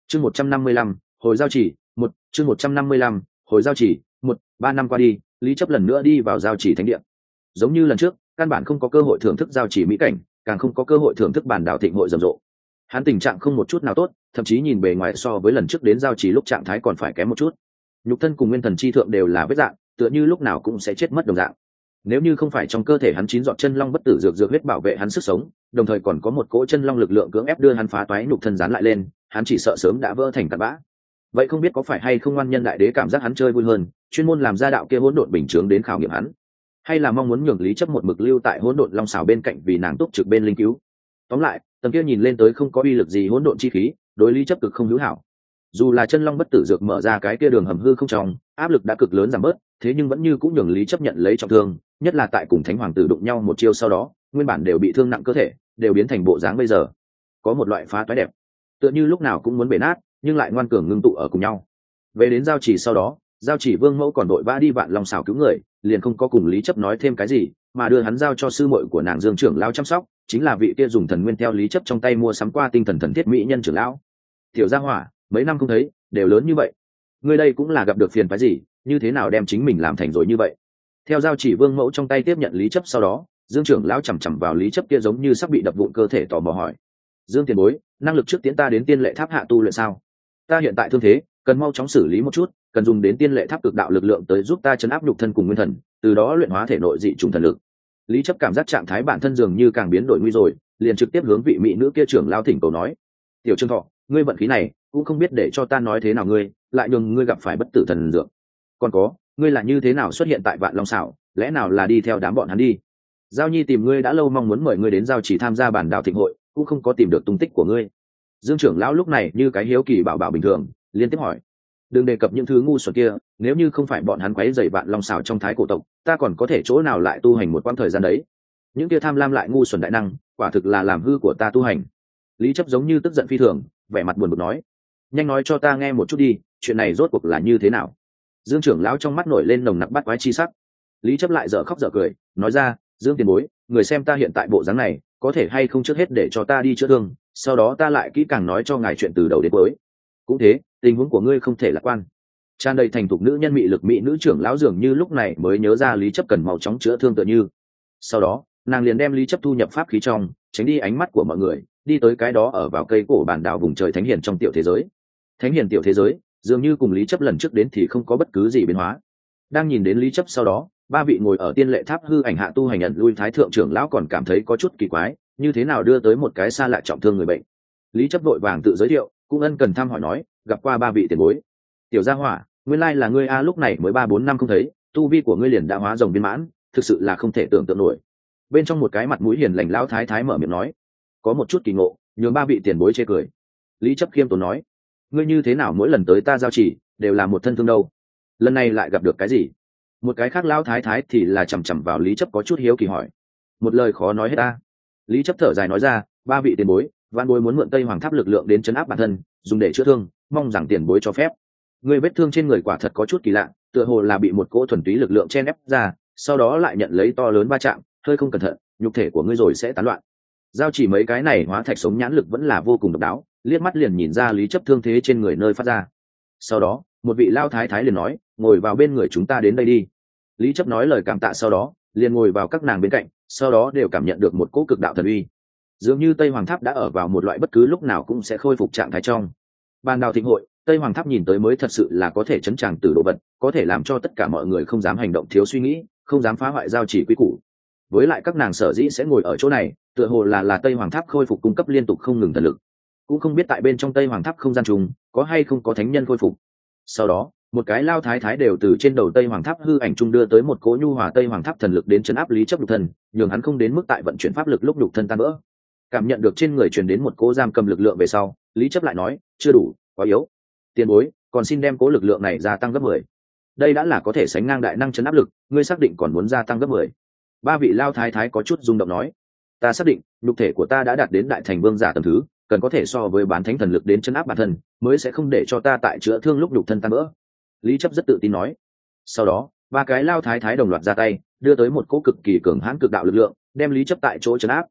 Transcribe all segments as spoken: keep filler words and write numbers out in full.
chương một trăm năm mươi lăm hồi giao chỉ một chương một trăm năm mươi lăm hồi giao chỉ một ba năm qua đi, Lý Chấp lần nữa đi vào giao chỉ thánh địa. Giống như lần trước, căn bản không có cơ hội thưởng thức giao chỉ mỹ cảnh, càng không có cơ hội thưởng thức bản đảo thịnh hội rầm rộ. Hắn tình trạng không một chút nào tốt, thậm chí nhìn bề ngoài so với lần trước đến giao chỉ lúc trạng thái còn phải kém một chút. Nhục thân cùng nguyên thần chi thượng đều là vết dạng, tựa như lúc nào cũng sẽ chết mất đồng dạng. Nếu như không phải trong cơ thể hắn chín giọt chân long bất tử dược dược huyết bảo vệ hắn sức sống, đồng thời còn có một cỗ chân long lực lượng cưỡng ép đưa hắn phá toái nhục thân dán lại lên, hắn chỉ sợ sớm đã vỡ thành tạt bã. Vậy không biết có phải hay không ngoan nhân đại đế cảm giác hắn chơi vui hơn, chuyên môn làm ra đạo kia hỗn độn bình chướng đến khảo nghiệm hắn, hay là mong muốn nhường Lý Chấp một mực lưu tại hỗn độn long xào bên cạnh vì nàng túc trực bên linh cứu. Tóm lại, tầm kia nhìn lên tới không có uy lực gì hỗn độn chi khí, đối Lý Chấp cực không hữu hảo. Dù là chân long bất tử dược mở ra cái kia đường hầm hư không trong, áp lực đã cực lớn giảm bớt, thế nhưng vẫn như cũng nhường Lý Chấp nhận lấy trọng thương, nhất là tại cùng thánh hoàng tử đụng nhau một chiêu sau đó, nguyên bản đều bị thương nặng cơ thể, đều biến thành bộ dáng bây giờ. Có một loại phá toái đẹp, tựa như lúc nào cũng muốn bể nát, nhưng lại ngoan cường ngưng tụ ở cùng nhau. Về đến giao chỉ sau đó, giao chỉ vương mẫu còn đội vã đi vạn long xảo cứu người, liền không có cùng Lý Chấp nói thêm cái gì, mà đưa hắn giao cho sư muội của nàng Dương trưởng lão chăm sóc, chính là vị kia dùng thần nguyên theo Lý Chấp trong tay mua sắm qua tinh thần thần thiết mỹ nhân trưởng lão. Tiểu Gia Hỏa, mấy năm không thấy, đều lớn như vậy, ngươi đây cũng là gặp được phiền phái gì, như thế nào đem chính mình làm thành rồi như vậy? Theo giao chỉ vương mẫu trong tay tiếp nhận Lý Chấp sau đó, Dương trưởng lão chằm chằm vào Lý Chấp kia giống như sắp bị đập vụn cơ thể tò mò hỏi: Dương tiền bối, năng lực trước tiễn ta đến tiên lệ tháp hạ tu luyện sao? Ta hiện tại thương thế, cần mau chóng xử lý một chút, cần dùng đến tiên lệ tháp cực đạo lực lượng tới giúp ta chấn áp nhục thân cùng nguyên thần, từ đó luyện hóa thể nội dị trùng thần lực. Lý Chấp cảm giác trạng thái bản thân dường như càng biến đổi nguy rồi, liền trực tiếp hướng vị mỹ nữ kia trưởng lão thỉnh cầu nói: Tiểu Trương Thọ, ngươi vận khí này, cũng không biết để cho ta nói thế nào ngươi, lại nhường ngươi gặp phải bất tử thần dược. Còn có, ngươi là như thế nào xuất hiện tại Vạn Long Xảo, lẽ nào là đi theo đám bọn hắn đi? Giao Nhi tìm ngươi đã lâu, mong muốn mời ngươi đến giao chỉ tham gia bản đạo thịnh hội, cũng không có tìm được tung tích của ngươi. Dương trưởng lão lúc này như cái hiếu kỳ bảo bảo bình thường, liên tiếp hỏi: đừng đề cập những thứ ngu xuẩn kia, nếu như không phải bọn hắn quấy rầy Vạn Long Xảo trong thái cổ tộc, ta còn có thể chỗ nào lại tu hành một quãng thời gian đấy. Những kia tham lam lại ngu xuẩn đại năng, quả thực là làm hư của ta tu hành. Lý Chấp giống như tức giận phi thường, vẻ mặt buồn bực nói: nhanh nói cho ta nghe một chút đi, chuyện này rốt cuộc là như thế nào? Dương trưởng lão trong mắt nổi lên nồng nặc bắt quái chi sắc. Lý Chấp lại dở khóc dở cười, nói ra: Dương tiền bối, người xem ta hiện tại bộ dáng này, có thể hay không trước hết để cho ta đi chữa thương, sau đó ta lại kỹ càng nói cho ngài chuyện từ đầu đến cuối. Cũng thế, tình huống của ngươi không thể lạc quan. Tràn đầy thành thục nữ nhân mị lực mỹ nữ trưởng lão dường như lúc này mới nhớ ra Lý Chấp cần mau chóng chữa thương tựa như. Sau đó, nàng liền đem Lý Chấp thu nhập pháp khí trong, tránh đi ánh mắt của mọi người, đi tới cái đó ở vào cây cổ bản đảo vùng trời thánh hiền trong tiểu thế giới. Thánh hiền tiểu thế giới dường như cùng Lý Chấp lần trước đến thì không có bất cứ gì biến hóa. Đang nhìn đến Lý Chấp sau đó, ba vị ngồi ở tiên lệ tháp hư ảnh hạ tu hành nhận lui thái thượng trưởng lão còn cảm thấy có chút kỳ quái, như thế nào đưa tới một cái xa lạ trọng thương người bệnh. Lý Chấp vội vàng tự giới thiệu, cũng ân cần thăm hỏi nói: gặp qua ba vị tiền bối. Tiểu Gia Hỏa, nguyên lai là ngươi a, lúc này mới ba bốn năm không thấy, tu vi của ngươi liền đã hóa rồng viên mãn, thực sự là không thể tưởng tượng nổi. Bên trong một cái mặt mũi hiền lành lão thái thái mở miệng nói: có một chút kỳ ngộ, nhường ba vị tiền bối chê cười. Lý Chấp khiêm tốn nói: ngươi như thế nào mỗi lần tới ta giao chỉ đều là một thân thương đâu, lần này lại gặp được cái gì? Một cái khác lão thái thái thì là chằm chằm vào Lý Chấp có chút hiếu kỳ hỏi. Một lời khó nói hết ta. Lý Chấp thở dài nói ra: ba vị tiền bối, vạn bối muốn mượn Tây Hoàng Tháp lực lượng đến chấn áp bản thân, dùng để chữa thương, mong rằng tiền bối cho phép. Người vết thương trên người quả thật có chút kỳ lạ, tựa hồ là bị một cỗ thuần túy lực lượng chen ép ra, sau đó lại nhận lấy to lớn va chạm, hơi không cẩn thận, nhục thể của ngươi rồi sẽ tán loạn. Giao chỉ mấy cái này hóa thạch sống nhãn lực vẫn là vô cùng độc đáo, liếc mắt liền nhìn ra Lý Chấp thương thế trên người nơi phát ra. Sau đó, một vị lao thái thái liền nói: ngồi vào bên người chúng ta đến đây đi. Lý Chấp nói lời cảm tạ sau đó, liền ngồi vào các nàng bên cạnh, sau đó đều cảm nhận được một cỗ cực đạo thần uy. Dường như Tây Hoàng Tháp đã ở vào một loại bất cứ lúc nào cũng sẽ khôi phục trạng thái trong. Ban đào thịnh hội, Tây Hoàng Tháp nhìn tới mới thật sự là có thể chấn tràng tử đồ vật, có thể làm cho tất cả mọi người không dám hành động thiếu suy nghĩ, không dám phá hoại giao chỉ quy củ. Với lại các nàng sở dĩ sẽ ngồi ở chỗ này, tựa hồ là là Tây Hoàng Tháp khôi phục cung cấp liên tục không ngừng thần lực. Cũng không biết tại bên trong Tây Hoàng Tháp không gian trùng, có hay không có thánh nhân khôi phục. Sau đó, một cái lao thái thái đều từ trên đầu Tây Hoàng Tháp hư ảnh trung đưa tới một cỗ nhu hòa Tây Hoàng Tháp thần lực đến chấn áp Lý Chấp nhục thân, nhường hắn không đến mức tại vận chuyển pháp lực lúc nhục thân tan vỡ. Cảm nhận được trên người truyền đến một cỗ giam cầm lực lượng về sau, Lý Chấp lại nói: chưa đủ, quá yếu. Tiền bối, còn xin đem cỗ lực lượng này gia tăng gấp mười. Đây đã là có thể sánh ngang đại năng chấn áp lực, ngươi xác định còn muốn gia tăng gấp mười? Ba vị lao thái thái có chút rung động nói: ta xác định, nhục thể của ta đã đạt đến đại thành vương giả tầng thứ, cần có thể so với bán thánh thần lực đến chấn áp bản thân, mới sẽ không để cho ta tại chữa thương lúc nhục thân tan vỡ. Lý Chấp rất tự tin nói. Sau đó, ba cái lao thái thái đồng loạt ra tay, đưa tới một cỗ cực kỳ cường hãn cực đạo lực lượng, đem Lý Chấp tại chỗ chấn áp.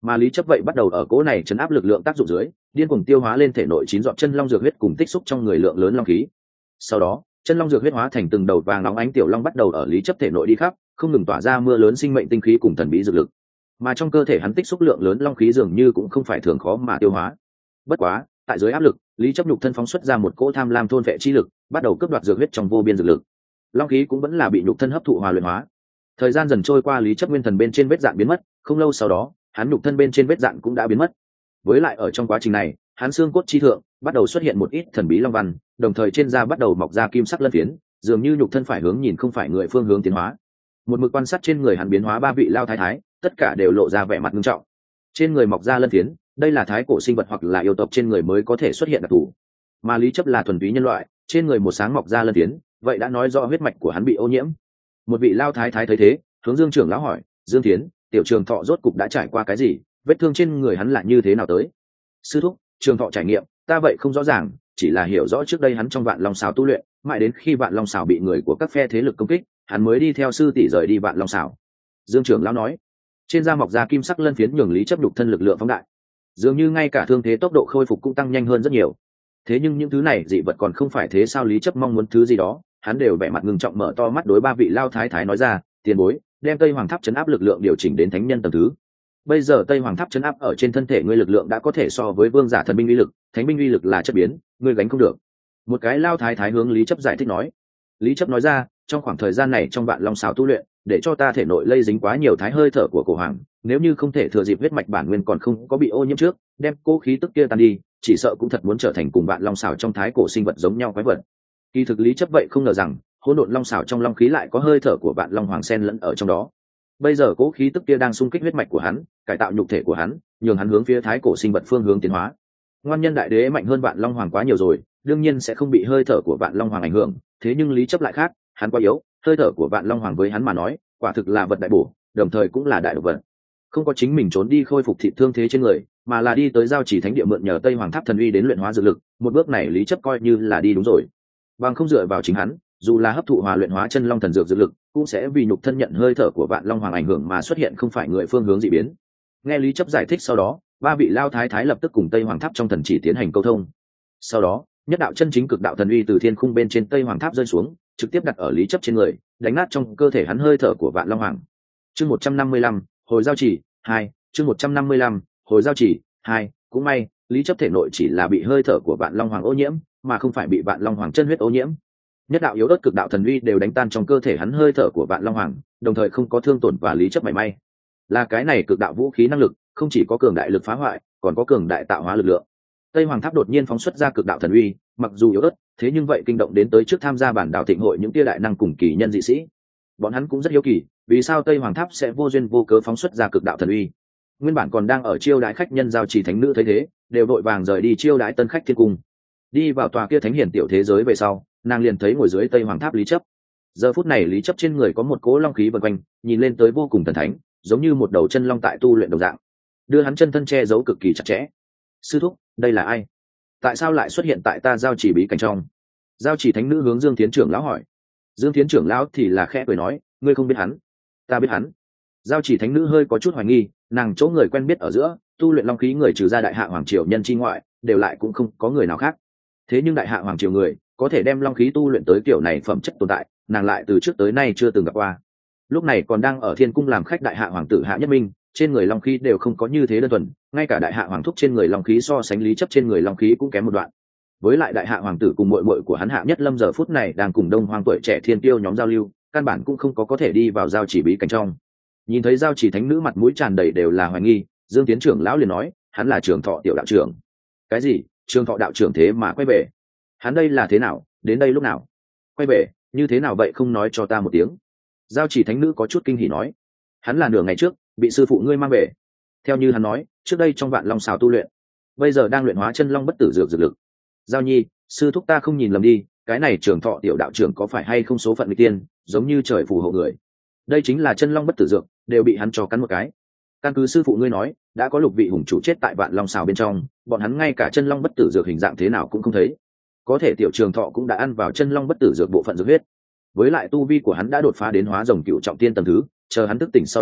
mà lý chấp vậy bắt đầu ở cỗ này chấn áp lực lượng tác dụng dưới điên cuồng tiêu hóa lên thể nội chín giọt chân long dược huyết cùng tích xúc trong người lượng lớn long khí. Sau đó chân long dược huyết hóa thành từng đầu vàng nóng ánh tiểu long bắt đầu ở lý chấp thể nội đi khắp, không ngừng tỏa ra mưa lớn sinh mệnh tinh khí cùng thần bí dược lực, mà trong cơ thể hắn tích xúc lượng lớn long khí dường như cũng không phải thường khó mà tiêu hóa. Bất quá tại dưới áp lực, lý chấp nhục thân phóng xuất ra một cỗ tham lam thôn vệ chi lực, bắt đầu cướp đoạt dược huyết trong vô biên dược lực. Long khí cũng vẫn là bị nhục thân hấp thụ hòa luyện hóa. Thời gian dần trôi qua, lý chấp nguyên thần bên trên vết dạn biến mất, không lâu sau đó hắn nhục thân bên trên vết dạn cũng đã biến mất. Với lại ở trong quá trình này, hắn xương cốt chi thượng bắt đầu xuất hiện một ít thần bí long văn, đồng thời trên da bắt đầu mọc ra kim sắc lân phiến, dường như nhục thân phải hướng nhìn không phải người phương hướng tiến hóa. Một mực quan sát trên người hắn biến hóa ba vị lao thái thái, tất cả đều lộ ra vẻ mặt nghiêm trọng. Trên người mọc ra lân phiến, đây là thái cổ sinh vật hoặc là yêu tộc trên người mới có thể xuất hiện đặc thù. Mà lý chấp là thuần túy nhân loại, trên người một sáng mọc ra lân phiến, vậy đã nói rõ huyết mạch của hắn bị ô nhiễm. Một vị lao thái thái thấy thế, hướng Dương trưởng lão hỏi, Dương Thiến, tiểu Trường Thọ rốt cục đã trải qua cái gì, vết thương trên người hắn là như thế nào tới? Sư thúc, Trường Thọ trải nghiệm ta vậy không rõ ràng, chỉ là hiểu rõ trước đây hắn trong Vạn Long Xào tu luyện, mãi đến khi Vạn Long Xào bị người của các phe thế lực công kích, hắn mới đi theo sư tỷ rời đi Vạn Long Xào. Dương trưởng lão nói. Trên da mọc ra kim sắc lân phiến nhường lý chấp nhục thân lực lượng phóng đại, dường như ngay cả thương thế tốc độ khôi phục cũng tăng nhanh hơn rất nhiều. Thế nhưng những thứ này dị vật còn không phải thế sao? Lý chấp mong muốn thứ gì đó, hắn đều vẻ mặt ngưng trọng mở to mắt đối ba vị lao thái thái nói ra, tiền bối, đem Tây Hoàng Tháp chấn áp lực lượng điều chỉnh đến thánh nhân tầng thứ. Bây giờ Tây Hoàng Tháp chấn áp ở trên thân thể ngươi lực lượng đã có thể so với vương giả thần binh uy lực, thánh binh uy lực là chất biến, ngươi gánh không được. Một cái lao thái thái hướng lý chấp giải thích nói. Lý chấp nói ra, trong khoảng thời gian này trong Vạn Long Xào tu luyện, để cho ta thể nội lây dính quá nhiều thái hơi thở của cổ hoàng, nếu như không thể thừa dịp huyết mạch bản nguyên còn không có bị ô nhiễm trước, đem cố khí tức kia tan đi, chỉ sợ cũng thật muốn trở thành cùng Vạn Long Xào trong thái cổ sinh vật giống nhau quái vật. Kỳ thực lý chấp vậy không ngờ rằng, hỗn độn long xảo trong long khí lại có hơi thở của Vạn Long Hoàng sen lẫn ở trong đó. Bây giờ cố khí tức kia đang xung kích huyết mạch của hắn, cải tạo nhục thể của hắn, nhường hắn hướng phía thái cổ sinh vật phương hướng tiến hóa. Ngoan nhân đại đế mạnh hơn Vạn Long Hoàng quá nhiều rồi, đương nhiên sẽ không bị hơi thở của Vạn Long Hoàng ảnh hưởng, thế nhưng lý chấp lại khác, hắn quá yếu, hơi thở của Vạn Long Hoàng với hắn mà nói, quả thực là vật đại bổ, đồng thời cũng là đại độc vật. Không có chính mình trốn đi khôi phục thịt thương thế trên người, mà là đi tới giao chỉ thánh địa mượn nhờ Tây Hoàng Tháp thần uy đến luyện hóa dược lực, một bước này lý chấp coi như là đi đúng rồi. Bằng không dựa vào chính hắn, dù là hấp thụ hòa luyện hóa chân long thần dược dược lực, cũng sẽ vì nhục thân nhận hơi thở của Vạn Long Hoàng ảnh hưởng mà xuất hiện không phải người phương hướng dị biến. Nghe lý chấp giải thích sau đó, ba vị lao thái thái lập tức cùng Tây Hoàng Tháp trong thần chỉ tiến hành câu thông. Sau đó, nhất đạo chân chính cực đạo thần uy từ thiên khung bên trên Tây Hoàng Tháp rơi xuống, trực tiếp đặt ở lý chấp trên người, đánh nát trong cơ thể hắn hơi thở của Vạn Long Hoàng. Chương một trăm năm mươi lăm, hồi giao chỉ hai, chương một trăm năm mươi lăm, hồi giao chỉ hai, cũng may, lý chấp thể nội chỉ là bị hơi thở của Vạn Long Hoàng ô nhiễm, mà không phải bị Vạn Long Hoàng chân huyết ô nhiễm. Nhất đạo yếu ớt cực đạo thần uy đều đánh tan trong cơ thể hắn hơi thở của Vạn Long Hoàng, đồng thời không có thương tổn và lý chấp mảy may. Là cái này cực đạo vũ khí năng lực, không chỉ có cường đại lực phá hoại, còn có cường đại tạo hóa lực lượng. Tây Hoàng Tháp đột nhiên phóng xuất ra cực đạo thần uy, mặc dù yếu ớt, thế nhưng vậy kinh động đến tới trước tham gia bản đảo thịnh hội những tia đại năng cùng kỳ nhân dị sĩ. Bọn hắn cũng rất hiếu kỳ, vì sao Tây Hoàng Tháp sẽ vô duyên vô cớ phóng xuất ra cực đạo thần uy. Nguyên bản còn đang ở chiêu đái khách nhân giao trì thánh nữ thấy thế, đều vội vàng rời đi chiêu đái tân khách thiên cung. Đi vào tòa kia thánh hiển tiểu thế giới về sau, nàng liền thấy ngồi dưới Tây Hoàng Tháp lý chấp. Giờ phút này lý chấp trên người có một cỗ long khí vần quanh, nhìn lên tới vô cùng thần thánh, giống như một đầu chân long tại tu luyện đồng dạng, đưa hắn chân thân che giấu cực kỳ chặt chẽ. Sư thúc, đây là ai? Tại sao lại xuất hiện tại ta giao chỉ bí cảnh trong? Giao chỉ thánh nữ hướng Dương Thiến trưởng lão hỏi. Dương Thiến trưởng lão thì là khẽ cười nói, ngươi không biết hắn, ta biết hắn. Giao chỉ thánh nữ hơi có chút hoài nghi, nàng chỗ người quen biết ở giữa tu luyện long khí người trừ ra đại hạ hoàng triều nhân chi ngoại, đều lại cũng không có người nào khác. Thế nhưng đại hạ hoàng triều người có thể đem long khí tu luyện tới kiểu này phẩm chất tồn tại, nàng lại từ trước tới nay chưa từng gặp qua. Lúc này còn đang ở thiên cung làm khách đại hạ hoàng tử Hạ Nhất Minh, trên người long khí đều không có như thế đơn thuần, ngay cả đại hạ hoàng thúc trên người long khí so sánh lý chấp trên người long khí cũng kém một đoạn. Với lại đại hạ hoàng tử cùng muội muội của hắn Hạ Nhất Lâm giờ phút này đang cùng đông hoang tuổi trẻ thiên tiêu nhóm giao lưu, căn bản cũng không có có thể đi vào giao chỉ bí cảnh trong. Nhìn thấy giao chỉ thánh nữ mặt mũi tràn đầy đều là hoài nghi, Dương Tiến trưởng lão liền nói, hắn là Trường Thọ tiểu đạo trưởng. Cái gì? Trường Thọ đạo trưởng thế mà quay về? Hắn đây là thế nào, đến đây lúc nào? Quay về, như thế nào vậy không nói cho ta một tiếng? Giao chỉ thánh nữ có chút kinh hỉ nói, hắn là nửa ngày trước bị sư phụ ngươi mang về. Theo như hắn nói, trước đây trong Vạn Long Xào tu luyện, bây giờ đang luyện hóa chân long bất tử dược dược lực. Giao nhi, sư thúc ta không nhìn lầm đi, cái này Trường Thọ tiểu đạo trưởng có phải hay không số phận người tiên, giống như trời phù hộ người. Đây chính là chân long bất tử dược, đều bị hắn cho cắn một cái. Căn cứ sư phụ ngươi nói, đã có lục vị hùng chủ chết tại Vạn Long Xào bên trong, bọn hắn ngay cả chân long bất tử dược hình dạng thế nào cũng không thấy. Có thể tiểu Trường Thọ cũng đã ăn vào chân long bất tử dược bộ phận dược huyết. Với lại tu vi của hắn đã đột phá đến hóa rồng cựu trọng tiên tầng thứ, chờ hắn thức tỉnh sau đó,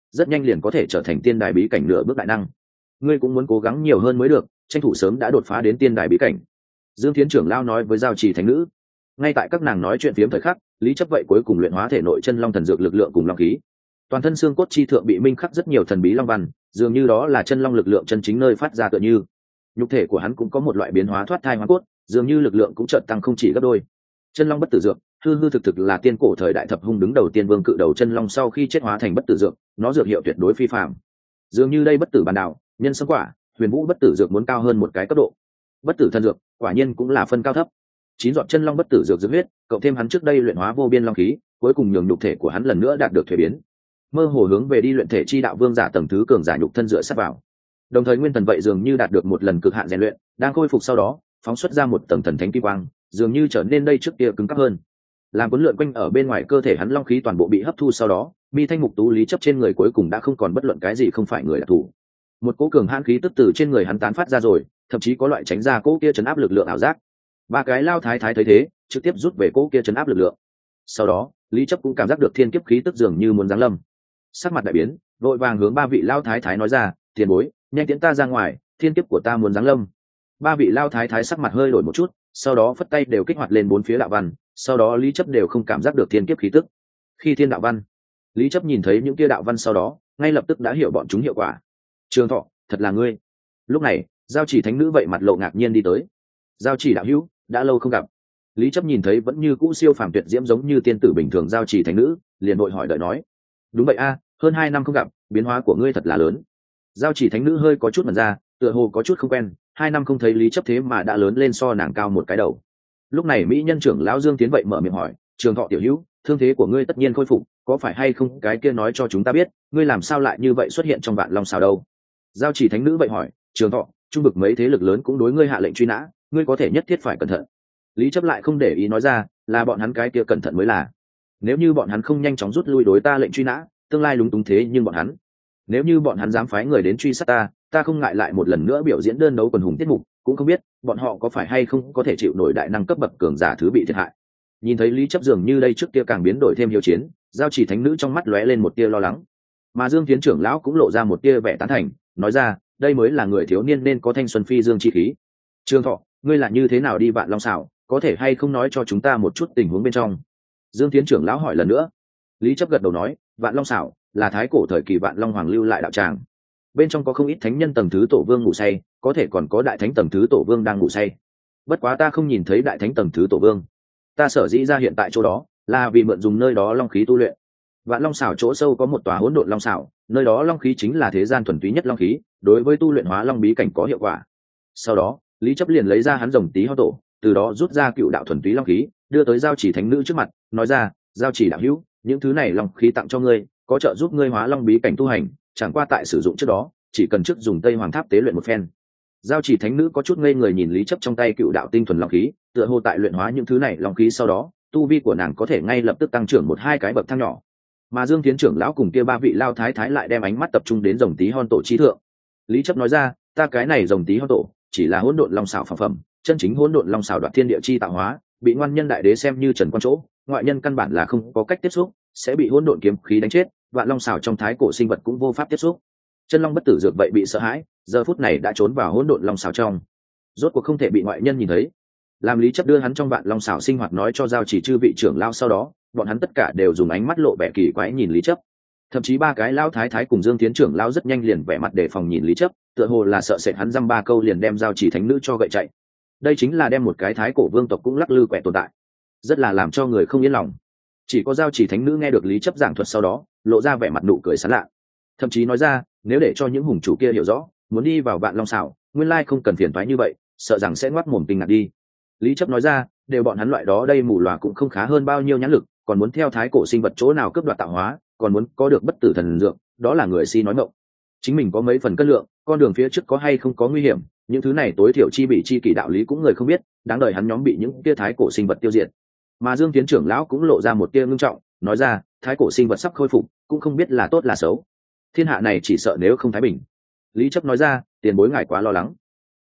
rất nhanh liền có thể trở thành tiên đài bí cảnh nửa bước đại năng. Ngươi cũng muốn cố gắng nhiều hơn mới được, tranh thủ sớm đã đột phá đến tiên đài bí cảnh. Dương Thiến trưởng lao nói với giao trì thánh nữ. Ngay tại các nàng nói chuyện phiếm thời khắc, Lý Chấp vậy cuối cùng luyện hóa thể nội chân long thần dược lực lượng cùng long khí. Toàn thân xương cốt chi thượng bị minh khắc rất nhiều thần bí long văn, dường như đó là chân long lực lượng chân chính nơi phát ra tựa như. Nhục thể của hắn cũng có một loại biến hóa thoát thai hóa cốt, dường như lực lượng cũng chợt tăng không chỉ gấp đôi. Chân long bất tử dược, hư hư thực thực là tiên cổ thời đại thập hung đứng đầu tiên vương cự đầu chân long sau khi chết hóa thành bất tử dược, nó dược hiệu tuyệt đối phi phàm. Dường như đây bất tử bản đạo, nhân sâm quả, huyền vũ bất tử dược muốn cao hơn một cái cấp độ. Bất tử thần dược, quả nhiên cũng là phân cao thấp. Chín giọt chân long bất tử dược dược huyết, cộng thêm hắn trước đây luyện hóa vô biên long khí, cuối cùng nhường nhục thể của hắn lần nữa đạt được thuế biến. Mơ hồ hướng về đi luyện thể chi đạo vương giả tầng thứ cường giả nhục thân dựa sát vào. Đồng thời nguyên thần vậy dường như đạt được một lần cực hạn rèn luyện, đang khôi phục sau đó, phóng xuất ra một tầng thần thánh kim quang, dường như trở nên đây trước kia cứng cáp hơn. Làm cuốn lượn quanh ở bên ngoài cơ thể hắn long khí toàn bộ bị hấp thu sau đó, mi thanh mục tú Lý Chấp trên người cuối cùng đã không còn bất luận cái gì không phải người đặc thù. Một cỗ cường hãn khí tức từ trên người hắn tán phát ra rồi, thậm chí có loại tránh ra cỗ kia chấn áp lực lượng ảo giác. Ba cái lao thái thái thấy thế, trực tiếp rút về cỗ kia chấn áp lực lượng. Sau đó, Lý Chấp cũng cảm giác được thiên kiếp khí tức dường như muốn giáng lâm. Sắc mặt đại biến, vội vàng hướng ba vị lao thái thái nói ra, tiền bối, nhanh tiễn ta ra ngoài, thiên kiếp của ta muốn giáng lâm. Ba vị lao thái thái sắc mặt hơi đổi một chút, sau đó phất tay đều kích hoạt lên bốn phía đạo văn, sau đó Lý Chấp đều không cảm giác được thiên kiếp khí tức. Khi thiên đạo văn, Lý Chấp nhìn thấy những kia đạo văn sau đó, ngay lập tức đã hiểu bọn chúng hiệu quả. Trường Thọ, thật là ngươi. Lúc này, giao chỉ thánh nữ vậy mặt lộ ngạc nhiên đi tới. Giao chỉ đạo hữu, đã lâu không gặp. Lý Chấp nhìn thấy vẫn như cũ siêu phàm tuyệt diễm giống như tiên tử bình thường giao chỉ thánh nữ, liền vội hỏi đợi nói. Đúng vậy a, hơn hai năm không gặp, biến hóa của ngươi thật là lớn. Giao chỉ thánh nữ hơi có chút mẩn ra, tựa hồ có chút không quen, hai năm không thấy Lý Chấp thế mà đã lớn lên so nàng cao một cái đầu. Lúc này mỹ nhân trưởng lão Dương Tiến vậy mở miệng hỏi, Trường Thọ tiểu hữu, thương thế của ngươi tất nhiên khôi phục, có phải hay không cái kia nói cho chúng ta biết, ngươi làm sao lại như vậy xuất hiện trong vạn long xào đâu? Giao chỉ thánh nữ vậy hỏi, Trường Thọ, trung vực mấy thế lực lớn cũng đối ngươi hạ lệnh truy nã, ngươi có thể nhất thiết phải cẩn thận. Lý Chấp lại không để ý nói ra, là bọn hắn cái kia cẩn thận mới là. Nếu như bọn hắn không nhanh chóng rút lui đối ta lệnh truy nã, tương lai lúng túng thế nhưng bọn hắn. Nếu như bọn hắn dám phái người đến truy sát ta, ta không ngại lại một lần nữa biểu diễn đơn đấu quần hùng tiết mục, cũng không biết bọn họ có phải hay không có thể chịu nổi đại năng cấp bậc cường giả thứ bị thiệt hại. Nhìn thấy Lý Chấp dường như đây trước kia càng biến đổi thêm hiếu chiến, giao chỉ thánh nữ trong mắt lóe lên một tia lo lắng, mà Dương Tiến trưởng lão cũng lộ ra một tia vẻ tán thành, nói ra, đây mới là người thiếu niên nên có thanh xuân phi dương chi khí. Trương Thọ, ngươi là như thế nào đi vạn long xảo, có thể hay không nói cho chúng ta một chút tình huống bên trong? Dương Tiến trưởng lão hỏi lần nữa. Lý Chấp gật đầu nói, vạn long xảo là thái cổ thời kỳ vạn long hoàng lưu lại đạo tràng, bên trong có không ít thánh nhân tầng thứ tổ vương ngủ say, có thể còn có đại thánh tầng thứ tổ vương đang ngủ say. Bất quá ta không nhìn thấy đại thánh tầng thứ tổ vương, ta sở dĩ ra hiện tại chỗ đó là vì mượn dùng nơi đó long khí tu luyện. Vạn long xảo chỗ sâu có một tòa hỗn độn long xảo, nơi đó long khí chính là thế gian thuần túy nhất long khí, đối với tu luyện hóa long bí cảnh có hiệu quả. Sau đó Lý Chấp liền lấy ra hắn rồng tí ho tổ, từ đó rút ra cựu đạo thuần túy long khí, đưa tới giao chỉ thánh nữ trước mặt, nói ra, giao chỉ đạo hữu, những thứ này long khí tặng cho ngươi, có trợ giúp ngươi hóa long bí cảnh tu hành, chẳng qua tại sử dụng trước đó chỉ cần trước dùng Tây Hoàng Tháp tế luyện một phen. Giao chỉ thánh nữ có chút ngây người nhìn Lý Chấp trong tay cựu đạo tinh thuần long khí, tựa hồ tại luyện hóa những thứ này long khí sau đó, tu vi của nàng có thể ngay lập tức tăng trưởng một hai cái bậc thang nhỏ. Mà Dương Tiến trưởng lão cùng kia ba vị lao thái thái lại đem ánh mắt tập trung đến rồng tí hon tổ chi thượng. Lý Chấp nói ra, ta cái này rồng tí hon tổ chỉ là hỗn độn long xảo phàm phẩm, chân chính hỗn độn long xảo đoạt thiên địa chi tạo hóa, bị ngoan nhân đại đế xem như trần quan chỗ, ngoại nhân căn bản là không có cách tiếp xúc, sẽ bị hỗn độn kiếm khí đánh chết, vạn long xảo trong thái cổ sinh vật cũng vô pháp tiếp xúc. Chân long bất tử dược vậy bị sợ hãi, giờ phút này đã trốn vào hỗn độn long xảo trong, rốt cuộc không thể bị ngoại nhân nhìn thấy. Làm Lý Chấp đưa hắn trong vạn long xảo sinh hoạt nói cho giao chỉ chư vị trưởng lao sau đó, bọn hắn tất cả đều dùng ánh mắt lộ vẻ kỳ quái nhìn Lý Chấp. Thậm chí ba cái lao thái thái cùng Dương Tiến trưởng lao rất nhanh liền vẻ mặt đề phòng nhìn Lý Chấp, tựa hồ là sợ sệt hắn dăm ba câu liền đem giao chỉ thánh nữ cho gậy chạy. Đây chính là đem một cái thái cổ vương tộc cũng lắc lư quẹ tồn tại, rất là làm cho người không yên lòng. Chỉ có giao chỉ thánh nữ nghe được Lý Chấp giảng thuật sau đó, lộ ra vẻ mặt nụ cười sảng lạ, thậm chí nói ra, nếu để cho những hùng chủ kia hiểu rõ, muốn đi vào vạn long xảo, nguyên lai không cần phiền toái như vậy, sợ rằng sẽ ngoác mồm kinh ngạc đi. Lý Chấp nói ra, đều bọn hắn loại đó đây mù lòa cũng không khá hơn bao nhiêu nhãn lực, còn muốn theo thái cổ sinh vật chỗ nào cướp đoạt tạo hóa, còn muốn có được bất tử thần dược, đó là người si nói ngọng. Chính mình có mấy phần cân lượng, con đường phía trước có hay không có nguy hiểm, những thứ này tối thiểu chi bị chi kỷ đạo lý cũng người không biết, đáng đời hắn nhóm bị những kia thái cổ sinh vật tiêu diệt. Mà Dương Tiến trưởng lão cũng lộ ra một tia ngưng trọng, nói ra, thái cổ sinh vật sắp khôi phục, cũng không biết là tốt là xấu. Thiên hạ này chỉ sợ nếu không thái bình. Lý Chấp nói ra, tiền bối ngài quá lo lắng.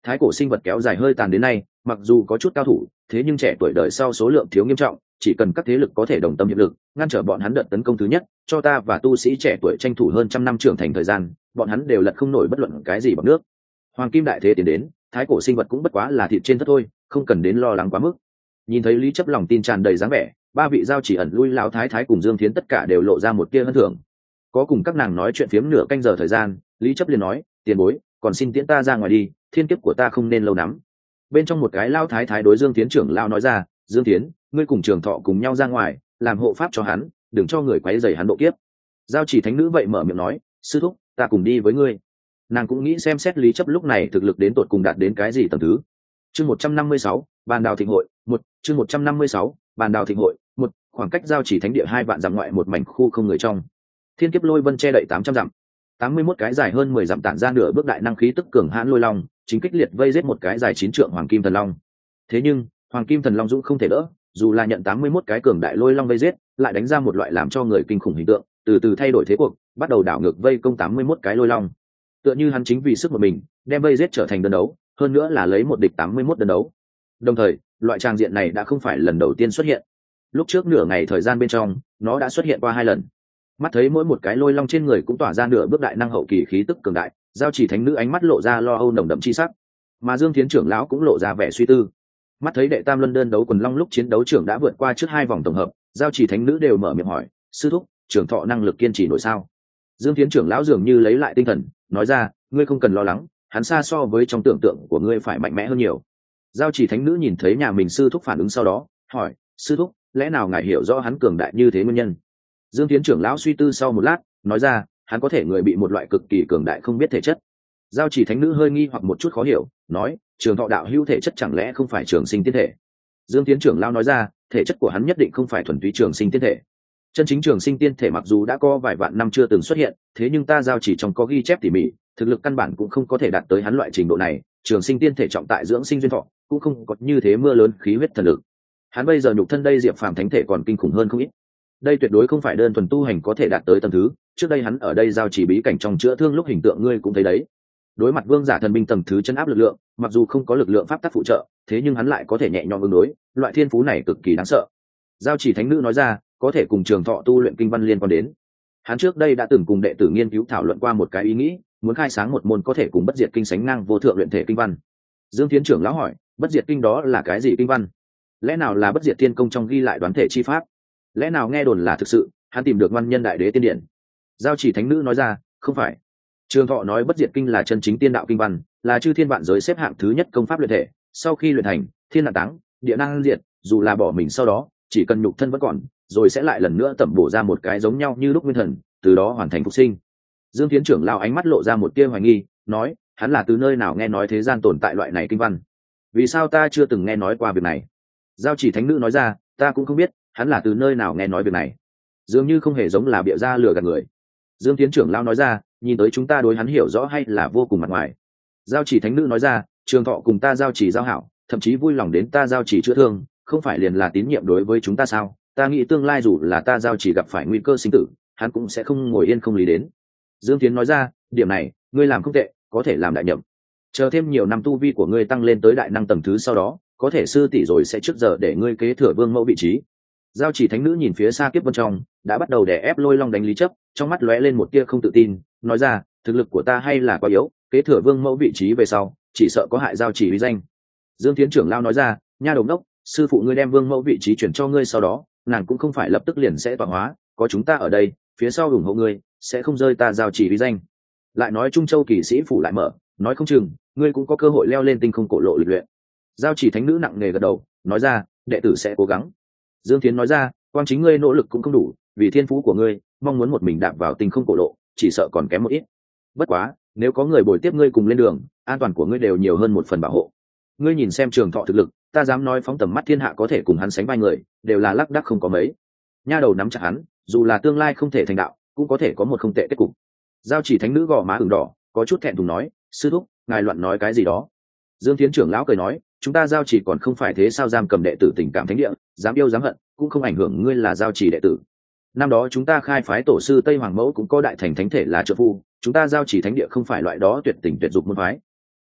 Thái cổ sinh vật kéo dài hơi tàn đến nay, mặc dù có chút cao thủ, thế nhưng trẻ tuổi đời sau số lượng thiếu nghiêm trọng, chỉ cần các thế lực có thể đồng tâm hiệp lực, ngăn trở bọn hắn đợt tấn công thứ nhất, cho ta và tu sĩ trẻ tuổi tranh thủ hơn trăm năm trưởng thành thời gian, bọn hắn đều lật không nổi bất luận cái gì bằng nước. Hoàng kim đại thế tiến đến, thái cổ sinh vật cũng bất quá là thịt trên tất thôi, không cần đến lo lắng quá mức. Nhìn thấy Lý Chấp lòng tin tràn đầy dáng vẻ, ba vị giao chỉ ẩn lui lão thái thái cùng Dương Thiến tất cả đều lộ ra một tia hân thưởng. Có cùng các nàng nói chuyện phiếm nửa canh giờ thời gian, Lý Chấp liền nói, tiền bối, còn xin tiễn ta ra ngoài đi, thiên kiếp của ta không nên lâu lắm. Bên trong một cái lao thái thái đối Dương Thiến trưởng lao nói ra, Dương Thiến, ngươi cùng Trường Thọ cùng nhau ra ngoài, làm hộ pháp cho hắn, đừng cho người quấy rầy hắn độ kiếp. Giao chỉ thánh nữ vậy mở miệng nói, sư thúc, ta cùng đi với ngươi. Nàng cũng nghĩ xem xét Lý Chấp lúc này thực lực đến tột cùng đạt đến cái gì tầng thứ. Chương một trăm năm mươi sáu, bàn đào thịnh hội, một, chương một trăm năm mươi sáu, bàn đào thịnh hội, một, khoảng cách giao chỉ thánh địa hai vạn dặm ngoại một mảnh khu không người trong. Thiên kiếp lôi vân che đậy tám trăm dặm. tám mươi mốt cái dài hơn mười dặm tản ra nửa bước đại năng khí tức cường hãn lôi long, chính kích liệt vây giết một cái dài chín trượng hoàng kim thần long. Thế nhưng, hoàng kim thần long dũng không thể đỡ, dù là nhận tám mươi mốt cái cường đại lôi long vây giết, lại đánh ra một loại làm cho người kinh khủng hình tượng, từ từ thay đổi thế cuộc, bắt đầu đảo ngược vây công tám mươi mốt cái lôi long. Tựa như hắn chính vì sức một mình, đem vây giết trở thành đơn đấu, hơn nữa là lấy một địch tám mươi mốt đơn đấu. Đồng thời, loại trang diện này đã không phải lần đầu tiên xuất hiện. Lúc trước nửa ngày thời gian bên trong, nó đã xuất hiện qua hai lần. Mắt thấy mỗi một cái lôi long trên người cũng tỏa ra nửa bước đại năng hậu kỳ khí tức cường đại, giao chỉ thánh nữ ánh mắt lộ ra lo âu nồng đậm chi sắc, mà Dương Thiến trưởng lão cũng lộ ra vẻ suy tư. Mắt thấy đệ tam luân đơn đấu quần long lúc chiến đấu trưởng đã vượt qua trước hai vòng tổng hợp, giao chỉ thánh nữ đều mở miệng hỏi, sư thúc, trưởng thọ năng lực kiên trì nổi sao? Dương Thiến trưởng lão dường như lấy lại tinh thần, nói ra, ngươi không cần lo lắng, hắn xa so với trong tưởng tượng của ngươi phải mạnh mẽ hơn nhiều. Giao chỉ thánh nữ nhìn thấy nhà mình sư thúc phản ứng sau đó, hỏi, sư thúc, lẽ nào ngài hiểu rõ hắn cường đại như thế nguyên nhân? Dương Thiến trưởng lão suy tư sau một lát, nói ra, hắn có thể người bị một loại cực kỳ cường đại không biết thể chất. Giao chỉ thánh nữ hơi nghi hoặc một chút khó hiểu, nói, trường thọ đạo hữu thể chất chẳng lẽ không phải trường sinh tiên thể? Dương Thiến trưởng lão nói ra, thể chất của hắn nhất định không phải thuần túy trường sinh tiên thể. Chân chính trường sinh tiên thể mặc dù đã có vài vạn năm chưa từng xuất hiện, thế nhưng ta giao chỉ trong có ghi chép tỉ mỉ, thực lực căn bản cũng không có thể đạt tới hắn loại trình độ này. Trường sinh tiên thể trọng tại dưỡng sinh duyên thọ, cũng không có như thế mưa lớn khí huyết thần lực. Hắn bây giờ nhục thân đây diệp phàm thánh thể còn kinh khủng hơn không ít. Đây tuyệt đối không phải đơn thuần tu hành có thể đạt tới tầng thứ. Trước đây hắn ở đây giao chỉ bí cảnh trong chữa thương lúc hình tượng ngươi cũng thấy đấy. Đối mặt vương giả thần binh tầng thứ chân áp lực lượng, mặc dù không có lực lượng pháp tắc phụ trợ, thế nhưng hắn lại có thể nhẹ nhõm ứng đối, loại thiên phú này cực kỳ đáng sợ. Giao chỉ thánh nữ nói ra, có thể cùng trường thọ tu luyện kinh văn liên quan đến. Hắn trước đây đã từng cùng đệ tử nghiên cứu thảo luận qua một cái ý nghĩ, muốn khai sáng một môn có thể cùng bất diệt kinh sánh ngang vô thượng luyện thể kinh văn. Dương Thiến trưởng lão hỏi, bất diệt kinh đó là cái gì kinh văn? Lẽ nào là bất diệt tiên công trong ghi lại đoán thể chi pháp? Lẽ nào nghe đồn là thực sự? Hắn tìm được văn nhân đại đế tiên điển. Giao chỉ thánh nữ nói ra, không phải. Trường thọ nói bất diệt kinh là chân chính tiên đạo kinh văn, là chư thiên vạn giới xếp hạng thứ nhất công pháp luyện thể. Sau khi luyện thành, thiên nạn táng, địa năng diệt, dù là bỏ mình sau đó, chỉ cần nhục thân vẫn còn, rồi sẽ lại lần nữa tẩm bổ ra một cái giống nhau như lúc nguyên thần, từ đó hoàn thành phục sinh. Dương Thiến trưởng lão ánh mắt lộ ra một tia hoài nghi, nói, hắn là từ nơi nào nghe nói thế gian tồn tại loại này kinh văn? Vì sao ta chưa từng nghe nói qua việc này? Giao chỉ thánh nữ nói ra, ta cũng không biết, hắn là từ nơi nào nghe nói việc này. Dường như không hề giống là bịa ra lừa gạt người. Dương Thiến trưởng lão nói ra, nhìn tới chúng ta đối hắn hiểu rõ hay là vô cùng mặt ngoài. Giao chỉ thánh nữ nói ra, trường thọ cùng ta giao chỉ giao hảo, thậm chí vui lòng đến ta giao chỉ chữa thương, không phải liền là tín nhiệm đối với chúng ta sao? Ta nghĩ tương lai dù là ta giao chỉ gặp phải nguy cơ sinh tử, hắn cũng sẽ không ngồi yên không lý đến. Dương Thiến nói ra, điểm này ngươi làm không tệ, có thể làm đại nhậm. Chờ thêm nhiều năm tu vi của ngươi tăng lên tới đại năng tầng thứ sau đó, có thể sư tỷ rồi sẽ trước giờ để ngươi kế thừa vương mẫu vị trí. Giao chỉ thánh nữ nhìn phía xa kiếp vân trong, đã bắt đầu đè ép lôi long đánh Lý Chấp, trong mắt lóe lên một tia không tự tin, nói ra, thực lực của ta hay là quá yếu, kế thừa vương mẫu vị trí về sau, chỉ sợ có hại giao chỉ uy danh. Dương Thiến trưởng lao nói ra, nha đồng đốc, sư phụ ngươi đem vương mẫu vị trí chuyển cho ngươi sau đó, nàng cũng không phải lập tức liền sẽ tọa hóa, có chúng ta ở đây, phía sau ủng hộ ngươi, sẽ không rơi ta giao chỉ uy danh. Lại nói Trung Châu kỳ sĩ phủ lại mở, nói không chừng ngươi cũng có cơ hội leo lên tinh không cổ lộ lịch luyện. Giao chỉ thánh nữ nặng nề gật đầu, nói ra, đệ tử sẽ cố gắng. Dương Thiến nói ra, quan chính ngươi nỗ lực cũng không đủ, vì thiên phú của ngươi, mong muốn một mình đạp vào tinh không cổ lộ, chỉ sợ còn kém một ít. Bất quá, nếu có người bồi tiếp ngươi cùng lên đường, an toàn của ngươi đều nhiều hơn một phần bảo hộ. Ngươi nhìn xem trường thọ thực lực, ta dám nói phóng tầm mắt thiên hạ có thể cùng hắn sánh vai người, đều là lác đác không có mấy. Nha đầu nắm chặt hắn, dù là tương lai không thể thành đạo, cũng có thể có một không tệ kết cục. Giao chỉ thánh nữ gò má ửng đỏ, có chút thẹn thùng nói, sư thúc, ngài loạn nói cái gì đó. Dương Thiến trưởng lão cười nói, chúng ta giao chỉ còn không phải thế sao giam cầm đệ tử tình cảm thánh địa, dám yêu dám hận, cũng không ảnh hưởng ngươi là giao chỉ đệ tử. Năm đó chúng ta khai phái tổ sư Tây Hoàng Mẫu cũng có đại thành thánh thể là trợ phu, chúng ta giao chỉ thánh địa không phải loại đó tuyệt tình tuyệt dục môn phái.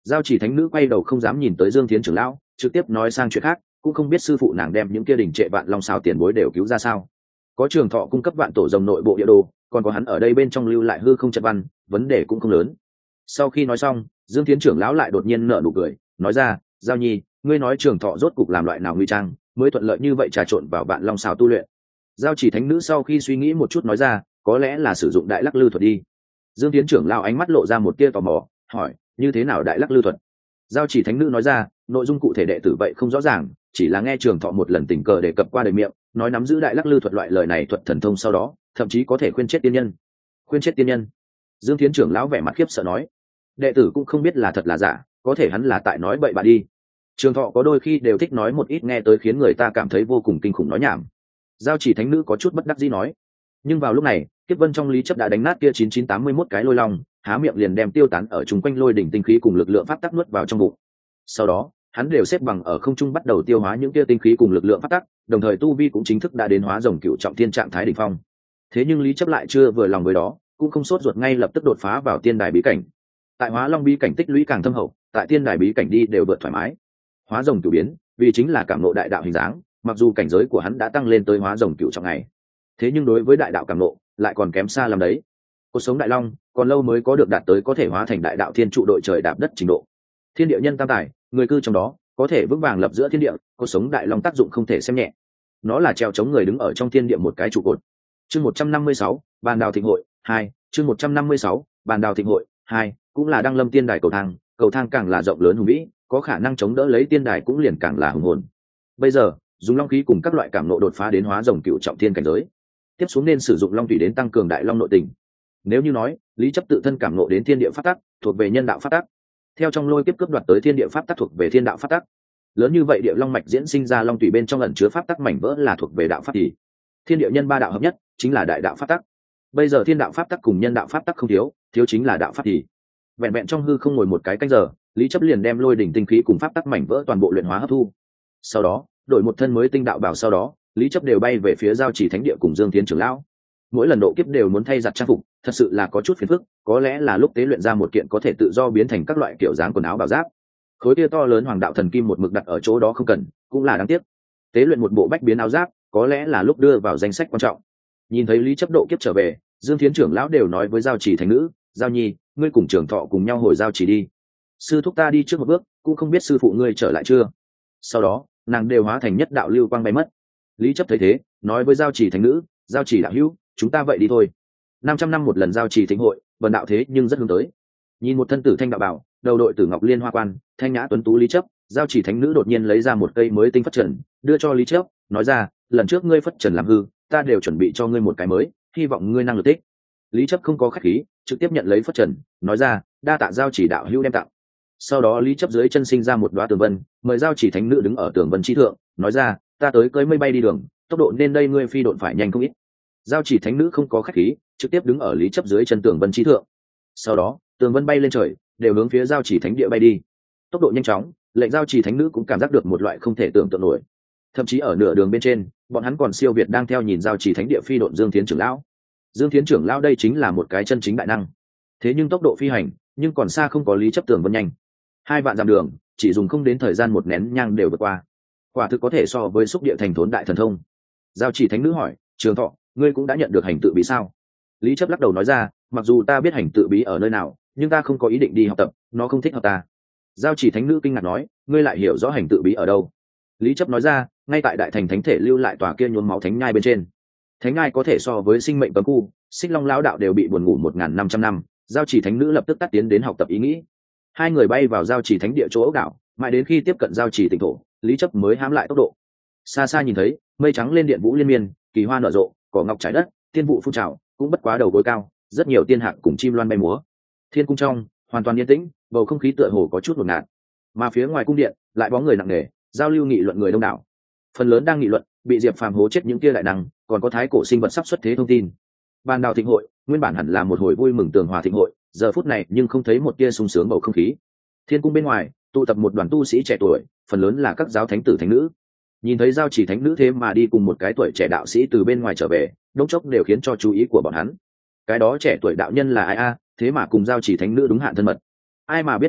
Giao chỉ thánh nữ quay đầu không dám nhìn tới Dương Thiến trưởng lão, trực tiếp nói sang chuyện khác, cũng không biết sư phụ nàng đem những kia đỉnh trệ vạn long xào tiền bối đều cứu ra sao. Có Trường Thọ cung cấp vạn tổ rồng nội bộ địa đồ, còn có hắn ở đây bên trong lưu lại hư không trận văn, vấn đề cũng không lớn. Sau khi nói xong, Dương Thiến trưởng lão lại đột nhiên nở nụ cười, nói ra, Giao Nhi, ngươi nói Trường Thọ rốt cục làm loại nào nguy trang, mới thuận lợi như vậy trà trộn vào vạn long xào tu luyện. Giao chỉ thánh nữ sau khi suy nghĩ một chút nói ra, có lẽ là sử dụng đại lắc lư thuật đi. Dương Thiến trưởng lão ánh mắt lộ ra một tia tò mò, hỏi, như thế nào đại lắc lư thuật? Giao chỉ thánh nữ nói ra, nội dung cụ thể đệ tử vậy không rõ ràng, chỉ là nghe Trường Thọ một lần tình cờ đề cập qua đời miệng, nói nắm giữ đại lắc lư thuật loại lời này thuật thần thông sau đó, thậm chí có thể khuyên chết tiên nhân. Khuyên chết tiên nhân? Dương Thiến trưởng lão vẻ mặt khiếp sợ nói, đệ tử cũng không biết là thật là giả, có thể hắn là tại nói bậy bạ đi. Trường Thọ có đôi khi đều thích nói một ít nghe tới khiến người ta cảm thấy vô cùng kinh khủng nói nhảm. Giao chỉ thánh nữ có chút bất đắc dĩ nói, nhưng vào lúc này, Kiếp Vân trong lý chấp đã đánh nát kia chín chín tám mươi mốt cái lôi long, há miệng liền đem tiêu tán ở chung quanh lôi đỉnh tinh khí cùng lực lượng pháp tắc nuốt vào trong bụng. Sau đó, hắn đều xếp bằng ở không trung bắt đầu tiêu hóa những kia tinh khí cùng lực lượng pháp tắc, đồng thời tu vi cũng chính thức đã đến hóa rồng cựu trọng thiên trạng thái đỉnh phong. Thế nhưng lý chấp lại chưa vừa lòng với đó, cũng không sốt ruột ngay lập tức đột phá vào tiên đài bí cảnh. Tại hóa long bí cảnh tích lũy càng thâm hậu, tại tiên đài bí cảnh đi đều vượt thoải mái. Hóa rồng cửu biến, vì chính là cảm ngộ đại đạo hình dáng, mặc dù cảnh giới của hắn đã tăng lên tới hóa rồng cửu trọng ngày, thế nhưng đối với đại đạo cảm ngộ lại còn kém xa lắm đấy. Cuộc sống đại long còn lâu mới có được đạt tới có thể hóa thành đại đạo thiên trụ đội trời đạp đất trình độ. Thiên địa nhân tam tài, người cư trong đó, có thể vững vàng lập giữa thiên địa, cuộc sống đại long tác dụng không thể xem nhẹ. Nó là treo chống người đứng ở trong thiên địa một cái trụ cột. Chương một trăm năm mươi sáu, bàn đào thịnh hội hai, chương một trăm năm mươi sáu, bàn đào thịnh hội hai, cũng là đăng lâm tiên đài cầu thang, cầu thang càng là rộng lớn hùng vĩ, có khả năng chống đỡ lấy tiên đài cũng liền càng là hùng hồn. Bây giờ, dùng long khí cùng các loại cảm nộ đột phá đến hóa rồng cựu trọng thiên cảnh giới. Tiếp xuống nên sử dụng long thủy đến tăng cường đại long nội tình. Nếu như nói, lý chấp tự thân cảm nộ đến thiên địa pháp tắc, thuộc về nhân đạo pháp tắc. Theo trong lôi kiếp cướp đoạt tới thiên địa pháp tắc thuộc về thiên đạo pháp tắc. Lớn như vậy địa long mạch diễn sinh ra long thủy bên trong ẩn chứa pháp tắc mảnh vỡ là thuộc về đạo pháp thì. Thiên địa nhân ba đạo hợp nhất, chính là đại đạo pháp tắc. Bây giờ thiên đạo pháp tắc cùng nhân đạo pháp tắc không thiếu, thiếu chính là đạo pháp thì. Vẹn vẹn trong hư không ngồi một cái canh giờ, lý chấp liền đem lôi đỉnh tinh khí cùng pháp tắc mảnh vỡ toàn bộ luyện hóa hấp thu. Sau đó, đổi một thân mới tinh đạo bảo, sau đó lý chấp đều bay về phía giao chỉ thánh địa cùng Dương Thiến trưởng lão. Mỗi lần độ kiếp đều muốn thay giặt trang phục, thật sự là có chút phiền phức, có lẽ là lúc tế luyện ra một kiện có thể tự do biến thành các loại kiểu dáng quần áo bảo giáp. Khối kia to lớn hoàng đạo thần kim một mực đặt ở chỗ đó không cần, cũng là đáng tiếc. Tế luyện một bộ bách biến áo giáp, có lẽ là lúc đưa vào danh sách quan trọng. Nhìn thấy lý chấp độ kiếp trở về, Dương Thiến trưởng lão đều nói với giao chỉ thánh nữ, Giao Nhi, ngươi cùng Trường Thọ cùng nhau hồi giao chỉ đi. Sư thúc ta đi trước một bước, cũng không biết sư phụ ngươi trở lại chưa. Sau đó, nàng đều hóa thành nhất đạo lưu quang bay mất. Lý chấp thấy thế, nói với giao chỉ thánh nữ, giao chỉ đạo hữu, chúng ta vậy đi thôi. năm trăm năm một lần giao chỉ thánh hội, vần đạo thế nhưng rất hướng tới. Nhìn một thân tử thanh đạo bảo, đầu đội tử ngọc liên hoa quan, thanh nhã tuấn tú lý chấp, giao chỉ thánh nữ đột nhiên lấy ra một cây mới tinh phất trần, đưa cho lý chấp, nói ra, lần trước ngươi phất trần làm hư, ta đều chuẩn bị cho ngươi một cái mới, hy vọng ngươi năng lực tích. Lý chấp không có khách khí, trực tiếp nhận lấy phất trần, nói ra, đa tạ giao chỉ đạo hữu đem tặng. Sau đó lý chấp dưới chân sinh ra một đoá tường vân, mời giao chỉ thánh nữ đứng ở tường vân chi thượng, nói ra, ta tới cưới mây bay đi đường, tốc độ nên đây ngươi phi độn phải nhanh không ít. Giao chỉ thánh nữ không có khách khí, trực tiếp đứng ở lý chấp dưới chân tường vân chi thượng. Sau đó, tường vân bay lên trời, đều hướng phía giao chỉ thánh địa bay đi. Tốc độ nhanh chóng, lệnh giao chỉ thánh nữ cũng cảm giác được một loại không thể tưởng tượng nổi. Thậm chí ở nửa đường bên trên, bọn hắn còn siêu việt đang theo nhìn giao chỉ thánh địa phi độn Dương Thiến trưởng lão. Dương Thiến trưởng lão đây chính là một cái chân chính đại năng. Thế nhưng tốc độ phi hành, nhưng còn xa không có lý chấp tường vân nhanh. Hai vạn dặm đường, chỉ dùng không đến thời gian một nén nhang đều vượt qua. Quả thực có thể so với xúc địa thành thốn đại thần thông. Giao chỉ thánh nữ hỏi, Trường Thọ, ngươi cũng đã nhận được hành tự bí sao? Lý chấp lắc đầu nói ra, mặc dù ta biết hành tự bí ở nơi nào, nhưng ta không có ý định đi học tập, nó không thích hợp ta. Giao chỉ thánh nữ kinh ngạc nói, ngươi lại hiểu rõ hành tự bí ở đâu? Lý chấp nói ra, ngay tại đại thành thánh thể lưu lại tòa kia nhuốm máu thánh nhai bên trên. Thánh nhai có thể so với sinh mệnh cấm khu, Xích Long lão đạo đều bị buồn ngủ một nghìn năm trăm năm. Giao chỉ thánh nữ lập tức tắt tiến đến học tập ý nghĩ. Hai người bay vào giao chỉ thánh địa chỗ ốc đảo, mãi đến khi tiếp cận giao chỉ tỉnh thổ, lý chấp mới hãm lại tốc độ. Xa xa nhìn thấy mây trắng lên điện vũ liên miên, kỳ hoa nở rộ, cỏ ngọc trải đất, tiên vụ phun trào, cũng bất quá đầu gối cao, rất nhiều tiên hạc cùng chim loan bay múa. Thiên cung trong hoàn toàn yên tĩnh, bầu không khí tựa hồ có chút ngột ngạt. Mà phía ngoài cung điện lại bóng người nặng nề, giao lưu nghị luận người đông đảo. Phần lớn đang nghị luận bị Diệp Phàm hố chết những kia đại năng, còn có thái cổ sinh vật sắp xuất thế thông tin. Ban đào thịnh hội nguyên bản hẳn là một hồi vui mừng tường hòa thịnh hội, giờ phút này nhưng không thấy một tia sung sướng bầu không khí. Thiên cung bên ngoài tụ tập một đoàn tu sĩ trẻ tuổi, phần lớn là các giáo thánh tử thánh nữ. Nhìn thấy giao chỉ thánh nữ thế mà đi cùng một cái tuổi trẻ đạo sĩ từ bên ngoài trở về, đống chốc đều khiến cho chú ý của bọn hắn. Cái đó trẻ tuổi đạo nhân là ai a? Thế mà cùng giao chỉ thánh nữ đúng hạn thân mật. Ai mà biết được a,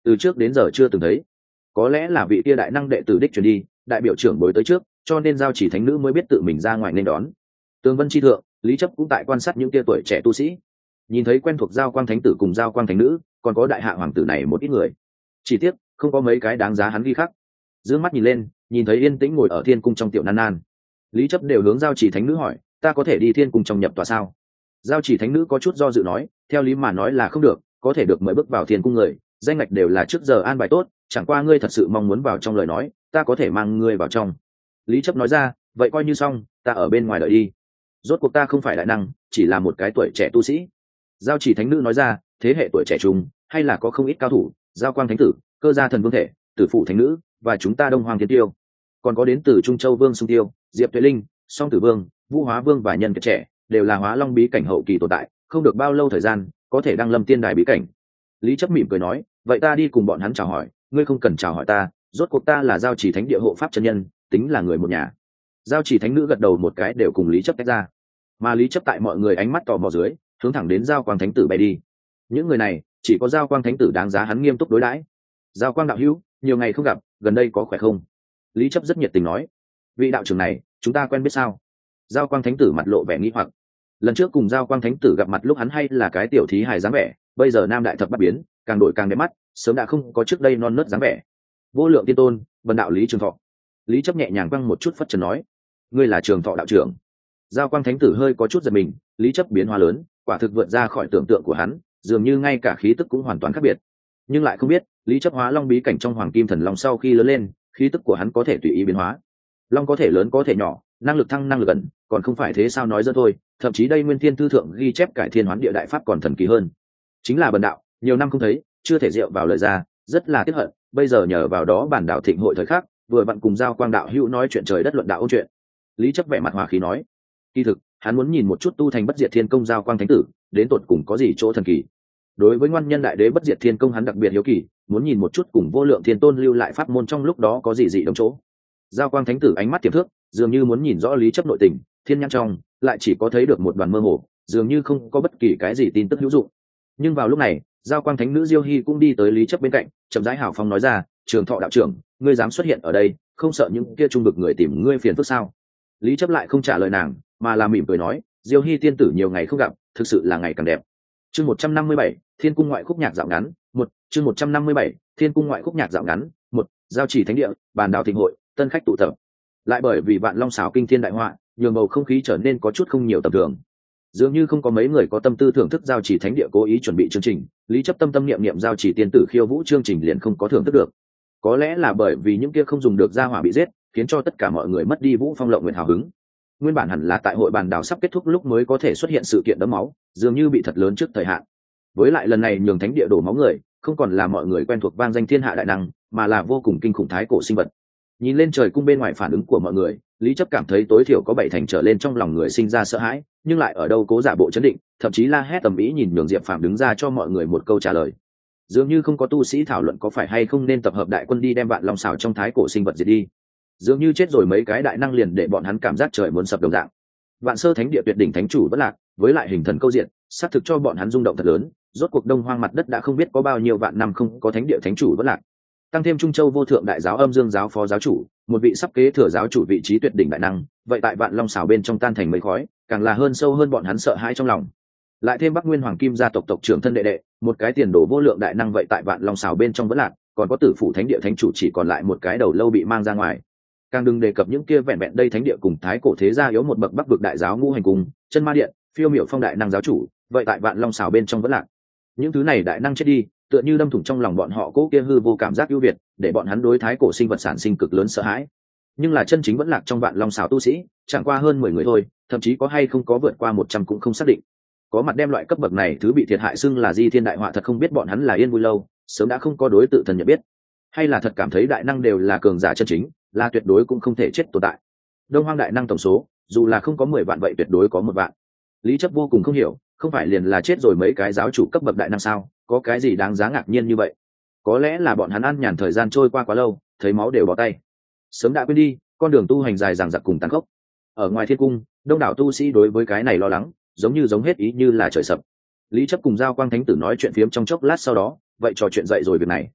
từ trước đến giờ chưa từng thấy. Có lẽ là vị kia đại năng đệ tử đích truyền đi, đại biểu trưởng bối tới trước, cho nên giao chỉ thánh nữ mới biết tự mình ra ngoài nên đón. Tường vân chi thượng, Lý Chấp cũng tại quan sát những kia tuổi trẻ tu sĩ, nhìn thấy quen thuộc giao quang thánh tử cùng giao quang thánh nữ, còn có đại hạ hoàng tử này một ít người, chỉ tiếc không có mấy cái đáng giá hắn ghi khắc. Dương mắt nhìn lên, nhìn thấy yên tĩnh ngồi ở thiên cung trong tiểu nan nan, Lý Chấp đều hướng giao chỉ thánh nữ hỏi, ta có thể đi thiên cung trong nhập tòa sao? Giao chỉ thánh nữ có chút do dự nói, theo lý mà nói là không được, có thể được mời bước vào thiên cung người, danh ngạch đều là trước giờ an bài tốt, chẳng qua ngươi thật sự mong muốn vào trong lời nói, ta có thể mang ngươi vào trong. Lý Chấp nói ra, vậy coi như xong, ta ở bên ngoài đợi đi. Rốt cuộc ta không phải đại năng, chỉ là một cái tuổi trẻ tu sĩ. Giao chỉ thánh nữ nói ra, thế hệ tuổi trẻ trung, hay là có không ít cao thủ, giao quang thánh tử, cơ gia thần vương thể, tử phụ thánh nữ, và chúng ta đông hoàng thiên tiêu, còn có đến từ trung châu vương sung tiêu, diệp tuệ linh, song tử vương, vũ hóa vương và nhân kiệt trẻ, đều là hóa long bí cảnh hậu kỳ tồn tại, không được bao lâu thời gian có thể đăng lâm tiên đài bí cảnh. Lý Chấp mỉm cười nói, vậy ta đi cùng bọn hắn chào hỏi, ngươi không cần chào hỏi ta, rốt cuộc ta là giao chỉ thánh địa hộ pháp chân nhân, tính là người một nhà. Giao chỉ thánh nữ gật đầu một cái, đều cùng Lý Chấp tách ra, mà Lý Chấp tại mọi người ánh mắt tò mò dưới hướng thẳng đến giao quang thánh tử bay đi. Những người này chỉ có giao quang thánh tử đáng giá hắn nghiêm túc đối đãi. Giao quang đạo hữu, nhiều ngày không gặp, gần đây có khỏe không? Lý Chấp rất nhiệt tình nói, vị đạo trưởng này chúng ta quen biết sao? Giao quang thánh tử mặt lộ vẻ nghi hoặc. Lần trước cùng giao quang thánh tử gặp mặt lúc hắn hay là cái tiểu thí hài dáng vẻ, bây giờ nam đại thập bắt biến, càng đổi càng đẹp mắt, sớm đã không có trước đây non nớt dáng vẻ. Vô lượng tiên tôn, vần đạo Lý Trường Thọ. Lý Chấp nhẹ nhàng quăng một chút phất trần nói, ngươi là Trường Thọ đạo trưởng. Giao quang thánh tử hơi có chút giật mình, Lý Chấp biến hóa lớn, quả thực vượt ra khỏi tưởng tượng của hắn, dường như ngay cả khí tức cũng hoàn toàn khác biệt. Nhưng lại không biết, Lý Chấp hóa long bí cảnh trong hoàng kim thần long sau khi lớn lên, khí tức của hắn có thể tùy ý biến hóa. Long có thể lớn có thể nhỏ, năng lực thăng năng lực ẩn, còn không phải thế sao nói dơ thôi, thậm chí đây nguyên thiên thư thượng ghi chép cải thiên hoán địa đại pháp còn thần kỳ hơn. Chính là bần đạo, nhiều năm không thấy, chưa thể rượu vào lời ra, rất là tiếc hận, bây giờ nhờ vào đó bản đạo thịnh hội thời khắc, vừa vặn cùng giao quang đạo hữu nói chuyện trời đất luận đạo ôn chuyện. Lý Chấp vẻ mặt hòa khí nói, kỳ thực hắn muốn nhìn một chút tu thành bất diệt thiên công giao quang thánh tử đến tột cùng có gì chỗ thần kỳ. Đối với ngoan nhân đại đế bất diệt thiên công hắn đặc biệt hiếu kỳ, muốn nhìn một chút cùng vô lượng thiên tôn lưu lại pháp môn trong lúc đó có gì dị đồng chỗ. Giao quang thánh tử ánh mắt tiềm thước, dường như muốn nhìn rõ Lý Chấp nội tình, thiên nhãn trong lại chỉ có thấy được một đoàn mơ hồ, dường như không có bất kỳ cái gì tin tức hữu dụng. Nhưng vào lúc này, giao quang thánh nữ Diêu Hy cũng đi tới Lý Chấp bên cạnh, chậm rãi hào phong nói ra, Trường Thọ đạo trưởng, ngươi dám xuất hiện ở đây, không sợ những kia trung bực người tìm ngươi phiền phức sao? Lý Chấp lại không trả lời nàng, mà là mỉm cười nói, Diêu Hy tiên tử nhiều ngày không gặp, thực sự là ngày càng đẹp. Chương một trăm năm mươi bảy, Thiên cung ngoại khúc nhạc dạo ngắn, một, chương một trăm năm mươi bảy, Thiên cung ngoại khúc nhạc dạo ngắn, một, giao chỉ thánh địa, bàn đào thịnh hội, tân khách tụ tập. Lại bởi vì vạn long xảo kinh thiên đại họa, nhường bầu không khí trở nên có chút không nhiều tầm thường. Dường như không có mấy người có tâm tư thưởng thức giao chỉ thánh địa cố ý chuẩn bị chương trình, Lý Chấp tâm tâm niệm niệm giao chỉ tiên tử khiêu vũ chương trình liền không có thưởng thức được. Có lẽ là bởi vì những kia không dùng được gia hỏa bị giết, khiến cho tất cả mọi người mất đi vũ phong lộng nguyện hào hứng. Nguyên bản hẳn là tại hội bàn đào sắp kết thúc lúc mới có thể xuất hiện sự kiện đẫm máu, dường như bị thật lớn trước thời hạn. Với lại lần này nhường thánh địa đổ máu người, không còn là mọi người quen thuộc vang danh thiên hạ đại năng, mà là vô cùng kinh khủng thái cổ sinh vật. Nhìn lên trời cung bên ngoài phản ứng của mọi người, Lý Chấp cảm thấy tối thiểu có bảy thành trở lên trong lòng người sinh ra sợ hãi, nhưng lại ở đâu cố giả bộ chấn định, thậm chí la hét tầm ý nhìn nhường Diệp Phàm đứng ra cho mọi người một câu trả lời. Dường như không có tu sĩ thảo luận có phải hay không nên tập hợp đại quân đi đem vạn long xảo trong thái cổ sinh vật diệt đi. Dường như chết rồi mấy cái đại năng liền để bọn hắn cảm giác trời muốn sập đồng dạng. Vạn sơ thánh địa tuyệt đỉnh thánh chủ vẫn lạc, với lại hình thần câu diện, xác thực cho bọn hắn rung động thật lớn. Rốt cuộc đông hoang mặt đất đã không biết có bao nhiêu vạn năm không có thánh địa thánh chủ vẫn lạc. Tăng thêm Trung Châu vô thượng đại giáo âm dương giáo phó giáo chủ, một vị sắp kế thừa giáo chủ vị trí tuyệt đỉnh đại năng, vậy tại vạn long xảo bên trong tan thành mây khói, càng là hơn sâu hơn bọn hắn sợ hãi trong lòng. Lại thêm Bắc Nguyên Hoàng Kim gia tộc tộc trưởng thân đệ đệ, một cái tiền đồ vô lượng đại năng vậy tại vạn long xảo bên trong vẫn lạc, còn có tử phủ thánh địa thánh chủ chỉ còn lại một cái đầu lâu bị mang ra ngoài. Càng đừng đề cập những kia vẹn vẹn đây thánh địa cùng thái cổ thế gia yếu một bậc Bắc vực đại giáo ngũ hành cung, chân ma điện, phiêu miểu phong đại năng giáo chủ, vậy tại vạn long xảo bên trong vẫn lạc. Những thứ này đại năng chết đi, tựa như đâm thủng trong lòng bọn họ cố kia hư vô cảm giác ưu việt, để bọn hắn đối thái cổ sinh vật sản sinh cực lớn sợ hãi. Nhưng là chân chính vẫn lạc trong vạn long xảo tu sĩ, chẳng qua hơn mười người thôi, thậm chí có hay không có vượt qua một trăm cũng không xác định. Có mặt đem loại cấp bậc này thứ bị thiệt hại xưng là di thiên đại họa thật không biết bọn hắn là yên vui lâu, sớm đã không có đối tự thần nhận biết, hay là thật cảm thấy đại năng đều là cường giả chân chính, là tuyệt đối cũng không thể chết tồn tại. Đông hoang đại năng tổng số, dù là không có mười vạn vậy tuyệt đối có một vạn. Lý Chấp vô cùng không hiểu, không phải liền là chết rồi mấy cái giáo chủ cấp bậc đại năng sao, có cái gì đáng giá ngạc nhiên như vậy? Có lẽ là bọn hắn ăn nhàn thời gian trôi qua quá lâu, thấy máu đều bỏ tay, sớm đã quên đi con đường tu hành dài dằng dặc cùng tàn khốc. Ở ngoài thiên cung, đông đảo tu sĩ đối với cái này lo lắng, giống như giống hết ý như là trời sập. Lý Chấp cùng giao quang thánh tử nói chuyện phiếm trong chốc lát sau đó, vậy trò chuyện dậy rồi việc này.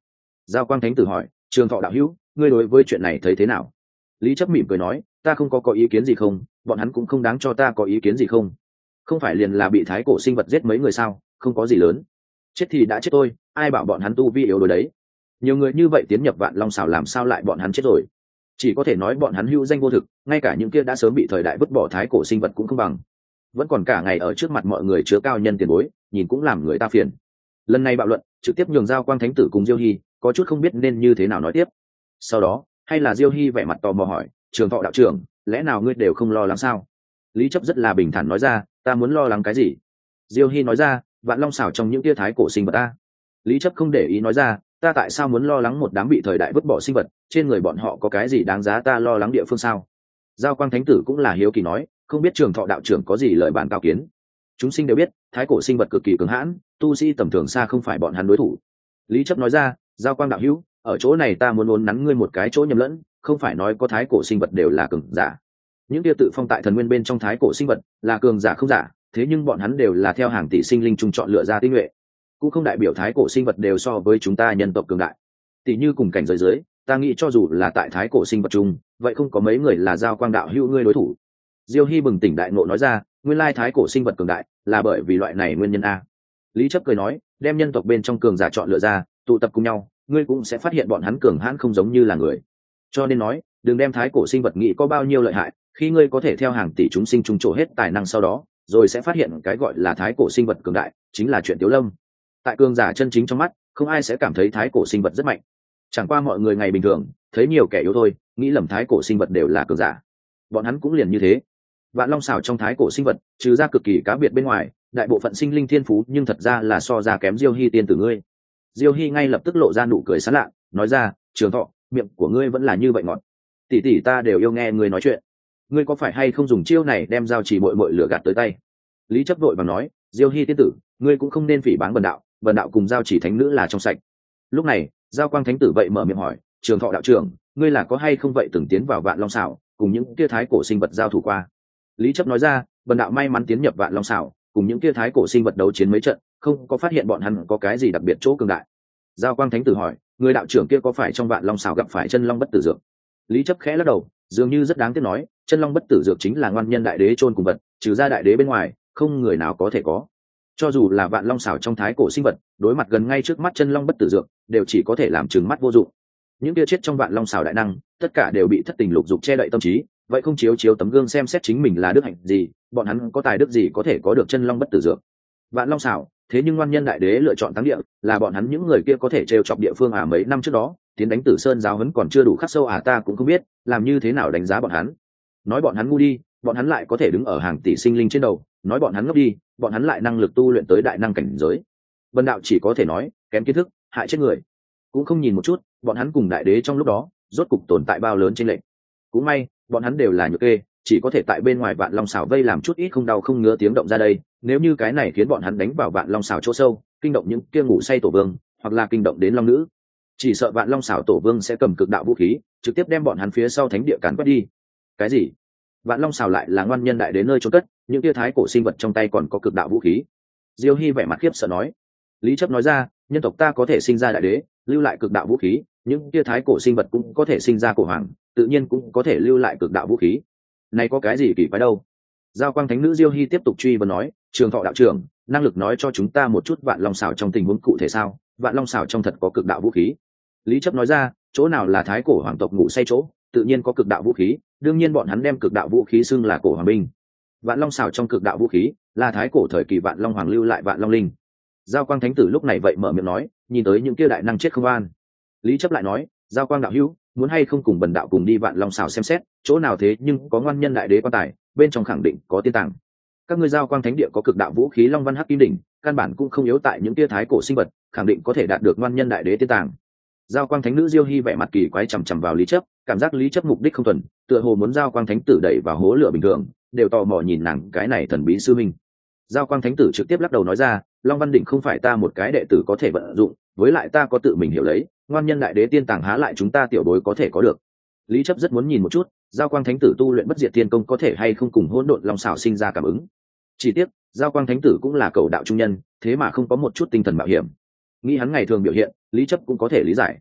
Giao quang thánh tử hỏi, trường thọ đạo hữu, ngươi đối với chuyện này thấy thế nào? Lý chấp mỉm cười nói, ta không có có ý kiến gì không, bọn hắn cũng không đáng cho ta có ý kiến gì không. Không phải liền là bị thái cổ sinh vật giết mấy người sao, không có gì lớn. Chết thì đã chết tôi, ai bảo bọn hắn tu vi yếu đuối đấy. Nhiều người như vậy tiến nhập vạn long xảo làm sao lại bọn hắn chết rồi. Chỉ có thể nói bọn hắn hữu danh vô thực, ngay cả những kia đã sớm bị thời đại vứt bỏ thái cổ sinh vật cũng không bằng. Vẫn còn cả ngày ở trước mặt mọi người chứa cao nhân tiền bối, nhìn cũng làm người ta phiền. Lần này bạo luận trực tiếp nhường Giao quang thánh tử cùng Diêu Hy có chút không biết nên như thế nào nói tiếp. Sau đó hay là Diêu Hy vẻ mặt tò mò hỏi, trường thọ đạo trưởng, lẽ nào ngươi đều không lo lắng sao? Lý chấp rất là bình thản nói ra, ta muốn lo lắng cái gì? Diêu Hy nói ra, vạn long xảo trong những tia thái cổ sinh vật ta. Lý chấp không để ý nói ra, ta tại sao muốn lo lắng một đám bị thời đại vứt bỏ sinh vật, trên người bọn họ có cái gì đáng giá ta lo lắng địa phương sao? Giao quang thánh tử cũng là hiếu kỳ nói, không biết trường thọ đạo trưởng có gì lời bàn cao kiến. Chúng sinh đều biết thái cổ sinh vật cực kỳ cứng hãn, tu sĩ tầm thường xa không phải bọn hắn đối thủ. Lý chấp nói ra, Giao quang đạo hữu, ở chỗ này ta muốn uốn nắn ngươi một cái chỗ nhầm lẫn, không phải nói có thái cổ sinh vật đều là cường giả. Những kia tự phong tại thần nguyên bên trong thái cổ sinh vật là cường giả không giả, thế nhưng bọn hắn đều là theo hàng tỷ sinh linh trung chọn lựa ra tinh nhuệ, cũng không đại biểu thái cổ sinh vật đều so với chúng ta nhân tộc cường đại. Tỷ như cùng cảnh giới dưới, ta nghĩ cho dù là tại thái cổ sinh vật chung, vậy không có mấy người là Giao quang đạo hữu ngươi đối thủ. Diêu Hy bừng tỉnh đại ngộ nói ra, nguyên lai thái cổ sinh vật cường đại là bởi vì loại này nguyên nhân a. Lý chấp cười nói, đem nhân tộc bên trong cường giả chọn lựa ra, tụ tập cùng nhau, ngươi cũng sẽ phát hiện bọn hắn cường hãn không giống như là người. Cho nên nói, đừng đem thái cổ sinh vật nghĩ có bao nhiêu lợi hại, khi ngươi có thể theo hàng tỷ chúng sinh trung trổ hết tài năng sau đó, rồi sẽ phát hiện cái gọi là thái cổ sinh vật cường đại chính là chuyện tiểu lâm. Tại cường giả chân chính trong mắt, không ai sẽ cảm thấy thái cổ sinh vật rất mạnh. Chẳng qua mọi người ngày bình thường thấy nhiều kẻ yếu thôi, nghĩ lầm thái cổ sinh vật đều là cường giả. Bọn hắn cũng liền như thế. Vạn long xảo trong thái cổ sinh vật, trừ ra cực kỳ cá biệt bên ngoài, đại bộ phận sinh linh thiên phú nhưng thật ra là so ra kém Diêu Hy tiên tử ngươi. Diêu Hy ngay lập tức lộ ra nụ cười sán lạ, nói ra, trường thọ, miệng của ngươi vẫn là như vậy ngọt. Tỷ tỷ ta đều yêu nghe ngươi nói chuyện. Ngươi có phải hay không dùng chiêu này đem Giao Chỉ muội muội lửa gạt tới tay? Lý chấp vội vàng nói, Diêu Hy tiên tử, ngươi cũng không nên phỉ báng bần đạo, bần đạo cùng Giao Chỉ thánh nữ là trong sạch. Lúc này, Giao quang thánh tử vậy mở miệng hỏi, trường thọ đạo trưởng, ngươi là có hay không vậy từng tiến vào vạn long xảo, cùng những kia thái cổ sinh vật giao thủ qua? Lý chấp nói ra, bần đạo may mắn tiến nhập vạn long xảo, cùng những kia thái cổ sinh vật đấu chiến mấy trận, không có phát hiện bọn hắn có cái gì đặc biệt chỗ cường đại. Giao quang thánh tử hỏi, người đạo trưởng kia có phải trong vạn long xảo gặp phải chân long bất tử dược? Lý chấp khẽ lắc đầu, dường như rất đáng tiếc nói, chân long bất tử dược chính là ngoan nhân đại đế chôn cùng vật, trừ ra đại đế bên ngoài, không người nào có thể có. Cho dù là vạn long xảo trong thái cổ sinh vật, đối mặt gần ngay trước mắt chân long bất tử dược, đều chỉ có thể làm trừng mắt vô dụng. Những kia chết trong vạn long xảo đại năng, tất cả đều bị thất tình lục dục che đậy tâm trí, vậy không chiếu chiếu tấm gương xem xét chính mình là đức hạnh gì, bọn hắn có tài đức gì có thể có được chân long bất tử dược. Vạn long xảo, thế nhưng ngoan nhân đại đế lựa chọn thắng địa, là bọn hắn những người kia có thể trêu chọc địa phương à. Mấy năm trước đó tiến đánh Tử Sơn giáo huấn còn chưa đủ khắc sâu à, ta cũng không biết làm như thế nào đánh giá bọn hắn. Nói bọn hắn ngu đi, bọn hắn lại có thể đứng ở hàng tỷ sinh linh trên đầu, nói bọn hắn ngốc đi, bọn hắn lại năng lực tu luyện tới đại năng cảnh giới. Vân đạo chỉ có thể nói kém kiến thức, hại chết người. Cũng không nhìn một chút bọn hắn cùng đại đế trong lúc đó rốt cục tồn tại bao lớn trên lệnh. Cũng may bọn hắn đều là nhược kê, chỉ có thể tại bên ngoài vạn long xảo vây làm chút ít không đau không ngứa tiếng động ra đây. Nếu như cái này khiến bọn hắn đánh vào vạn long xảo chỗ sâu, kinh động những kia ngủ say tổ vương, hoặc là kinh động đến long nữ, chỉ sợ vạn long xảo tổ vương sẽ cầm cực đạo vũ khí trực tiếp đem bọn hắn phía sau thánh địa càn quét đi. Cái gì? Vạn long xảo lại là ngoan nhân đại đến nơi trốn cất, những kia thái cổ sinh vật trong tay còn có cực đạo vũ khí? Diêu Hy vẻ mặt khiếp sợ nói. Lý chấp nói ra, nhân tộc ta có thể sinh ra đại đế, lưu lại cực đạo vũ khí, những kia thái cổ sinh vật cũng có thể sinh ra cổ hoàng, tự nhiên cũng có thể lưu lại cực đạo vũ khí. Này có cái gì kỳ quái đâu? Giao quang thánh nữ Diêu Hy tiếp tục truy vấn nói, trường thọ đạo trưởng, năng lực nói cho chúng ta một chút vạn long xảo trong tình huống cụ thể sao? Vạn long xảo trong thật có cực đạo vũ khí? Lý chấp nói ra, chỗ nào là thái cổ hoàng tộc ngủ say chỗ, tự nhiên có cực đạo vũ khí, đương nhiên bọn hắn đem cực đạo vũ khí xưng là cổ hoàng binh. Vạn long xảo trong cực đạo vũ khí là thái cổ thời kỳ vạn long hoàng lưu lại vạn long linh. Giao quang thánh tử lúc này vậy mở miệng nói, nhìn tới những kia đại năng chết không an. Lý chấp lại nói, giao quang đạo hữu, muốn hay không cùng bần đạo cùng đi vạn long xảo xem xét, chỗ nào thế nhưng có ngoan nhân đại đế quan tài, bên trong khẳng định có tiên tàng. Các ngươi giao quang thánh địa có cực đạo vũ khí long văn hắc kim đỉnh, căn bản cũng không yếu tại những kia thái cổ sinh vật, khẳng định có thể đạt được ngoan nhân đại đế tiên tàng. Giao quang thánh nữ Diêu Hy vẻ mặt kỳ quái chằm chằm vào Lý chấp, cảm giác Lý chấp mục đích không thuần, tựa hồ muốn giao quang thánh tử đẩy vào hố lửa bình thường, đều tò mò nhìn nàng cái này thần bí sư minh. Giao quang thánh tử trực tiếp lắc đầu nói ra, long văn đỉnh không phải ta một cái đệ tử có thể vận dụng, với lại ta có tự mình hiểu lấy, ngoan nhân đại đế tiên tàng há lại chúng ta tiểu bối có thể có được. Lý chấp rất muốn nhìn một chút, giao quang thánh tử tu luyện bất diệt tiên công có thể hay không cùng hỗn độn long xảo sinh ra cảm ứng. Chỉ tiếc giao quang thánh tử cũng là cầu đạo trung nhân, thế mà không có một chút tinh thần mạo hiểm. Nghĩ hắn ngày thường biểu hiện, Lý chấp cũng có thể lý giải.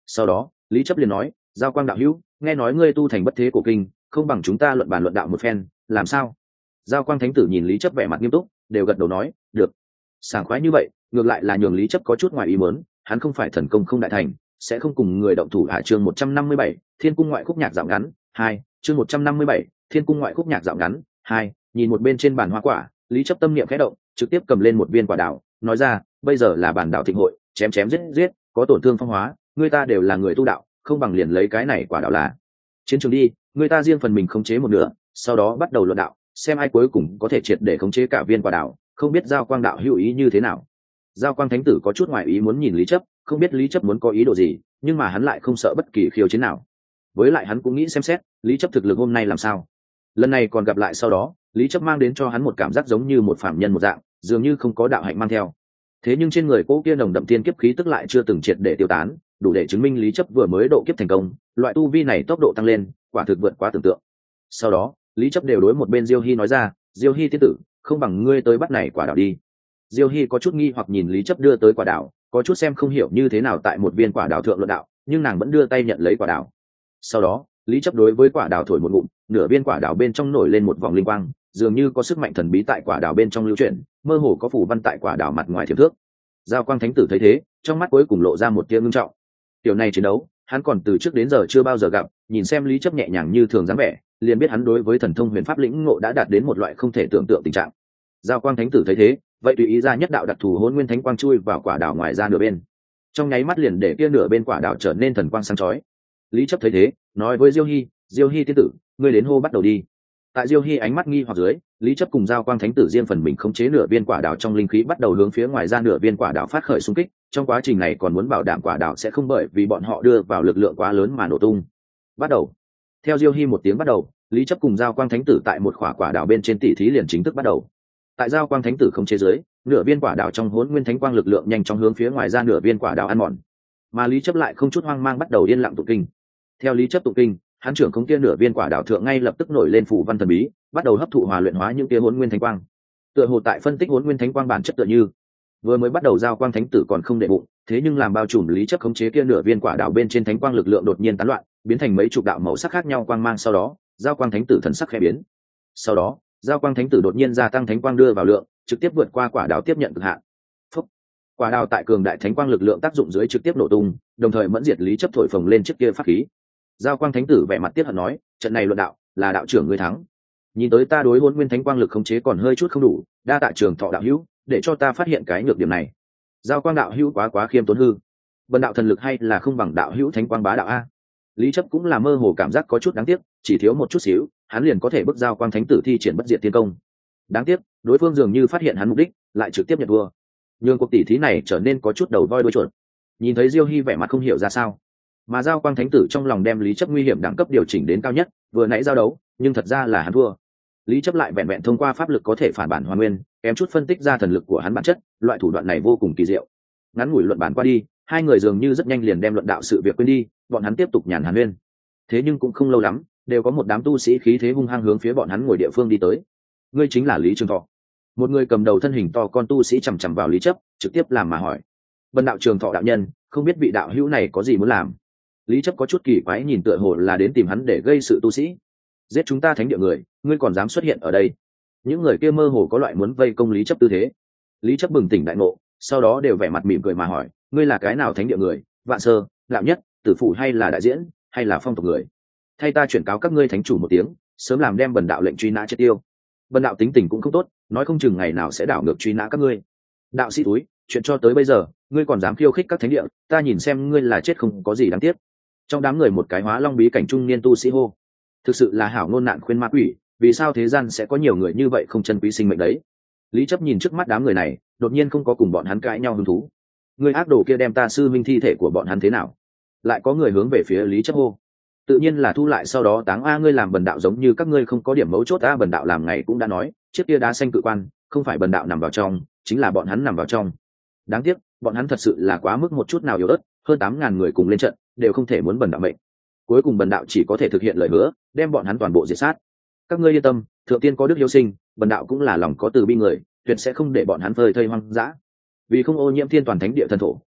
Sau đó lý chấp liền nói, giao quang đạo hữu, nghe nói ngươi tu thành bất thế cổ kinh, không bằng chúng ta luận bàn luận đạo một phen, làm sao? Giao quang thánh tử nhìn lý chấp vẻ mặt nghiêm túc, đều gật đầu nói được. Sảng khoái như vậy ngược lại là nhường lý chấp có chút ngoài ý muốn, hắn không phải thần công không đại thành, sẽ không cùng người động thủ. Hạ chương một trăm năm mươi bảy, thiên cung ngoại khúc nhạc dạo ngắn hai, chương một trăm năm mươi bảy, thiên cung ngoại khúc nhạc dạo ngắn hai. Nhìn một bên trên bàn hoa quả, lý chấp tâm niệm khẽ động, trực tiếp cầm lên một viên quả đào, nói ra, bây giờ là bản đạo thịnh hội, chém chém giết giết, có tổn thương phong hóa, người ta đều là người tu đạo, không bằng liền lấy cái này quả đào là chiến trường đi, người ta riêng phần mình khống chế một nửa, sau đó bắt đầu luận đạo, xem ai cuối cùng có thể triệt để khống chế cả viên quả đào. Không biết giao quang đạo hữu ý như thế nào? Giao quang thánh tử có chút ngoại ý muốn nhìn lý chấp, không biết lý chấp muốn có ý đồ gì, nhưng mà hắn lại không sợ bất kỳ khiêu chiến nào. Với lại hắn cũng nghĩ xem xét lý chấp thực lực hôm nay làm sao. Lần này còn gặp lại sau đó, lý chấp mang đến cho hắn một cảm giác giống như một phạm nhân một dạng, dường như không có đạo hạnh mang theo. Thế nhưng trên người cô kia nồng đậm tiên kiếp khí tức lại chưa từng triệt để tiêu tán, đủ để chứng minh lý chấp vừa mới độ kiếp thành công. Loại tu vi này tốc độ tăng lên quả thực vượt quá tưởng tượng. Sau đó lý chấp đều đối một bên Diêu Hy nói ra, Diêu Hy tiên tử, không bằng ngươi tới bắt này quả đào đi. Diêu Hy có chút nghi hoặc nhìn lý chấp đưa tới quả đào, có chút xem không hiểu như thế nào tại một viên quả đào thượng luận đạo, nhưng nàng vẫn đưa tay nhận lấy quả đào. Sau đó lý chấp đối với quả đào thổi một ngụm, nửa viên quả đào bên trong nổi lên một vòng linh quang, dường như có sức mạnh thần bí tại quả đào bên trong lưu chuyển, mơ hồ có phủ văn tại quả đào mặt ngoài thiệp thước. Giao quang thánh tử thấy thế, trong mắt cuối cùng lộ ra một tia ngưng trọng. Tiểu này chiến đấu hắn còn từ trước đến giờ chưa bao giờ gặp, nhìn xem lý chấp nhẹ nhàng như thường dáng vẻ, liền biết hắn đối với thần thông huyền pháp lĩnh ngộ đã đạt đến một loại không thể tưởng tượng tình trạng. Giao quang thánh tử thấy thế, vậy tùy ý ra nhất đạo đặc thù hỗn nguyên thánh quang chui vào quả đào ngoài ra nửa bên, trong nháy mắt liền để kia nửa bên quả đào trở nên thần quang sáng chói. Lý chấp thấy thế, nói với Diêu Hy, Diêu Hy tiên tử, ngươi đến hô bắt đầu đi. Tại Diêu Hy ánh mắt nghi hoặc dưới, lý chấp cùng giao quang thánh tử riêng phần mình khống chế nửa viên quả đào trong linh khí bắt đầu hướng phía ngoài ra nửa viên quả đào phát khởi xung kích. Trong quá trình này còn muốn bảo đảm quả đào sẽ không bởi vì bọn họ đưa vào lực lượng quá lớn mà nổ tung. Bắt đầu. Theo Diêu Hy một tiếng bắt đầu, lý chấp cùng giao quang thánh tử tại một quả quả đào bên trên tỷ thí liền chính thức bắt đầu. Tại giao quang thánh tử khống chế dưới, nửa viên quả đào trong hỗn nguyên thánh quang lực lượng nhanh chóng hướng phía ngoài ra nửa viên quả đào ăn mòn, mà lý chấp lại không chút hoang mang bắt đầu yên lặng tụng kinh. Theo lý chấp tụng kinh, hắn trưởng không kia nửa viên quả đào thượng ngay lập tức nổi lên phù văn thần bí, bắt đầu hấp thụ hòa luyện hóa những kia hỗn nguyên thánh quang. Tựa hồ tại phân tích hỗn nguyên thánh quang bản chất tựa như vừa mới bắt đầu giao quang thánh tử còn không để bụng, thế nhưng làm bao trùm lý chấp khống chế kia nửa viên quả đào bên trên thánh quang lực lượng đột nhiên tán loạn, biến thành mấy chục đạo màu sắc khác nhau quang mang. Sau đó giao quang thánh tử thần sắc khẽ biến, sau đó giao quang thánh tử đột nhiên gia tăng thánh quang đưa vào lượng, trực tiếp vượt qua quả đào tiếp nhận cực hạn. Phúc. Quả đào tại cường đại thánh quang lực lượng tác dụng dưới trực tiếp nổ tung, đồng thời mẫn diệt lý chấp thổi phồng lên chiếc kia pháp khí. Giao quang thánh tử vẻ mặt tiếc hận nói, trận này luận đạo là đạo trưởng ngươi thắng. Nhìn tới ta đối hỗn nguyên thánh quang lực khống chế còn hơi chút không đủ, đa tạ trường thọ đạo hữu, để cho ta phát hiện cái nhược điểm này. Giao quang đạo hữu quá quá khiêm tốn hư, bần đạo thần lực hay là không bằng đạo hữu thánh quang bá đạo a. Lý chấp cũng là mơ hồ cảm giác có chút đáng tiếc, chỉ thiếu một chút xíu, hắn liền có thể bức giao quang thánh tử thi triển bất diệt thiên công. Đáng tiếc, đối phương dường như phát hiện hắn mục đích, lại trực tiếp nhận thua. Nhưng cuộc tỷ thí này trở nên có chút đầu voi đuôi chuột. Nhìn thấy Diêu Hy vẻ mặt không hiểu ra sao, mà giao quang thánh tử trong lòng đem lý chấp nguy hiểm đẳng cấp điều chỉnh đến cao nhất, vừa nãy giao đấu, nhưng thật ra là hắn thua. Lý chấp lại vẹn vẹn thông qua pháp lực có thể phản bản hoàn nguyên, kém chút phân tích ra thần lực của hắn bản chất, loại thủ đoạn này vô cùng kỳ diệu. Ngắn ngủi luận bản qua đi, hai người dường như rất nhanh liền đem luận đạo sự việc quên đi, bọn hắn tiếp tục nhàn hàn nguyên. Thế nhưng cũng không lâu lắm, đều có một đám tu sĩ khí thế hung hăng hướng phía bọn hắn ngồi địa phương đi tới. Ngươi chính là Lý Trường Thọ. Một người cầm đầu thân hình to con tu sĩ chằm chằm vào Lý chấp, trực tiếp làm mà hỏi. Bần đạo Trường Thọ đạo nhân, không biết vị đạo hữu này có gì muốn làm. Lý chấp có chút kỳ quái nhìn tựa hồ là đến tìm hắn để gây sự tu sĩ. Giết chúng ta thánh địa người, ngươi còn dám xuất hiện ở đây? Những người kia mơ hồ có loại muốn vây công Lý chấp tư thế. Lý chấp bừng tỉnh đại ngộ, sau đó đều vẻ mặt mỉm cười mà hỏi, ngươi là cái nào thánh địa người? Vạn Sơ, Lạo Nhất, Tử Phủ hay là đại diễn, hay là phong tộc người? Thay ta chuyển cáo các ngươi thánh chủ một tiếng, sớm làm đem bần đạo lệnh truy nã chết tiêu. Bần đạo tính tình cũng không tốt, nói không chừng ngày nào sẽ đảo ngược truy nã các ngươi. Đạo sĩ túi, chuyện cho tới bây giờ, ngươi còn dám khiêu khích các thánh địa, ta nhìn xem ngươi là chết không có gì đáng tiếc. Trong đám người một cái hóa long bí cảnh trung niên tu sĩ hô, thực sự là hảo ngôn nạn khuyên ma quỷ, vì sao thế gian sẽ có nhiều người như vậy không chân quý sinh mệnh đấy? Lý chấp nhìn trước mắt đám người này, đột nhiên không có cùng bọn hắn cãi nhau hứng thú. Người ác đồ kia đem ta sư minh thi thể của bọn hắn thế nào? Lại có người hướng về phía Lý chấp hô, tự nhiên là thu lại sau đó táng a. Ngươi làm bần đạo giống như các ngươi không có điểm mấu chốt a. Bần đạo làm ngày cũng đã nói, chiếc kia đá xanh cự quan không phải bần đạo nằm vào trong, chính là bọn hắn nằm vào trong. Đáng tiếc bọn hắn thật sự là quá mức một chút nào yếu ớt, hơn tám ngàn người cùng lên trận đều không thể muốn bần đạo mệnh. Cuối cùng bần đạo chỉ có thể thực hiện lời hứa, đem bọn hắn toàn bộ diệt sát. Các ngươi yên tâm, thượng tiên có đức hiếu sinh, bần đạo cũng là lòng có từ bi người, tuyệt sẽ không để bọn hắn phơi thây hoang dã. Vì không ô nhiễm thiên toàn thánh địa thần thổ,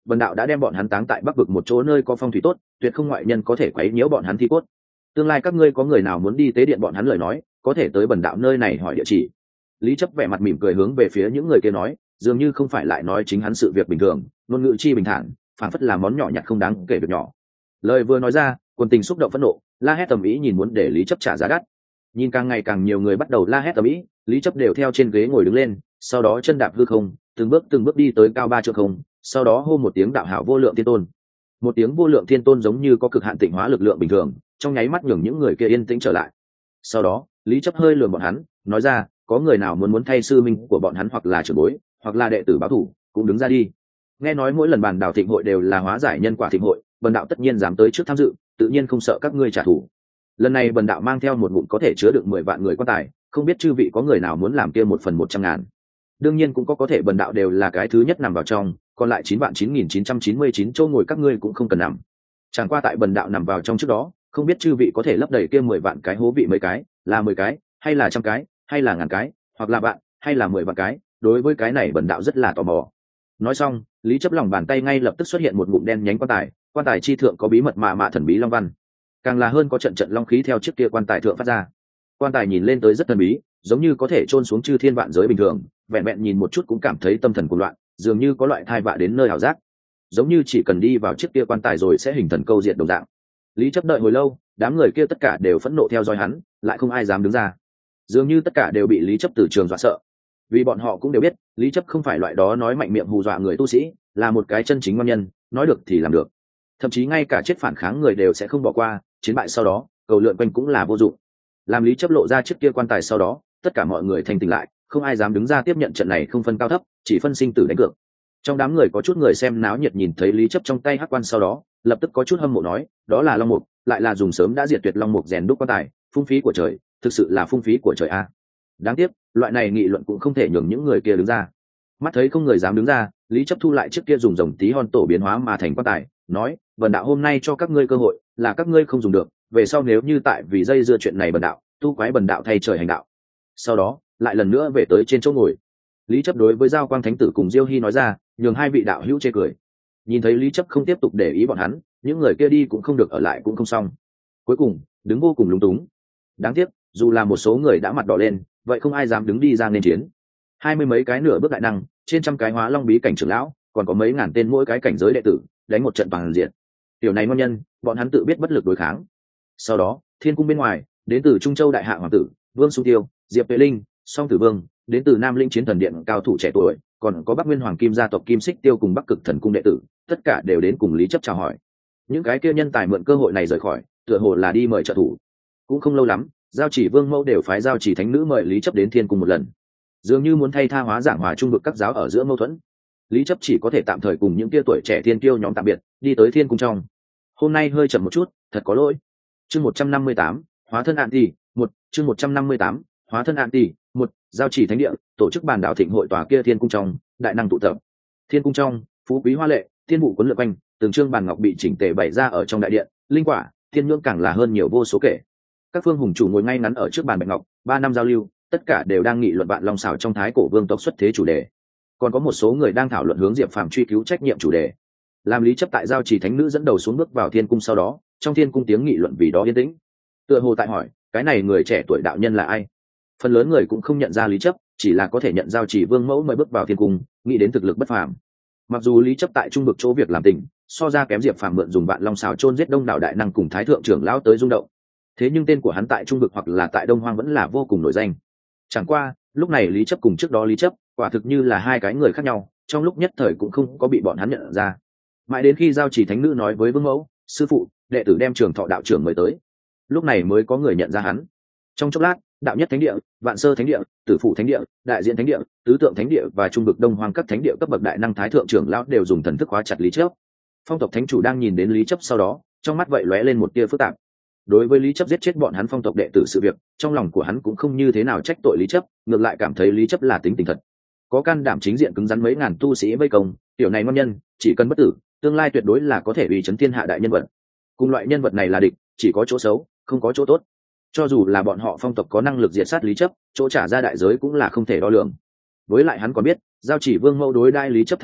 vần đạo đã đem bọn hắn táng tại bắc vực một chỗ nơi có phong thủy tốt, tuyệt không ngoại nhân có thể quấy nhiễu bọn hắn thi cốt. Tương lai các ngươi có người nào muốn đi tế điện bọn hắn lời nói, có thể tới bần đạo nơi này hỏi địa chỉ. Lý Chấp vẻ mặt mỉm cười hướng về phía những người kia nói, dường như không phải lại nói chính hắn sự việc bình thường, ngôn ngữ chi bình thản, phản phất là món nhỏ nhặt không đáng kể việc nhỏ. Lời vừa nói ra, quân tình xúc động phẫn nộ, la hét tầm ý nhìn muốn để Lý Chấp trả giá đắt. Nhìn càng ngày càng nhiều người bắt đầu la hét tầm ý, Lý Chấp đều theo trên ghế ngồi đứng lên, sau đó chân đạp hư không, từng bước từng bước đi tới cao ba trượng không, sau đó hô một tiếng đạo hảo vô lượng thiên tôn. Một tiếng vô lượng thiên tôn giống như có cực hạn tịnh hóa lực lượng bình thường, trong nháy mắt nhường những người kia yên tĩnh trở lại. Sau đó, Lý Chấp hơi lườm bọn hắn, nói ra, có người nào muốn muốn thay sư minh của bọn hắn hoặc là trưởng bối, hoặc là đệ tử báo thủ, cũng đứng ra đi. Nghe nói mỗi lần bàn đảo thịnh hội đều là hóa giải nhân quả thịnh hội, bần đạo tất nhiên dám tới trước tham dự, tự nhiên không sợ các ngươi trả thù. Lần này bần đạo mang theo một ngụm có thể chứa được mười vạn người quan tài, không biết chư vị có người nào muốn làm kia một phần một trăm ngàn. Đương nhiên cũng có có thể bần đạo đều là cái thứ nhất nằm vào trong, còn lại chín vạn chín nghìn chín trăm chín mươi chín chỗ ngồi các ngươi cũng không cần nằm. Chẳng qua tại bần đạo nằm vào trong trước đó, không biết chư vị có thể lấp đầy kia mười vạn cái hố vị mấy cái, là mười cái, hay là trăm cái, hay là ngàn cái, hoặc là bạn, hay là mười vạn cái, đối với cái này bần đạo rất là tò mò. Nói xong, Lý Chấp lòng bàn tay ngay lập tức xuất hiện một ngụm đen nhánh quan tài, quan tài chi thượng có bí mật mạ mạ thần bí long văn, càng là hơn có trận trận long khí theo chiếc kia quan tài thượng phát ra. Quan tài nhìn lên tới rất thần bí, giống như có thể chôn xuống chư thiên vạn giới bình thường, vẹn vẹn nhìn một chút cũng cảm thấy tâm thần cuồng loạn, dường như có loại thai vạ đến nơi ảo giác, giống như chỉ cần đi vào chiếc kia quan tài rồi sẽ hình thần câu diệt đồng dạng. Lý Chấp đợi hồi lâu, đám người kia tất cả đều phẫn nộ theo dõi hắn, lại không ai dám đứng ra, dường như tất cả đều bị Lý Chấp từ trường dọa sợ. Vì bọn họ cũng đều biết, Lý Chấp không phải loại đó nói mạnh miệng hù dọa người tu sĩ, là một cái chân chính ngon nhân, nói được thì làm được, thậm chí ngay cả chết phản kháng người đều sẽ không bỏ qua, chiến bại sau đó cầu lượn quanh cũng là vô dụng. Làm Lý Chấp lộ ra chiếc kia quan tài sau đó, tất cả mọi người thành tỉnh lại, không ai dám đứng ra tiếp nhận trận này không phân cao thấp, chỉ phân sinh tử đánh cược. Trong đám người có chút người xem náo nhiệt nhìn thấy Lý Chấp trong tay hắc quan sau đó, lập tức có chút hâm mộ nói, đó là long mục, lại là dùng sớm đã diệt tuyệt long mục rèn đúc quan tài, phung phí của trời, thực sự là phung phí của trời a. Đáng tiếc, loại này nghị luận cũng không thể nhường những người kia đứng ra. Mắt thấy không người dám đứng ra, Lý Chấp thu lại chiếc kia dùng rồng tí hon tổ biến hóa mà thành quan tài, nói, vần đạo hôm nay cho các ngươi cơ hội, là các ngươi không dùng được, về sau nếu như tại vì dây dưa chuyện này bần đạo, tu quái bần đạo thay trời hành đạo. Sau đó, lại lần nữa về tới trên chỗ ngồi. Lý Chấp đối với Giao Quang Thánh Tử cùng Diêu Hy nói ra, nhường hai vị đạo hữu chê cười. Nhìn thấy Lý Chấp không tiếp tục để ý bọn hắn, những người kia đi cũng không được ở lại cũng không xong. Cuối cùng, đứng vô cùng lúng túng. Đáng tiếc, dù là một số người đã mặt đỏ lên, vậy không ai dám đứng đi ra nên chiến. Hai mươi mấy cái nửa bước đại năng, trên trăm cái hóa long bí cảnh trưởng lão, còn có mấy ngàn tên mỗi cái cảnh giới đệ tử, đánh một trận bằng diện. Tiểu này ngon nhân, bọn hắn tự biết bất lực đối kháng. Sau đó, thiên cung bên ngoài, đến từ Trung Châu đại hạ hoàng tử, Vương Xu Tiêu, Diệp Tuệ Linh, Song Tử Vương, đến từ Nam Linh Chiến Thần Điện cao thủ trẻ tuổi, còn có Bắc Nguyên Hoàng Kim gia tộc Kim Xích Tiêu cùng Bắc Cực Thần cung đệ tử, tất cả đều đến cùng Lý Chấp chào hỏi. Những cái kia nhân tài mượn cơ hội này rời khỏi, tựa hồ là đi mời trợ thủ. Cũng không lâu lắm, Giao Chỉ Vương mẫu đều phái Giao Chỉ thánh nữ mời Lý Chấp đến thiên cung một lần, dường như muốn thay tha hóa giảng hòa trung vực các giáo ở giữa mâu thuẫn. Lý Chấp chỉ có thể tạm thời cùng những kia tuổi trẻ thiên kiêu nhóm tạm biệt, đi tới thiên cung trong. Hôm nay hơi chậm một chút, thật có lỗi. Chương một trăm năm mươi tám, hóa thân ạn tỷ, một, chương một trăm năm mươi tám, hóa thân ạn tỷ, một, Giao Chỉ thánh địa, tổ chức bàn đảo thịnh hội tòa kia thiên cung trong, đại năng tụ tập. Thiên cung trong, phú quý hoa lệ, thiên vụ cuốn lượn quanh, từng trương bàn ngọc bị chỉnh tề bày ra ở trong đại điện, linh quả, thiên nhưỡng càng là hơn nhiều vô số kể. Các phương hùng chủ ngồi ngay ngắn ở trước bàn bạch ngọc, ba năm giao lưu, tất cả đều đang nghị luận bạn long xảo trong thái cổ vương tộc xuất thế chủ đề. Còn có một số người đang thảo luận hướng Diệp Phàm truy cứu trách nhiệm chủ đề. Làm Lý Chấp tại Giao Chỉ thánh nữ dẫn đầu xuống bước vào thiên cung sau đó, trong thiên cung tiếng nghị luận vì đó yên tĩnh. Tựa hồ tại hỏi, cái này người trẻ tuổi đạo nhân là ai? Phần lớn người cũng không nhận ra Lý Chấp, chỉ là có thể nhận Giao Chỉ vương mẫu mới bước vào thiên cung, nghĩ đến thực lực bất phàm. Mặc dù Lý Chấp tại trung vực chỗ việc làm tình, so ra kém Diệp Phàm mượn dùng vạn long xảo chôn giết đông đảo đại năng cùng thái thượng trưởng lão tới rung động. Thế nhưng tên của hắn tại trung vực hoặc là tại Đông Hoang vẫn là vô cùng nổi danh. Chẳng qua, lúc này Lý Chấp cùng trước đó Lý Chấp, quả thực như là hai cái người khác nhau, trong lúc nhất thời cũng không có bị bọn hắn nhận ra. Mãi đến khi Giao Chỉ thánh nữ nói với vương mẫu, sư phụ, đệ tử đem Trường Thọ đạo trưởng mời tới, lúc này mới có người nhận ra hắn. Trong chốc lát, đạo nhất thánh địa, vạn sơ thánh địa, tử phụ thánh địa, đại diện thánh địa, tứ tượng thánh địa và trung vực Đông Hoang các thánh địa cấp bậc đại năng thái thượng trưởng lão đều dùng thần thức khóa chặt Lý Chấp. Phong tộc thánh chủ đang nhìn đến Lý Chấp sau đó, trong mắt vậy lóe lên một tia phức tạp. Đối với Lý Chấp giết chết bọn hắn phong tộc đệ tử sự việc, trong lòng của hắn cũng không như thế nào trách tội Lý Chấp, ngược lại cảm thấy Lý Chấp là tính tình thật, có can đảm chính diện cứng rắn mấy ngàn tu sĩ vây công, tiểu này ngon nhân, chỉ cần bất tử, tương lai tuyệt đối là có thể uy chấn thiên hạ đại nhân vật. Cùng loại nhân vật này là địch, chỉ có chỗ xấu, không có chỗ tốt. Cho dù là bọn họ phong tộc có năng lực diệt sát Lý Chấp, chỗ trả ra đại giới cũng là không thể đo lường. Với lại hắn còn biết, Giao Chỉ vương mẫu đối đai Lý Chấp thái độ,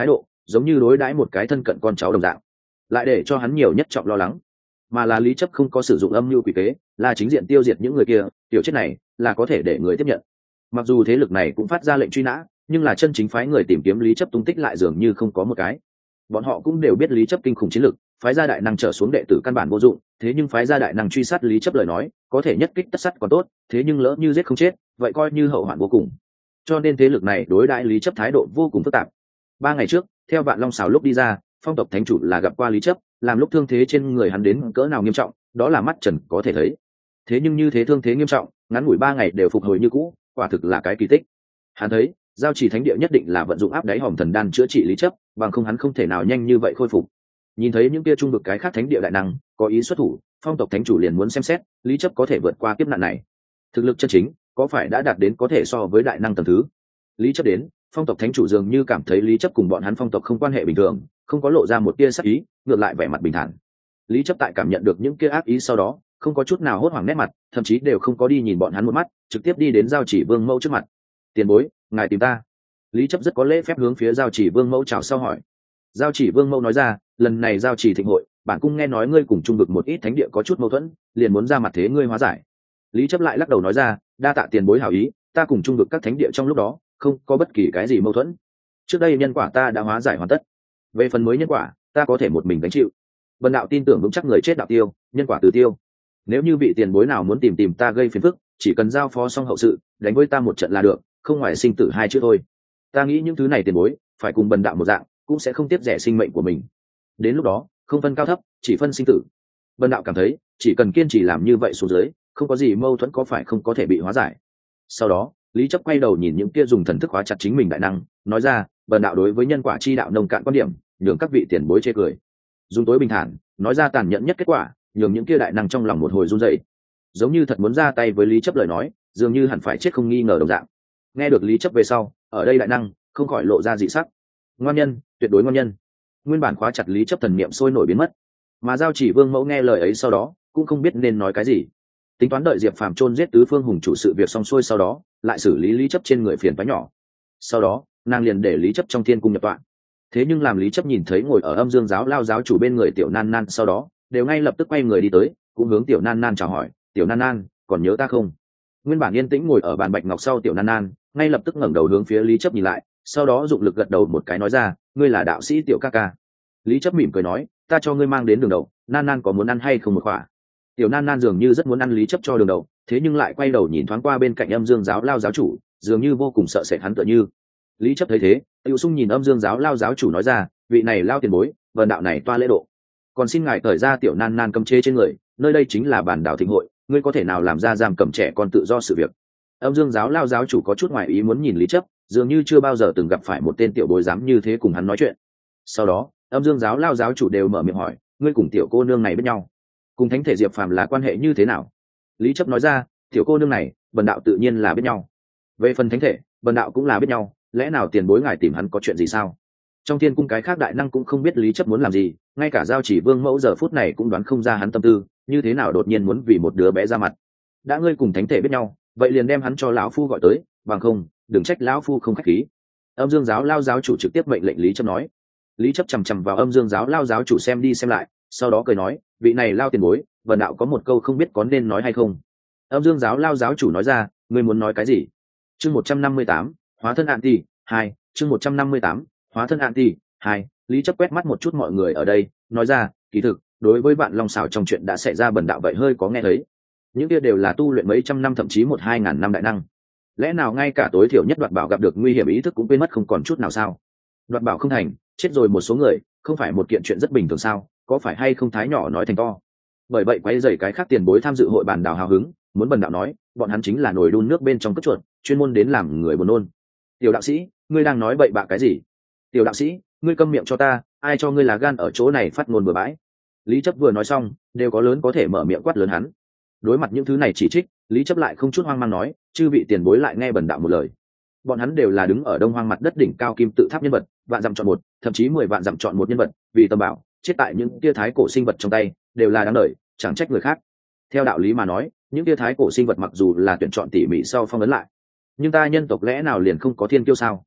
giống như đối đãi một cái thân cận con cháu đồng dạng, lại để cho hắn nhiều nhất trọng lo lắng. Mà là lý chấp không có sử dụng âm mưu quỷ kế, là chính diện tiêu diệt những người kia, tiểu chết này là có thể để người tiếp nhận. Mặc dù thế lực này cũng phát ra lệnh truy nã, nhưng là chân chính phái người tìm kiếm lý chấp tung tích lại dường như không có một cái. Bọn họ cũng đều biết lý chấp kinh khủng chiến lực, phái gia đại năng trở xuống đệ tử căn bản vô dụng, thế nhưng phái gia đại năng truy sát lý chấp lời nói có thể nhất kích tất sát còn tốt, thế nhưng lỡ như giết không chết vậy coi như hậu hoạn vô cùng. Cho nên thế lực này đối đãi lý chấp thái độ vô cùng phức tạp. Ba ngày trước theo Vạn Long Xào lúc đi ra, phong tộc thánh chủ là gặp qua lý chấp, làm lúc thương thế trên người hắn đến cỡ nào nghiêm trọng đó là mắt trần có thể thấy. Thế nhưng như thế thương thế nghiêm trọng ngắn ngủi ba ngày đều phục hồi như cũ, quả thực là cái kỳ tích. Hắn thấy giao chỉ thánh địa nhất định là vận dụng áp đáy hòm thần đan chữa trị lý chấp, bằng không hắn không thể nào nhanh như vậy khôi phục. Nhìn thấy những kia trung vực cái khác thánh địa đại năng có ý xuất thủ, phong tộc thánh chủ liền muốn xem xét lý chấp có thể vượt qua kiếp nạn này, thực lực chân chính có phải đã đạt đến có thể so với đại năng tầm thứ. Lý chấp đến, phong tộc thánh chủ dường như cảm thấy lý chấp cùng bọn hắn phong tộc không quan hệ bình thường, không có lộ ra một tia sắc ý, ngược lại vẻ mặt bình thản. Lý chấp tại cảm nhận được những kia ác ý sau đó không có chút nào hốt hoảng nét mặt, thậm chí đều không có đi nhìn bọn hắn một mắt, trực tiếp đi đến giao chỉ vương mẫu trước mặt. Tiền bối, ngài tìm ta. Lý chấp rất có lễ phép hướng phía giao chỉ vương mẫu chào sau hỏi. Giao chỉ vương mẫu nói ra, lần này giao chỉ thịnh hội bản cung nghe nói ngươi cùng trung vực một ít thánh địa có chút mâu thuẫn, liền muốn ra mặt thế ngươi hóa giải. Lý chấp lại lắc đầu nói ra, đa tạ tiền bối hảo ý, ta cùng trung vực các thánh địa trong lúc đó không có bất kỳ cái gì mâu thuẫn, trước đây nhân quả ta đã hóa giải hoàn tất, về phần mới nhân quả ta có thể một mình gánh chịu. Vân đạo tin tưởng vững chắc người chết đạo tiêu, nhân quả từ tiêu. Nếu như vị tiền bối nào muốn tìm tìm ta gây phiền phức, chỉ cần giao phó xong hậu sự, đánh với ta một trận là được, không ngoài sinh tử hai chữ thôi. Ta nghĩ những thứ này tiền bối phải cùng bần đạo một dạng, cũng sẽ không tiếc rẻ sinh mệnh của mình. Đến lúc đó không phân cao thấp, chỉ phân sinh tử. Bần đạo cảm thấy chỉ cần kiên trì làm như vậy xuống dưới, không có gì mâu thuẫn có phải không có thể bị hóa giải. Sau đó lý chấp quay đầu nhìn những kia dùng thần thức hóa chặt chính mình đại năng, nói ra, bần đạo đối với nhân quả chi đạo nông cạn quan điểm, nhường các vị tiền bối chê cười. Dùng tối bình thản nói ra tàn nhẫn nhất kết quả, nhường những kia đại năng trong lòng một hồi run rẩy, giống như thật muốn ra tay với lý chấp lời nói dường như hẳn phải chết không nghi ngờ đồng dạng. Nghe được lý chấp về sau, ở đây đại năng không khỏi lộ ra dị sắc. Ngoan nhân, tuyệt đối ngoan nhân. Nguyên bản khóa chặt lý chấp thần niệm sôi nổi biến mất, mà giao chỉ vương mẫu nghe lời ấy sau đó cũng không biết nên nói cái gì, tính toán đợi diệp phàm chôn giết tứ phương hùng chủ sự việc xong xuôi sau đó lại xử lý lý chấp trên người phiền toái nhỏ. Sau đó nàng liền để lý chấp trong thiên cung nhập tọa. Thế nhưng làm lý chấp nhìn thấy ngồi ở âm dương giáo lao giáo chủ bên người tiểu nan nan sau đó đều ngay lập tức quay người đi tới, cũng hướng tiểu nan nan chào hỏi, tiểu nan nan còn nhớ ta không? Nguyên bản yên tĩnh ngồi ở bàn bạch ngọc sau tiểu nan nan ngay lập tức ngẩng đầu hướng phía lý chấp nhìn lại, sau đó dụng lực gật đầu một cái nói ra, ngươi là đạo sĩ tiểu ca ca. Lý chấp mỉm cười nói, ta cho ngươi mang đến đường đậu, nan nan có muốn ăn hay không một quả? Tiểu nan nan dường như rất muốn ăn lý chấp cho đường đậu, thế nhưng lại quay đầu nhìn thoáng qua bên cạnh âm dương giáo lao giáo chủ, dường như vô cùng sợ sệt hắn tựa như. Lý chấp thấy thế Tiểu Sung nhìn âm dương giáo lao giáo chủ nói ra, vị này lao tiền bối, vần đạo này toa lễ độ, còn xin ngài cởi ra tiểu nan nan cầm chê trên người, nơi đây chính là bản đảo thịnh hội, ngươi có thể nào làm ra giam cầm trẻ con tự do sự việc. Âm dương giáo lao giáo chủ có chút ngoài ý muốn nhìn lý chấp, dường như chưa bao giờ từng gặp phải một tên tiểu bối dám như thế cùng hắn nói chuyện. Sau đó âm dương giáo lao giáo chủ đều mở miệng hỏi, ngươi cùng tiểu cô nương này biết nhau, cùng thánh thể diệp phàm là quan hệ như thế nào? Lý chấp nói ra, tiểu cô nương này bần đạo tự nhiên là biết nhau, về phần thánh thể bần đạo cũng là biết nhau, lẽ nào tiền bối ngài tìm hắn có chuyện gì sao? Trong thiên cung cái khác đại năng cũng không biết lý chấp muốn làm gì, ngay cả giao chỉ vương mẫu giờ phút này cũng đoán không ra hắn tâm tư, như thế nào đột nhiên muốn vì một đứa bé ra mặt. Đã ngươi cùng thánh thể biết nhau, vậy liền đem hắn cho lão phu gọi tới, bằng không đừng trách lão phu không khách khí. Âm dương giáo lao giáo chủ trực tiếp mệnh lệnh lý chấp nói. Lý chấp chằm chằm vào âm dương giáo lao giáo chủ xem đi xem lại, sau đó cười nói, vị này lao tiền bối, vần đạo có một câu không biết có nên nói hay không. Âm dương giáo lao giáo chủ nói ra, ngươi muốn nói cái gì? Chương một trăm năm mươi tám, hóa thân anti hai. Chương một trăm năm mươi tám, hóa thân anti hai. Lý chấp quét mắt một chút mọi người ở đây, nói ra, kỳ thực đối với Vạn Long Xảo trong chuyện đã xảy ra bần đạo vậy hơi có nghe thấy. Những kia đều là tu luyện mấy trăm năm thậm chí một hai ngàn năm đại năng, lẽ nào ngay cả tối thiểu nhất đoạt bảo gặp được nguy hiểm ý thức cũng quên mất không còn chút nào sao? Đoạt bảo không thành, chết rồi một số người, không phải một kiện chuyện rất bình thường sao? Có phải hay không thái nhỏ nói thành to? Bởi vậy quay dày cái khác tiền bối tham dự hội bàn đào hào hứng, muốn bần đạo nói, bọn hắn chính là nồi đun nước bên trong cất chuột, chuyên môn đến làm người buồn nôn. Tiểu đạo sĩ, ngươi đang nói bậy bạ cái gì? Tiểu đạo sĩ, ngươi câm miệng cho ta, ai cho ngươi là gan ở chỗ này phát ngôn bừa bãi? Lý chấp vừa nói xong, đều có lớn có thể mở miệng quát lớn hắn. Đối mặt những thứ này chỉ trích, Lý chấp lại không chút hoang mang nói, chư vị tiền bối lại nghe bần đạo một lời. Bọn hắn đều là đứng ở đông hoang mặt đất đỉnh cao kim tự tháp nhân vật, vạn dặm chọn một, thậm chí mười vạn dặm chọn một nhân vật, vì tâm bảo chết tại những tia thái cổ sinh vật trong tay, đều là đáng đời, chẳng trách người khác. Theo đạo lý mà nói, những tia thái cổ sinh vật mặc dù là tuyển chọn tỉ mỉ sau phong ấn lại, nhưng ta nhân tộc lẽ nào liền không có thiên kiêu sao?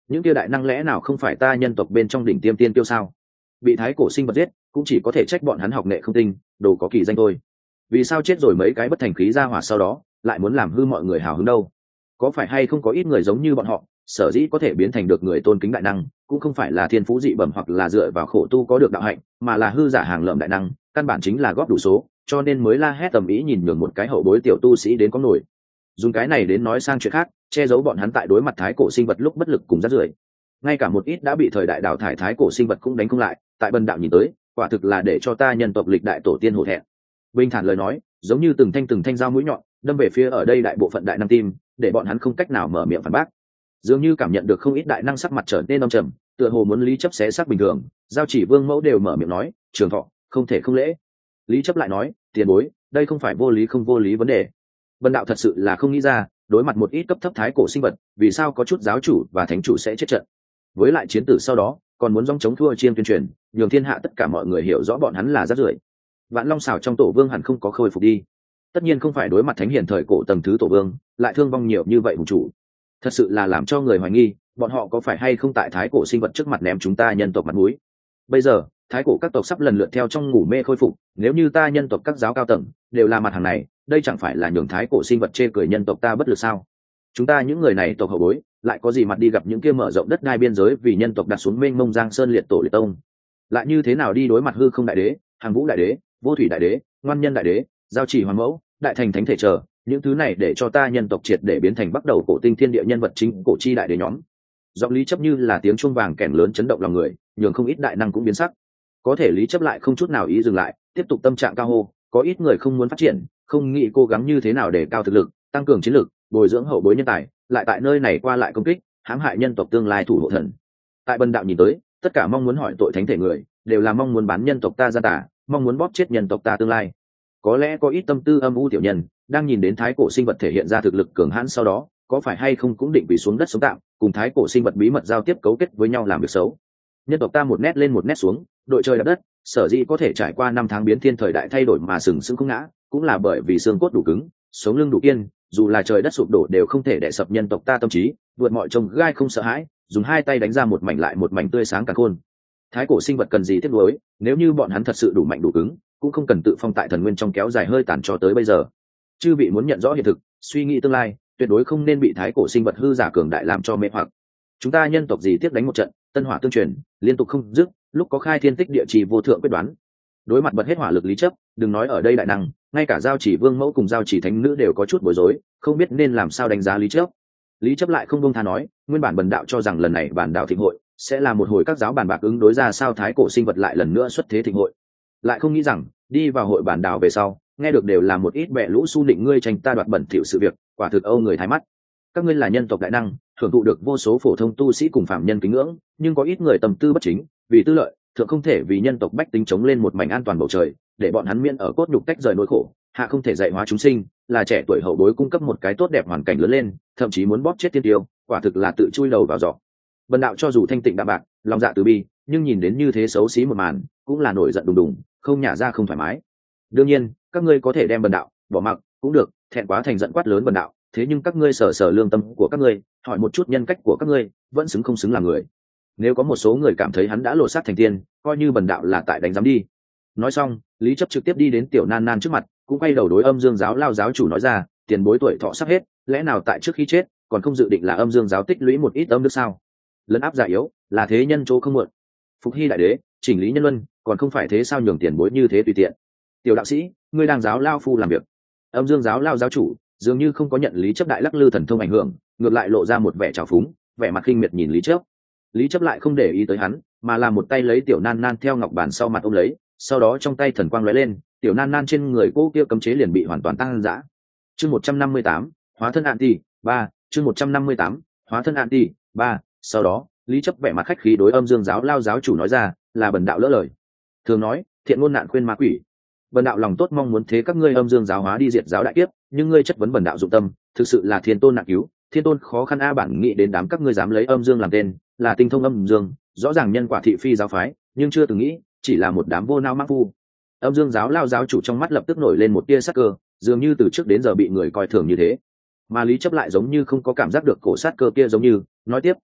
những kia đại năng lẽ nào không phải ta nhân tộc bên trong đỉnh tiêm tiên tiêu sao? Bị thái cổ sinh vật giết cũng chỉ có thể trách bọn hắn học nghệ không tinh, đồ có kỳ danh thôi. Vì sao chết rồi mấy cái bất thành khí ra hỏa sau đó lại muốn làm hư mọi người hào hứng đâu? Có phải hay không có ít người giống như bọn họ, sở dĩ có thể biến thành được người tôn kính đại năng, cũng không phải là thiên phú dị bẩm hoặc là dựa vào khổ tu có được đạo hạnh, mà là hư giả hàng lợm đại năng, căn bản chính là góp đủ số, cho nên mới la hét tầm ý nhìn nhường một cái hậu bối tiểu tu sĩ đến có nổi. Dùng cái này đến nói sang chuyện khác, che giấu bọn hắn tại đối mặt thái cổ sinh vật lúc bất lực cùng rát rưởi. Ngay cả một ít đã bị thời đại đào thải thái cổ sinh vật cũng đánh không lại, tại Bần đạo nhìn tới, quả thực là để cho ta nhân tộc lịch đại tổ tiên hổ thẹn. Bình thản lời nói, giống như từng thanh từng thanh dao mũi nhọn, đâm về phía ở đây đại bộ phận đại năng tim, để bọn hắn không cách nào mở miệng phản bác. Dường như cảm nhận được không ít đại năng sắc mặt trở nên âm trầm, tựa hồ muốn lý chấp xé xác bình thường, giao chỉ vương mẫu đều mở miệng nói, trường thọ không thể không lễ. Lý chấp lại nói, tiền bối, đây không phải vô lý không vô lý vấn đề. Bần đạo thật sự là không nghĩ ra, đối mặt một ít cấp thấp thái cổ sinh vật, vì sao có chút giáo chủ và thánh chủ sẽ chết trận. Với lại chiến tử sau đó, còn muốn dòng chống thua chiêng tuyên truyền, nhường thiên hạ tất cả mọi người hiểu rõ bọn hắn là rác rưởi. Vạn Long xảo trong tổ vương hẳn không có khôi phục đi. Tất nhiên không phải đối mặt thánh hiền thời cổ tầng thứ tổ vương, lại thương vong nhiều như vậy hùng chủ. Thật sự là làm cho người hoài nghi, bọn họ có phải hay không tại thái cổ sinh vật trước mặt ném chúng ta nhân tộc mặt mũi. Bây giờ, thái cổ các tộc sắp lần lượt theo trong ngủ mê khôi phục, nếu như ta nhân tộc các giáo cao tầng đều là mặt hàng này, đây chẳng phải là nhường thái cổ sinh vật chê cười nhân tộc ta bất lực sao? Chúng ta những người này tộc hậu bối, lại có gì mặt đi gặp những kia mở rộng đất đai biên giới vì nhân tộc đặt xuống mênh mông giang sơn liệt tổ liệt tông, lại như thế nào đi đối mặt hư không đại đế, hàng vũ đại đế, vô thủy đại đế, ngoan nhân đại đế, giao chỉ hoàn mẫu, đại thành thánh thể chờ, những thứ này để cho ta nhân tộc triệt để biến thành bắt đầu cổ tinh thiên địa nhân vật chính cổ chi đại đế nhóm. Giọng lý chấp như là tiếng chuông vàng kèn lớn chấn động lòng người, nhường không ít đại năng cũng biến sắc. Có thể lý chấp lại không chút nào ý dừng lại, tiếp tục tâm trạng cao hô, có ít người không muốn phát triển, không nghĩ cố gắng như thế nào để cao thực lực, tăng cường chiến lược, bồi dưỡng hậu bối nhân tài, lại tại nơi này qua lại công kích, hãm hại nhân tộc tương lai thủ hộ thần. Tại Bần đạo nhìn tới, tất cả mong muốn hỏi tội thánh thể người, đều là mong muốn bán nhân tộc ta ra tả, mong muốn bóp chết nhân tộc ta tương lai. Có lẽ có ít tâm tư âm u tiểu nhân, đang nhìn đến thái cổ sinh vật thể hiện ra thực lực cường hãn sau đó, có phải hay không cũng định bị xuống đất sống tạm, cùng thái cổ sinh vật bí mật giao tiếp cấu kết với nhau làm việc xấu. Nhân tộc ta một nét lên một nét xuống, đội trời đạp đất, sở dĩ có thể trải qua năm tháng biến thiên thời đại thay đổi mà sừng sững không ngã, cũng là bởi vì xương cốt đủ cứng, sống lưng đủ kiên, dù là trời đất sụp đổ đều không thể đè sập nhân tộc ta tâm trí, vượt mọi trông gai không sợ hãi, dùng hai tay đánh ra một mảnh lại một mảnh tươi sáng cả khôn. Thái cổ sinh vật cần gì tiếc nuối, nếu như bọn hắn thật sự đủ mạnh đủ cứng, cũng không cần tự phong tại thần nguyên trong kéo dài hơi tàn cho tới bây giờ. Chư vị muốn nhận rõ hiện thực, suy nghĩ tương lai, tuyệt đối không nên bị thái cổ sinh vật hư giả cường đại làm cho mê hoặc. Chúng ta nhân tộc gì tiếc đánh một trận, tân hỏa tương truyền, liên tục không dứt, lúc có khai thiên tích địa chỉ vô thượng quyết đoán. Đối mặt bật hết hỏa lực lý chấp, đừng nói ở đây đại năng, ngay cả giao chỉ vương mẫu cùng giao chỉ thánh nữ đều có chút bối rối, không biết nên làm sao đánh giá lý chấp. Lý chấp lại không buông tha nói, nguyên bản Bần đạo cho rằng lần này bản đạo thịnh hội sẽ là một hồi các giáo bàn bạc ứng đối ra sao thái cổ sinh vật lại lần nữa xuất thế thịnh hội, lại không nghĩ rằng đi vào hội bản đạo về sau, nghe được đều là một ít bẹ lũ su định ngươi tranh ta đoạt bẩn thỉu sự việc, quả thực âu người thái mắt. Các ngươi là nhân tộc đại năng, hưởng thụ được vô số phổ thông tu sĩ cùng phạm nhân kính ngưỡng, nhưng có ít người tâm tư bất chính, vì tư lợi, thượng không thể vì nhân tộc bách tính chống lên một mảnh an toàn bầu trời, để bọn hắn miễn ở cốt nhục tách rời nỗi khổ, hạ không thể dạy hóa chúng sinh, là trẻ tuổi hậu bối cung cấp một cái tốt đẹp hoàn cảnh lớn lên, thậm chí muốn bóp chết tiên tiêu, quả thực là tự chui đầu vào giỏ. Bần đạo cho dù thanh tịnh đạm bạc, lòng dạ từ bi, nhưng nhìn đến như thế xấu xí một màn, cũng là nổi giận đùng đùng, không nhả ra không thoải mái. Đương nhiên, các ngươi có thể đem Bần đạo bỏ mặc, cũng được, thẹn quá thành giận quát lớn Bần đạo, thế nhưng các ngươi sở sở lương tâm của các ngươi, hỏi một chút nhân cách của các ngươi, vẫn xứng không xứng là người. Nếu có một số người cảm thấy hắn đã lộ sát thành tiên, coi như Bần đạo là tại đánh giám đi. Nói xong, Lý chấp trực tiếp đi đến tiểu nan nan trước mặt, cũng quay đầu đối Âm Dương giáo lao giáo chủ nói ra, tiền bối tuổi thọ sắp hết, lẽ nào tại trước khi chết còn không dự định là Âm Dương giáo tích lũy một ít âm đức sao? Lấn áp già yếu là thế nhân chỗ không muộn. Phục hy đại đế, chỉnh lý nhân luân, còn không phải thế sao nhường tiền bối như thế tùy tiện. Tiểu đạo sĩ, ngươi đang giáo lao phu làm việc. Âm Dương giáo lao giáo chủ dường như không có nhận Lý chấp đại lắc lư thần thông ảnh hưởng, ngược lại lộ ra một vẻ trào phúng, vẻ mặt khinh miệt nhìn Lý chấp. Lý chấp lại không để ý tới hắn, mà là một tay lấy tiểu nan nan theo ngọc bàn sau mặt ôm lấy, sau đó trong tay thần quang lóe lên, tiểu nan nan trên người cô kia cấm chế liền bị hoàn toàn tăng dã. Chương một trăm năm mươi tám, hóa thân anti ba, chương một trăm năm mươi tám, hóa thân anti ba. Sau đó, Lý chấp vẻ mặt khách khí đối Âm Dương giáo lao giáo chủ nói ra, là Bần đạo lỡ lời. Thường nói, thiện ngôn nạn khuyên ma quỷ. Bần đạo lòng tốt mong muốn thế các ngươi Âm Dương giáo hóa đi diệt giáo đại kiếp, nhưng ngươi chất vấn Bần đạo dụng tâm, thực sự là thiên tôn nạn cứu, thiên tôn khó khăn a bản nghĩ đến đám các ngươi dám lấy Âm Dương làm tên, là tinh thông Âm Dương, rõ ràng nhân quả thị phi giáo phái, nhưng chưa từng nghĩ, chỉ là một đám vô nao mắc phu. Âm Dương giáo lao giáo chủ trong mắt lập tức nổi lên một tia sắc cơ, dường như từ trước đến giờ bị người coi thường như thế. Mà Lý chấp lại giống như không có cảm giác được cổ sát cơ kia giống như, nói tiếp,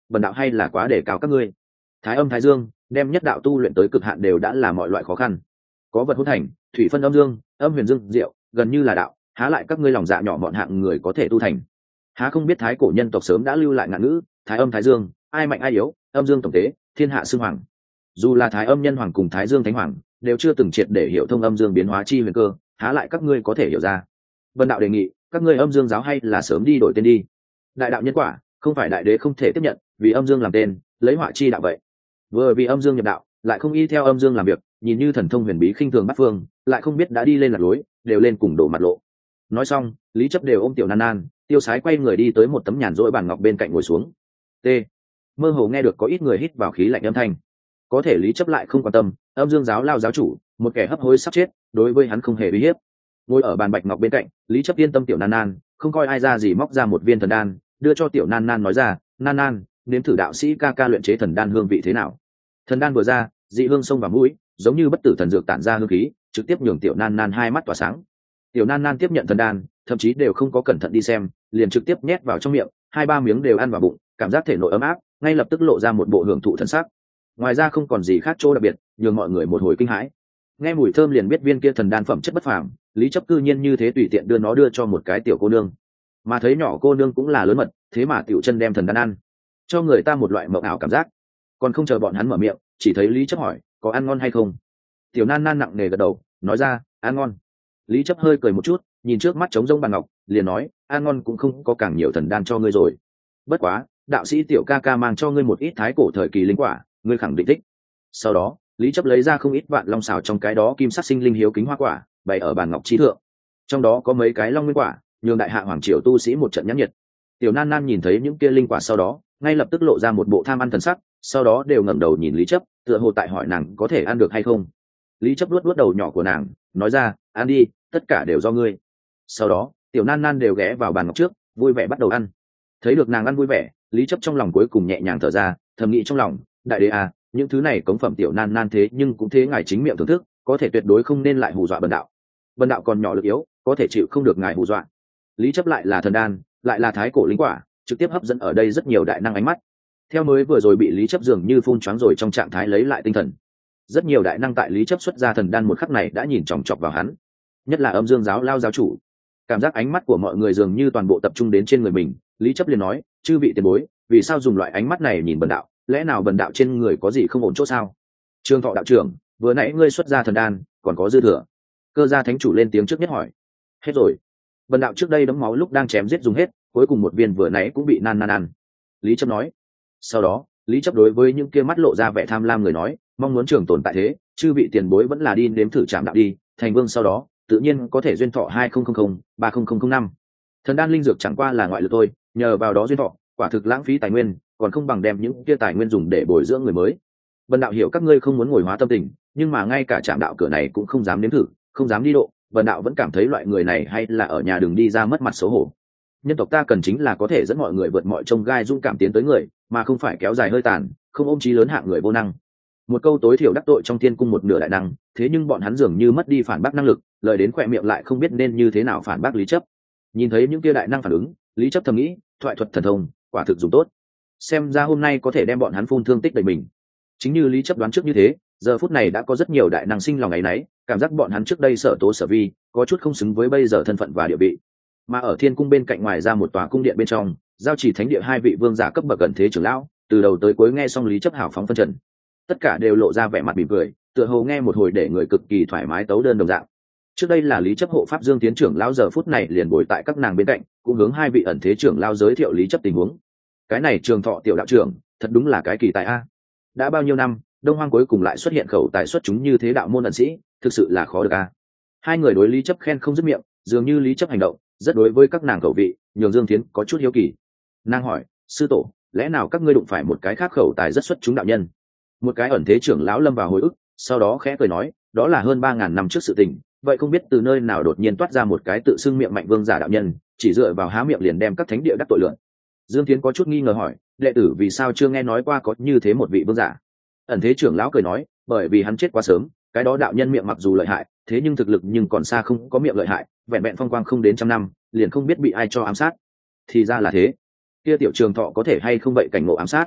bần đạo hay là quá để cao các ngươi. Thái âm thái dương đem nhất đạo tu luyện tới cực hạn đều đã là mọi loại khó khăn. Có vật hỗn thành, thủy phân âm dương, âm huyền dương diệu, gần như là đạo, há lại các ngươi lòng dạ nhỏ mọn hạng người có thể tu thành. Há không biết thái cổ nhân tộc sớm đã lưu lại ngạn ngữ, thái âm thái dương, ai mạnh ai yếu, âm dương tổng tế, thiên hạ xưng hoàng. Dù là thái âm nhân hoàng cùng thái dương thánh hoàng đều chưa từng triệt để hiểu thông âm dương biến hóa chi huyền cơ, há lại các ngươi có thể hiểu ra. Vân đạo đề nghị các ngươi âm dương giáo hay là sớm đi đổi tên đi. Đại đạo nhân quả không phải đại đế không thể tiếp nhận, vì âm dương làm tên, lấy họa chi đạo vậy. Vừa vì âm dương nhập đạo, lại không y theo âm dương làm việc, nhìn như thần thông huyền bí khinh thường bắt phương, lại không biết đã đi lên lạc lối, đều lên cùng đổ mặt lộ. Nói xong, Lý Chấp đều ôm tiểu nan nan, tiêu sái quay người đi tới một tấm nhàn rỗi bàn ngọc bên cạnh ngồi xuống. T. Mơ hồ nghe được có ít người hít vào khí lạnh âm thanh. Có thể Lý Chấp lại không quan tâm, âm dương giáo lao giáo chủ, một kẻ hấp hối sắp chết, đối với hắn không hề uy hiếp. Ngồi ở bàn bạch ngọc bên cạnh, Lý Chấp yên tâm tiểu nan nan, không coi ai ra gì móc ra một viên thần đan, đưa cho tiểu nan nan nói ra, nan nan, nếm thử đạo sĩ ca ca luyện chế thần đan hương vị thế nào. Thần đan vừa ra, dị hương xông vào mũi, giống như bất tử thần dược tản ra hương khí, trực tiếp nhường tiểu nan nan hai mắt tỏa sáng. Tiểu nan nan tiếp nhận thần đan, thậm chí đều không có cẩn thận đi xem, liền trực tiếp nhét vào trong miệng, hai ba miếng đều ăn vào bụng, cảm giác thể nội ấm áp, ngay lập tức lộ ra một bộ hưởng thụ thần sắc. Ngoài ra không còn gì khác chỗ đặc biệt, nhường mọi người một hồi kinh hãi. Nghe mùi thơm liền biết viên kia thần đan phẩm chất bất phàm, Lý Chấp cư nhiên như thế tùy tiện đưa nó đưa cho một cái tiểu cô nương, mà thấy nhỏ cô nương cũng là lớn mật, thế mà tiểu chân đem thần đan ăn, cho người ta một loại mộng ảo cảm giác. Còn không chờ bọn hắn mở miệng, chỉ thấy Lý Chấp hỏi, có ăn ngon hay không? Tiểu nan nan nặng nề gật đầu, nói ra, ăn ngon. Lý Chấp hơi cười một chút, nhìn trước mắt trống rỗng bàn ngọc, liền nói, ăn ngon cũng không có càng nhiều thần đan cho ngươi rồi. Bất quá, đạo sĩ tiểu ca ca mang cho ngươi một ít thái cổ thời kỳ linh quả, ngươi khẳng định thích. Sau đó, Lý Chấp lấy ra không ít vạn long xào trong cái đó kim sắc sinh linh hiếu kính hoa quả, bày ở bàn ngọc trí thượng. Trong đó có mấy cái long nguyên quả, nhường đại hạ hoàng triều tu sĩ một trận nhãn nhiệt. Tiểu nan nan nhìn thấy những kia linh quả sau đó, ngay lập tức lộ ra một bộ tham ăn thần sắc, sau đó đều ngẩng đầu nhìn Lý Chấp, tựa hồ tại hỏi nàng có thể ăn được hay không. Lý Chấp luốt luốt đầu nhỏ của nàng, nói ra, ăn đi, tất cả đều do ngươi. Sau đó, tiểu nan nan đều ghé vào bàn ngọc trước, vui vẻ bắt đầu ăn. Thấy được nàng ăn vui vẻ, Lý Chấp trong lòng cuối cùng nhẹ nhàng thở ra, thầm nghĩ trong lòng, đại đế à, những thứ này cống phẩm tiểu nan nan thế nhưng cũng thế ngài chính miệng thưởng thức, có thể tuyệt đối không nên lại hù dọa bần đạo. Bần đạo còn nhỏ lực yếu, có thể chịu không được ngài hù dọa. Lý Chấp lại là thần đan, lại là thái cổ linh quả, trực tiếp hấp dẫn ở đây rất nhiều đại năng ánh mắt. Theo mới vừa rồi bị Lý Chấp dường như phun choáng rồi trong trạng thái lấy lại tinh thần. Rất nhiều đại năng tại Lý Chấp xuất ra thần đan một khắc này đã nhìn chòng chọc vào hắn, nhất là âm dương giáo lao giáo chủ. Cảm giác ánh mắt của mọi người dường như toàn bộ tập trung đến trên người mình, Lý Chấp liền nói, chư vị tiền bối, vì sao dùng loại ánh mắt này nhìn bần đạo, lẽ nào bần đạo trên người có gì không ổn chỗ sao? Trương Thọ đạo trưởng, vừa nãy ngươi xuất ra thần đan, còn có dư thừa. Cơ gia thánh chủ lên tiếng trước nhất hỏi. Hết rồi. Bần đạo trước đây đấm máu lúc đang chém giết dùng hết, cuối cùng một viên vừa nãy cũng bị nan nan ăn. Lý Chấp nói. Sau đó, Lý Chấp đối với những kia mắt lộ ra vẻ tham lam người nói, mong muốn trường tồn tại thế, chư vị tiền bối vẫn là đi nếm thử chạm đạo đi, thành vương sau đó, tự nhiên có thể duyên thọ hai nghìn ba nghìn năm. Thần đan linh dược chẳng qua là ngoại lực thôi, nhờ vào đó duyên thọ, quả thực lãng phí tài nguyên, còn không bằng đem những kia tài nguyên dùng để bồi dưỡng người mới. Bần đạo hiểu các ngươi không muốn ngồi hóa tâm tình, nhưng mà ngay cả chạm đạo cửa này cũng không dám nếm thử, không dám đi độ, bần đạo vẫn cảm thấy loại người này hay là ở nhà đừng đi ra mất mặt xấu hổ. Nhân tộc ta cần chính là có thể dẫn mọi người vượt mọi trông gai dũng cảm tiến tới người, mà không phải kéo dài hơi tàn, không ôm chí lớn hạng người vô năng. Một câu tối thiểu đắc tội trong thiên cung một nửa đại năng, thế nhưng bọn hắn dường như mất đi phản bác năng lực, lời đến khỏe miệng lại không biết nên như thế nào phản bác Lý Chấp. Nhìn thấy những kia đại năng phản ứng, Lý Chấp thầm nghĩ, thoại thuật thần thông, quả thực dùng tốt. Xem ra hôm nay có thể đem bọn hắn phun thương tích đầy mình. Chính như Lý Chấp đoán trước như thế, giờ phút này đã có rất nhiều đại năng sinh lòng ấy nấy, cảm giác bọn hắn trước đây sở tố sở vi, có chút không xứng với bây giờ thân phận và địa vị. Mà ở thiên cung bên cạnh ngoài ra một tòa cung điện bên trong, giao chỉ thánh địa hai vị vương giả cấp bậc gần thế trưởng lão, từ đầu tới cuối nghe xong Lý Chấp hào phóng phân trần, tất cả đều lộ ra vẻ mặt mỉm cười, tựa hồ nghe một hồi để người cực kỳ thoải mái tấu đơn đồng dạng. Trước đây là Lý Chấp hộ pháp Dương Tiến trưởng lão giờ phút này liền bồi tại các nàng bên cạnh, cũng hướng hai vị ẩn thế trưởng lão giới thiệu Lý Chấp tình huống. Cái này Trường Thọ tiểu đạo trưởng, thật đúng là cái kỳ tài a. Đã bao nhiêu năm, Đông Hoang cuối cùng lại xuất hiện khẩu tài xuất chúng như thế đạo môn ẩn sĩ, thực sự là khó được a. Hai người đối Lý Chấp khen không dứt miệng, dường như Lý Chấp hành động rất đối với các nàng khẩu vị, nhường Dương Tiến có chút hiếu kỳ. Nàng hỏi, sư tổ, lẽ nào các ngươi đụng phải một cái khác khẩu tài rất xuất chúng đạo nhân? Một cái ẩn thế trưởng lão lâm vào hồi ức, sau đó khẽ cười nói, đó là hơn ba ngàn năm trước sự tình, vậy không biết từ nơi nào đột nhiên toát ra một cái tự xưng miệng mạnh vương giả đạo nhân, chỉ dựa vào há miệng liền đem các thánh địa đắc tội lượn. Dương Tiến có chút nghi ngờ hỏi, đệ tử vì sao chưa nghe nói qua có như thế một vị vương giả? Ẩn thế trưởng lão cười nói, bởi vì hắn chết quá sớm, cái đó đạo nhân miệng mặc dù lợi hại, thế nhưng thực lực nhưng còn xa không có miệng lợi hại, vẹn vẹn phong quang không đến trăm năm, liền không biết bị ai cho ám sát. Thì ra là thế. Kia tiểu Trường Thọ có thể hay không vậy cảnh ngộ ám sát,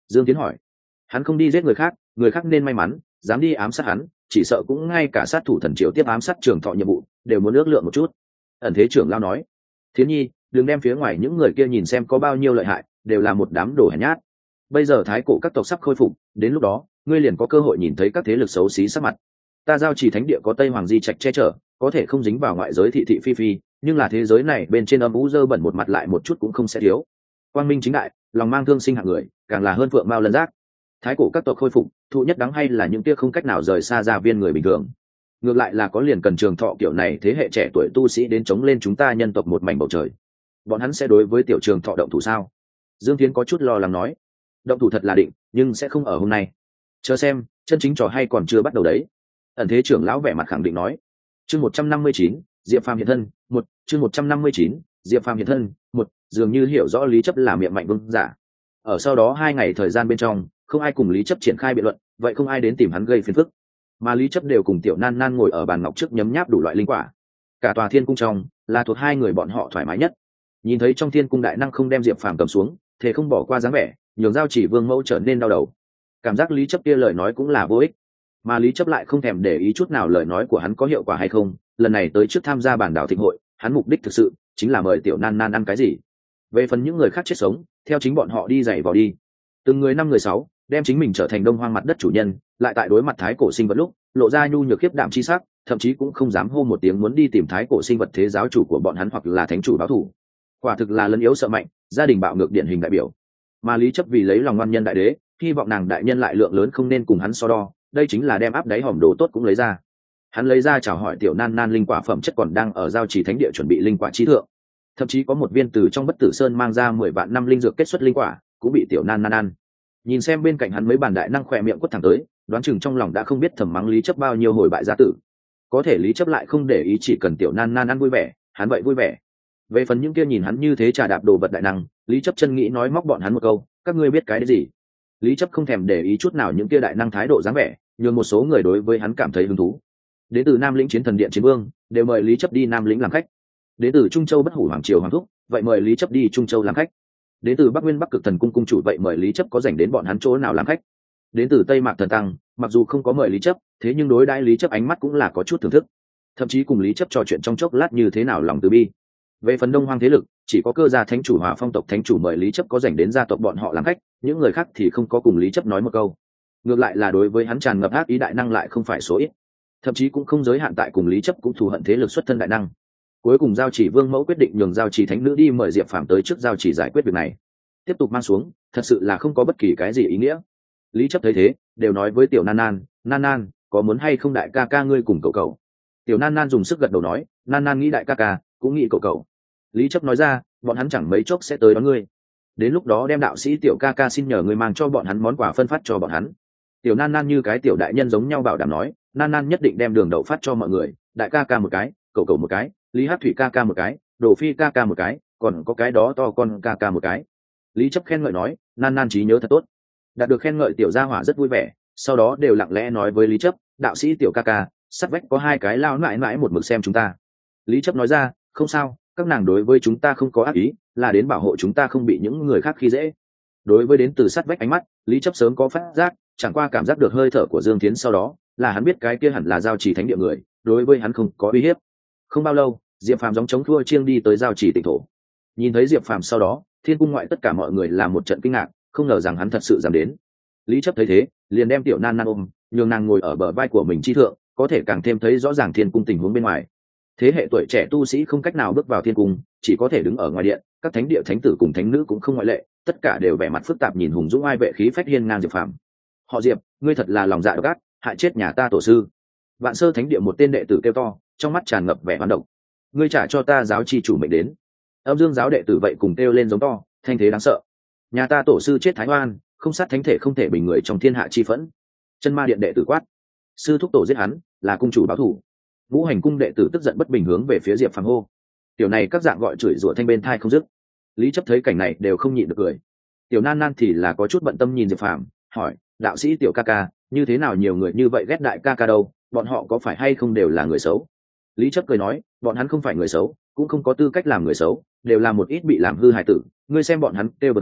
Dương Tiến hỏi. Hắn không đi giết người khác, người khác nên may mắn dám đi ám sát hắn, chỉ sợ cũng ngay cả sát thủ thần triệu tiếp ám sát Trường Thọ nhiệm vụ đều muốn ước lượng một chút. Ẩn thế trưởng lao nói. Thiến Nhi, đừng đem phía ngoài những người kia nhìn xem có bao nhiêu lợi hại, đều là một đám đồ hèn nhát. Bây giờ thái cổ các tộc sắp khôi phục, đến lúc đó ngươi liền có cơ hội nhìn thấy các thế lực xấu xí sắc mặt. Ta giao chỉ thánh địa có Tây Hoàng di trạch che chở, có thể không dính vào ngoại giới thị thị phi phi, nhưng là thế giới này bên trên âm u dơ bẩn một mặt lại một chút cũng không sẽ thiếu. Quang minh chính đại, lòng mang thương sinh hạng người, càng là hơn phượng mao lân giác. Thái cổ các tộc khôi phục, thụ nhất đáng hay là những kia không cách nào rời xa gia viên người bình thường. Ngược lại là có liền cần Trường Thọ kiểu này thế hệ trẻ tuổi tu sĩ đến chống lên chúng ta nhân tộc một mảnh bầu trời. Bọn hắn sẽ đối với tiểu Trường Thọ động thủ sao? Dương Tiến có chút lo lắng nói. Động thủ thật là định, nhưng sẽ không ở hôm nay. Chờ xem, chân chính trò hay còn chưa bắt đầu đấy. Ẩn thế trưởng lão vẻ mặt khẳng định nói. Chương một trăm năm mươi chín, Diệp Phàm hiện thân, một, chương một trăm năm mươi chín, Diệp Phàm hiện thân, một, dường như hiểu rõ Lý Chấp là miệng mạnh vương giả. Ở sau đó hai ngày thời gian bên trong, không ai cùng Lý Chấp triển khai biện luận, vậy không ai đến tìm hắn gây phiền phức. Mà Lý Chấp đều cùng Tiểu Nan Nan ngồi ở bàn ngọc trước nhấm nháp đủ loại linh quả. Cả tòa Thiên cung trong, là thuộc hai người bọn họ thoải mái nhất. Nhìn thấy trong Thiên cung đại năng không đem Diệp Phàm cầm xuống, thế không bỏ qua dáng vẻ, nhường Giao Chỉ Vương mẫu trở nên đau đầu. Cảm giác Lý Chấp kia lời nói cũng là vô ích, mà Lý Chấp lại không thèm để ý chút nào lời nói của hắn có hiệu quả hay không. Lần này tới trước tham gia bản đảo thịnh hội, hắn mục đích thực sự chính là mời Tiểu Nan Nan ăn cái gì. Về phần những người khác chết sống, theo chính bọn họ đi giày vào đi. Từng người năm người sáu, đem chính mình trở thành Đông Hoang mặt đất chủ nhân, lại tại đối mặt thái cổ sinh vật lúc lộ ra nhu nhược khiếp đảm chi sắc, thậm chí cũng không dám hô một tiếng muốn đi tìm thái cổ sinh vật thế giáo chủ của bọn hắn hoặc là thánh chủ báo thù. Quả thực là lấn yếu sợ mạnh, gia đình bạo ngược điển hình đại biểu. Mà Lý Chấp vì lấy lòng ngoan nhân đại đế, hy vọng nàng đại nhân lại lượng lớn không nên cùng hắn so đo, đây chính là đem áp đáy hòm đồ tốt cũng lấy ra. Hắn lấy ra chào hỏi Tiểu Nan Nan linh quả phẩm chất còn đang ở Giao Chỉ thánh địa chuẩn bị linh quả trí thượng, thậm chí có một viên từ trong Bất Tử Sơn mang ra mười vạn năm linh dược kết xuất linh quả cũng bị Tiểu Nan Nan ăn. Nhìn xem bên cạnh hắn mấy bàn đại năng khỏe miệng quất thẳng tới, đoán chừng trong lòng đã không biết thầm mắng Lý Chấp bao nhiêu hồi bại gia tử. Có thể Lý Chấp lại không để ý, chỉ cần Tiểu Nan Nan ăn vui vẻ, hắn vậy vui vẻ. Về phần những kia nhìn hắn như thế trà đạp đồ vật đại năng, Lý Chấp chân nghĩ nói móc bọn hắn một câu, các ngươi biết cái đấy gì? Lý Chấp không thèm để ý chút nào những kia đại năng thái độ dáng vẻ, nhường một số người đối với hắn cảm thấy hứng thú. Đến từ Nam Lĩnh Chiến Thần Điện Chiến Vương đều mời Lý Chấp đi Nam Lĩnh làm khách. Đến từ Trung Châu Bất Hủ Hoàng Triều Hoàng Thúc, vậy mời Lý Chấp đi Trung Châu làm khách. Đến từ Bắc Nguyên Bắc Cực Thần Cung cung chủ, vậy mời Lý Chấp có rảnh đến bọn hắn chỗ nào làm khách. Đến từ Tây Mạc Thần Tăng, mặc dù không có mời Lý Chấp, thế nhưng đối đãi Lý Chấp ánh mắt cũng là có chút thưởng thức, thậm chí cùng Lý Chấp trò chuyện trong chốc lát như thế nào lòng từ bi. Về phần Đông Hoang thế lực, chỉ có Cơ Gia thánh chủ Hỏa Phong tộc thánh chủ mời Lý Chấp có rảnh đến gia tộc bọn họ làm khách, những người khác thì không có cùng Lý Chấp nói một câu. Ngược lại là đối với hắn tràn ngập ác ý đại năng lại không phải số ít, thậm chí cũng không giới hạn tại cùng Lý Chấp cũng thù hận thế lực xuất thân đại năng. Cuối cùng Giao Chỉ Vương mẫu quyết định nhường Giao Chỉ thánh nữ đi mời Diệp Phàm tới trước Giao Chỉ giải quyết việc này. Tiếp tục mang xuống, thật sự là không có bất kỳ cái gì ý nghĩa. Lý Chấp thấy thế, đều nói với Tiểu Nan Nan, Nan Nan, có muốn hay không đại ca ca ngươi cùng cậu cậu? Tiểu Nan Nan dùng sức gật đầu nói, Nan Nan nghĩ đại ca ca, cũng nghĩ cậu cậu. Lý Chấp nói ra, bọn hắn chẳng mấy chốc sẽ tới đón ngươi. Đến lúc đó đem đạo sĩ Tiểu ca ca xin nhờ ngươi mang cho bọn hắn món quà phân phát cho bọn hắn. Tiểu Nan Nan như cái tiểu đại nhân giống nhau bảo đảm nói, Nan Nan nhất định đem đường đậu phát cho mọi người, đại ca ca một cái, cậu cậu một cái, Lý Hát Thủy ca ca một cái, Đồ Phi ca ca một cái, còn có cái đó to con ca ca một cái. Lý Chấp khen ngợi nói, Nan Nan trí nhớ thật tốt. Đạt được khen ngợi Tiểu gia hỏa rất vui vẻ, sau đó đều lặng lẽ nói với Lý Chấp, đạo sĩ Tiểu ca ca, sắt vách có hai cái lao mãi mãi một mực xem chúng ta. Lý Chấp nói ra, không sao, các nàng đối với chúng ta không có ác ý, là đến bảo hộ chúng ta không bị những người khác khi dễ. Đối với đến từ sát vách ánh mắt, Lý Chấp sớm có phát giác, chẳng qua cảm giác được hơi thở của Dương Thiến sau đó, là hắn biết cái kia hẳn là Giao Chỉ thánh địa người, đối với hắn không có uy hiếp. Không bao lâu, Diệp Phàm giống chống thua chiêng đi tới Giao Chỉ tịnh thổ. Nhìn thấy Diệp Phàm sau đó, Thiên cung ngoại tất cả mọi người làm một trận kinh ngạc, không ngờ rằng hắn thật sự dám đến. Lý Chấp thấy thế, liền đem Tiểu Nan Nan ôm, nhường nàng ngồi ở bờ vai của mình chi thượng, có thể càng thêm thấy rõ ràng Thiên cung tình huống bên ngoài. Thế hệ tuổi trẻ tu sĩ không cách nào bước vào Thiên cung, chỉ có thể đứng ở ngoài điện, các thánh địa thánh tử cùng thánh nữ cũng không ngoại lệ, tất cả đều vẻ mặt phức tạp nhìn hùng dũng ai vệ khí phách hiên ngang Diệp Phàm. Họ Diệp, ngươi thật là lòng dạ độc ác, hại chết nhà ta tổ sư. Vạn Sơ thánh địa một tên đệ tử kêu to, trong mắt tràn ngập vẻ oán độc. Ngươi trả cho ta giáo chi chủ mệnh đến. Âm Dương giáo đệ tử vậy cùng kêu lên giống to, thanh thế đáng sợ. Nhà ta tổ sư chết thái oan, không sát thánh thể không thể bình người trong thiên hạ chi phẫn. Chân Ma điện đệ tử quát, sư thúc tổ giết hắn, là cung chủ báo thù. Ngũ Hành cung đệ tử tức giận bất bình hướng về phía Diệp Phàm hô. Tiểu này các dạng gọi chửi rủa thanh bên thai không dứt. Lý Chấp thấy cảnh này đều không nhịn được cười. Tiểu Nan Nan thì là có chút bận tâm nhìn Diệp Phàm, hỏi, đạo sĩ Tiểu ca ca, như thế nào nhiều người như vậy ghét đại ca ca đâu, bọn họ có phải hay không đều là người xấu? Lý Chấp cười nói, bọn hắn không phải người xấu, cũng không có tư cách làm người xấu, đều là một ít bị làm hư hại tử, ngươi xem bọn hắn kêu bật hùng,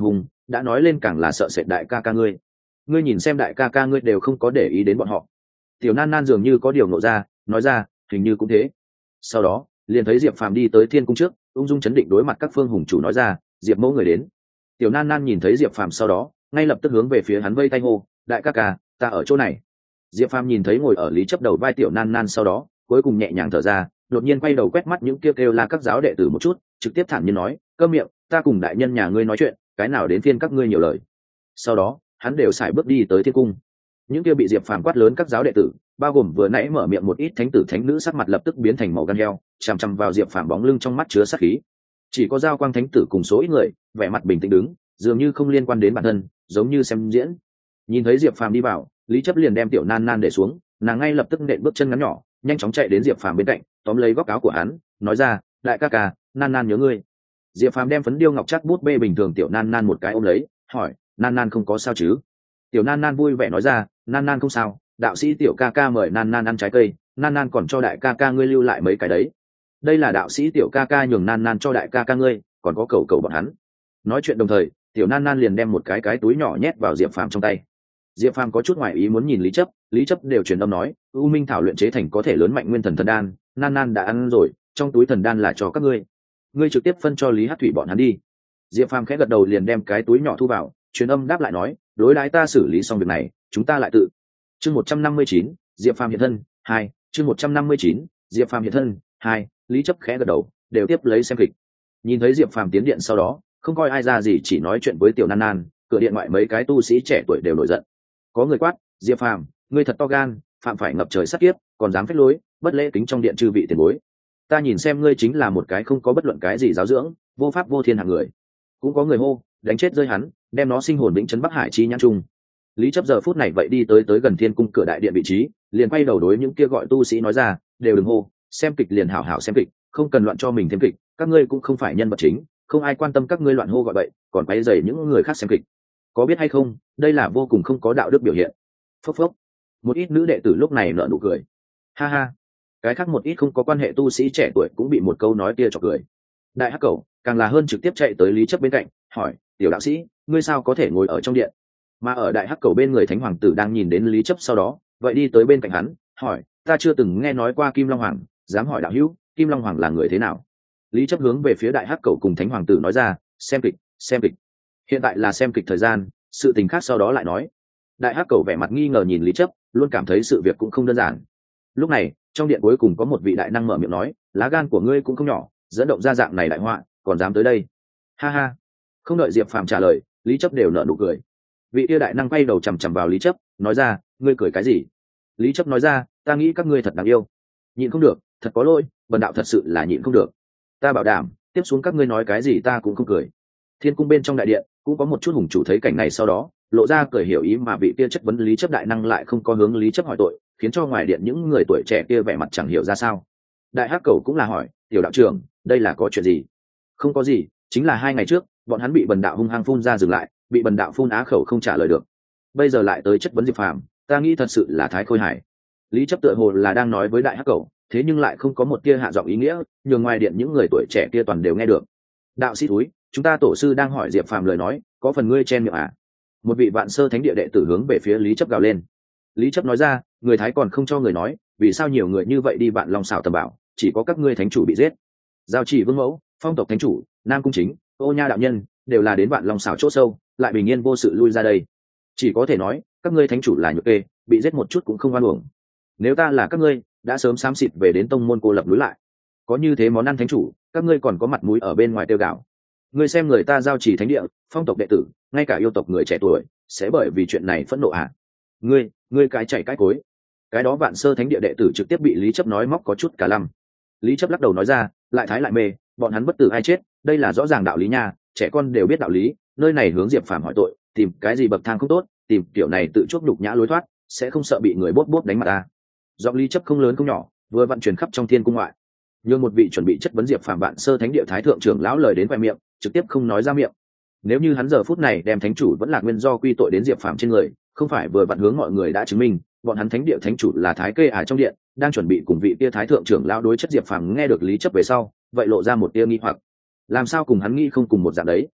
đã nói lên càng là sợ sệt đại ca ca ngươi. Ngươi nhìn xem đại ca ca ngươi đều không có để ý đến bọn họ. Tiểu nan nan dường như có điều nộ ra, nói ra hình như cũng thế. Sau đó liền thấy Diệp Phàm đi tới thiên cung trước, ung dung chấn định đối mặt các phương hùng chủ nói ra, Diệp mẫu người đến. Tiểu nan nan nhìn thấy Diệp Phàm sau đó ngay lập tức hướng về phía hắn vây tay hô, đại ca ca ta ở chỗ này. Diệp Phàm nhìn thấy ngồi ở Lý Chấp đầu vai tiểu nan nan sau đó cuối cùng nhẹ nhàng thở ra, đột nhiên quay đầu quét mắt những kêu kêu la các giáo đệ tử một chút, trực tiếp thản nhiên nói, câm miệng, ta cùng đại nhân nhà ngươi nói chuyện, cái nào đến phiên các ngươi nhiều lời. Sau đó hắn đều xài bước đi tới thiên cung. Những kia bị Diệp Phàm quát lớn các giáo đệ tử, bao gồm vừa nãy mở miệng một ít thánh tử thánh nữ, sắc mặt lập tức biến thành màu gan heo, chằm chằm vào Diệp Phàm bóng lưng trong mắt chứa sát khí. Chỉ có Giao Quang thánh tử cùng số ít người vẻ mặt bình tĩnh đứng, dường như không liên quan đến bản thân, giống như xem diễn. Nhìn thấy Diệp Phàm đi vào, Lý Chấp liền đem tiểu nan nan để xuống, nàng ngay lập tức nện bước chân ngắn nhỏ, nhanh chóng chạy đến Diệp Phàm bên cạnh, tóm lấy góc áo của hắn, nói ra, đại ca ca, nan nan nhớ ngươi. Diệp Phàm đem phấn điêu ngọc chắc bút bê bình thường tiểu nan nan một cái ôm lấy, hỏi, nan nan không có sao chứ? Tiểu nan nan vui vẻ nói ra, nan nan không sao, đạo sĩ tiểu ca ca mời nan nan ăn trái cây, nan nan còn cho đại ca ca ngươi lưu lại mấy cái đấy. Đây là đạo sĩ tiểu ca ca nhường nan nan cho đại ca ca ngươi, còn có cầu cầu bọn hắn. Nói chuyện đồng thời, tiểu nan nan liền đem một cái cái túi nhỏ nhét vào Diệp Phàm trong tay. Diệp Phàm có chút ngoài ý muốn nhìn Lý Chấp, Lý Chấp đều truyền âm nói, U Minh thảo luyện chế thành có thể lớn mạnh nguyên thần thần đan, nan nan đã ăn rồi, trong túi thần đan là cho các ngươi, ngươi trực tiếp phân cho Lý Hắc Thủy bọn hắn đi. Diệp Phàm khẽ gật đầu liền đem cái túi nhỏ thu vào, truyền âm đáp lại nói, đối đãi ta xử lý xong việc này, chúng ta lại tự. Chương một trăm năm mươi chín, Diệp Phàm hiện thân, hai, chương một trăm năm mươi chín, Diệp Phàm hiện thân, hai, Lý Chấp khẽ gật đầu, đều tiếp lấy xem kịch. Nhìn thấy Diệp Phàm tiến điện sau đó, không coi ai ra gì, chỉ nói chuyện với tiểu nan nan, cửa điện ngoại mấy cái tu sĩ trẻ tuổi đều nổi giận. Có người quát, Diệp Phàm, ngươi thật to gan, phạm phải ngập trời sát kiếp, còn dám phách lối, bất lễ kính trong điện chư vị tiền bối. Ta nhìn xem ngươi chính là một cái không có bất luận cái gì giáo dưỡng, vô pháp vô thiên hạng người. Cũng có người hô, đánh chết rơi hắn, đem nó sinh hồn vĩnh trấn Bắc Hải chi nhãn trung. Lý Chấp giờ phút này vậy đi tới tới gần thiên cung cửa đại điện vị trí, liền quay đầu đối những kia gọi tu sĩ nói ra, đều đừng hô, xem kịch liền hảo hảo xem kịch, không cần loạn cho mình thêm kịch, các ngươi cũng không phải nhân vật chính, không ai quan tâm các ngươi loạn hô gọi bậy, còn quấy rầy những người khác xem kịch. Có biết hay không, đây là vô cùng không có đạo đức biểu hiện. Phốc phốc. Một ít nữ đệ tử lúc này nở nụ cười. Ha ha. Cái khác một ít không có quan hệ tu sĩ trẻ tuổi cũng bị một câu nói kia chọc cười. Đại Hắc Cẩu càng là hơn trực tiếp chạy tới Lý Chấp bên cạnh, hỏi, tiểu đạo sĩ, ngươi sao có thể ngồi ở trong điện? Mà ở Đại Hắc Cẩu bên người Thánh Hoàng tử đang nhìn đến Lý Chấp sau đó, vậy đi tới bên cạnh hắn, hỏi, ta chưa từng nghe nói qua Kim Long Hoàng, dám hỏi đạo hữu, Kim Long Hoàng là người thế nào? Lý Chấp hướng về phía Đại Hắc Cẩu cùng Thánh Hoàng tử nói ra, xem kịch, xem kịch. Hiện tại là xem kịch thời gian, sự tình khác sau đó lại nói. Đại Hắc Cẩu vẻ mặt nghi ngờ nhìn Lý Chấp, luôn cảm thấy sự việc cũng không đơn giản. Lúc này trong điện cuối cùng có một vị đại năng mở miệng nói, lá gan của ngươi cũng không nhỏ, dẫn động ra dạng này đại họa, còn dám tới đây. Ha ha. Không đợi Diệp Phàm trả lời, Lý Chấp đều nở nụ cười. Vị kia đại năng quay đầu chằm chằm vào Lý Chấp, nói ra, ngươi cười cái gì? Lý Chấp nói ra, ta nghĩ các ngươi thật đáng yêu. Nhịn không được, thật có lỗi, bần đạo thật sự là nhịn không được. Ta bảo đảm, tiếp xuống các ngươi nói cái gì ta cũng không cười. Thiên cung bên trong đại điện cũng có một chút hùng chủ thấy cảnh này sau đó lộ ra cười hiểu ý, mà vị kia chất vấn Lý Chấp đại năng lại không có hướng Lý Chấp hỏi tội, khiến cho ngoài điện những người tuổi trẻ kia vẻ mặt chẳng hiểu ra sao. Đại Hắc Cẩu cũng là hỏi, tiểu đạo trưởng, đây là có chuyện gì? Không có gì, chính là hai ngày trước bọn hắn bị bần đạo hung hăng phun ra dừng lại, bị bần đạo phun á khẩu không trả lời được, bây giờ lại tới chất vấn Diệp Phàm, ta nghĩ thật sự là thái khôi hài. Lý Chấp tựa hồ là đang nói với Đại Hắc Cẩu, thế nhưng lại không có một tia hạ giọng ý nghĩa, nhường ngoài điện những người tuổi trẻ kia toàn đều nghe được. Đạo sĩ túi, chúng ta tổ sư đang hỏi Diệp Phàm lời nói, có phần ngươi chen miệng à? Một vị vạn sơ thánh địa đệ tử hướng về phía Lý Chấp gào lên. Lý Chấp nói ra, người thái còn không cho người nói, vì sao nhiều người như vậy đi Vạn Long xảo tầm bảo, chỉ có các ngươi thánh chủ bị giết. Giao Chỉ vương mẫu, Phong tộc thánh chủ, Nam cung chính, Ô Nha đạo nhân đều là đến Vạn Long xảo chỗ sâu, lại bình yên vô sự lui ra đây. Chỉ có thể nói, các ngươi thánh chủ là nhược kê, bị giết một chút cũng không oan uổng. Nếu ta là các ngươi, đã sớm xám xịt về đến tông môn cô lập núi lại. Có như thế món ăn thánh chủ, các ngươi còn có mặt mũi ở bên ngoài tiêu gạo. Ngươi xem người ta Giao Chỉ thánh địa, Phong tộc đệ tử, ngay cả yêu tộc người trẻ tuổi sẽ bởi vì chuyện này phẫn nộ à? Ngươi, ngươi cái chạy cái cối. Cái đó Vạn sơ thánh địa đệ tử trực tiếp bị Lý Chấp nói móc có chút cả lăm. Lý Chấp lắc đầu nói ra, lại thái lại mê, bọn hắn bất tử ai chết, đây là rõ ràng đạo lý nha, trẻ con đều biết đạo lý, nơi này hướng Diệp Phàm hỏi tội, tìm cái gì bậc thang không tốt, tìm kiểu này tự chuốc nhục nhã lối thoát, sẽ không sợ bị người bốt bốt đánh mặt ta. Giọng Lý Chấp không lớn không nhỏ, vừa vận chuyển khắp trong thiên cung ngoại. Nhưng một vị chuẩn bị chất vấn Diệp Phàm Vạn sơ thánh địa thái thượng trưởng lão lời đến vài miệng, trực tiếp không nói ra miệng. Nếu như hắn giờ phút này đem thánh chủ vẫn là nguyên do quy tội đến Diệp Phàm trên người, không phải vừa vặn hướng mọi người đã chứng minh bọn hắn thánh địa thánh chủ là thái kê ải trong điện, đang chuẩn bị cùng vị tia thái thượng trưởng lão đối chất Diệp Phàm nghe được Lý Chấp về sau, vậy lộ ra một tia nghi hoặc, làm sao cùng hắn nghĩ không cùng một dạng đấy.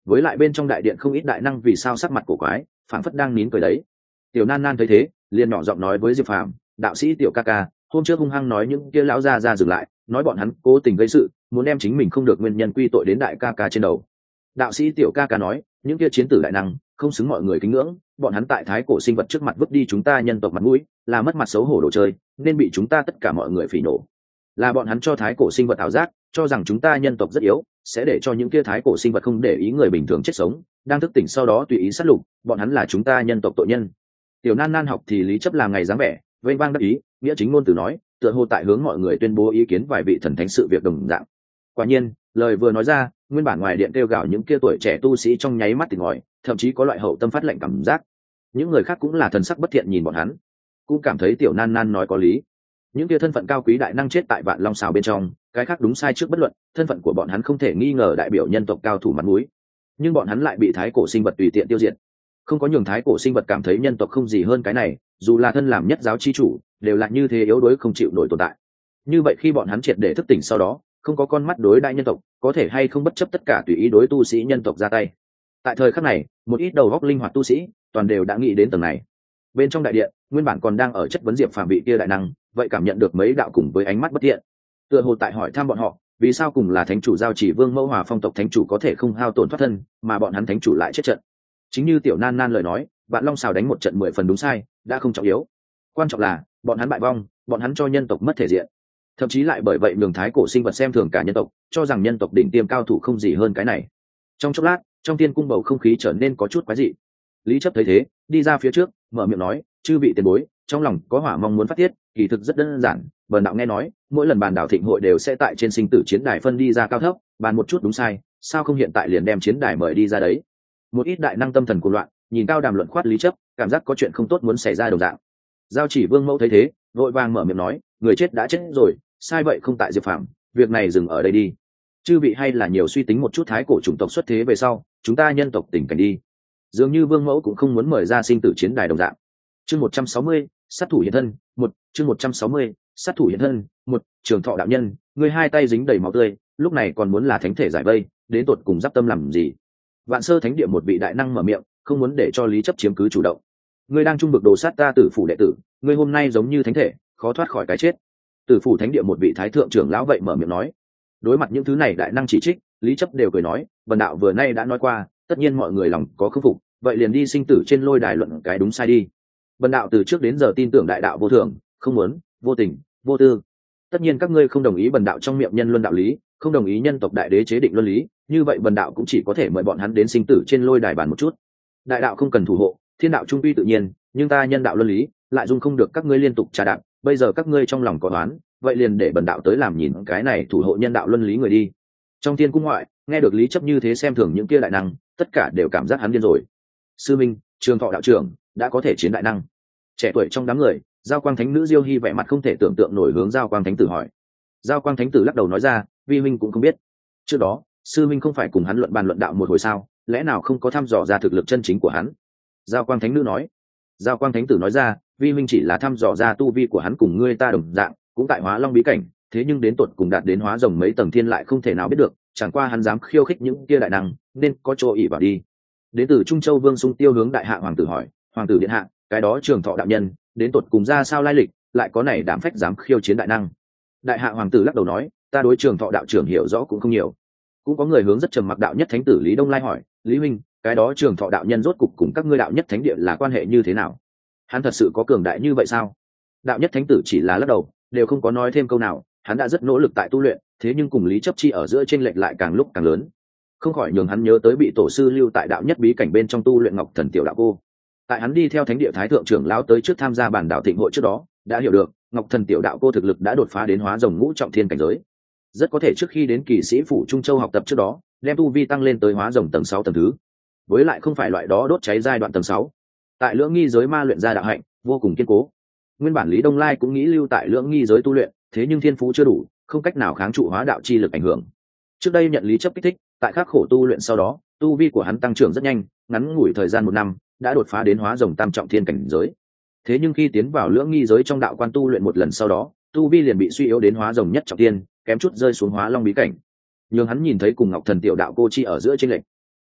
với lại bên trong đại điện không ít đại năng vì sao sắc mặt cổ quái phảng phất đang nín cười đấy. Tiểu nan nan thấy thế liền nhỏ giọng nói với Diệp Phàm, đạo sĩ Tiểu ca ca, hôm trước hung hăng nói những kia lão gia ra dừng lại, nói bọn hắn cố tình gây sự, muốn đem chính mình không được nguyên nhân quy tội đến đại ca ca trên đầu. Đạo sĩ Tiểu ca ca nói những kia chiến tử đại năng không xứng mọi người kính ngưỡng, bọn hắn tại thái cổ sinh vật trước mặt vứt đi chúng ta nhân tộc mặt mũi, là mất mặt xấu hổ đồ chơi, nên bị chúng ta tất cả mọi người phỉ nổ. Là bọn hắn cho thái cổ sinh vật ảo giác, cho rằng chúng ta nhân tộc rất yếu, sẽ để cho những kia thái cổ sinh vật không để ý người bình thường chết sống, đang thức tỉnh sau đó tùy ý sát lục, bọn hắn là chúng ta nhân tộc tội nhân. Tiểu nan nan học thì lý chấp làm ngày dáng vẻ vênh vang đắc ý, nghĩa chính ngôn từ nói, tựa hồ tại hướng mọi người tuyên bố ý kiến vài vị thần thánh sự việc đồng dạng. Quả nhiên lời vừa nói ra, nguyên bản ngoài điện kêu gào những kia tuổi trẻ tu sĩ trong nháy mắt tỉnh ngòi, thậm chí có loại hậu tâm phát lệnh cảm giác. Những người khác cũng là thần sắc bất thiện nhìn bọn hắn, cũng cảm thấy tiểu nan nan nói có lý. Những kia thân phận cao quý đại năng chết tại vạn long xào bên trong, cái khác đúng sai trước bất luận, thân phận của bọn hắn không thể nghi ngờ đại biểu nhân tộc cao thủ mặt mũi, nhưng bọn hắn lại bị thái cổ sinh vật tùy tiện tiêu diệt, không có nhường thái cổ sinh vật cảm thấy nhân tộc không gì hơn cái này, dù là thân làm nhất giáo chi chủ đều là như thế yếu đuối không chịu nổi tồn tại. Như vậy khi bọn hắn triệt để thức tỉnh sau đó, không có con mắt đối đại nhân tộc, có thể hay không bất chấp tất cả tùy ý đối tu sĩ nhân tộc ra tay. Tại thời khắc này, một ít đầu góc linh hoạt tu sĩ toàn đều đã nghĩ đến tầng này. Bên trong đại điện, nguyên bản còn đang ở chất vấn Diệp Phàm vị kia đại năng, vậy cảm nhận được mấy đạo cùng với ánh mắt bất thiện, tựa hồ tại hỏi thăm bọn họ, vì sao cùng là thánh chủ giao chỉ vương mẫu hòa phong tộc thánh chủ có thể không hao tổn thoát thân, mà bọn hắn thánh chủ lại chết trận. Chính như tiểu nan nan lời nói, vạn long xào đánh một trận mười phần đúng sai đã không trọng yếu, quan trọng là bọn hắn bại vong, bọn hắn cho nhân tộc mất thể diện, thậm chí lại bởi vậy nhường thái cổ sinh vật xem thường cả nhân tộc, cho rằng nhân tộc đỉnh tiêm cao thủ không gì hơn cái này. Trong chốc lát, trong tiên cung bầu không khí trở nên có chút quái dị. Lý chấp thấy thế đi ra phía trước mở miệng nói, chư vị tiền bối, trong lòng có hỏa mong muốn phát tiết, kỳ thực rất đơn giản. Bần đạo nghe nói mỗi lần bàn đảo thịnh hội đều sẽ tại trên sinh tử chiến đài phân đi ra cao thấp, bàn một chút đúng sai, sao không hiện tại liền đem chiến đài mời đi ra đấy. Một ít đại năng tâm thần cuồng loạn nhìn cao đàm luận khoát lý chấp, cảm giác có chuyện không tốt muốn xảy ra đồng dạng. Giao chỉ vương mẫu thấy thế vội vàng mở miệng nói, người chết đã chết rồi, sai vậy không tại Diệp Phàm, việc này dừng ở đây đi. Chư vị hay là nhiều suy tính một chút thái cổ chủng tộc xuất thế về sau chúng ta nhân tộc tình cảnh đi. Dường như vương mẫu cũng không muốn mời ra sinh tử chiến đài đồng dạng. Chương một trăm sáu mươi, sát thủ hiện thân. Một chương một trăm sáu mươi, sát thủ hiện thân. Một Trường Thọ đạo nhân, người hai tay dính đầy máu tươi, lúc này còn muốn là thánh thể giải vây, đến tột cùng giáp tâm làm gì? Vạn Sơ Thánh Địa một vị đại năng mở miệng, không muốn để cho Lý chấp chiếm cứ chủ động. Ngươi đang trung bực đồ sát ta Tử phủ đệ tử, ngươi hôm nay giống như thánh thể, khó thoát khỏi cái chết. Tử phủ Thánh Địa một vị thái thượng trưởng lão vậy mở miệng nói. Đối mặt những thứ này đại năng chỉ trích, Lý chấp đều cười nói, vần đạo vừa nay đã nói qua, tất nhiên mọi người lòng có khâm phục, vậy liền đi sinh tử trên lôi đài luận cái đúng sai đi. Vần đạo từ trước đến giờ tin tưởng đại đạo vô thường, không muốn vô tình vô tư. Tất nhiên các ngươi không đồng ý bần đạo trong miệng nhân luân đạo lý, không đồng ý nhân tộc đại đế chế định luân lý, như vậy bần đạo cũng chỉ có thể mời bọn hắn đến sinh tử trên lôi đài bàn một chút. Đại đạo không cần thủ hộ, thiên đạo trung quy tự nhiên, nhưng ta nhân đạo luân lý lại dung không được các ngươi liên tục trà đạp. Bây giờ các ngươi trong lòng có đoán, vậy liền để bần đạo tới làm nhìn cái này thủ hộ nhân đạo luân lý người đi. Trong thiên cung ngoại, nghe được Lý chấp như thế xem thường những kia đại năng, tất cả đều cảm giác hắn điên rồi. Sư minh, Trường Thọ đạo trưởng đã có thể chiến đại năng. Trẻ tuổi trong đám người, Giao Quang Thánh nữ Diêu Hy vẻ mặt không thể tưởng tượng nổi hướng Giao Quang Thánh tử hỏi. Giao Quang Thánh tử lắc đầu nói ra, vi huynh cũng không biết. Trước đó, sư huynh không phải cùng hắn luận bàn luận đạo một hồi sao, lẽ nào không có thăm dò ra thực lực chân chính của hắn? Giao Quang Thánh nữ nói. Giao Quang Thánh tử nói ra, vi huynh chỉ là thăm dò ra tu vi của hắn cùng ngươi ta đồng dạng, cũng tại Hóa Long bí cảnh, thế nhưng đến tột cùng đạt đến hóa rồng mấy tầng thiên lại không thể nào biết được, chẳng qua hắn dám khiêu khích những kia đại năng, nên có chỗ ỷ vào đi. Đến từ Trung Châu Vương Sung Tiêu hướng đại hạ hoàng tử hỏi, hoàng tử điện hạ, cái đó Trường Thọ đạo nhân, đến tột cùng ra sao lai lịch, lại có này đảm phách dám khiêu chiến đại năng? Đại hạ hoàng tử lắc đầu nói, ta đối Trường Thọ đạo trưởng hiểu rõ cũng không nhiều. Cũng có người hướng rất trầm mặc đạo nhất thánh tử Lý Đông Lai hỏi, Lý huynh, cái đó Trường Thọ đạo nhân rốt cục cùng các ngươi đạo nhất thánh địa là quan hệ như thế nào? Hắn thật sự có cường đại như vậy sao? Đạo nhất thánh tử chỉ là lắc đầu, đều không có nói thêm câu nào. Hắn đã rất nỗ lực tại tu luyện, thế nhưng cùng Lý chấp chi ở giữa chênh lệch lại càng lúc càng lớn, không khỏi nhường hắn nhớ tới bị tổ sư lưu tại đạo nhất bí cảnh bên trong tu luyện Ngọc Thần tiểu đạo cô. Tại hắn đi theo thánh địa thái thượng trưởng lão tới trước tham gia bản đạo thịnh hội trước đó, đã hiểu được Ngọc Thần tiểu đạo cô thực lực đã đột phá đến hóa rồng ngũ trọng thiên cảnh giới, rất có thể trước khi đến kỳ sĩ phủ Trung Châu học tập trước đó, đem tu vi tăng lên tới hóa rồng tầng sáu tầng thứ, với lại không phải loại đó đốt cháy giai đoạn tầng sáu. Tại lưỡng nghi giới ma luyện ra đạo hạnh vô cùng kiên cố. Nguyên bản Lý Đông Lai cũng nghĩ lưu tại lưỡng nghi giới tu luyện, thế nhưng thiên phú chưa đủ, không cách nào kháng trụ hóa đạo chi lực ảnh hưởng. Trước đây nhận Lý chấp kích thích, tại khắc khổ tu luyện sau đó, tu vi của hắn tăng trưởng rất nhanh, ngắn ngủi thời gian một năm đã đột phá đến hóa rồng tam trọng thiên cảnh giới. Thế nhưng khi tiến vào lưỡng nghi giới trong đạo quan tu luyện một lần sau đó, tu vi liền bị suy yếu đến hóa rồng nhất trọng thiên, kém chút rơi xuống hóa long bí cảnh. Nhưng hắn nhìn thấy cùng Ngọc Thần tiểu đạo cô chi ở giữa chênh lệch,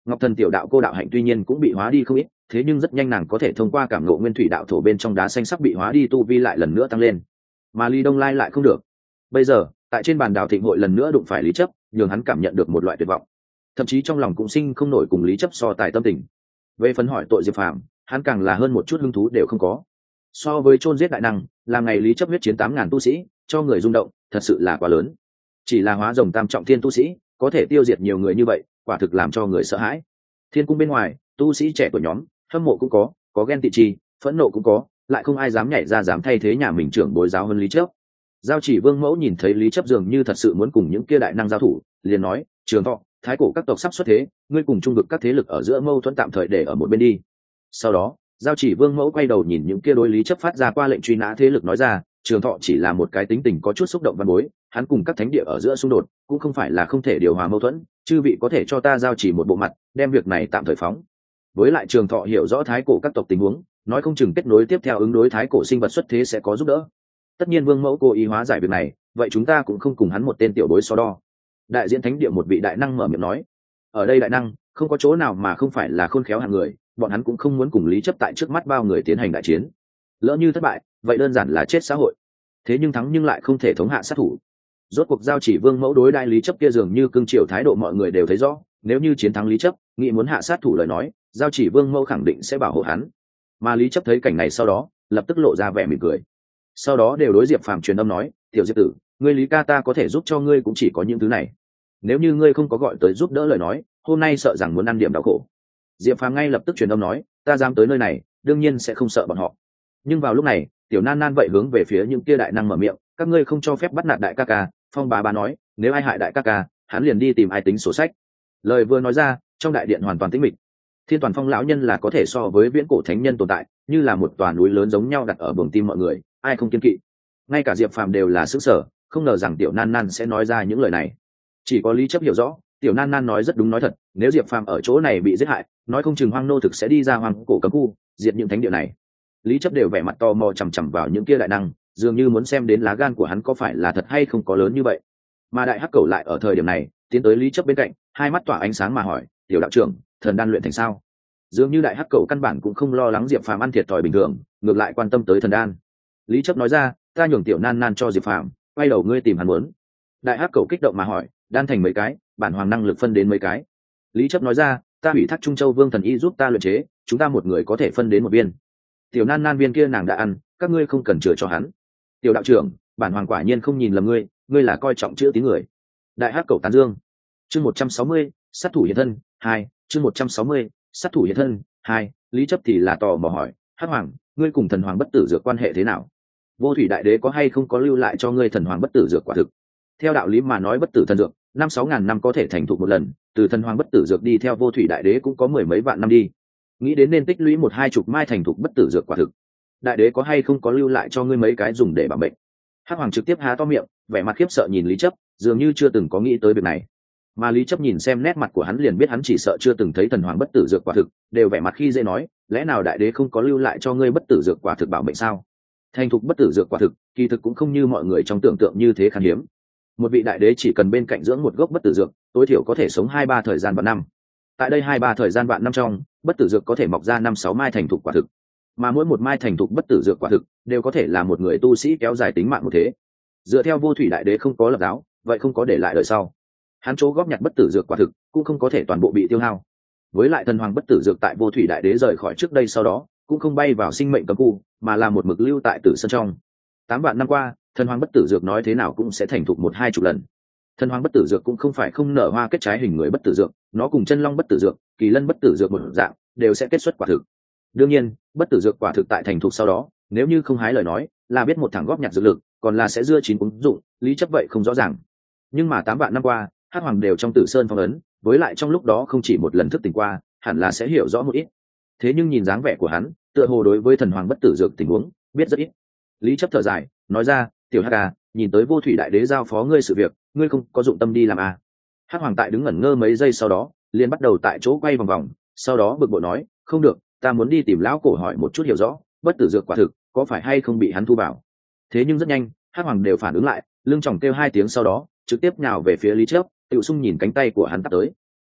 Ngọc Thần tiểu đạo cô đạo hạnh tuy nhiên cũng bị hóa đi không ít, thế nhưng rất nhanh nàng có thể thông qua cảm ngộ nguyên thủy đạo thổ bên trong đá xanh sắp bị hóa đi tu vi lại lần nữa tăng lên. Mà Lý Đông Lai lại không được. Bây giờ, tại trên bàn đào thịnh hội lần nữa đụng phải Lý Chấp, nhường hắn cảm nhận được một loại tuyệt vọng. Thậm chí trong lòng cũng sinh không nổi cùng Lý Chấp so tài tâm tình. Về phần hỏi tội Diệp Phàm, hắn càng là hơn một chút hứng thú đều không có. So với chôn giết đại năng, làm ngày Lý Chấp huyết chiến tám ngàn tu sĩ, cho người rung động, thật sự là quá lớn. Chỉ là hóa rồng tam trọng thiên tu sĩ, có thể tiêu diệt nhiều người như vậy, quả thực làm cho người sợ hãi. Thiên cung bên ngoài, tu sĩ trẻ tuổi nhóm, hâm mộ cũng có, có ghen tị chi, phẫn nộ cũng có, lại không ai dám nhảy ra dám thay thế nhà mình trưởng bối giáo hơn Lý Chấp. Giao Chỉ Vương mẫu nhìn thấy Lý Chấp dường như thật sự muốn cùng những kia đại năng giao thủ, liền nói: Trường Thọ, thái cổ các tộc sắp xuất thế, ngươi cùng trung vực các thế lực ở giữa mâu thuẫn tạm thời để ở một bên đi. Sau đó, Giao Chỉ Vương mẫu quay đầu nhìn những kia đối Lý Chấp phát ra qua lệnh truy nã thế lực nói ra: Trường Thọ chỉ là một cái tính tình có chút xúc động văn bối, hắn cùng các thánh địa ở giữa xung đột, cũng không phải là không thể điều hòa mâu thuẫn, chư vị có thể cho ta giao chỉ một bộ mặt, đem việc này tạm thời phóng. Với lại Trường Thọ hiểu rõ thái cổ các tộc tình huống, nói không chừng kết nối tiếp theo ứng đối thái cổ sinh vật xuất thế sẽ có giúp đỡ. Tất nhiên Vương mẫu cố ý hóa giải việc này, vậy chúng ta cũng không cùng hắn một tên tiểu bối so đo. Đại diện thánh địa một vị đại năng mở miệng nói: ở đây đại năng không có chỗ nào mà không phải là khôn khéo hạng người, bọn hắn cũng không muốn cùng Lý Chấp tại trước mắt bao người tiến hành đại chiến. Lỡ như thất bại, vậy đơn giản là chết xã hội. Thế nhưng thắng nhưng lại không thể thống hạ sát thủ. Rốt cuộc Giao Chỉ Vương mẫu đối đại Lý Chấp kia dường như cương triều thái độ mọi người đều thấy rõ, nếu như chiến thắng Lý Chấp, nghĩ muốn hạ sát thủ lời nói, Giao Chỉ Vương mẫu khẳng định sẽ bảo hộ hắn. Mà Lý Chấp thấy cảnh này sau đó, lập tức lộ ra vẻ mỉm cười. Sau đó đều đối Diệp Phàm truyền âm nói: tiểu Diệp tử, ngươi Lý ca ta có thể giúp cho ngươi cũng chỉ có những thứ này. Nếu như ngươi không có gọi tới giúp đỡ lời nói, hôm nay sợ rằng muốn ăn điểm đau khổ. Diệp Phàm ngay lập tức truyền âm nói: ta dám tới nơi này, đương nhiên sẽ không sợ bọn họ. Nhưng vào lúc này, tiểu nan nan vậy hướng về phía những kia đại năng mở miệng: các ngươi không cho phép bắt nạt đại ca ca. Phong bà bà nói: nếu ai hại đại ca ca, hắn liền đi tìm ai tính sổ sách. Lời vừa nói ra, trong đại điện hoàn toàn tĩnh mịch. Thiên Toàn Phong lão nhân là có thể so với viễn cổ thánh nhân tồn tại, như là một tòa núi lớn giống nhau đặt ở buồng tim mọi người, ai không kiên kỵ. Ngay cả Diệp Phàm đều là sững sờ, không ngờ rằng tiểu nan nan sẽ nói ra những lời này. Chỉ có Lý Chấp hiểu rõ, tiểu nan nan nói rất đúng nói thật, nếu Diệp Phàm ở chỗ này bị giết hại, nói không chừng hoang nô thực sẽ đi ra hoang cổ cấm khu, diệt những thánh địa này. Lý Chấp đều vẻ mặt to mò chằm chằm vào những kia đại năng, dường như muốn xem đến lá gan của hắn có phải là thật hay không có lớn như vậy. Mà đại hắc cẩu lại ở thời điểm này tiến tới Lý Chấp bên cạnh, hai mắt tỏa ánh sáng mà hỏi: tiểu đạo trưởng, thần đan luyện thành sao? Dường như đại hắc cẩu căn bản cũng không lo lắng Diệp Phàm ăn thiệt thòi bình thường, ngược lại quan tâm tới thần đan. Lý Chấp nói ra: ta nhường tiểu nan nan cho Diệp Phàm, quay đầu ngươi tìm hắn muốn. Đại hắc cẩu kích động mà hỏi: đan thành mấy cái, bản hoàng năng lực phân đến mấy cái? Lý Chấp nói ra: ta ủy thác Trung Châu Vương thần y giúp ta luyện chế, chúng ta một người có thể phân đến một viên. Tiểu nan nan viên kia nàng đã ăn, các ngươi không cần chừa cho hắn. Tiểu đạo trưởng, bản hoàng quả nhiên không nhìn lầm ngươi, ngươi là coi trọng chữ tín người. Đại hắc cẩu tán dương. Chương một trăm sáu mươi, sát thủ hiện thân hai. Chương một trăm sáu mươi, sát thủ hiện thân hai. Lý Chấp thì là tò mò hỏi: hắc hoàng, ngươi cùng thần hoàng bất tử dược quan hệ thế nào? Vô thủy đại đế có hay không có lưu lại cho ngươi thần hoàng bất tử dược quả thực? Theo đạo lý mà nói, bất tử thần dược năm sáu ngàn năm có thể thành thục một lần, từ thần hoàng bất tử dược đi theo vô thủy đại đế cũng có mười mấy vạn năm đi, nghĩ đến nên tích lũy một hai chục mai thành thục bất tử dược quả thực. Đại đế có hay không có lưu lại cho ngươi mấy cái dùng để bảo bệnh? Hắc hoàng trực tiếp há to miệng, vẻ mặt khiếp sợ nhìn Lý Chấp, dường như chưa từng có nghĩ tới việc này. Mà Lý Chấp nhìn xem nét mặt của hắn liền biết hắn chỉ sợ chưa từng thấy thần hoàng bất tử dược quả thực, đều vẻ mặt khi dễ nói: lẽ nào đại đế không có lưu lại cho ngươi bất tử dược quả thực bảo bệnh sao? Thành thục bất tử dược quả thực kỳ thực cũng không như mọi người trong tưởng tượng như thế khan hiếm. Một vị đại đế chỉ cần bên cạnh dưỡng một gốc bất tử dược, tối thiểu có thể sống hai ba thời gian vạn năm. Tại đây hai ba thời gian vạn năm trong, bất tử dược có thể mọc ra năm sáu mai thành thục quả thực, mà mỗi một mai thành thục bất tử dược quả thực đều có thể là một người tu sĩ kéo dài tính mạng một thế. Dựa theo vô thủy đại đế không có lập giáo, vậy không có để lại đời sau. Hắn chỗ góp nhặt bất tử dược quả thực cũng không có thể toàn bộ bị tiêu hao. Với lại thần hoàng bất tử dược tại vô thủy đại đế rời khỏi trước đây sau đó cũng không bay vào sinh mệnh cấm khu, mà là một mực lưu tại tử sơn trong. Tám vạn năm qua, thần hoàng bất tử dược nói thế nào cũng sẽ thành thục một hai chục lần. Thần hoàng bất tử dược cũng không phải không nở hoa kết trái hình người bất tử dược, nó cùng chân long bất tử dược, kỳ lân bất tử dược một dạng, đều sẽ kết xuất quả thực. Đương nhiên, bất tử dược quả thực tại thành thục sau đó, nếu như không hái lời nói, là biết một thằng góp nhặt dược lực, còn là sẽ dưa chín ứng dụng, Lý Chấp vậy không rõ ràng. Nhưng mà tám vạn năm qua, Hắc hoàng đều trong Tử Sơn phong ấn, với lại trong lúc đó không chỉ một lần thức tỉnh qua, hẳn là sẽ hiểu rõ một ít. Thế nhưng nhìn dáng vẻ của hắn, tựa hồ đối với thần hoàng bất tử dược tình huống biết rất ít. Lý Chấp thở dài, nói ra: tiểu Hắc à, nhìn tới vô thủy đại đế giao phó ngươi sự việc, ngươi không có dụng tâm đi làm à? Hắc hoàng tại đứng ngẩn ngơ mấy giây sau đó, liền bắt đầu tại chỗ quay vòng vòng, sau đó bực bội nói: không được, ta muốn đi tìm lão cổ hỏi một chút hiểu rõ, bất tử dược quả thực có phải hay không bị hắn thu vào. Thế nhưng rất nhanh, Hắc hoàng đều phản ứng lại, lưng chòng kêu hai tiếng sau đó, trực tiếp nhào về phía Lý Chấp, Tiểu Sung nhìn cánh tay của hắn tắt tới.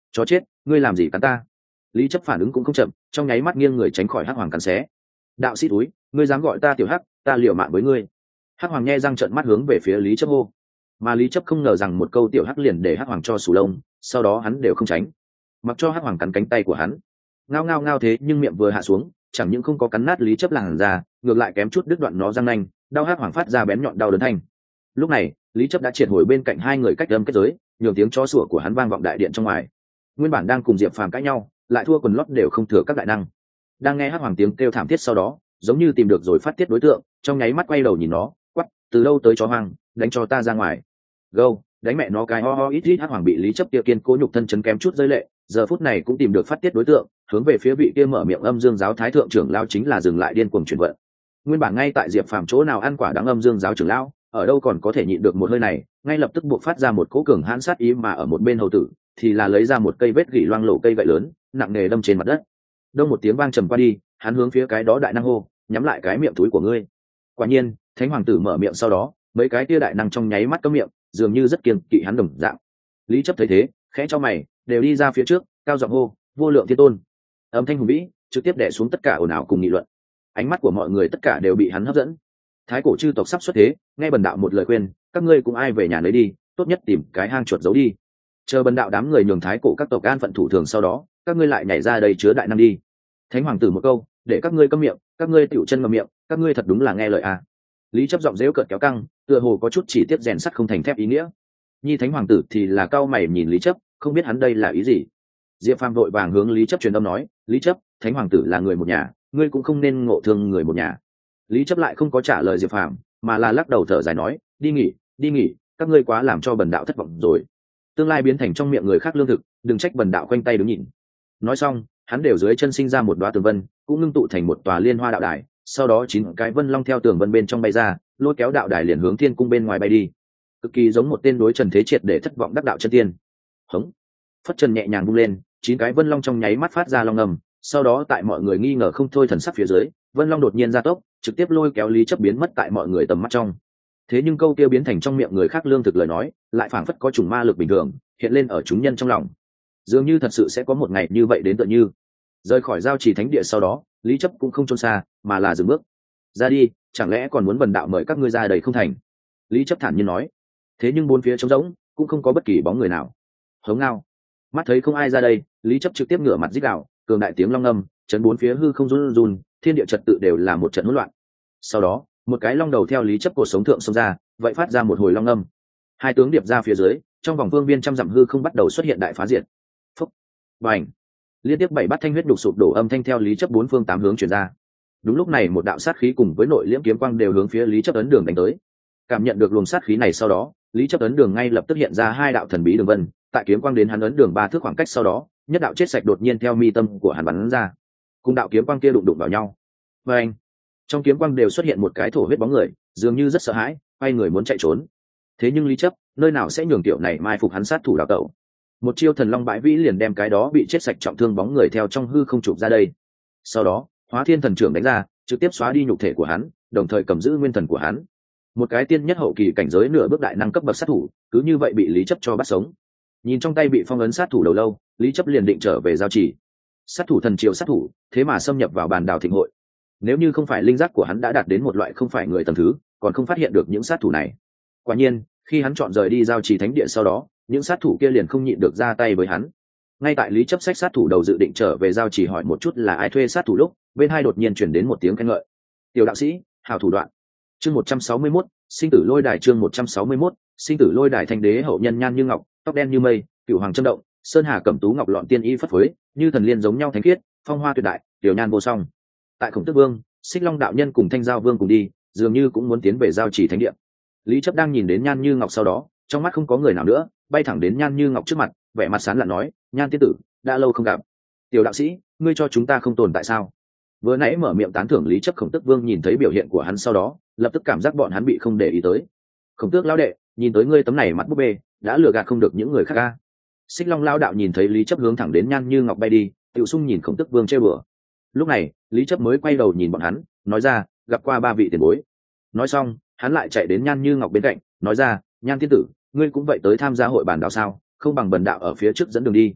chó chết, ngươi làm gì cắn ta? Lý chấp phản ứng cũng không chậm, trong nháy mắt nghiêng người tránh khỏi hắc hoàng cắn xé. Đạo sĩ túi, ngươi dám gọi ta tiểu hắc, ta liều mạng với ngươi. Hắc hoàng nhe răng trợn mắt hướng về phía Lý chấp hô. Mà Lý chấp không ngờ rằng một câu tiểu hắc liền để hắc hoàng cho sù lông, sau đó hắn đều không tránh, mặc cho hắc hoàng cắn cánh tay của hắn. Ngao ngao ngao thế nhưng miệng vừa hạ xuống, chẳng những không có cắn nát Lý chấp làn ra, ngược lại kém chút đứt đoạn nó răng nanh, đau hắc hoàng phát ra bén nhọn đau đớn thanh. Lúc này Lý chấp đã triệt hồi bên cạnh hai người cách âm kết giới, nhường tiếng chó sủa của hắn vang vọng đại điện trong ngoài. Nguyên bản đang cùng Diệp Phàm cãi nhau, lại thua quần lót đều không thừa các đại năng, đang nghe hắc hoàng tiếng kêu thảm thiết sau đó, giống như tìm được rồi phát tiết đối tượng, trong nháy mắt quay đầu nhìn nó, quắc, từ đâu tới chó hoang, đánh cho ta ra ngoài. Gâu, đánh mẹ nó cái ho ho ít ít. Hắc hoàng bị Lý chấp kia kiên cố nhục thân chấn kém chút rơi lệ, giờ phút này cũng tìm được phát tiết đối tượng, hướng về phía vị kia mở miệng âm dương giáo thái thượng trưởng lao chính là dừng lại điên cuồng chuyển vận. Nguyên bản ngay tại Diệp Phàm chỗ nào ăn quả đắng âm dương giáo trưởng lão, ở đâu còn có thể nhịn được một hơi này, ngay lập tức buộc phát ra một cỗ cường hãn sát ý, mà ở một bên hầu tử thì là lấy ra một cây vết gỉ loang lổ cây gậy lớn, nặng nề đâm trên mặt đất. Đông một tiếng vang trầm qua đi, hắn hướng phía cái đó đại năng hô, nhắm lại cái miệng túi của ngươi. Quả nhiên, thánh hoàng tử mở miệng sau đó, mấy cái kia đại năng trong nháy mắt cấm miệng, dường như rất kiêng kỵ hắn đồng dạng. Lý chấp thấy thế, khẽ cho mày, đều đi ra phía trước, cao giọng hô, vô lượng thiên tôn. Âm thanh hùng vĩ trực tiếp đè xuống tất cả ồn ào cùng nghị luận. Ánh mắt của mọi người tất cả đều bị hắn hấp dẫn. Thái cổ chư tộc sắp xuất thế, nghe bần đạo một lời khuyên, các ngươi cũng ai về nhà nấy đi, tốt nhất tìm cái hang chuột giấu đi. Chờ bần đạo đám người nhường thái cổ các tộc an phận thủ thường, sau đó các ngươi lại nhảy ra đây chứa đại năng đi. Thánh hoàng tử một câu, để các ngươi câm miệng, các ngươi tiểu chân ngậm miệng, các ngươi thật đúng là nghe lời à. Lý chấp giọng dễu cợt kéo căng, tựa hồ có chút chỉ tiết rèn sắt không thành thép ý nghĩa. Nhi thánh hoàng tử thì là cao mày nhìn Lý chấp, không biết hắn đây là ý gì. Diệp Phàm vội vàng hướng Lý chấp truyền âm nói, Lý chấp, thánh hoàng tử là người một nhà, ngươi cũng không nên ngộ thương người một nhà. Lý chấp lại không có trả lời Diệp Phàm, mà là lắc đầu thở dài nói, đi nghỉ, đi nghỉ, các ngươi quá làm cho bần đạo thất vọng rồi. Tương lai biến thành trong miệng người khác lương thực, đừng trách bần đạo khoanh tay đứng nhìn. Nói xong, hắn đều dưới chân sinh ra một đoá tường vân, cũng ngưng tụ thành một tòa liên hoa đạo đài, sau đó chín cái vân long theo tường vân bên trong bay ra, lôi kéo đạo đài liền hướng thiên cung bên ngoài bay đi, cực kỳ giống một tên đối Trần Thế Triệt để thất vọng đắc đạo chân tiên. Hống, phất trần nhẹ nhàng bung lên, chín cái vân long trong nháy mắt phát ra long ngầm, sau đó tại mọi người nghi ngờ không thôi thần sắc phía dưới, vân long đột nhiên gia tốc, trực tiếp lôi kéo Lý chấp biến mất tại mọi người tầm mắt trong. Thế nhưng câu kia biến thành trong miệng người khác lương thực lời nói, lại phảng phất có trùng ma lực bình thường hiện lên ở chúng nhân trong lòng, dường như thật sự sẽ có một ngày như vậy đến, tựa như rời khỏi giao trì thánh địa sau đó, Lý chấp cũng không trốn xa, mà là dừng bước ra đi. Chẳng lẽ còn muốn bần đạo mời các ngươi ra đầy không thành? Lý chấp thản nhiên nói. Thế nhưng bốn phía trống rỗng, cũng không có bất kỳ bóng người nào. Hống ngao, mắt thấy không ai ra đây, Lý chấp trực tiếp ngửa mặt rít gào, cường đại tiếng long ngâm chấn bốn phía hư không run run, thiên địa trật tự đều là một trận hỗn loạn. Sau đó một cái long đầu theo Lý chấp cột sống thượng xông ra, vậy phát ra một hồi long ngâm, hai tướng điệp ra phía dưới, trong vòng phương viên trăm dặm hư không bắt đầu xuất hiện đại phá diệt. Phúc, bành, liên tiếp bảy bát thanh huyết đục sụp đổ âm thanh theo Lý chấp bốn phương tám hướng truyền ra. Đúng lúc này một đạo sát khí cùng với nội liễm kiếm quang đều hướng phía Lý chấp ấn đường đánh tới. Cảm nhận được luồng sát khí này sau đó, Lý chấp ấn đường ngay lập tức hiện ra hai đạo thần bí đường vân, tại kiếm quang đến hắn ấn đường ba thước khoảng cách sau đó, nhất đạo chết sạch đột nhiên theo mi tâm của hắn bắn ra, cùng đạo kiếm quang kia đụng đụng vào nhau. Và anh, trong kiếm quang đều xuất hiện một cái thổ huyết bóng người, dường như rất sợ hãi, quay người muốn chạy trốn. Thế nhưng Lý chấp nơi nào sẽ nhường tiểu này mai phục hắn sát thủ đào tẩu. Một chiêu thần long bãi vĩ liền đem cái đó bị chết sạch trọng thương bóng người theo trong hư không chụp ra đây. Sau đó Hóa Thiên Thần Trưởng đánh ra, trực tiếp xóa đi nhục thể của hắn, đồng thời cầm giữ nguyên thần của hắn. Một cái tiên nhất hậu kỳ cảnh giới nửa bước đại năng cấp bậc sát thủ, cứ như vậy bị Lý chấp cho bắt sống. Nhìn trong tay bị phong ấn sát thủ đầu lâu, Lý chấp liền định trở về giao chỉ. Sát thủ thần triều sát thủ, thế mà xâm nhập vào bàn đào thịnh hội. Nếu như không phải linh giác của hắn đã đạt đến một loại không phải người tầng thứ, còn không phát hiện được những sát thủ này. Quả nhiên, khi hắn chọn rời đi giao trì thánh địa sau đó, những sát thủ kia liền không nhịn được ra tay với hắn. Ngay tại Lý chấp sách sát thủ đầu dự định trở về giao trì hỏi một chút là ai thuê sát thủ lúc, bên hai đột nhiên chuyển đến một tiếng khen ngợi. Tiểu đạo sĩ, hào thủ đoạn. Chương một trăm sáu mươi mốt, sinh tử lôi đài. Chương một trăm sáu mươi mốt, sinh tử lôi đài. Thanh đế hậu nhân nhan như ngọc, tóc đen như mây, cửu hoàng châm động, sơn hà cẩm tú ngọc lọn tiên y phất phới, như thần liên giống nhau thánh khiết, phong hoa tuyệt đại, tiểu nhan vô song. Tại Khổng Tước Vương, Xích Long đạo nhân cùng Thanh Giao Vương cùng đi, dường như cũng muốn tiến về giao trì thánh địa. Lý chấp đang nhìn đến nhan như ngọc sau đó, trong mắt không có người nào nữa, bay thẳng đến nhan như ngọc trước mặt, vẻ mặt sán lạn nói, nhan tiên tử, đã lâu không gặp. Tiểu đạo sĩ, ngươi cho chúng ta không tồn tại sao? Vừa nãy mở miệng tán thưởng Lý chấp Khổng Tước Vương nhìn thấy biểu hiện của hắn sau đó, lập tức cảm giác bọn hắn bị không để ý tới. Khổng Tước lão đệ, nhìn tới ngươi tấm này mặt búp bê, đã lừa gạt không được những người khác a. Xích Long lão đạo nhìn thấy Lý chấp hướng thẳng đến nhan như ngọc bay đi, tiểu sung nhìn Khổng Tước Vương trêu bừa. Lúc này Lý chấp mới quay đầu nhìn bọn hắn, nói ra, gặp qua ba vị tiền bối. Nói xong hắn lại chạy đến nhan như ngọc bên cạnh, nói ra, nhan tiên tử, ngươi cũng vậy tới tham gia hội bàn đạo sao? Không bằng bần đạo ở phía trước dẫn đường đi.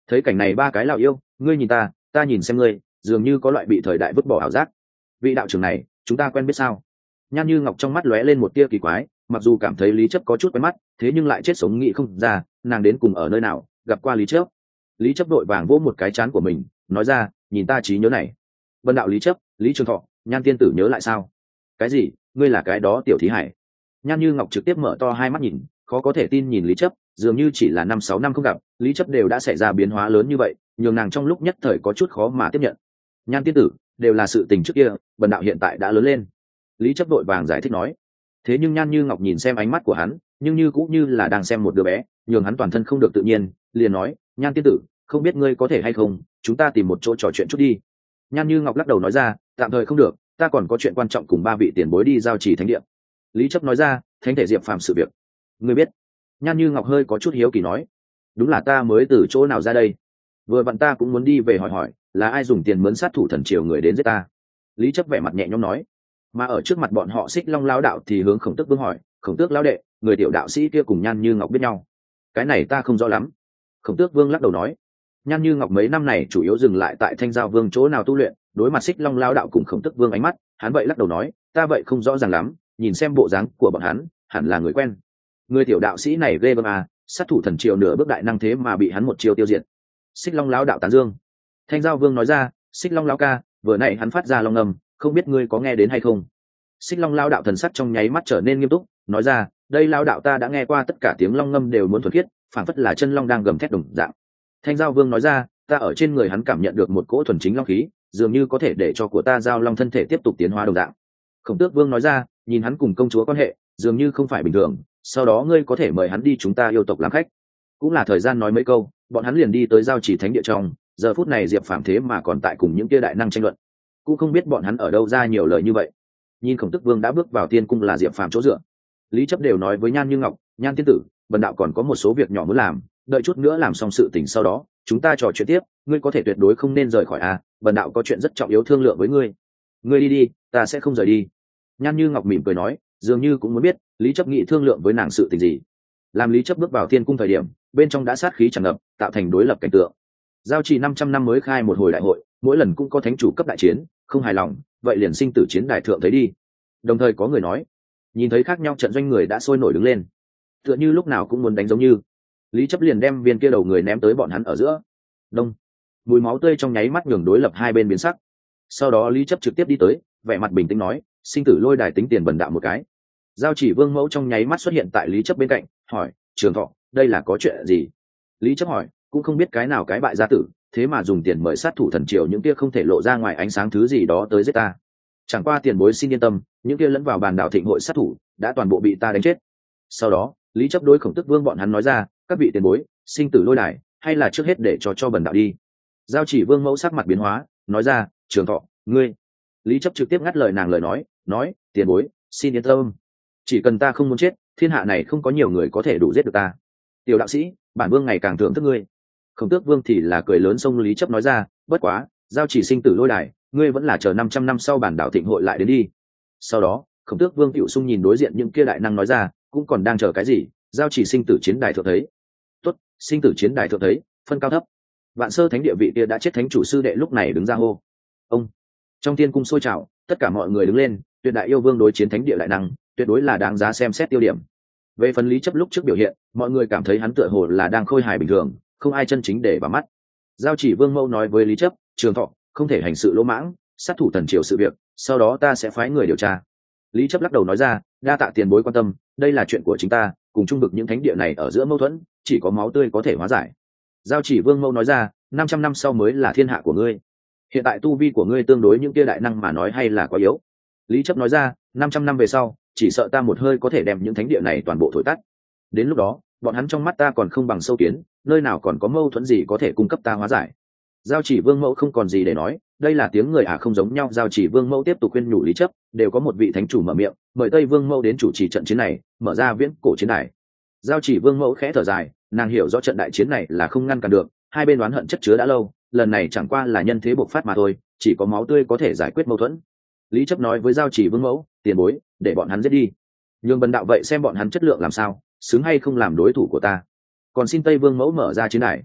Thấy cảnh này ba cái lão yêu, ngươi nhìn ta ta nhìn xem ngươi, dường như có loại bị thời đại vứt bỏ ảo giác. Vị đạo trưởng này chúng ta quen biết sao? Nhan Như Ngọc trong mắt lóe lên một tia kỳ quái, mặc dù cảm thấy Lý Chấp có chút quen mắt, thế nhưng lại chết sống nghĩ không ra nàng đến cùng ở nơi nào gặp qua Lý Chấp. Lý Chấp đội vàng vỗ một cái chán của mình, nói ra, nhìn ta trí nhớ này. Vân đạo Lý Chấp, Lý Trường Thọ, Nhan tiên tử nhớ lại sao? Cái gì? Ngươi là cái đó tiểu thí hải? Nhan Như Ngọc trực tiếp mở to hai mắt nhìn, khó có thể tin nhìn Lý Chấp, dường như chỉ là năm sáu năm không gặp, Lý Chấp đều đã xảy ra biến hóa lớn như vậy, nhường nàng trong lúc nhất thời có chút khó mà tiếp nhận. Nhan tiên tử, đều là sự tình trước kia, Bần đạo hiện tại đã lớn lên. Lý Chấp đội vàng giải thích nói. Thế nhưng Nhan Như Ngọc nhìn xem ánh mắt của hắn, nhưng như cũng như là đang xem một đứa bé, nhường hắn toàn thân không được tự nhiên, liền nói, Nhan tiên tử, không biết ngươi có thể hay không, chúng ta tìm một chỗ trò chuyện chút đi. Nhan Như Ngọc lắc đầu nói ra, tạm thời không được, ta còn có chuyện quan trọng cùng ba vị tiền bối đi giao trì thánh địa. Lý Chấp nói ra, thánh thể Diệp Phàm sự việc, ngươi biết? Nhan Như Ngọc hơi có chút hiếu kỳ nói, đúng là ta mới từ chỗ nào ra đây, vừa vặn ta cũng muốn đi về hỏi hỏi, là ai dùng tiền mướn sát thủ thần triều người đến giết ta. Lý Chấp vẻ mặt nhẹ nhõm nói. Mà ở trước mặt bọn họ Xích Long lão đạo thì hướng Khổng Tước Vương hỏi, Khổng Tước lão đệ, người tiểu đạo sĩ kia cùng Nhan Như Ngọc biết nhau? Cái này ta không rõ lắm. Khổng Tước Vương lắc đầu nói. Nhan Như Ngọc mấy năm này chủ yếu dừng lại tại Thanh Giao Vương chỗ nào tu luyện, đối mặt Xích Long lão đạo cùng Khổng Tước Vương ánh mắt, hắn vậy lắc đầu nói, ta vậy không rõ ràng lắm, nhìn xem bộ dáng của bọn hắn, hẳn là người quen. Người tiểu đạo sĩ này ghê gớm à, sát thủ thần triều nửa bước đại năng thế mà bị hắn một chiêu tiêu diệt. Xích Long lão đạo tán dương. Thanh Giao Vương nói ra, Xích Long lão ca, vừa nãy hắn phát ra long ngầm, không biết ngươi có nghe đến hay không? Xích Long lão đạo thần sắc trong nháy mắt trở nên nghiêm túc, nói ra, đây lão đạo ta đã nghe qua tất cả tiếng long ngâm đều muốn thuần khiết, phảng phất là chân long đang gầm thét đồng dạng. Thanh Giao Vương nói ra, ta ở trên người hắn cảm nhận được một cỗ thuần chính long khí, dường như có thể để cho của ta giao long thân thể tiếp tục tiến hóa đồng dạng. Khổng Tước Vương nói ra, nhìn hắn cùng công chúa quan hệ, dường như không phải bình thường, sau đó ngươi có thể mời hắn đi chúng ta yêu tộc làm khách. Cũng là thời gian nói mấy câu, bọn hắn liền đi tới giao chỉ thánh địa trong, giờ phút này Diệp Phàm thế mà còn tại cùng những kia đại năng tranh luận, cũng không biết bọn hắn ở đâu ra nhiều lời như vậy. Nhìn Khổng Tước Vương đã bước vào tiên cung là Diệp Phàm chỗ dựa, Lý Chấp đều nói với Nhan Như Ngọc, Nhan tiên tử, Bần đạo còn có một số việc nhỏ muốn làm, đợi chút nữa làm xong sự tình sau đó chúng ta trò chuyện tiếp, ngươi có thể tuyệt đối không nên rời khỏi a, Bần đạo có chuyện rất trọng yếu thương lượng với ngươi. Ngươi đi đi, ta sẽ không rời đi. Nhan Như Ngọc mỉm cười nói, dường như cũng muốn biết Lý Chấp nghĩ thương lượng với nàng sự tình gì. Làm Lý Chấp bước vào tiên cung thời điểm, bên trong đã sát khí tràn ngập, tạo thành đối lập cảnh tượng. Giao trì năm trăm năm mới khai một hồi đại hội, mỗi lần cũng có thánh chủ cấp đại chiến, không hài lòng, vậy liền sinh tử chiến đại thượng thấy đi. Đồng thời có người nói, nhìn thấy khác nhau trận doanh người đã sôi nổi đứng lên, tựa như lúc nào cũng muốn đánh giống như. Lý Chấp liền đem viên kia đầu người ném tới bọn hắn ở giữa. Đông, mùi máu tươi trong nháy mắt nhường đối lập hai bên biến sắc. Sau đó Lý Chấp trực tiếp đi tới, vẻ mặt bình tĩnh nói, sinh tử lôi đài tính tiền Bần đạo một cái. Giao chỉ vương mẫu trong nháy mắt xuất hiện tại Lý Chấp bên cạnh, hỏi, Trường Thọ, đây là có chuyện gì? Lý Chấp hỏi, cũng không biết cái nào cái bại gia tử, thế mà dùng tiền mời sát thủ thần triều những kia không thể lộ ra ngoài ánh sáng thứ gì đó tới giết ta. Chẳng qua tiền bối xin yên tâm, những kia lẫn vào bàn đảo thịnh hội sát thủ đã toàn bộ bị ta đánh chết. Sau đó Lý Chấp đối Khổng Tước Vương bọn hắn nói ra, các vị tiền bối, sinh tử lôi đài hay là trước hết để cho cho Bần đạo đi. Giao chỉ vương mẫu sắc mặt biến hóa, nói ra, Trường Thọ, ngươi. Lý Chấp trực tiếp ngắt lời nàng lời nói, nói, tiền bối, xin yên tâm, chỉ cần ta không muốn chết, thiên hạ này không có nhiều người có thể đủ giết được ta. Tiểu đạo sĩ, bản vương ngày càng thưởng thức ngươi. Khổng Tước Vương thì là cười lớn xông Lý Chấp nói ra, bất quá, giao chỉ sinh tử lôi đài, ngươi vẫn là chờ năm trăm năm sau bản đảo thịnh hội lại đến đi. Sau đó Khổng Tước Vương Tiểu Sung nhìn đối diện những kia đại năng nói ra, cũng còn đang chờ cái gì, giao chỉ sinh tử chiến đài thượng thấy. Tốt, sinh tử chiến đài thượng thấy, phân cao thấp. Vạn Sơ Thánh địa vị kia đã chết thánh chủ sư đệ lúc này đứng ra hô. Ông. Trong tiên cung sôi trào, tất cả mọi người đứng lên, tuyệt đại yêu vương đối chiến thánh địa đại năng, tuyệt đối là đáng giá xem xét tiêu điểm. Về phần Lý Chấp lúc trước biểu hiện, mọi người cảm thấy hắn tựa hồ là đang khôi hài bình thường, không ai chân chính để vào mắt. Giao chỉ vương mẫu nói với Lý Chấp, Trường Thọ, không thể hành sự lỗ mãng, sát thủ thần triều sự việc, sau đó ta sẽ phái người điều tra. Lý Chấp lắc đầu nói ra, đa tạ tiền bối quan tâm, đây là chuyện của chính ta, cùng trung vực những thánh địa này ở giữa mâu thuẫn, chỉ có máu tươi có thể hóa giải. Giao chỉ vương mẫu nói ra, năm trăm năm sau mới là thiên hạ của ngươi. Hiện tại tu vi của ngươi tương đối những kia đại năng mà nói hay là quá yếu. Lý Chấp nói ra, năm trăm năm về sau, chỉ sợ ta một hơi có thể đem những thánh địa này toàn bộ thổi tắt. Đến lúc đó, bọn hắn trong mắt ta còn không bằng sâu kiến, nơi nào còn có mâu thuẫn gì có thể cung cấp ta hóa giải. Giao chỉ vương mẫu không còn gì để nói, đây là tiếng người à không giống nhau. Giao chỉ vương mẫu tiếp tục khuyên nhủ Lý Chấp, đều có một vị thánh chủ mở miệng, mời Tây Vương mẫu đến chủ trì trận chiến này, mở ra viễn cổ chiến đài. Giao chỉ vương mẫu khẽ thở dài, nàng hiểu rõ trận đại chiến này là không ngăn cản được, hai bên oán hận chất chứa đã lâu, lần này chẳng qua là nhân thế bộc phát mà thôi, chỉ có máu tươi có thể giải quyết mâu thuẫn. Lý Chấp nói với giao chỉ vương mẫu, tiền bối, để bọn hắn giết đi, nhưng Bần đạo vậy xem bọn hắn chất lượng làm sao, xứng hay không làm đối thủ của ta. Còn xin Tây Vương mẫu mở ra chiến đài.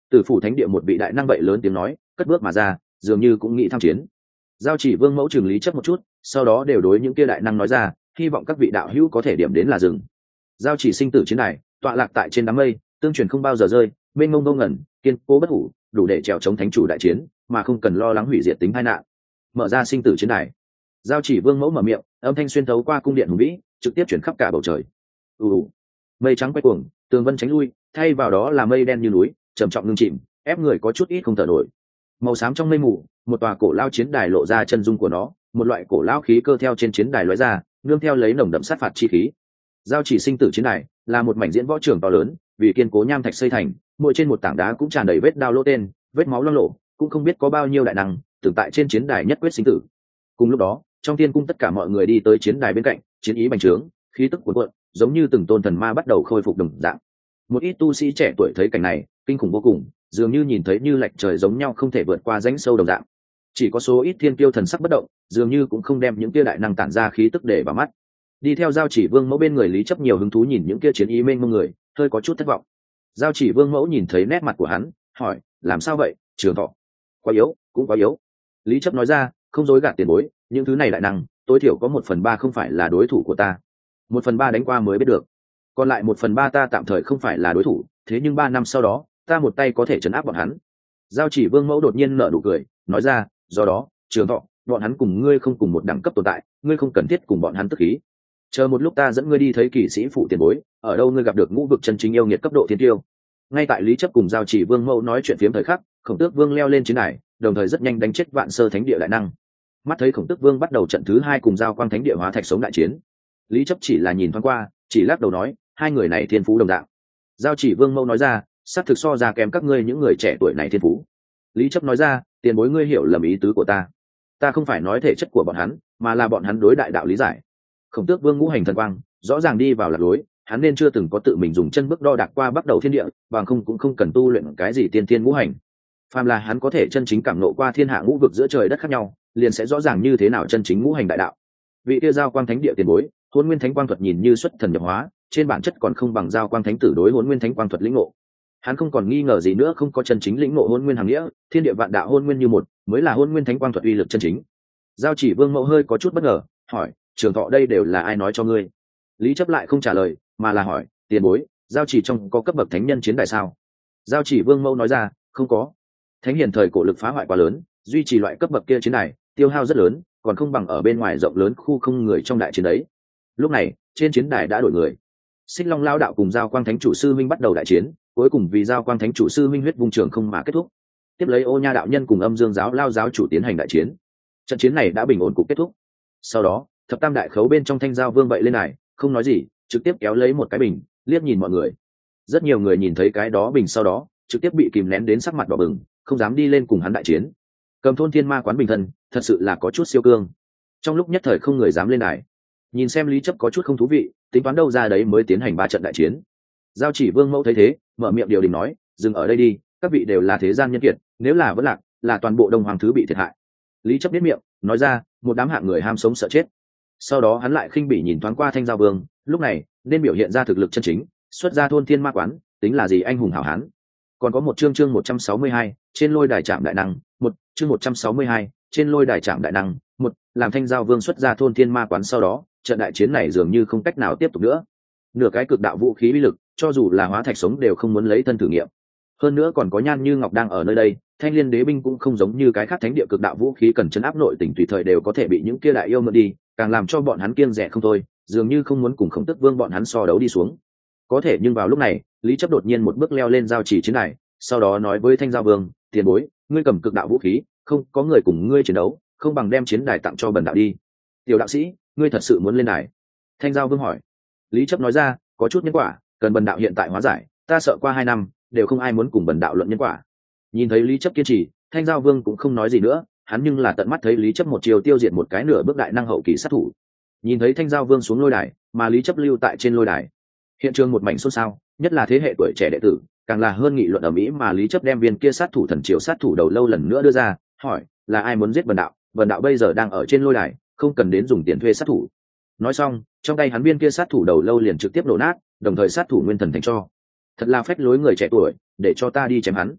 Tử phủ thánh địa một vị đại năng vậy lớn tiếng nói, cất bước mà ra, dường như cũng nghĩ tham chiến. Giao Chỉ Vương mẫu trường lý chấp một chút, sau đó đều đối những kia đại năng nói ra, hy vọng các vị đạo hữu có thể điểm đến là dừng. Giao Chỉ sinh tử chiến đài, tọa lạc tại trên đám mây, tương truyền không bao giờ rơi, mênh mông vô ngẩn, kiên cố bất hủ, đủ để trèo chống thánh chủ đại chiến, mà không cần lo lắng hủy diệt tính tai nạn. Mở ra sinh tử chiến đài. Giao Chỉ Vương mẫu mở miệng, âm thanh xuyên thấu qua cung điện hùng vĩ, trực tiếp chuyển khắp cả bầu trời. Ù, mây trắng quay cuồng, tường vân tránh lui, thay vào đó là mây đen như núi, trầm trọng ngưng chìm, ép người có chút ít không thở nổi. Màu xám trong mây mù, một tòa cổ lao chiến đài lộ ra chân dung của nó, một loại cổ lao khí cơ theo trên chiến đài lóe ra, nương theo lấy nồng đậm sát phạt chi khí. Giao Chỉ sinh tử chiến đài là một mảnh diễn võ trường to lớn, vì kiên cố nham thạch xây thành, mỗi trên một tảng đá cũng tràn đầy vết đao lỗ tên, vết máu loang lổ, cũng không biết có bao nhiêu đại năng tưởng tại trên chiến đài nhất quyết sinh tử. Cùng lúc đó, trong thiên cung tất cả mọi người đi tới chiến đài bên cạnh, chiến ý bành trướng, khí tức cuồn cuộn, giống như từng tôn thần ma bắt đầu khôi phục đồng dạng. Một ít tu sĩ trẻ tuổi thấy cảnh này, kinh khủng vô cùng, dường như nhìn thấy như lệch trời giống nhau không thể vượt qua rãnh sâu đồng dạng. Chỉ có số ít thiên kiêu thần sắc bất động, dường như cũng không đem những kia đại năng tản ra khí tức để vào mắt. Đi theo Giao Chỉ Vương mẫu bên người Lý chấp nhiều hứng thú nhìn những kia chiến ý mênh mông người, hơi có chút thất vọng. Giao Chỉ Vương mẫu nhìn thấy nét mặt của hắn, hỏi, làm sao vậy, Trường Thọ? Quá yếu, cũng quá yếu. Lý chấp nói ra, không dối gạt tiền bối, những thứ này đại năng, tối thiểu có một phần ba không phải là đối thủ của ta. Một phần ba đánh qua mới biết được. Còn lại một phần ba ta tạm thời không phải là đối thủ, thế nhưng ba năm sau đó, ta một tay có thể trấn áp bọn hắn. Giao Chỉ Vương mẫu đột nhiên nở nụ cười, nói ra, do đó, Trường Thọ, bọn hắn cùng ngươi không cùng một đẳng cấp tồn tại, ngươi không cần thiết cùng bọn hắn tức khí. Chờ một lúc ta dẫn ngươi đi thấy kỵ sĩ phụ tiền bối, ở đâu ngươi gặp được ngũ vực chân chính yêu nghiệt cấp độ thiên tiêu. Ngay tại Lý chấp cùng Giao Chỉ Vương mẫu nói chuyện phiếm thời khắc, Khổng Tước Vương leo lên chiến đài, đồng thời rất nhanh đánh chết Vạn Sơ Thánh địa đại năng. Mắt thấy Khổng Tước Vương bắt đầu trận thứ hai cùng Giao Quang Thánh địa hóa thạch sống đại chiến, Lý chấp chỉ là nhìn thoáng qua, chỉ lắc đầu nói, hai người này thiên phú đồng dạng. Giao Chỉ Vương mẫu nói ra, xác thực so ra kém các ngươi những người trẻ tuổi này thiên phú. Lý chấp nói ra, tiền bối ngươi hiểu lầm ý tứ của ta, ta không phải nói thể chất của bọn hắn, mà là bọn hắn đối đại đạo lý giải. Khổng Tước Vương ngũ hành thần quang rõ ràng đi vào lạc lối, hắn nên chưa từng có tự mình dùng chân bước đo đạc qua bắt đầu thiên địa, bằng không cũng không cần tu luyện cái gì tiên thiên ngũ hành. Phàm là hắn có thể chân chính cảm nộ qua thiên hạ ngũ vực giữa trời đất khác nhau, liền sẽ rõ ràng như thế nào chân chính ngũ hành đại đạo. Vị kia Giao Quang Thánh địa tiền bối, Hỗn Nguyên Thánh Quang thuật nhìn như xuất thần nhập hóa, trên bản chất còn không bằng Giao Quang Thánh tử đối Hỗn Nguyên Thánh Quang thuật lĩnh ngộ. Hắn không còn nghi ngờ gì nữa, không có chân chính lĩnh ngộ Hỗn Nguyên hàng nghĩa, thiên địa vạn đạo hỗn nguyên như một, mới là Hỗn Nguyên Thánh Quang thuật uy lực chân chính. Giao Chỉ Vương mẫu hơi có chút bất ngờ, hỏi, Trường Thọ đây đều là ai nói cho ngươi? Lý chấp lại không trả lời, mà là hỏi, tiền bối, Giao Chỉ trong có cấp bậc thánh nhân chiến đại sao? Giao Chỉ Vương mẫu nói ra, không có. Thánh hiền thời cổ lực phá hoại quá lớn, duy trì loại cấp bậc kia chiến đài tiêu hao rất lớn, còn không bằng ở bên ngoài rộng lớn khu không người trong đại chiến đấy. Lúc này trên chiến đài đã đổi người, Xích Long Lao đạo cùng Giao Quang Thánh chủ sư minh bắt đầu đại chiến, cuối cùng vì Giao Quang Thánh chủ sư minh huyết vung trường không mà kết thúc. Tiếp lấy Ô Nha đạo nhân cùng Âm Dương giáo lao giáo chủ tiến hành đại chiến. Trận chiến này đã bình ổn cục kết thúc. Sau đó thập tam đại khấu bên trong Thanh Giao Vương vậy lên này, không nói gì, trực tiếp kéo lấy một cái bình, liếc nhìn mọi người. Rất nhiều người nhìn thấy cái đó bình sau đó trực tiếp bị kìm nén đến sắc mặt đỏ bừng, không dám đi lên cùng hắn đại chiến. Cầm thôn thiên ma quán bình thân, thật sự là có chút siêu cương. Trong lúc nhất thời không người dám lên đài. Nhìn xem Lý chấp có chút không thú vị, tính toán đâu ra đấy mới tiến hành ba trận đại chiến. Giao Chỉ Vương mẫu thấy thế, mở miệng điều đình nói, dừng ở đây đi, các vị đều là thế gian nhân kiệt, nếu là vẫn lạc, là toàn bộ Đông Hoàng thứ bị thiệt hại. Lý chấp biết miệng, nói ra, một đám hạng người ham sống sợ chết. Sau đó hắn lại khinh bỉ nhìn thoáng qua Thanh Giao Vương, lúc này nên biểu hiện ra thực lực chân chính, xuất ra thôn thiên ma quán, tính là gì anh hùng hảo hán. Còn có một chương chương một trăm sáu mươi hai, trên lôi đài trạm đại năng, một chương một trăm sáu mươi hai, trên lôi đài trạm đại năng, một làm Thanh Giao Vương xuất ra thôn thiên ma quán sau đó, trận đại chiến này dường như không cách nào tiếp tục nữa. Nửa cái cực đạo vũ khí uy lực, cho dù là hóa thạch sống đều không muốn lấy thân thử nghiệm. Hơn nữa còn có Nhan Như Ngọc đang ở nơi đây, Thanh Liên Đế binh cũng không giống như cái khác thánh địa cực đạo vũ khí cần chấn áp nội tình tùy thời đều có thể bị những kia đại yêu mượn đi, càng làm cho bọn hắn kiêng dè không thôi, dường như không muốn cùng Khổng Tước Vương bọn hắn so đấu đi xuống. Có thể nhưng vào lúc này, Lý chấp đột nhiên một bước leo lên giao chỉ chiến đài, sau đó nói với Thanh Giao Vương, tiền bối, ngươi cầm cực đạo vũ khí, không có người cùng ngươi chiến đấu, không bằng đem chiến đài tặng cho bần đạo đi. Tiểu đạo sĩ, ngươi thật sự muốn lên đài? Thanh Giao Vương hỏi. Lý chấp nói ra, có chút nhân quả, cần bần đạo hiện tại hóa giải, ta sợ qua hai năm đều không ai muốn cùng bần đạo luận nhân quả. Nhìn thấy Lý chấp kiên trì, Thanh Giao Vương cũng không nói gì nữa, hắn nhưng là tận mắt thấy Lý chấp một chiều tiêu diệt một cái nửa bước đại năng hậu kỳ sát thủ. Nhìn thấy Thanh Giao Vương xuống lôi đài, mà Lý chấp lưu tại trên lôi đài, hiện trường một mảnh xôn xao, nhất là thế hệ tuổi trẻ đệ tử, càng là hơn nghị luận ở mỹ. Mà Lý chấp đem viên kia sát thủ thần triều sát thủ đầu lâu lần nữa đưa ra, hỏi là ai muốn giết bần đạo, bần đạo bây giờ đang ở trên lôi đài, không cần đến dùng tiền thuê sát thủ. Nói xong, trong tay hắn viên kia sát thủ đầu lâu liền trực tiếp nổ nát, đồng thời sát thủ nguyên thần thành cho. Thật là phách lối người trẻ tuổi, để cho ta đi chém hắn.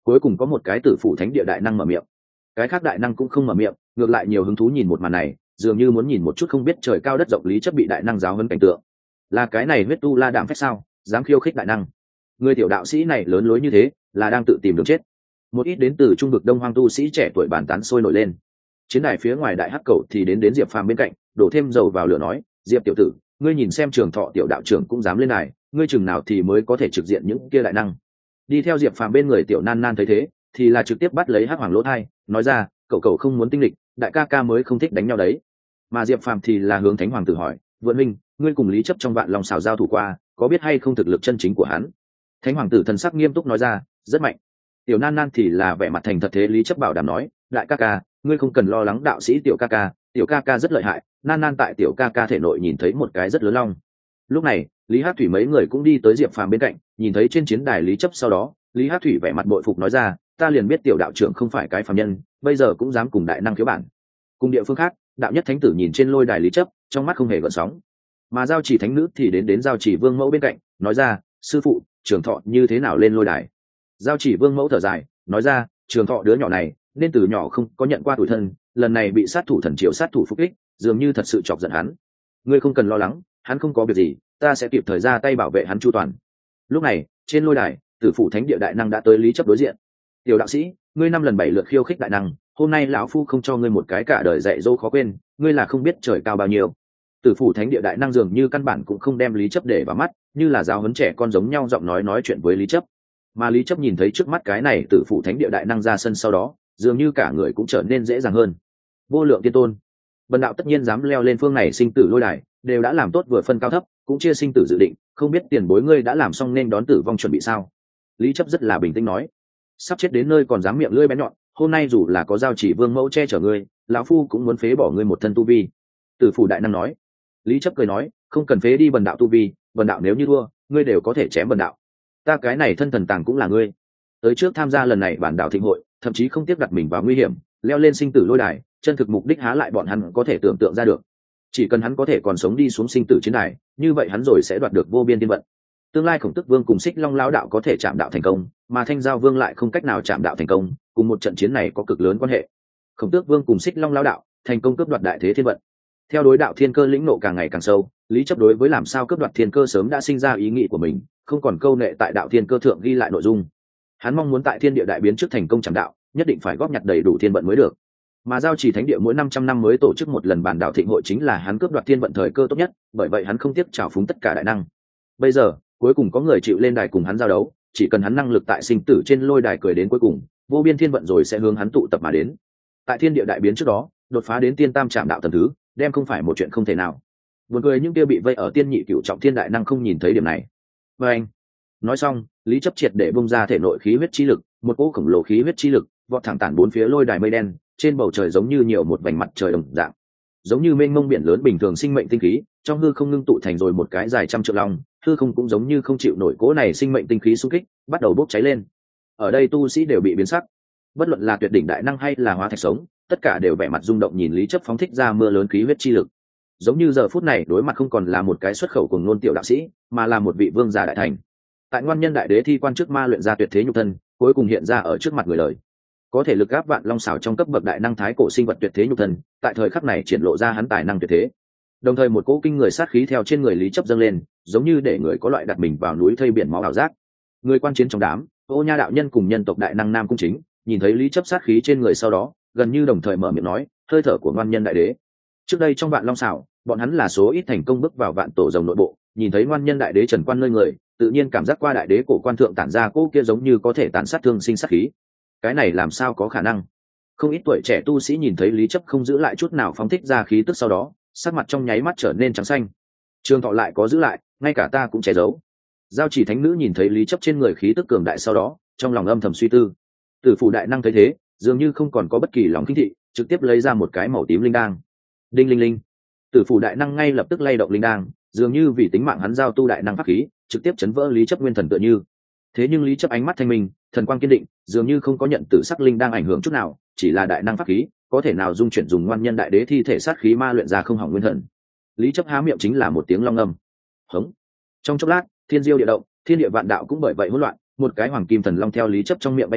cuối cùng có một cái tử phủ thánh địa đại năng mở miệng. Cái khác đại năng cũng không mở miệng, ngược lại nhiều hứng thú nhìn một màn này, dường như muốn nhìn một chút không biết trời cao đất rộng lý chấp bị đại năng giáo huấn cảnh tượng. Là cái này huyết tu la đạm phách sao, dám khiêu khích đại năng. Người tiểu đạo sĩ này lớn lối như thế, là đang tự tìm đường chết. Một ít đến từ trung vực đông hoang tu sĩ trẻ tuổi bàn tán sôi nổi lên. Chiến đài phía ngoài đại hắc cầu thì đến đến Diệp Phàm bên cạnh, đổ thêm dầu vào lửa nói, Diệp tiểu tử, ngươi nhìn xem Trường Thọ tiểu đạo trưởng cũng dám lên đài, ngươi chừng nào thì mới có thể trực diện những kia đại năng. Đi theo Diệp Phàm bên người tiểu nan nan thấy thế, thì là trực tiếp bắt lấy hắc hoàng lỗ thai, nói ra, cậu cậu không muốn tinh lịch, đại ca ca mới không thích đánh nhau đấy. Mà Diệp Phàm thì là hướng Thánh Hoàng tử hỏi, Vượn Minh, ngươi cùng Lý chấp trong vạn lòng xào giao thủ qua, có biết hay không thực lực chân chính của hắn? Thánh Hoàng tử thần sắc nghiêm túc nói ra, rất mạnh. Tiểu nan nan thì là vẻ mặt thành thật thế Lý chấp bảo đảm nói, đại ca ca, ngươi không cần lo lắng đạo sĩ tiểu ca ca, tiểu ca ca rất lợi hại. Nan nan tại tiểu ca ca thể nội nhìn thấy một cái rất lớn long. Lúc này Lý Hắc Thủy mấy người cũng đi tới Diệp Phàm bên cạnh, nhìn thấy trên chiến đài Lý chấp sau đó, Lý Hắc Thủy vẻ mặt bội phục nói ra, ta liền biết tiểu đạo trưởng không phải cái phàm nhân, bây giờ cũng dám cùng đại năng khiếu bản. Cùng địa phương khác, đạo nhất thánh tử nhìn trên lôi đài Lý chấp, trong mắt không hề gợn sóng. Mà giao chỉ thánh nữ thì đến đến giao chỉ vương mẫu bên cạnh, nói ra, sư phụ, Trường Thọ như thế nào lên lôi đài? Giao chỉ vương mẫu thở dài, nói ra, Trường Thọ đứa nhỏ này nên từ nhỏ không có nhận qua tủi thân, lần này bị sát thủ thần triệu sát thủ phục kích, dường như thật sự chọc giận hắn. Ngươi không cần lo lắng, hắn không có việc gì, ta sẽ kịp thời ra tay bảo vệ hắn chu toàn. Lúc này trên lôi đài, tử phụ thánh địa đại năng đã tới Lý chấp đối diện. Tiểu đạo sĩ, ngươi năm lần bảy lượt khiêu khích đại năng, hôm nay lão phu không cho ngươi một cái cả đời dạy dỗ khó quên, ngươi là không biết trời cao bao nhiêu. Tử phụ thánh địa đại năng dường như căn bản cũng không đem Lý chấp để vào mắt, như là giáo huấn trẻ con giống nhau giọng nói nói chuyện với Lý chấp. Mà Lý chấp nhìn thấy trước mắt cái này tử phụ thánh địa đại năng ra sân sau đó, dường như cả người cũng trở nên dễ dàng hơn. Vô lượng tiên tôn, bần đạo tất nhiên dám leo lên phương này sinh tử lôi đài, đều đã làm tốt vừa phân cao thấp, cũng chia sinh tử dự định, không biết tiền bối ngươi đã làm xong nên đón tử vong chuẩn bị sao? Lý chấp rất là bình tĩnh nói, sắp chết đến nơi còn dám miệng lưỡi bén nhọn, hôm nay dù là có giao chỉ vương mẫu che chở ngươi, lão phu cũng muốn phế bỏ ngươi một thân tu vi. Tử phủ đại năng nói. Lý chấp cười nói, không cần phế đi bần đạo tu vi, bần đạo nếu như thua, ngươi đều có thể chém bần đạo. Ta cái này thân thần tàng cũng là ngươi. Tới trước tham gia lần này bản đạo thịnh hội, thậm chí không tiếp đặt mình vào nguy hiểm, leo lên sinh tử lôi đài, chân thực mục đích há lại bọn hắn có thể tưởng tượng ra được. Chỉ cần hắn có thể còn sống đi xuống sinh tử chiến đài, như vậy hắn rồi sẽ đoạt được vô biên thiên vận. Tương lai Khổng Tước Vương cùng Xích Long lão đạo có thể chạm đạo thành công, mà Thanh Giao Vương lại không cách nào chạm đạo thành công, cùng một trận chiến này có cực lớn quan hệ. Khổng Tước Vương cùng Xích Long lão đạo thành công cướp đoạt đại thế thiên vận. Theo đối đạo thiên cơ lĩnh nộ càng ngày càng sâu, Lý chấp đối với làm sao cướp đoạt thiên cơ sớm đã sinh ra ý nghĩ của mình, không còn câu nệ tại đạo thiên cơ thượng ghi lại nội dung. Hắn mong muốn tại thiên địa đại biến trước thành công chạm đạo, nhất định phải góp nhặt đầy đủ thiên vận mới được. Mà giao chỉ thánh địa mỗi năm trăm năm mới tổ chức một lần bản đạo thịnh hội chính là hắn cướp đoạt thiên vận thời cơ tốt nhất, bởi vậy hắn không tiếc trào phúng tất cả đại năng. Bây giờ cuối cùng có người chịu lên đài cùng hắn giao đấu, chỉ cần hắn năng lực tại sinh tử trên lôi đài cười đến cuối cùng, vô biên thiên vận rồi sẽ hướng hắn tụ tập mà đến. Tại thiên địa đại biến trước đó, đột phá đến tiên tam trạm đạo tầng thứ, đem không phải một chuyện không thể nào. Buồn cười những kia bị vây ở tiên nhị cửu trọng thiên đại năng không nhìn thấy điểm này. Và anh nói xong, Lý chấp triệt để bung ra thể nội khí huyết chi lực, một cỗ khổng lồ khí huyết chi lực vọt thẳng tản bốn phía lôi đài mây đen, trên bầu trời giống như nhiều một vành mặt trời đồng dạng, giống như mênh mông biển lớn bình thường sinh mệnh tinh khí, trong hư không ngưng tụ thành rồi một cái dài trăm trượng long, hư không cũng giống như không chịu nổi cỗ này sinh mệnh tinh khí xung kích, bắt đầu bốc cháy lên. Ở đây tu sĩ đều bị biến sắc, bất luận là tuyệt đỉnh đại năng hay là hóa thạch sống, tất cả đều vẻ mặt rung động nhìn Lý chấp phóng thích ra mưa lớn khí huyết chi lực, giống như giờ phút này đối mặt không còn là một cái xuất khẩu cùng ngôn tiểu đạo sĩ, mà là một vị vương giả đại thành. Tại ngoan nhân đại đế thi quan trước ma luyện ra tuyệt thế nhục thân, cuối cùng hiện ra ở trước mặt người lời, có thể lực áp vạn long xảo trong cấp bậc đại năng thái cổ sinh vật tuyệt thế nhục thân, tại thời khắc này triển lộ ra hắn tài năng tuyệt thế. Đồng thời một cỗ kinh người sát khí theo trên người Lý chấp dâng lên, giống như để người có loại đặt mình vào núi thây biển máu ảo giác. Người quan chiến trong đám, Ô Nha đạo nhân cùng nhân tộc đại năng Nam Cung Chính, nhìn thấy Lý chấp sát khí trên người sau đó, gần như đồng thời mở miệng nói, hơi thở của ngoan nhân đại đế. Trước đây trong vạn long xảo, bọn hắn là số ít thành công bước vào vạn tổ rồng nội bộ, nhìn thấy ngoan nhân đại đế trần quan nơi người, tự nhiên cảm giác qua đại đế cổ quan thượng tản ra cỗ kia giống như có thể tàn sát thương sinh sát khí. Cái này làm sao có khả năng? Không ít tuổi trẻ tu sĩ nhìn thấy Lý chấp không giữ lại chút nào phóng thích ra khí tức sau đó, sắc mặt trong nháy mắt trở nên trắng xanh. Trường Thọ lại có giữ lại, ngay cả ta cũng che giấu. Giao chỉ thánh nữ nhìn thấy Lý chấp trên người khí tức cường đại sau đó, trong lòng âm thầm suy tư. Tử phủ đại năng thấy thế, dường như không còn có bất kỳ lòng khinh thị, trực tiếp lấy ra một cái màu tím linh đang. Đinh linh linh. Tử phủ đại năng ngay lập tức lay động linh đang, dường như vì tính mạng hắn giao tu đại năng pháp khí, trực tiếp chấn vỡ Lý chấp nguyên thần tựa như. Thế nhưng Lý chấp ánh mắt thanh minh, thần quang kiên định, dường như không có nhận tử sắc linh đang ảnh hưởng chút nào, chỉ là đại năng pháp khí, có thể nào dung chuyển dùng ngoan nhân đại đế thi thể sát khí ma luyện ra không hỏng nguyên thần. Lý chấp há miệng chính là một tiếng long âm. Hống. Trong chốc lát, thiên diêu địa động, thiên địa vạn đạo cũng bởi vậy hỗn loạn, một cái hoàng kim thần long theo Lý chấp trong miệng bay ra,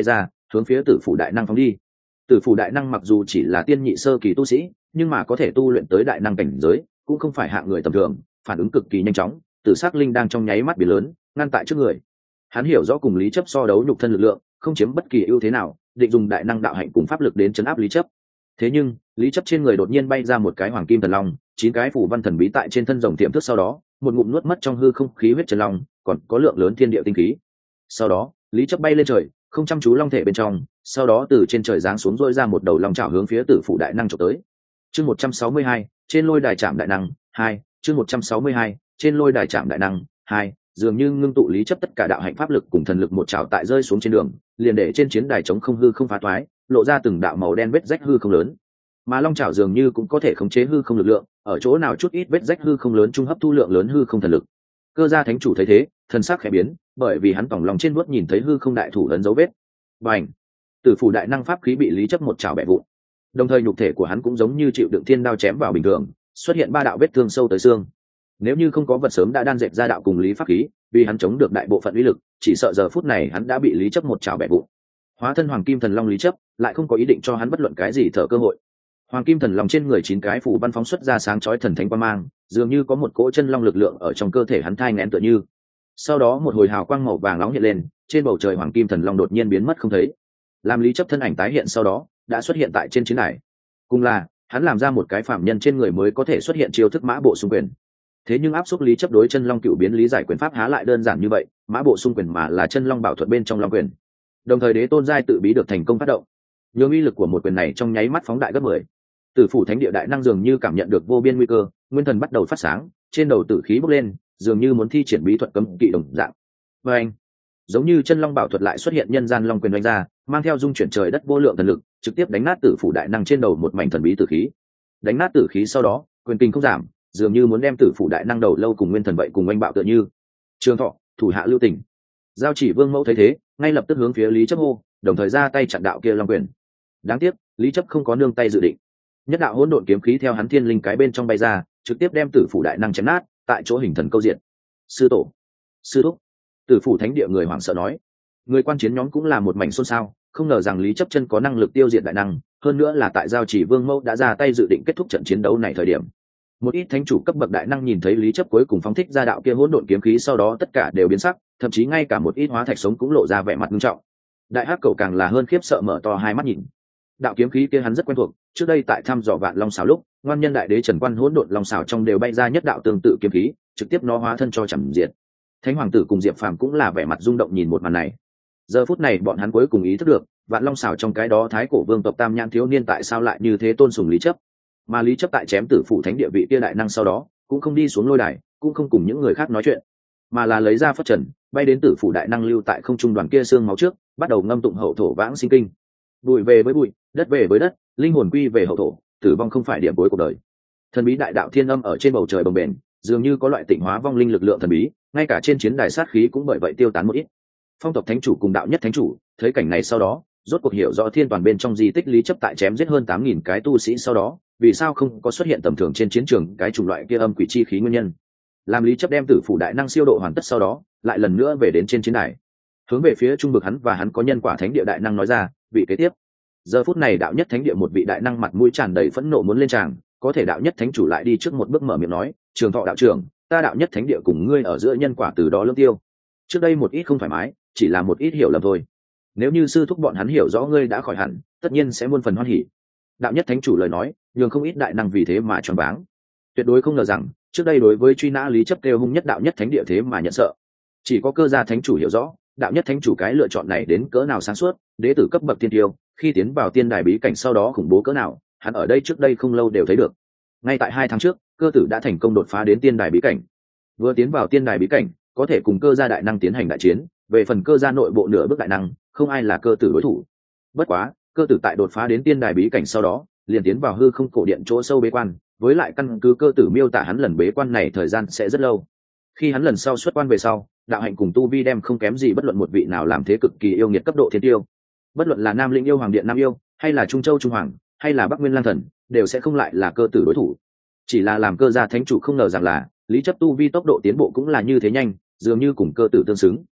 hướng phía tử phủ đại năng phóng đi. Tử phủ đại năng mặc dù chỉ là tiên nhị sơ kỳ tu sĩ, nhưng mà có thể tu luyện tới đại năng cảnh giới cũng không phải hạng người tầm thường, phản ứng cực kỳ nhanh chóng. Tử sắc linh đang trong nháy mắt biển lớn ngăn tại trước người. Hắn hiểu rõ cùng Lý Chấp so đấu nhục thân lực lượng không chiếm bất kỳ ưu thế nào, định dùng đại năng đạo hạnh cùng pháp lực đến chấn áp Lý Chấp. Thế nhưng Lý Chấp trên người đột nhiên bay ra một cái hoàng kim thần long, chín cái phủ văn thần bí tại trên thân rồng tiềm thức, sau đó một ngụm nuốt mất trong hư không khí huyết chân long, còn có lượng lớn thiên địa tinh khí. Sau đó Lý Chấp bay lên trời, không chăm chú long thể bên trong, sau đó từ trên trời giáng xuống dỗi ra một đầu long chảo hướng phía tử phủ đại năng chụp tới. Chương một trăm sáu mươi hai, trên lôi đài chạm đại năng hai. Chương một trăm sáu mươi hai, trên lôi đài chạm đại năng hai. Dường như ngưng tụ Lý Chấp tất cả đạo hạnh pháp lực cùng thần lực một chảo tại rơi xuống trên đường, liền để trên chiến đài chống không hư không phá toái, lộ ra từng đạo màu đen vết rách hư không lớn. Mà long chảo dường như cũng có thể khống chế hư không lực lượng, ở chỗ nào chút ít vết rách hư không lớn trung hấp thu lượng lớn hư không thần lực. Cơ gia thánh chủ thấy thế, thần sắc khẽ biến, bởi vì hắn tổng lòng trên vuốt nhìn thấy hư không đại thủ ấn dấu vết. Bành! Tử phủ đại năng pháp khí bị Lý Chấp một chảo bẻ vụn. Đồng thời nhục thể của hắn cũng giống như chịu đựng thiên đao chém vào bình thường, xuất hiện ba đạo vết thương sâu tới xương. Nếu như không có vật sớm đã đan dệt ra đạo cùng Lý pháp khí, vì hắn chống được đại bộ phận uy lực, chỉ sợ giờ phút này hắn đã bị Lý Chấp một chảo bẻ vụn. Hóa thân hoàng kim thần long Lý Chấp lại không có ý định cho hắn bất luận cái gì thở cơ hội. Hoàng kim thần long trên người chín cái phủ văn phóng xuất ra sáng chói thần thánh quang mang, dường như có một cỗ chân long lực lượng ở trong cơ thể hắn thai nghén tựa như. Sau đó một hồi hào quang màu vàng nóng hiện lên, trên bầu trời hoàng kim thần long đột nhiên biến mất không thấy. Làm Lý Chấp thân ảnh tái hiện sau đó, đã xuất hiện tại trên chiến đài. Cùng là, hắn làm ra một cái phạm nhân trên người mới có thể xuất hiện chiêu thức mã bộ xung quyền. Thế nhưng áp xúc Lý Chấp đối chân long cựu biến lý giải quyền pháp há lại đơn giản như vậy, mã bộ xung quyền mà là chân long bảo thuật bên trong long quyền. Đồng thời đế tôn giai tự bí được thành công phát động, nhường uy lực của một quyền này trong nháy mắt phóng đại gấp mười. Tử phủ thánh địa đại năng dường như cảm nhận được vô biên nguy cơ, nguyên thần bắt đầu phát sáng, trên đầu tử khí bốc lên, dường như muốn thi triển bí thuật cấm kỵ đồng dạng. Và anh, giống như chân long bảo thuật lại xuất hiện nhân gian long quyền đánh ra, mang theo dung chuyển trời đất vô lượng thần lực, trực tiếp đánh nát tử phủ đại năng trên đầu một mảnh thần bí tử khí. Đánh nát tử khí sau đó, quyền kinh không giảm, dường như muốn đem tử phủ đại năng đầu lâu cùng nguyên thần vậy cùng oanh bạo tựa như. Trường Thọ, thủ hạ lưu tình. Giao Chỉ Vương mẫu thấy thế, ngay lập tức hướng phía Lý Chấp hô, đồng thời ra tay chặn đạo kia long quyền. Đáng tiếc, Lý Chấp không có nương tay dự định. Nhất đạo hỗn độn kiếm khí theo hắn thiên linh cái bên trong bay ra, trực tiếp đem tử phủ đại năng chém nát, tại chỗ hình thần câu diện. Sư tổ, sư thúc. Tử phủ thánh địa người hoảng sợ nói. Người quan chiến nhóm cũng là một mảnh xôn xao, không ngờ rằng Lý Chấp chân có năng lực tiêu diệt đại năng, hơn nữa là tại Giao Chỉ Vương mẫu đã ra tay dự định kết thúc trận chiến đấu này thời điểm. Một ít thánh chủ cấp bậc đại năng nhìn thấy Lý Chấp cuối cùng phóng thích ra đạo kia hỗn độn kiếm khí, sau đó tất cả đều biến sắc, thậm chí ngay cả một ít hóa thạch sống cũng lộ ra vẻ mặt nghiêm trọng. Đại hắc cầu càng là hơn khiếp sợ mở to hai mắt nhìn. Đạo kiếm khí kia hắn rất quen thuộc, trước đây tại thăm dò Vạn Long xảo lúc, ngoan nhân đại đế Trần Quan hỗn độn long xảo trong đều bay ra nhất đạo tương tự kiếm khí, trực tiếp nó hóa thân cho chẳng diệt. Thánh hoàng tử cùng Diệp Phàm cũng là vẻ mặt rung động nhìn một màn này. Giờ phút này bọn hắn cuối cùng ý thức được, Vạn Long xảo trong cái đó thái cổ vương tộc tam nhãn thiếu niên tại sao lại như thế tôn sùng Lý Chấp. Mà Lý Chấp tại chém tử phủ thánh địa vị kia đại năng sau đó, cũng không đi xuống lôi đài, cũng không cùng những người khác nói chuyện, mà là lấy ra phất trần, bay đến tử phủ đại năng lưu tại không trung đoàn kia xương máu trước, bắt đầu ngâm tụng hậu thổ vãng sinh kinh. Bụi về với bụi, đất về với đất, linh hồn quy về hậu thổ, tử vong không phải điểm cuối cuộc đời. Thần bí đại đạo thiên âm ở trên bầu trời bồng bềnh, dường như có loại tịnh hóa vong linh lực lượng thần bí, ngay cả trên chiến đài sát khí cũng bởi vậy tiêu tán một ít. Phong tộc thánh chủ cùng đạo nhất thánh chủ thấy cảnh này sau đó, rốt cuộc hiểu rõ thiên toàn bên trong di tích Lý Chấp tại chém giết hơn tám nghìn cái tu sĩ sau đó, vì sao không có xuất hiện tầm thường trên chiến trường cái chủng loại kia âm quỷ chi khí nguyên nhân. Làm Lý Chấp đem tử phủ đại năng siêu độ hoàn tất sau đó, lại lần nữa về đến trên chiến đài, hướng về phía trung vực hắn và hắn có nhân quả thánh địa đại năng nói ra, vị kế tiếp. Giờ phút này đạo nhất thánh địa một vị đại năng mặt mũi tràn đầy phẫn nộ muốn lên tràng, có thể đạo nhất thánh chủ lại đi trước một bước mở miệng nói, Trường Thọ đạo trưởng, ta đạo nhất thánh địa cùng ngươi ở giữa nhân quả từ đó lương tiêu. Trước đây một ít không thoải mái, chỉ là một ít hiểu lầm thôi. Nếu như sư thúc bọn hắn hiểu rõ ngươi đã khỏi hẳn, tất nhiên sẽ muôn phần hoan hỉ. Đạo nhất thánh chủ lời nói, nhường không ít đại năng vì thế mà choáng váng. Tuyệt đối không ngờ rằng, trước đây đối với truy nã Lý Chấp kêu hung nhất đạo nhất thánh địa thế mà nhận sợ. Chỉ có Cơ gia thánh chủ hiểu rõ, đạo nhất thánh chủ cái lựa chọn này đến cỡ nào sáng suốt, đế tử cấp bậc tiên tiêu, khi tiến vào tiên đài bí cảnh sau đó khủng bố cỡ nào, hắn ở đây trước đây không lâu đều thấy được. Ngay tại hai tháng trước, Cơ tử đã thành công đột phá đến tiên đài bí cảnh. Vừa tiến vào tiên đài bí cảnh, có thể cùng Cơ gia đại năng tiến hành đại chiến, về phần Cơ gia nội bộ nửa bước đại năng, không ai là Cơ tử đối thủ. Bất quá, Cơ tử tại đột phá đến tiên đài bí cảnh sau đó, liền tiến vào hư không cổ điện chỗ sâu bế quan, với lại căn cứ Cơ tử miêu tả hắn lần bế quan này thời gian sẽ rất lâu. Khi hắn lần sau xuất quan về sau, đạo hạnh cùng tu vi đem không kém gì bất luận một vị nào làm thế cực kỳ yêu nghiệt cấp độ thiên tiêu. Bất luận là Nam Linh yêu hoàng điện Nam yêu, hay là Trung Châu Trung hoàng, hay là Bắc Nguyên Lang thần, đều sẽ không lại là Cơ tử đối thủ. Chỉ là làm Cơ gia thánh chủ không ngờ rằng là Lý Chấp tu vi tốc độ tiến bộ cũng là như thế nhanh, dường như cùng Cơ tử tương xứng.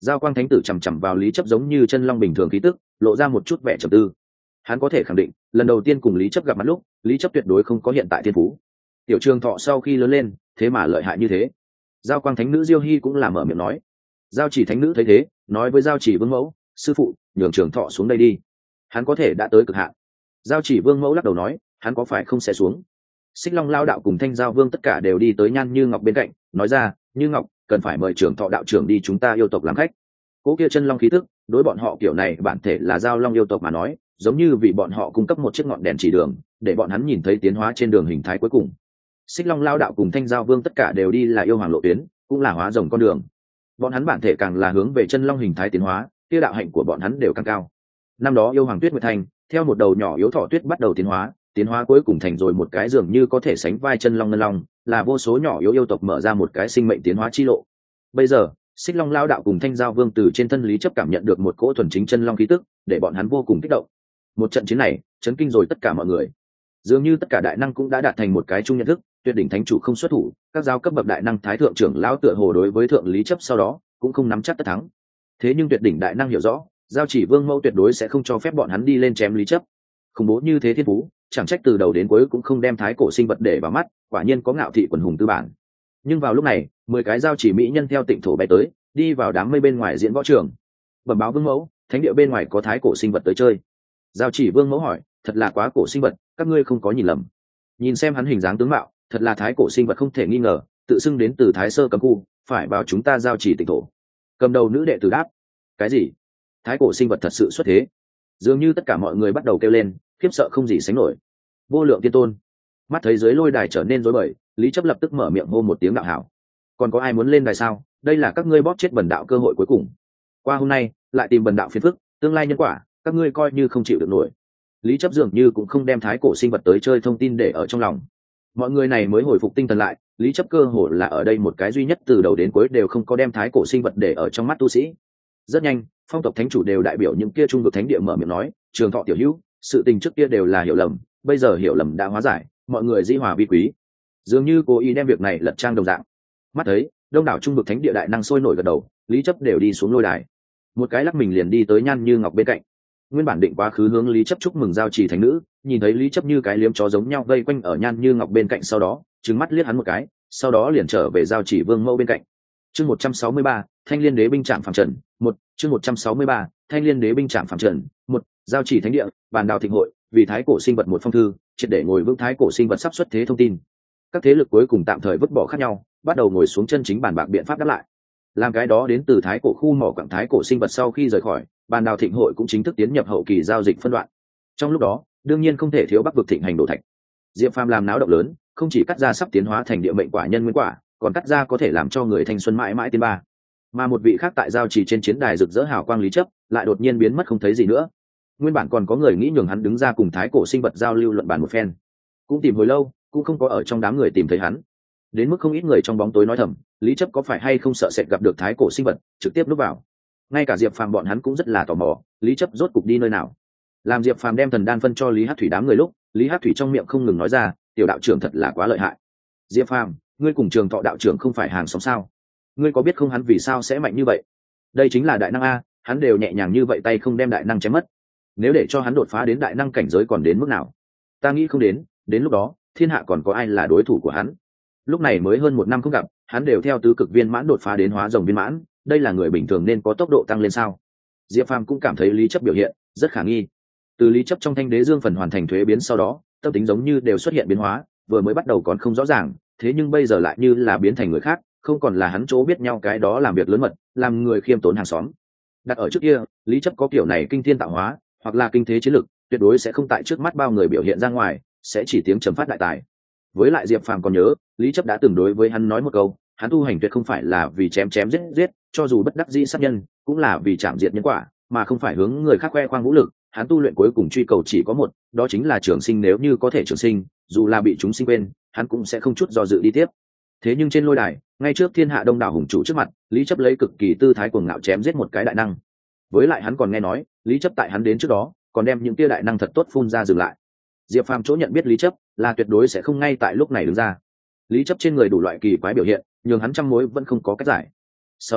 Giao quang thánh tử chằm chằm vào lý chấp giống như chân long bình thường khí tức, lộ ra một chút vẻ trầm tư. Hắn có thể khẳng định lần đầu tiên cùng lý chấp gặp mặt lúc, lý chấp tuyệt đối không có hiện tại thiên phú. Tiểu Trường Thọ sau khi lớn lên thế mà lợi hại như thế. Giao quang thánh nữ Diêu Hy cũng là mở miệng nói. Giao chỉ thánh nữ thấy thế, nói với Giao chỉ vương mẫu, sư phụ, nhường Trường Thọ xuống đây đi, hắn có thể đã tới cực hạn. Giao chỉ vương mẫu lắc đầu nói, hắn có phải không sẽ xuống. Xích Long Lao đạo cùng Thanh Giao Vương tất cả đều đi tới Nhan Như Ngọc bên cạnh, nói ra, Như Ngọc, cần phải mời Trường Thọ đạo trưởng đi chúng ta yêu tộc làm khách. Cố kia chân long khí tức, đối bọn họ kiểu này bản thể là Giao Long yêu tộc mà nói, giống như vì bọn họ cung cấp một chiếc ngọn đèn chỉ đường, để bọn hắn nhìn thấy tiến hóa trên đường hình thái cuối cùng. Xích Long Lao đạo cùng Thanh Giao Vương tất cả đều đi là yêu hoàng lộ tuyến, cũng là hóa rồng con đường. Bọn hắn bản thể càng là hướng về chân long hình thái tiến hóa, kia đạo hạnh của bọn hắn đều càng cao. Năm đó yêu hoàng Tuyết Nguyệt Thành, theo một đầu nhỏ yếu thỏ tuyết bắt đầu tiến hóa, tiến hóa cuối cùng thành rồi một cái dường như có thể sánh vai chân long ngân long, là vô số nhỏ yếu yêu tộc mở ra một cái sinh mệnh tiến hóa chi lộ. Bây giờ, Xích Long Lao đạo cùng Thanh Giao Vương từ trên thân lý chấp cảm nhận được một cỗ thuần chính chân long khí tức, để bọn hắn vô cùng kích động. Một trận chiến này, chấn kinh rồi tất cả mọi người. Dường như tất cả đại năng cũng đã đạt thành một cái chung nhận thức, tuyệt đỉnh thánh chủ không xuất thủ, các giáo cấp bậc đại năng thái thượng trưởng lão tựa hồ đối với thượng lý chấp sau đó cũng không nắm chắc tất thắng. Thế nhưng tuyệt đỉnh đại năng hiểu rõ, Giao chỉ vương mẫu tuyệt đối sẽ không cho phép bọn hắn đi lên chém lý chấp. Khủng bố như thế thiên phú, chẳng trách từ đầu đến cuối cũng không đem thái cổ sinh vật để vào mắt, quả nhiên có ngạo thị quần hùng tư bản. Nhưng vào lúc này, mười cái giao chỉ mỹ nhân theo Tịnh thổ bay tới, đi vào đám mây bên ngoài diễn võ trường. Bẩm báo vương mẫu, thánh địa bên ngoài có thái cổ sinh vật tới chơi. Giao chỉ vương mẫu hỏi, thật là quá cổ sinh vật, các ngươi không có nhìn lầm. Nhìn xem hắn hình dáng tướng mạo, thật là thái cổ sinh vật không thể nghi ngờ, tự xưng đến từ thái sơ cấm khu, phải vào chúng ta giao chỉ Tịnh thổ. Cầm đầu nữ đệ tử đáp, cái gì? Thái cổ sinh vật thật sự xuất thế? Dường như tất cả mọi người bắt đầu kêu lên, khiếp sợ không gì sánh nổi. Vô lượng tiên tôn. Mắt thấy dưới lôi đài trở nên rối bời, lý chấp lập tức mở miệng hô một tiếng đạo hảo. Còn có ai muốn lên đài sao? Đây là các ngươi bóp chết bần đạo cơ hội cuối cùng. Qua hôm nay lại tìm bần đạo phiền phức, tương lai nhân quả các ngươi coi như không chịu được nổi. Lý chấp dường như cũng không đem thái cổ sinh vật tới chơi thông tin để ở trong lòng. Mọi người này mới hồi phục tinh thần lại, lý chấp cơ hồ là ở đây một cái duy nhất từ đầu đến cuối đều không có đem thái cổ sinh vật để ở trong mắt tu sĩ. Rất nhanh, phong tộc thánh chủ đều đại biểu những kia trung vực thánh địa mở miệng nói, Trường Thọ tiểu hữu, sự tình trước kia đều là hiểu lầm, bây giờ hiểu lầm đã hóa giải, mọi người dĩ hòa vi quý. Dường như cố ý đem việc này lật trang đồng dạng. Mắt thấy đông đảo trung vực thánh địa đại năng sôi nổi gật đầu, lý chấp đều đi xuống lôi đài, một cái lắc mình liền đi tới Nhan Như Ngọc bên cạnh. Nguyên bản định quá khứ hướng lý chấp chúc mừng giao trì thánh nữ, nhìn thấy lý chấp như cái liếm chó giống nhau vây quanh ở Nhan Như Ngọc bên cạnh, sau đó trừng mắt liếc hắn một cái, sau đó liền trở về giao chỉ vương mẫu bên cạnh. Chương một trăm sáu mươi ba, Thanh Liên Đế binh trạm phàm trần, một, chương một trăm sáu mươi ba, Thanh Liên Đế binh trạm phàm trần, một, giao chỉ thánh địa, bàn đào thịnh hội, vì thái cổ sinh vật một phong thư, triệt để ngồi vững thái cổ sinh vật sắp xuất thế thông tin. Các thế lực cuối cùng tạm thời vứt bỏ khác nhau, bắt đầu ngồi xuống chân chính bàn bạc biện pháp đáp lại. Làm cái đó đến từ thái cổ khu mỏ quặng thái cổ sinh vật sau khi rời khỏi, bàn đào thịnh hội cũng chính thức tiến nhập hậu kỳ giao dịch phân đoạn. Trong lúc đó, đương nhiên không thể thiếu Bắc vực thịnh hành đổ thạch. Diệp Phàm làm náo động lớn, không chỉ cắt ra sắp tiến hóa thành địa mệnh quả nhân nguyên quả, còn cắt ra có thể làm cho người thanh xuân mãi mãi tiến ba. Mà một vị khác tại giao trì trên chiến đài rực rỡ hào quang lý chấp, lại đột nhiên biến mất không thấy gì nữa. Nguyên bản còn có người nghĩ nhường hắn đứng ra cùng thái cổ sinh vật giao lưu luận bàn một phen, cũng tìm hồi lâu, cũng không có ở trong đám người tìm thấy hắn. Đến mức không ít người trong bóng tối nói thầm, lý chấp có phải hay không sợ sệt gặp được thái cổ sinh vật, trực tiếp núp vào. Ngay cả Diệp Phàm bọn hắn cũng rất là tò mò, lý chấp rốt cục đi nơi nào. Làm Diệp Phàm đem thần đan phân cho Lý Hắc Thủy đám người lúc, Lý Hắc Thủy trong miệng không ngừng nói ra, tiểu đạo trưởng thật là quá lợi hại. Diệp Phàm, ngươi cùng Trường Thọ đạo trưởng không phải hàng xóm sao? Ngươi có biết không hắn vì sao sẽ mạnh như vậy? Đây chính là đại năng a, hắn đều nhẹ nhàng như vậy tay không đem đại năng chém mất. Nếu để cho hắn đột phá đến đại năng cảnh giới còn đến mức nào? Ta nghĩ không đến, đến lúc đó, thiên hạ còn có ai là đối thủ của hắn? Lúc này mới hơn một năm không gặp, hắn đều theo tứ cực viên mãn đột phá đến hóa rồng viên mãn, đây là người bình thường nên có tốc độ tăng lên sao? Diệp Phàm cũng cảm thấy lý chấp biểu hiện rất khả nghi. Từ lý chấp trong thanh đế dương phần hoàn thành thuế biến sau đó, tâm tính giống như đều xuất hiện biến hóa, vừa mới bắt đầu còn không rõ ràng, thế nhưng bây giờ lại như là biến thành người khác, không còn là hắn chỗ biết nhau cái đó làm việc lớn mật, làm người khiêm tốn hàng xóm. Đặt ở trước kia, lý chấp có kiểu này kinh thiên tạo hóa, hoặc là kinh thế chiến lực, tuyệt đối sẽ không tại trước mắt bao người biểu hiện ra ngoài, sẽ chỉ tiếng trầm phát đại tài. Với lại Diệp Phàm còn nhớ, lý chấp đã từng đối với hắn nói một câu, hắn tu hành tuyệt không phải là vì chém chém giết giết, cho dù bất đắc dĩ sát nhân, cũng là vì chạm diệt nhân quả, mà không phải hướng người khác khoe khoang vũ lực. Hắn tu luyện cuối cùng truy cầu chỉ có một, đó chính là trường sinh, nếu như có thể trường sinh, dù là bị chúng sinh quên, hắn cũng sẽ không chút do dự đi tiếp. Thế nhưng trên lôi đài, ngay trước thiên hạ đông đảo hùng chủ trước mặt, lý chấp lấy cực kỳ tư thái cuồng ngạo chém giết một cái đại năng. Với lại hắn còn nghe nói, lý chấp tại hắn đến trước đó, còn đem những tia đại năng thật tốt phun ra dừng lại. Diệp Phàm chỗ nhận biết lý chấp, là tuyệt đối sẽ không ngay tại lúc này đứng ra. Lý chấp trên người đủ loại kỳ quái biểu hiện, nhường hắn trăm mối vẫn không có cách giải. Sau đó,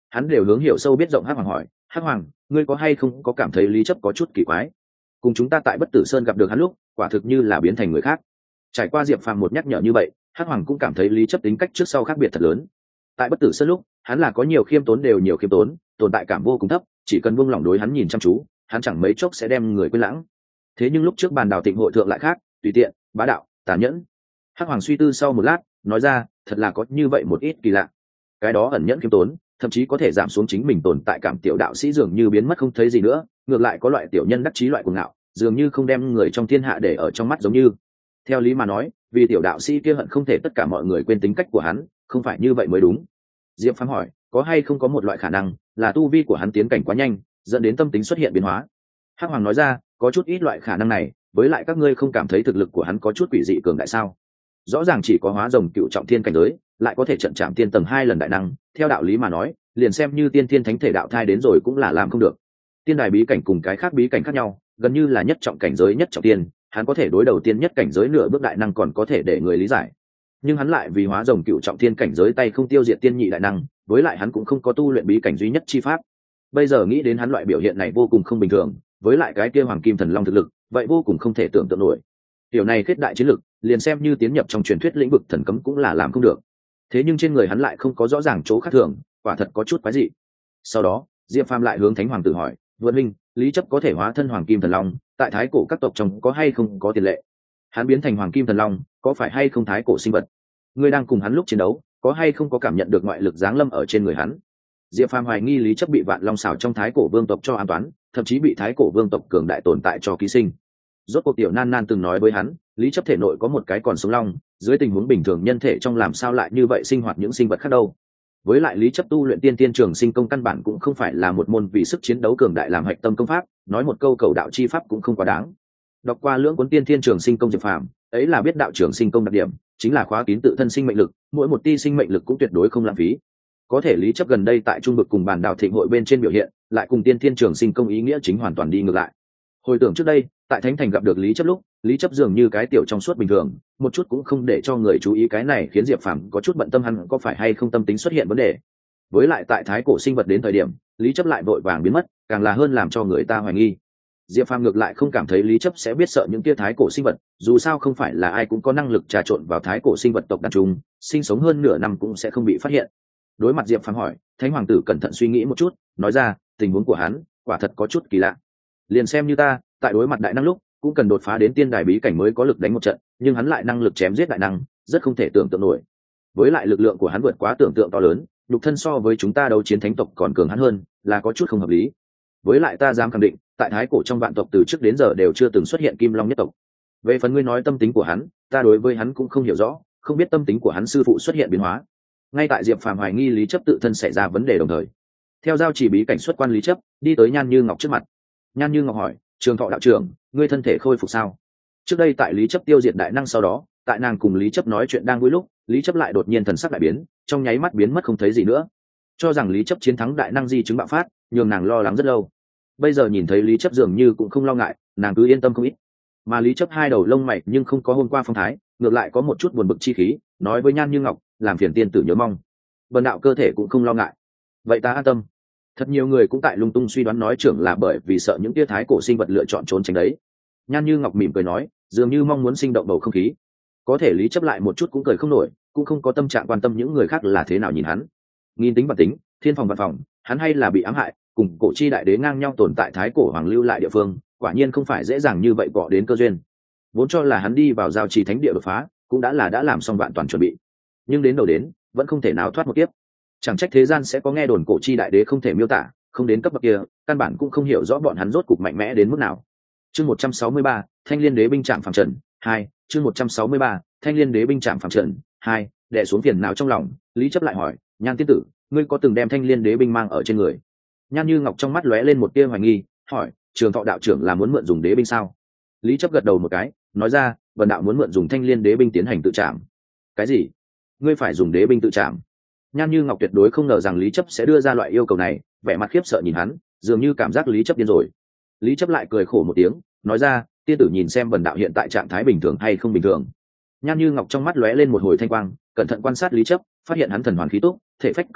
hắn đều hướng hiểu sâu biết rộng hắc hoàng hỏi, hắc hoàng, ngươi có hay không có cảm thấy lý chấp có chút kỳ quái? Cùng chúng ta tại Bất Tử Sơn gặp được hắn lúc, quả thực như là biến thành người khác. Trải qua Diệp Phàm một nhắc nhở như vậy, hắc hoàng cũng cảm thấy lý chấp tính cách trước sau khác biệt thật lớn. Tại Bất Tử Sơn lúc, hắn là có nhiều khiêm tốn đều nhiều khiêm tốn, tồn tại cảm vô cùng thấp, chỉ cần buông lỏng đối hắn nhìn chăm chú, hắn chẳng mấy chốc sẽ đem người quên lãng. Thế nhưng lúc trước bàn đào thịnh hội thượng lại khác, tùy tiện, bá đạo, tàn nhẫn. Hắc hoàng suy tư sau một lát, nói ra, thật là có như vậy một ít kỳ lạ. Cái đó ẩn nhẫn khiêm tốn, thậm chí có thể giảm xuống chính mình tồn tại cảm, tiểu đạo sĩ dường như biến mất không thấy gì nữa, ngược lại có loại tiểu nhân đắc chí loại cuồng ngạo, dường như không đem người trong thiên hạ để ở trong mắt giống như. Theo lý mà nói, vì tiểu đạo sĩ kia hận không thể tất cả mọi người quên tính cách của hắn, không phải như vậy mới đúng. Diệp Phàm hỏi, có hay không có một loại khả năng là tu vi của hắn tiến cảnh quá nhanh, dẫn đến tâm tính xuất hiện biến hóa? Hắc hoàng nói ra, có chút ít loại khả năng này, với lại các ngươi không cảm thấy thực lực của hắn có chút quỷ dị cường đại sao? Rõ ràng chỉ có hóa rồng cựu trọng thiên cảnh giới, lại có thể trận chạm tiên tầng hai lần đại năng, theo đạo lý mà nói, liền xem như tiên thiên thánh thể đạo thai đến rồi cũng là làm không được. Tiên đài bí cảnh cùng cái khác bí cảnh khác nhau, gần như là nhất trọng cảnh giới nhất trọng tiên, hắn có thể đối đầu tiên nhất cảnh giới nửa bước đại năng còn có thể để người lý giải. Nhưng hắn lại vì hóa rồng cựu trọng thiên cảnh giới tay không tiêu diệt tiên nhị đại năng, với lại hắn cũng không có tu luyện bí cảnh duy nhất chi pháp. Bây giờ nghĩ đến hắn loại biểu hiện này vô cùng không bình thường, với lại cái kia hoàng kim thần long thực lực, vậy vô cùng không thể tưởng tượng nổi. Điều này kết đại chiến lực, liền xem như tiến nhập trong truyền thuyết lĩnh vực thần cấm cũng là làm không được. Thế nhưng trên người hắn lại không có rõ ràng chỗ khác thường, quả thật có chút quái dị. Sau đó, Diệp Phàm lại hướng Thánh Hoàng tử hỏi, Vượn Linh, lý chấp có thể hóa thân hoàng kim thần long, tại thái cổ các tộc trong có hay không có tiền lệ? Hắn biến thành hoàng kim thần long, có phải hay không thái cổ sinh vật? Ngươi đang cùng hắn lúc chiến đấu, có hay không có cảm nhận được ngoại lực giáng lâm ở trên người hắn? Diệp Phàm hoài nghi lý chấp bị vạn long xảo trong thái cổ vương tộc cho an toán, thậm chí bị thái cổ vương tộc cường đại tồn tại cho ký sinh. Rốt cuộc tiểu nan nan từng nói với hắn, lý chấp thể nội có một cái còn sống long, dưới tình huống bình thường nhân thể trong làm sao lại như vậy sinh hoạt những sinh vật khác đâu? Với lại lý chấp tu luyện tiên tiên trường sinh công căn bản cũng không phải là một môn vì sức chiến đấu cường đại làm hạch tâm công pháp, nói một câu cầu đạo chi pháp cũng không quá đáng. Đọc qua lưỡng cuốn tiên tiên trường sinh công Diệp Phàm, ấy là biết đạo trường sinh công đặc điểm, chính là khóa kín tự thân sinh mệnh lực, mỗi một tia sinh mệnh lực cũng tuyệt đối không lãng phí. Có thể lý chấp gần đây tại trung vực cùng bàn đảo thịnh hội bên trên biểu hiện, lại cùng tiên thiên trường sinh công ý nghĩa chính hoàn toàn đi ngược lại. Hồi tưởng trước đây, tại Thánh Thành gặp được lý chấp lúc, lý chấp dường như cái tiểu trong suốt bình thường, một chút cũng không để cho người chú ý, cái này khiến Diệp Phàm có chút bận tâm hắn có phải hay không tâm tính xuất hiện vấn đề. Với lại tại thái cổ sinh vật đến thời điểm, lý chấp lại vội vàng biến mất, càng là hơn làm cho người ta hoài nghi. Diệp Phàm ngược lại không cảm thấy lý chấp sẽ biết sợ những tia thái cổ sinh vật, dù sao không phải là ai cũng có năng lực trà trộn vào thái cổ sinh vật tộc đàn trung, sinh sống hơn nửa năm cũng sẽ không bị phát hiện. Đối mặt Diệp Phàm hỏi, Thánh Hoàng tử cẩn thận suy nghĩ một chút, nói ra, tình huống của hắn quả thật có chút kỳ lạ. Liền xem như ta, tại đối mặt đại năng lúc, cũng cần đột phá đến tiên đài bí cảnh mới có lực đánh một trận, nhưng hắn lại năng lực chém giết đại năng, rất không thể tưởng tượng nổi. Với lại lực lượng của hắn vượt quá tưởng tượng to lớn, nhục thân so với chúng ta đấu chiến thánh tộc còn cường hắn hơn, là có chút không hợp lý. Với lại ta dám khẳng định, tại thái cổ trong vạn tộc từ trước đến giờ đều chưa từng xuất hiện kim long nhất tộc. Về phần ngươi nói tâm tính của hắn, ta đối với hắn cũng không hiểu rõ, không biết tâm tính của hắn sư phụ xuất hiện biến hóa. Ngay tại Diệp Phàm hoài nghi lý chấp tự thân xảy ra vấn đề đồng thời, theo giao chỉ bí cảnh xuất quan lý chấp đi tới Nhan Như Ngọc trước mặt. Nhan Như Ngọc hỏi, Trường Thọ đạo trưởng, ngươi thân thể khôi phục sao? Trước đây tại lý chấp tiêu diệt đại năng sau đó, tại nàng cùng lý chấp nói chuyện đang vui lúc, lý chấp lại đột nhiên thần sắc đại biến, trong nháy mắt biến mất không thấy gì nữa. Cho rằng lý chấp chiến thắng đại năng di chứng bạo phát, nhường nàng lo lắng rất lâu. Bây giờ nhìn thấy lý chấp dường như cũng không lo ngại, nàng cứ yên tâm không ít. Mà lý chấp hai đầu lông mày nhưng không có hôm qua phong thái, ngược lại có một chút buồn bực chi khí, nói với Nhan Như Ngọc, làm phiền tiên tử nhớ mong. Bần đạo cơ thể cũng không lo ngại. Vậy ta an tâm. Thật nhiều người cũng tại lung tung suy đoán nói trưởng là bởi vì sợ những tia thái cổ sinh vật lựa chọn trốn tránh đấy. Nhan Như Ngọc mỉm cười nói, dường như mong muốn sinh động bầu không khí. Có thể lý chấp lại một chút cũng cười không nổi, cũng không có tâm trạng quan tâm những người khác là thế nào nhìn hắn. Nghìn tính bản tính, thiên phòng văn phòng, hắn hay là bị ám hại, cùng cổ chi đại đế ngang nhau tồn tại thái cổ hoàng lưu lại địa phương, quả nhiên không phải dễ dàng như vậy gọ đến cơ duyên. Vốn cho là hắn đi vào giao trì thánh địa đột phá, cũng đã là đã làm xong vạn toàn chuẩn bị, nhưng đến đầu đến vẫn không thể nào thoát một kiếp. Chẳng trách thế gian sẽ có nghe đồn cổ chi đại đế không thể miêu tả, không đến cấp bậc kia, căn bản cũng không hiểu rõ bọn hắn rốt cục mạnh mẽ đến mức nào. Chương một trăm sáu mươi ba, Thanh Liên Đế binh trạm phàm trần hai. Chương một trăm sáu mươi ba, Thanh Liên Đế binh trạm phàm trần hai. Đè xuống phiền não trong lòng, lý chấp lại hỏi, Nhan tiên tử, ngươi có từng đem Thanh Liên Đế binh mang ở trên người? Nhan Như Ngọc trong mắt lóe lên một tia hoài nghi, hỏi, Trường Thọ đạo trưởng là muốn mượn dùng đế binh sao? Lý chấp gật đầu một cái, nói ra, vần đạo muốn mượn dùng Thanh Liên Đế binh tiến hành tự trảm. Cái gì? Ngươi phải dùng đế binh tự trảm? Nhan Như Ngọc tuyệt đối không ngờ rằng lý chấp sẽ đưa ra loại yêu cầu này, vẻ mặt khiếp sợ nhìn hắn, dường như cảm giác lý chấp điên rồi. Lý chấp lại cười khổ một tiếng, nói ra, tiên tử nhìn xem bần đạo hiện tại trạng thái bình thường hay không bình thường. Nhan Như Ngọc trong mắt lóe lên một hồi thanh quang, cẩn thận quan sát lý chấp, phát hiện hắn thần hoàn khí túc, thể phách cường kiện,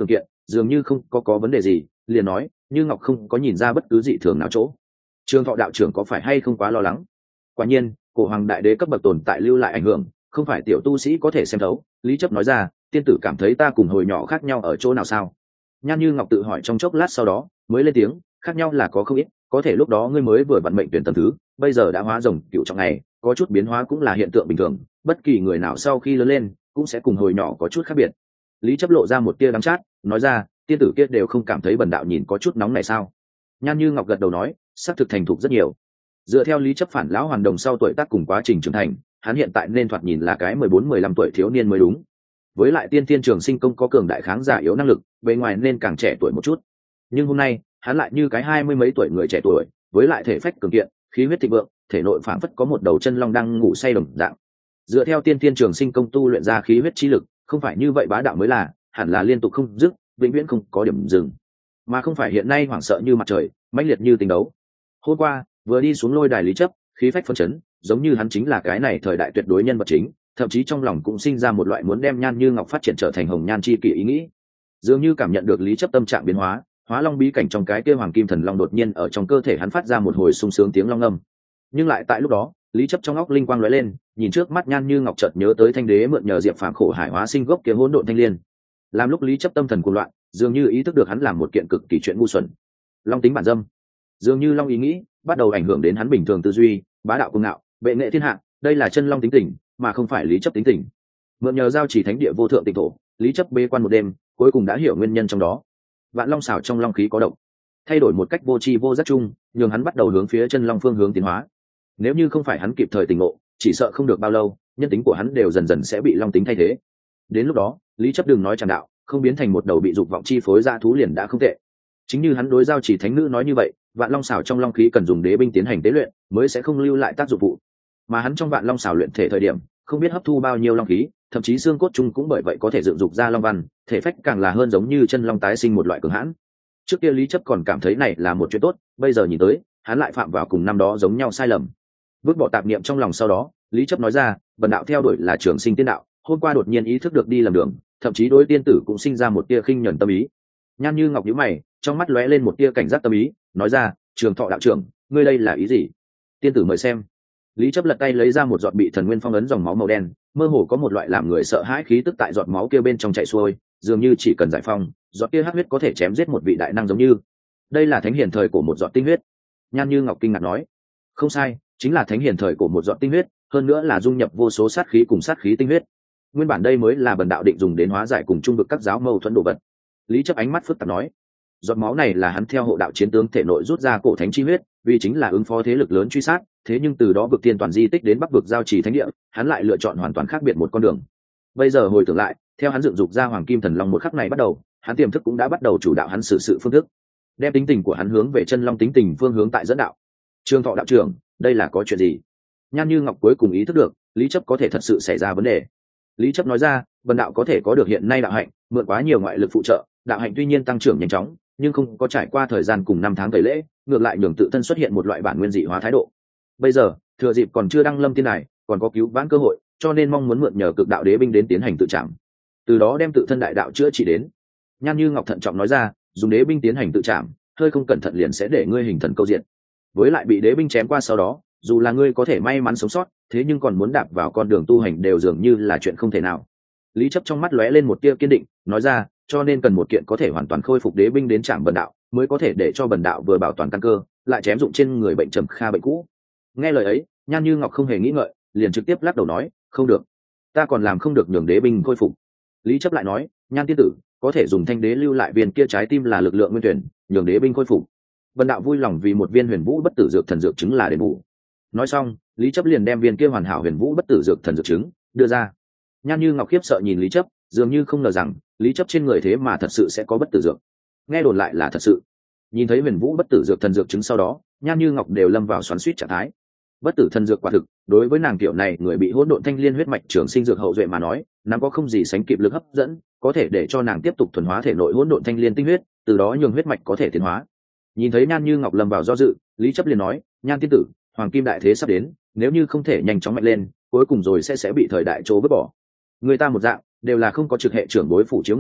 dường như không có có vấn đề gì, liền nói như ngọc không có nhìn ra bất cứ dị thường nào chỗ. Trường Thọ đạo trưởng có phải hay không quá lo lắng? Quả nhiên cổ hoàng đại đế cấp bậc tồn tại lưu lại ảnh hưởng không phải tiểu tu sĩ có thể xem thấu. Lý chấp nói ra, tiên tử cảm thấy ta cùng hồi nhỏ khác nhau ở chỗ nào sao? Nhan Như Ngọc tự hỏi trong chốc lát sau đó mới lên tiếng, khác nhau là có không ít, có thể lúc đó ngươi mới vừa vận mệnh tuyển tầm thứ, bây giờ đã hóa rồng cựu trọng này, có chút biến hóa cũng là hiện tượng bình thường, bất kỳ người nào sau khi lớn lên cũng sẽ cùng hồi nhỏ có chút khác biệt. Lý chấp lộ ra một tia đắng chát, nói ra, tiên tử kia đều không cảm thấy bần đạo nhìn có chút nóng này sao? Nhan Như Ngọc gật đầu nói, xác thực thành thục rất nhiều. Dựa theo Lý chấp phản lão hoàn đồng sau tuổi tác cùng quá trình trưởng thành, hắn hiện tại nên thoạt nhìn là cái mười bốn mười lăm tuổi thiếu niên mới đúng. Với lại tiên thiên trường sinh công có cường đại kháng giả yếu năng lực, bề ngoài nên càng trẻ tuổi một chút. Nhưng hôm nay hắn lại như cái hai mươi mấy tuổi người trẻ tuổi, với lại thể phách cường kiện, khí huyết thịnh vượng, thể nội phảng phất có một đầu chân long đang ngủ say đồng dạng. Dựa theo tiên thiên trường sinh công tu luyện ra khí huyết chi lực, không phải như vậy bá đạo mới là, hẳn là liên tục không dứt, vĩnh viễn không có điểm dừng, mà không phải hiện nay hoảng sợ như mặt trời, mãnh liệt như tình đấu. Hôm qua vừa đi xuống lôi đài Lý chấp, khí phách phấn chấn, giống như hắn chính là cái này thời đại tuyệt đối nhân vật chính, thậm chí trong lòng cũng sinh ra một loại muốn đem Nhan Như Ngọc phát triển trở thành hồng nhan chi kỷ ý nghĩ. Dường như cảm nhận được Lý chấp tâm trạng biến hóa, hóa long bí cảnh trong cái kia hoàng kim thần long đột nhiên ở trong cơ thể hắn phát ra một hồi sung sướng tiếng long ngâm. Nhưng lại tại lúc đó, Lý chấp trong óc linh quang lóe lên, nhìn trước mắt Nhan Như Ngọc chợt nhớ tới thanh đế mượn nhờ Diệp Phàm khổ hải hóa sinh gốc kia hỗn độn thanh liên. Làm lúc Lý chấp tâm thần cuồng loạn, dường như ý thức được hắn làm một kiện cực kỳ chuyện ngu xuẩn. Long tính bản dâm, dường như long ý nghĩ bắt đầu ảnh hưởng đến hắn bình thường tư duy, bá đạo cuồng ngạo, bệ nghệ thiên hạ, đây là chân long tính tình, mà không phải Lý chấp tính tình. Mượn nhờ giao chỉ thánh địa vô thượng tịnh thổ, Lý chấp bế quan một đêm, cuối cùng đã hiểu nguyên nhân trong đó. Vạn long xảo trong long khí có độc, thay đổi một cách vô tri vô giác chung, nhường hắn bắt đầu hướng phía chân long phương hướng tiến hóa. Nếu như không phải hắn kịp thời tỉnh ngộ, chỉ sợ không được bao lâu, nhân tính của hắn đều dần dần sẽ bị long tính thay thế. Đến lúc đó, Lý chấp đừng nói tràn đạo, không biến thành một đầu bị dục vọng chi phối ra thú liền đã không tệ. Chính như hắn đối giao chỉ thánh nữ nói như vậy, vạn long xảo trong long khí cần dùng đế binh tiến hành tế luyện, mới sẽ không lưu lại tác dụng phụ. Mà hắn trong vạn long xảo luyện thể thời điểm, không biết hấp thu bao nhiêu long khí, thậm chí xương cốt chung cũng bởi vậy có thể dựng dục ra long văn, thể phách càng là hơn giống như chân long tái sinh một loại cường hãn. Trước kia Lý chấp còn cảm thấy này là một chuyện tốt, bây giờ nhìn tới, hắn lại phạm vào cùng năm đó giống nhau sai lầm. Vứt bỏ tạp niệm trong lòng sau đó, Lý chấp nói ra, bần đạo theo đuổi là trường sinh tiên đạo, hôm qua đột nhiên ý thức được đi lầm đường, thậm chí đối tiên tử cũng sinh ra một tia khinh nhẫn tâm ý. Nhan Như Ngọc nhíu mày, trong mắt lóe lên một tia cảnh giác tâm ý, nói ra, Trường Thọ đạo trưởng, ngươi đây là ý gì? Tiên tử mời xem. Lý chấp lật tay lấy ra một giọt bị thần nguyên phong ấn dòng máu màu đen, mơ hồ có một loại làm người sợ hãi khí tức tại giọt máu kia bên trong chảy xuôi, dường như chỉ cần giải phong, giọt kia hắc huyết có thể chém giết một vị đại năng giống như. Đây là thánh hiền thời của một giọt tinh huyết. Nhan Như Ngọc kinh ngạc nói, không sai, chính là thánh hiền thời của một giọt tinh huyết, hơn nữa là dung nhập vô số sát khí cùng sát khí tinh huyết. Nguyên bản đây mới là bần đạo định dùng đến hóa giải cùng trung vực các giáo mâu thuẫn đồ vật. Lý chấp ánh mắt phức tạp nói, giọt máu này là hắn theo hộ đạo chiến tướng thể nội rút ra cổ thánh chi huyết, vì chính là ứng phó thế lực lớn truy sát, thế nhưng từ đó vực tiên toàn di tích đến bắc vực giao trì thánh địa, hắn lại lựa chọn hoàn toàn khác biệt một con đường. Bây giờ hồi tưởng lại, theo hắn dựng dục ra hoàng kim thần long một khắc này bắt đầu, hắn tiềm thức cũng đã bắt đầu chủ đạo hắn xử sự phương thức, đem tính tình của hắn hướng về chân long tính tình phương hướng tại dẫn đạo. Trường Thọ đạo trưởng, đây là có chuyện gì? Nhan Như Ngọc cuối cùng ý thức được, Lý chấp có thể thật sự xảy ra vấn đề. Lý chấp nói ra, bần đạo có thể có được hiện nay đạo hạnh, mượn quá nhiều ngoại lực phụ trợ, đạo hạnh tuy nhiên tăng trưởng nhanh chóng, nhưng không có trải qua thời gian cùng năm tháng tẩy lễ, ngược lại nhường tự thân xuất hiện một loại bản nguyên dị hóa thái độ. Bây giờ thừa dịp còn chưa đăng lâm tiên đài, còn có cứu vãn cơ hội, cho nên mong muốn mượn nhờ cực đạo đế binh đến tiến hành tự trảm, từ đó đem tự thân đại đạo chữa trị đến. Nhan Như Ngọc thận trọng nói ra, dùng đế binh tiến hành tự trảm, hơi không cẩn thận liền sẽ để ngươi hình thần câu diện. Với lại bị đế binh chém qua sau đó, dù là ngươi có thể may mắn sống sót, thế nhưng còn muốn đạp vào con đường tu hành đều dường như là chuyện không thể nào. Lý chấp trong mắt lóe lên một tia kiên định, nói ra, cho nên cần một kiện có thể hoàn toàn khôi phục đế binh đến trảm bần đạo, mới có thể để cho bần đạo vừa bảo toàn căn cơ, lại chém dụng trên người bệnh trầm kha bệnh cũ. Nghe lời ấy, Nhan Như Ngọc không hề nghĩ ngợi, liền trực tiếp lắc đầu nói, không được, ta còn làm không được nhường đế binh khôi phục. Lý chấp lại nói, Nhan tiên tử có thể dùng thanh đế lưu lại viên kia trái tim là lực lượng nguyên tuyển, nhường đế binh khôi phục, bần đạo vui lòng vì một viên huyền vũ bất tử dược thần dược chứng là đền bù. Nói xong, Lý chấp liền đem viên kia hoàn hảo huyền vũ bất tử dược thần dược chứng đưa ra. Nhan Như Ngọc khiếp sợ nhìn Lý chấp, dường như không ngờ rằng Lý chấp trên người thế mà thật sự sẽ có bất tử dược. Nghe đồn lại là thật sự. Nhìn thấy huyền vũ bất tử dược thần dược chứng sau đó, Nhan Như Ngọc đều lâm vào xoắn xuýt trạng thái. Bất tử thần dược quả thực, đối với nàng tiểu này người bị hỗn độn thanh liên huyết mạch trường sinh dược hậu duệ mà nói, nàng có không gì sánh kịp lực hấp dẫn, có thể để cho nàng tiếp tục thuần hóa thể nội hỗn độn thanh liên tinh huyết, từ đó nhường huyết mạch có thể tiến hóa. Nhìn thấy Nhan Như Ngọc lâm vào do dự, Lý chấp liền nói, Nhan tiên tử, hoàng kim đại thế sắp đến, nếu như không thể nhanh chóng mạnh lên, cuối cùng rồi sẽ sẽ bị thời đại trô vứt bỏ. Người ta một dạng, đều là không có trực hệ trưởng bối phủ chiếu người,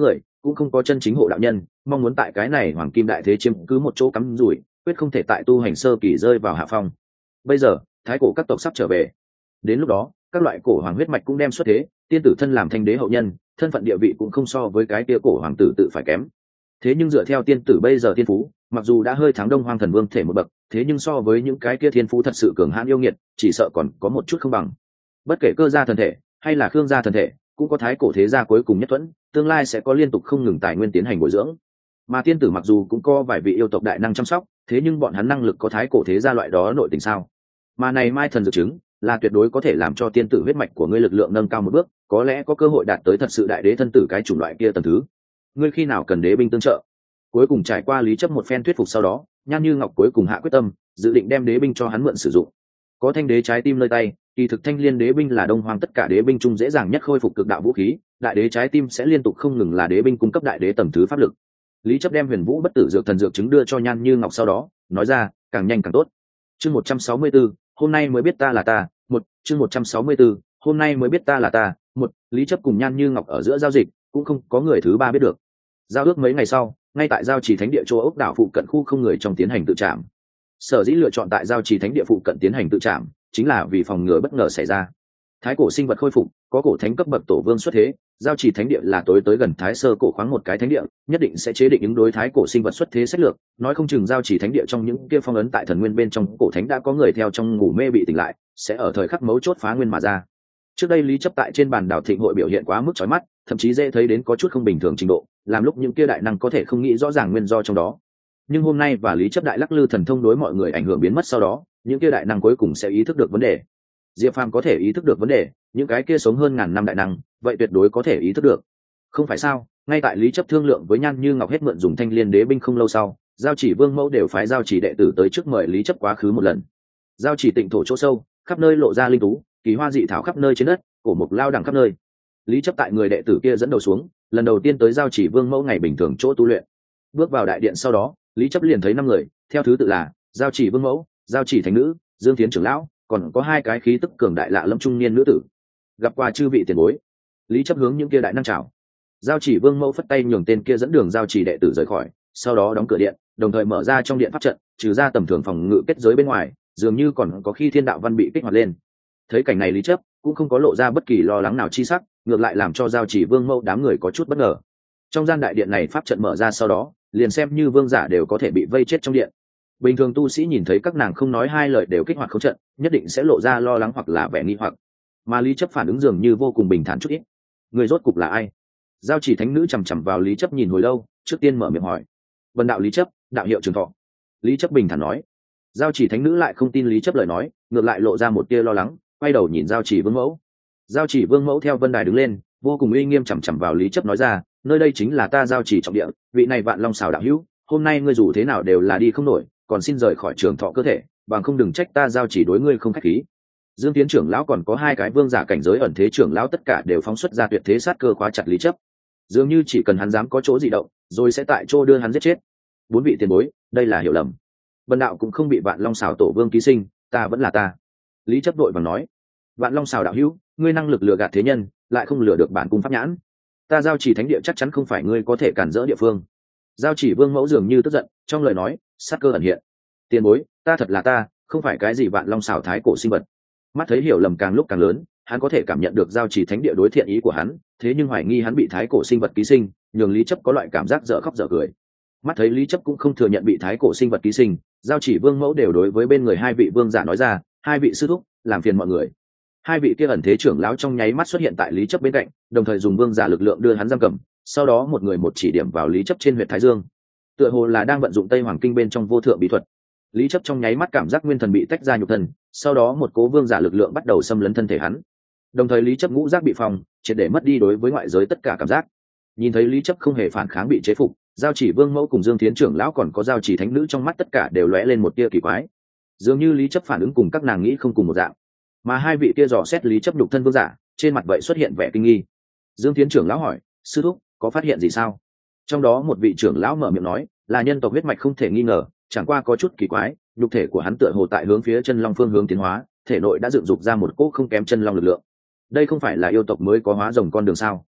cũng không có chân chính hộ đạo nhân, mong muốn tại cái này hoàng kim đại thế chiếm cứ một chỗ cắm rủi, quyết không thể tại tu hành sơ kỳ rơi vào hạ phong. Bây giờ thái cổ các tộc sắp trở về, đến lúc đó các loại cổ hoàng huyết mạch cũng đem xuất thế, tiên tử thân làm thanh đế hậu nhân, thân phận địa vị cũng không so với cái kia cổ hoàng tử tự phải kém. Thế nhưng dựa theo tiên tử bây giờ tiên phú, mặc dù đã hơi thắng đông hoang thần vương thể một bậc, thế nhưng so với những cái kia thiên phú thật sự cường hãn yêu nghiệt, chỉ sợ còn có một chút không bằng. Bất kể cơ gia thần thể hay là khương gia thần thể, cũng có thái cổ thế gia cuối cùng nhất thuẫn, tương lai sẽ có liên tục không ngừng tài nguyên tiến hành bồi dưỡng. Mà tiên tử mặc dù cũng có vài vị yêu tộc đại năng chăm sóc, thế nhưng bọn hắn năng lực có thái cổ thế gia loại đó nội tình sao? Mà này mai thần dược chứng là tuyệt đối có thể làm cho tiên tử huyết mạch của ngươi lực lượng nâng cao một bước, có lẽ có cơ hội đạt tới thật sự đại đế thân tử cái chủng loại kia tầng thứ. Ngươi khi nào cần đế binh tương trợ? Cuối cùng trải qua lý chấp một phen thuyết phục sau đó, Nhan Như Ngọc cuối cùng hạ quyết tâm, dự định đem đế binh cho hắn mượn sử dụng. Có thanh đế trái tim nơi tay, kỳ thực thanh liên đế binh là đông hoang tất cả đế binh chung dễ dàng nhất khôi phục cực đạo vũ khí, đại đế trái tim sẽ liên tục không ngừng là đế binh cung cấp đại đế tầng thứ pháp lực. Lý chấp đem huyền vũ bất tử dược thần dược chứng đưa cho Nhan Như Ngọc sau đó nói ra, càng nhanh càng tốt. Chương một trăm sáu mươi tư, hôm nay mới biết ta là ta. Một chương một trăm sáu mươi tư, hôm nay mới biết ta là ta. Một Lý chấp cùng Nhan Như Ngọc ở giữa giao dịch cũng không có người thứ ba biết được. Giao ước mấy ngày sau, ngay tại giao trì thánh địa châu ốc đảo phụ cận khu không người trong tiến hành tự trảm. Sở dĩ lựa chọn tại giao trì thánh địa phụ cận tiến hành tự trảm, chính là vì phòng ngừa bất ngờ xảy ra. Thái cổ sinh vật khôi phục, có cổ thánh cấp bậc tổ vương xuất thế, giao trì thánh địa là tối tới gần thái sơ cổ khoáng một cái thánh địa, nhất định sẽ chế định ứng đối thái cổ sinh vật xuất thế sách lược, nói không chừng giao trì thánh địa trong những kia phong ấn tại thần nguyên bên trong cổ thánh đã có người theo trong ngủ mê bị tỉnh lại, sẽ ở thời khắc mấu chốt phá nguyên mà ra. Trước đây Lý chấp tại trên bàn đảo thịnh hội biểu hiện quá mức chói mắt, thậm chí dễ thấy đến có chút không bình thường trình độ, làm lúc những kia đại năng có thể không nghĩ rõ ràng nguyên do trong đó. Nhưng hôm nay và Lý chấp đại lắc lư thần thông đối mọi người ảnh hưởng biến mất sau đó, những kia đại năng cuối cùng sẽ ý thức được vấn đề. Diệp Phàm có thể ý thức được vấn đề, những cái kia sống hơn ngàn năm đại năng, vậy tuyệt đối có thể ý thức được. Không phải sao? Ngay tại Lý chấp thương lượng với Nhan Như Ngọc hết mượn dùng thanh liên đế binh không lâu sau, giao chỉ vương mẫu đều phái giao chỉ đệ tử tới trước mời Lý chấp quá khứ một lần. Giao chỉ tịnh thổ chỗ sâu, khắp nơi lộ ra linh tú, kỳ hoa dị thảo khắp nơi trên đất, cổ mục lao đằng khắp nơi. Lý chấp tại người đệ tử kia dẫn đầu xuống, lần đầu tiên tới giao chỉ vương mẫu ngày bình thường chỗ tu luyện. Bước vào đại điện sau đó, Lý chấp liền thấy năm người, theo thứ tự là giao chỉ vương mẫu, giao chỉ thánh nữ, Dương Thiến trưởng lão, còn có hai cái khí tức cường đại lạ lâm trung niên nữ tử. Gặp qua chư vị tiền bối. Lý chấp hướng những kia đại năng chào. Giao chỉ vương mẫu phất tay nhường tên kia dẫn đường giao chỉ đệ tử rời khỏi, sau đó đóng cửa điện, đồng thời mở ra trong điện pháp trận, trừ ra tầm thường phòng ngự kết giới bên ngoài, dường như còn có khi thiên đạo văn bị kích hoạt lên. Thấy cảnh này Lý chấp cũng không có lộ ra bất kỳ lo lắng nào chi sắc, ngược lại làm cho giao chỉ vương mẫu đám người có chút bất ngờ. Trong gian đại điện này pháp trận mở ra sau đó, liền xem như vương giả đều có thể bị vây chết trong điện. Bình thường tu sĩ nhìn thấy các nàng không nói hai lời đều kích hoạt khống trận, nhất định sẽ lộ ra lo lắng hoặc là vẻ nghi hoặc. Mà Lý chấp phản ứng dường như vô cùng bình thản chút ít. Người rốt cục là ai? Giao chỉ thánh nữ chằm chằm vào Lý chấp nhìn hồi lâu, trước tiên mở miệng hỏi. Vân đạo Lý chấp, đạo hiệu Trường Thọ. Lý chấp bình thản nói. Giao chỉ thánh nữ lại không tin Lý chấp lời nói, ngược lại lộ ra một tia lo lắng, quay đầu nhìn giao chỉ vương mẫu. Giao chỉ vương mẫu theo vân đài đứng lên, vô cùng uy nghiêm chằm chằm vào Lý chấp nói ra, nơi đây chính là ta giao chỉ trọng địa, vị này vạn long xào đạo hữu, hôm nay ngươi dù thế nào đều là đi không nổi, còn xin rời khỏi Trường Thọ cơ thể, bằng không đừng trách ta giao chỉ đối ngươi không khách khí. Dương Tiến trưởng lão còn có hai cái vương giả cảnh giới ẩn thế trưởng lão tất cả đều phóng xuất ra tuyệt thế sát cơ khóa chặt Lý chấp. Dường như chỉ cần hắn dám có chỗ gì động, rồi sẽ tại chỗ đưa hắn giết chết. Bốn vị tiền bối, đây là hiểu lầm. Vân đạo cũng không bị Vạn Long xào tổ vương ký sinh, ta vẫn là ta. Lý chấp đội vàng nói. Vạn Long xào đạo hữu, ngươi năng lực lừa gạt thế nhân, lại không lừa được bản cung pháp nhãn. Ta giao chỉ thánh địa chắc chắn không phải ngươi có thể cản rỡ địa phương. Giao chỉ vương mẫu dường như tức giận, trong lời nói sát cơ ẩn hiện. Tiền bối, ta thật là ta, không phải cái gì Vạn Long xào thái cổ sinh vật. Mắt thấy hiểu lầm càng lúc càng lớn, hắn có thể cảm nhận được giao chỉ thánh địa đối thiện ý của hắn, thế nhưng hoài nghi hắn bị thái cổ sinh vật ký sinh, nhường Lý chấp có loại cảm giác dở khóc dở cười. Mắt thấy Lý chấp cũng không thừa nhận bị thái cổ sinh vật ký sinh, giao chỉ vương mẫu đều đối với bên người hai vị vương giả nói ra, hai vị sư thúc, làm phiền mọi người. Hai vị kia ẩn thế trưởng lão trong nháy mắt xuất hiện tại Lý chấp bên cạnh, đồng thời dùng vương giả lực lượng đưa hắn giam cầm, sau đó một người một chỉ điểm vào Lý chấp trên huyệt thái dương, tựa hồ là đang vận dụng Tây Hoàng Kinh bên trong vô thượng bí thuật. Lý chấp trong nháy mắt cảm giác nguyên thần bị tách ra nhục thân, sau đó một cố vương giả lực lượng bắt đầu xâm lấn thân thể hắn, đồng thời Lý chấp ngũ giác bị phòng, triệt để mất đi đối với ngoại giới tất cả cảm giác. Nhìn thấy Lý chấp không hề phản kháng bị chế phục, giao chỉ vương mẫu cùng Dương Thiến trưởng lão còn có giao chỉ thánh nữ trong mắt tất cả đều lóe lên một tia kỳ quái, dường như Lý chấp phản ứng cùng các nàng nghĩ không cùng một dạng. Mà hai vị kia dò xét Lý chấp nhục thân vương giả, trên mặt vậy xuất hiện vẻ kinh nghi. Dương Thiến trưởng lão hỏi, sư thúc có phát hiện gì sao? Trong đó một vị trưởng lão mở miệng nói, là nhân tộc huyết mạch không thể nghi ngờ, chẳng qua có chút kỳ quái, nhục thể của hắn tựa hồ tại hướng phía chân long phương hướng tiến hóa, thể nội đã dựng dục ra một cỗ không kém chân long lực lượng. Đây không phải là yêu tộc mới có hóa rồng con đường sao?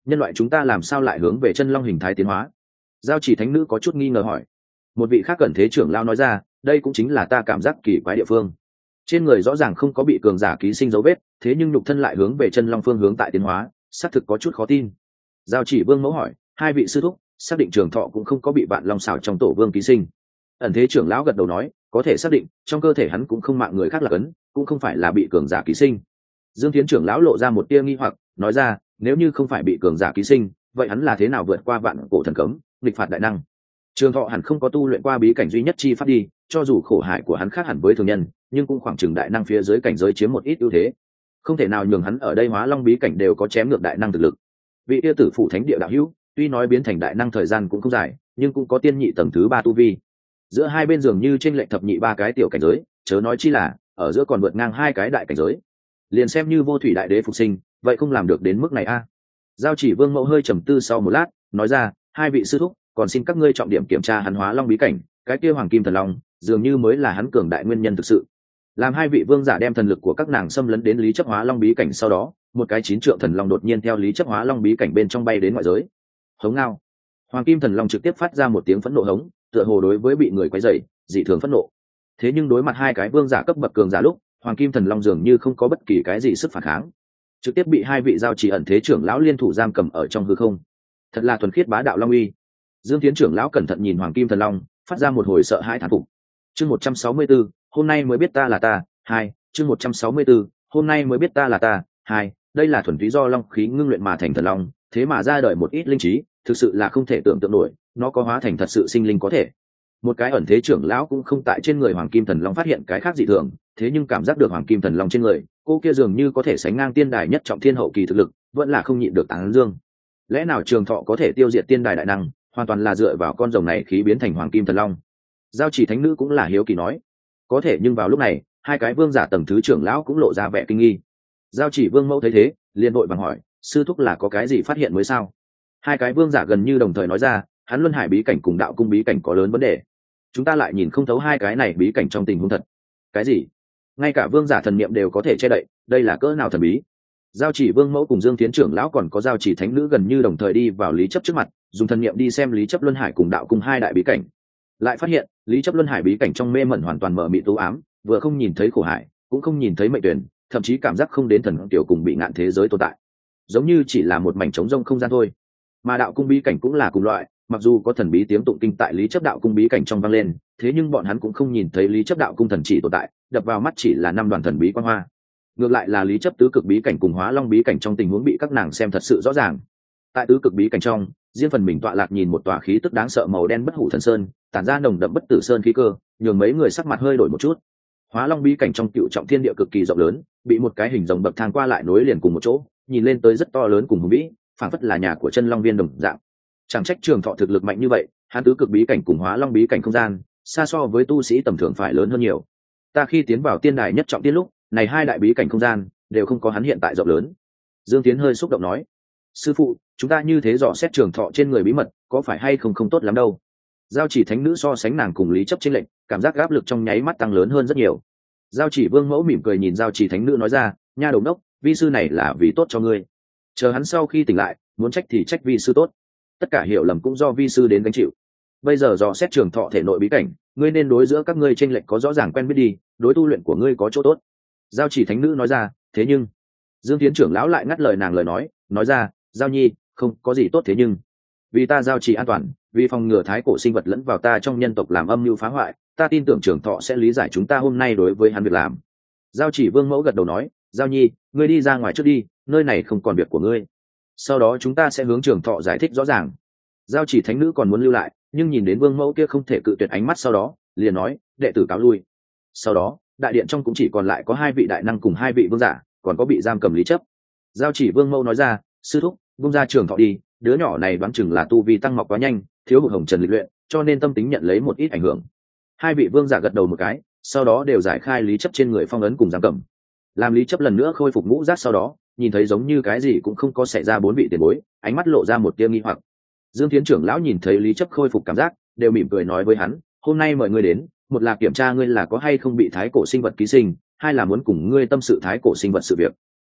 nhân loại chúng ta làm sao lại hướng về chân long hình thái tiến hóa? Giao chỉ thánh nữ có chút nghi ngờ hỏi. Một vị khác cẩn thế trưởng lao nói ra, đây cũng chính là ta cảm giác kỳ quái địa phương. Trên người rõ ràng không có bị cường giả ký sinh dấu vết, thế nhưng nhục thân lại hướng về chân long phương hướng tại tiến hóa, xác thực có chút khó tin. Giao chỉ vương mẫu hỏi, hai vị sư thúc xác định trường thọ cũng không có bị vạn long xảo trong tổ vương ký sinh? Ẩn thế trưởng lão gật đầu nói, có thể xác định, trong cơ thể hắn cũng không mạng người khác là cấn, cũng không phải là bị cường giả ký sinh. Dương Thiến trưởng lão lộ ra một tia nghi hoặc, nói ra, nếu như không phải bị cường giả ký sinh, vậy hắn là thế nào vượt qua vạn cổ thần cấm, nghịch phạt đại năng? Trường thọ hẳn không có tu luyện qua bí cảnh duy nhất chi pháp đi, cho dù khổ hại của hắn khác hẳn với thường nhân, nhưng cũng khoảng chừng đại năng phía dưới cảnh giới chiếm một ít ưu thế, không thể nào nhường hắn ở đây hóa long bí cảnh đều có chém ngược đại năng thực lực. Vị tia tử phụ thánh địa đạo hữu, tuy nói biến thành đại năng thời gian cũng không dài, nhưng cũng có tiên nhị tầng thứ ba tu vi. Giữa hai bên dường như trên lệnh thập nhị ba cái tiểu cảnh giới, chớ nói chi là ở giữa còn vượt ngang hai cái đại cảnh giới. Liền xem như vô thủy đại đế phục sinh, vậy không làm được đến mức này a. À. Giao chỉ vương mẫu hơi trầm tư sau một lát, nói ra, hai vị sư thúc, còn xin các ngươi trọng điểm kiểm tra hắn hóa long bí cảnh, cái kia hoàng kim thần long dường như mới là hắn cường đại nguyên nhân thực sự. Làm hai vị vương giả đem thần lực của các nàng xâm lấn đến lý chấp hóa long bí cảnh sau đó, một cái chín trượng thần long đột nhiên theo lý chấp hóa long bí cảnh bên trong bay đến ngoại giới. Hống ngao. Hoàng kim thần long trực tiếp phát ra một tiếng phẫn nộ hống, tựa hồ đối với bị người quấy rầy, dị thường phẫn nộ. Thế nhưng đối mặt hai cái vương giả cấp bậc cường giả lúc, hoàng kim thần long dường như không có bất kỳ cái gì sức phản kháng, trực tiếp bị hai vị giao chỉ ẩn thế trưởng lão liên thủ giam cầm ở trong hư không. Thật là thuần khiết bá đạo long uy. Dương Thiến trưởng lão cẩn thận nhìn hoàng kim thần long, phát ra một hồi sợ hãi thán phục. Chương một trăm sáu mươi tư, hôm nay mới biết ta là ta. Hai, chương một trăm sáu mươi tư, hôm nay mới biết ta là ta. Hai, đây là thuần túy do long khí ngưng luyện mà thành thần long, thế mà ra đời một ít linh trí, thực sự là không thể tưởng tượng nổi, nó có hóa thành thật sự sinh linh có thể. Một cái ẩn thế trưởng lão cũng không tại trên người hoàng kim thần long phát hiện cái khác dị thường, thế nhưng cảm giác được hoàng kim thần long trên người cô kia dường như có thể sánh ngang tiên đài nhất trọng thiên hậu kỳ thực lực, vẫn là không nhịn được tán dương. Lẽ nào trường thọ có thể tiêu diệt tiên đài đại năng, hoàn toàn là dựa vào con rồng này khí biến thành hoàng kim thần long? Giao chỉ thánh nữ cũng là hiếu kỳ nói. Có thể nhưng vào lúc này, hai cái vương giả tầng thứ trưởng lão cũng lộ ra vẻ kinh nghi. Giao chỉ vương mẫu thấy thế, liền vội vàng hỏi, sư thúc là có cái gì phát hiện mới sao? Hai cái vương giả gần như đồng thời nói ra, hắn luân hải bí cảnh cùng đạo cung bí cảnh có lớn vấn đề, chúng ta lại nhìn không thấu hai cái này bí cảnh trong tình huống thật. Cái gì? Ngay cả vương giả thần niệm đều có thể che đậy, đây là cỡ nào thần bí? Giao chỉ vương mẫu cùng Dương Thiến trưởng lão còn có giao chỉ thánh nữ gần như đồng thời đi vào lý chấp trước mặt, dùng thần niệm đi xem lý chấp luân hải cùng đạo cung hai đại bí cảnh, lại phát hiện lý chấp luân hải bí cảnh trong mê mẩn hoàn toàn mở mịt u ám, vừa không nhìn thấy khổ hải, cũng không nhìn thấy mệnh tuyển, thậm chí cảm giác không đến thần tiểu cùng bị ngạn thế giới tồn tại, giống như chỉ là một mảnh trống rông không gian thôi. Mà đạo cung bí cảnh cũng là cùng loại, mặc dù có thần bí tiếng tụng kinh tại lý chấp đạo cung bí cảnh trong vang lên, thế nhưng bọn hắn cũng không nhìn thấy lý chấp đạo cung thần chỉ tồn tại, đập vào mắt chỉ là năm đoàn thần bí quan hoa. Ngược lại là lý chấp tứ cực bí cảnh cùng hóa long bí cảnh trong tình huống bị các nàng xem thật sự rõ ràng. Tại tứ cực bí cảnh trong, riêng phần mình tọa lạc nhìn một tòa khí tức đáng sợ màu đen bất hủ thần sơn, tản ra nồng đậm bất tử sơn khí cơ, nhường mấy người sắc mặt hơi đổi một chút. Hóa long bí cảnh trong cựu trọng thiên địa cực kỳ rộng lớn, bị một cái hình rồng bậc thang qua lại nối liền cùng một chỗ, nhìn lên tới rất to lớn cùng hùng vĩ, phảng phất là nhà của chân long viên đồng dạng. Chẳng trách trường thọ thực lực mạnh như vậy, hắn tứ cực bí cảnh cùng hóa long bí cảnh không gian xa so với tu sĩ tầm thường phải lớn hơn nhiều. Ta khi tiến vào tiên đài nhất trọng tiên lúc, này hai đại bí cảnh không gian đều không có hắn hiện tại rộng lớn. Dương Tiến hơi xúc động nói, sư phụ, chúng ta như thế dò xét trường thọ trên người bí mật, có phải hay không không tốt lắm đâu? Giao chỉ thánh nữ so sánh nàng cùng lý chấp trên lệnh, cảm giác áp lực trong nháy mắt tăng lớn hơn rất nhiều. Giao chỉ vương mẫu mỉm cười nhìn giao chỉ thánh nữ nói ra, nha đầu đốc, vi sư này là vì tốt cho ngươi, chờ hắn sau khi tỉnh lại, muốn trách thì trách vi sư tốt, tất cả hiểu lầm cũng do vi sư đến gánh chịu. Bây giờ dò xét trường thọ thể nội bí cảnh, ngươi nên đối giữa các ngươi tranh lệch có rõ ràng quen biết đi, đối tu luyện của ngươi có chỗ tốt. Giao chỉ thánh nữ nói ra. Thế nhưng Dương Tiến trưởng lão lại ngắt lời nàng lời nói, nói ra, giao nhi, không có gì tốt thế nhưng, vì ta giao chỉ an toàn, vì phòng ngừa thái cổ sinh vật lẫn vào ta trong nhân tộc làm âm mưu phá hoại, ta tin tưởng trường thọ sẽ lý giải chúng ta hôm nay đối với hắn việc làm. Giao chỉ vương mẫu gật đầu nói, giao nhi, ngươi đi ra ngoài trước đi, nơi này không còn việc của ngươi, sau đó chúng ta sẽ hướng trường thọ giải thích rõ ràng. Giao chỉ thánh nữ còn muốn lưu lại, nhưng nhìn đến vương mẫu kia không thể cự tuyệt ánh mắt sau đó, liền nói, đệ tử cáo lui. Sau đó đại điện trong cũng chỉ còn lại có hai vị đại năng cùng hai vị vương giả, còn có bị giam cầm lý chấp. Giao chỉ vương mẫu nói ra, sư thúc, vung ra trường thọ đi, đứa nhỏ này đoán chừng là tu vi tăng mọc quá nhanh, thiếu hụt hồng trần lịch luyện, cho nên tâm tính nhận lấy một ít ảnh hưởng. Hai vị vương giả gật đầu một cái, sau đó đều giải khai lý chấp trên người phong ấn cùng giam cầm. Làm lý chấp lần nữa khôi phục ngũ giác sau đó, nhìn thấy giống như cái gì cũng không có xảy ra bốn vị tiền bối, ánh mắt lộ ra một tia nghi hoặc. Dương Thiến trưởng lão nhìn thấy lý chấp khôi phục cảm giác, đều mỉm cười nói với hắn, hôm nay mời ngươi đến, một là kiểm tra ngươi là có hay không bị thái cổ sinh vật ký sinh, hai là muốn cùng ngươi tâm sự thái cổ sinh vật sự việc.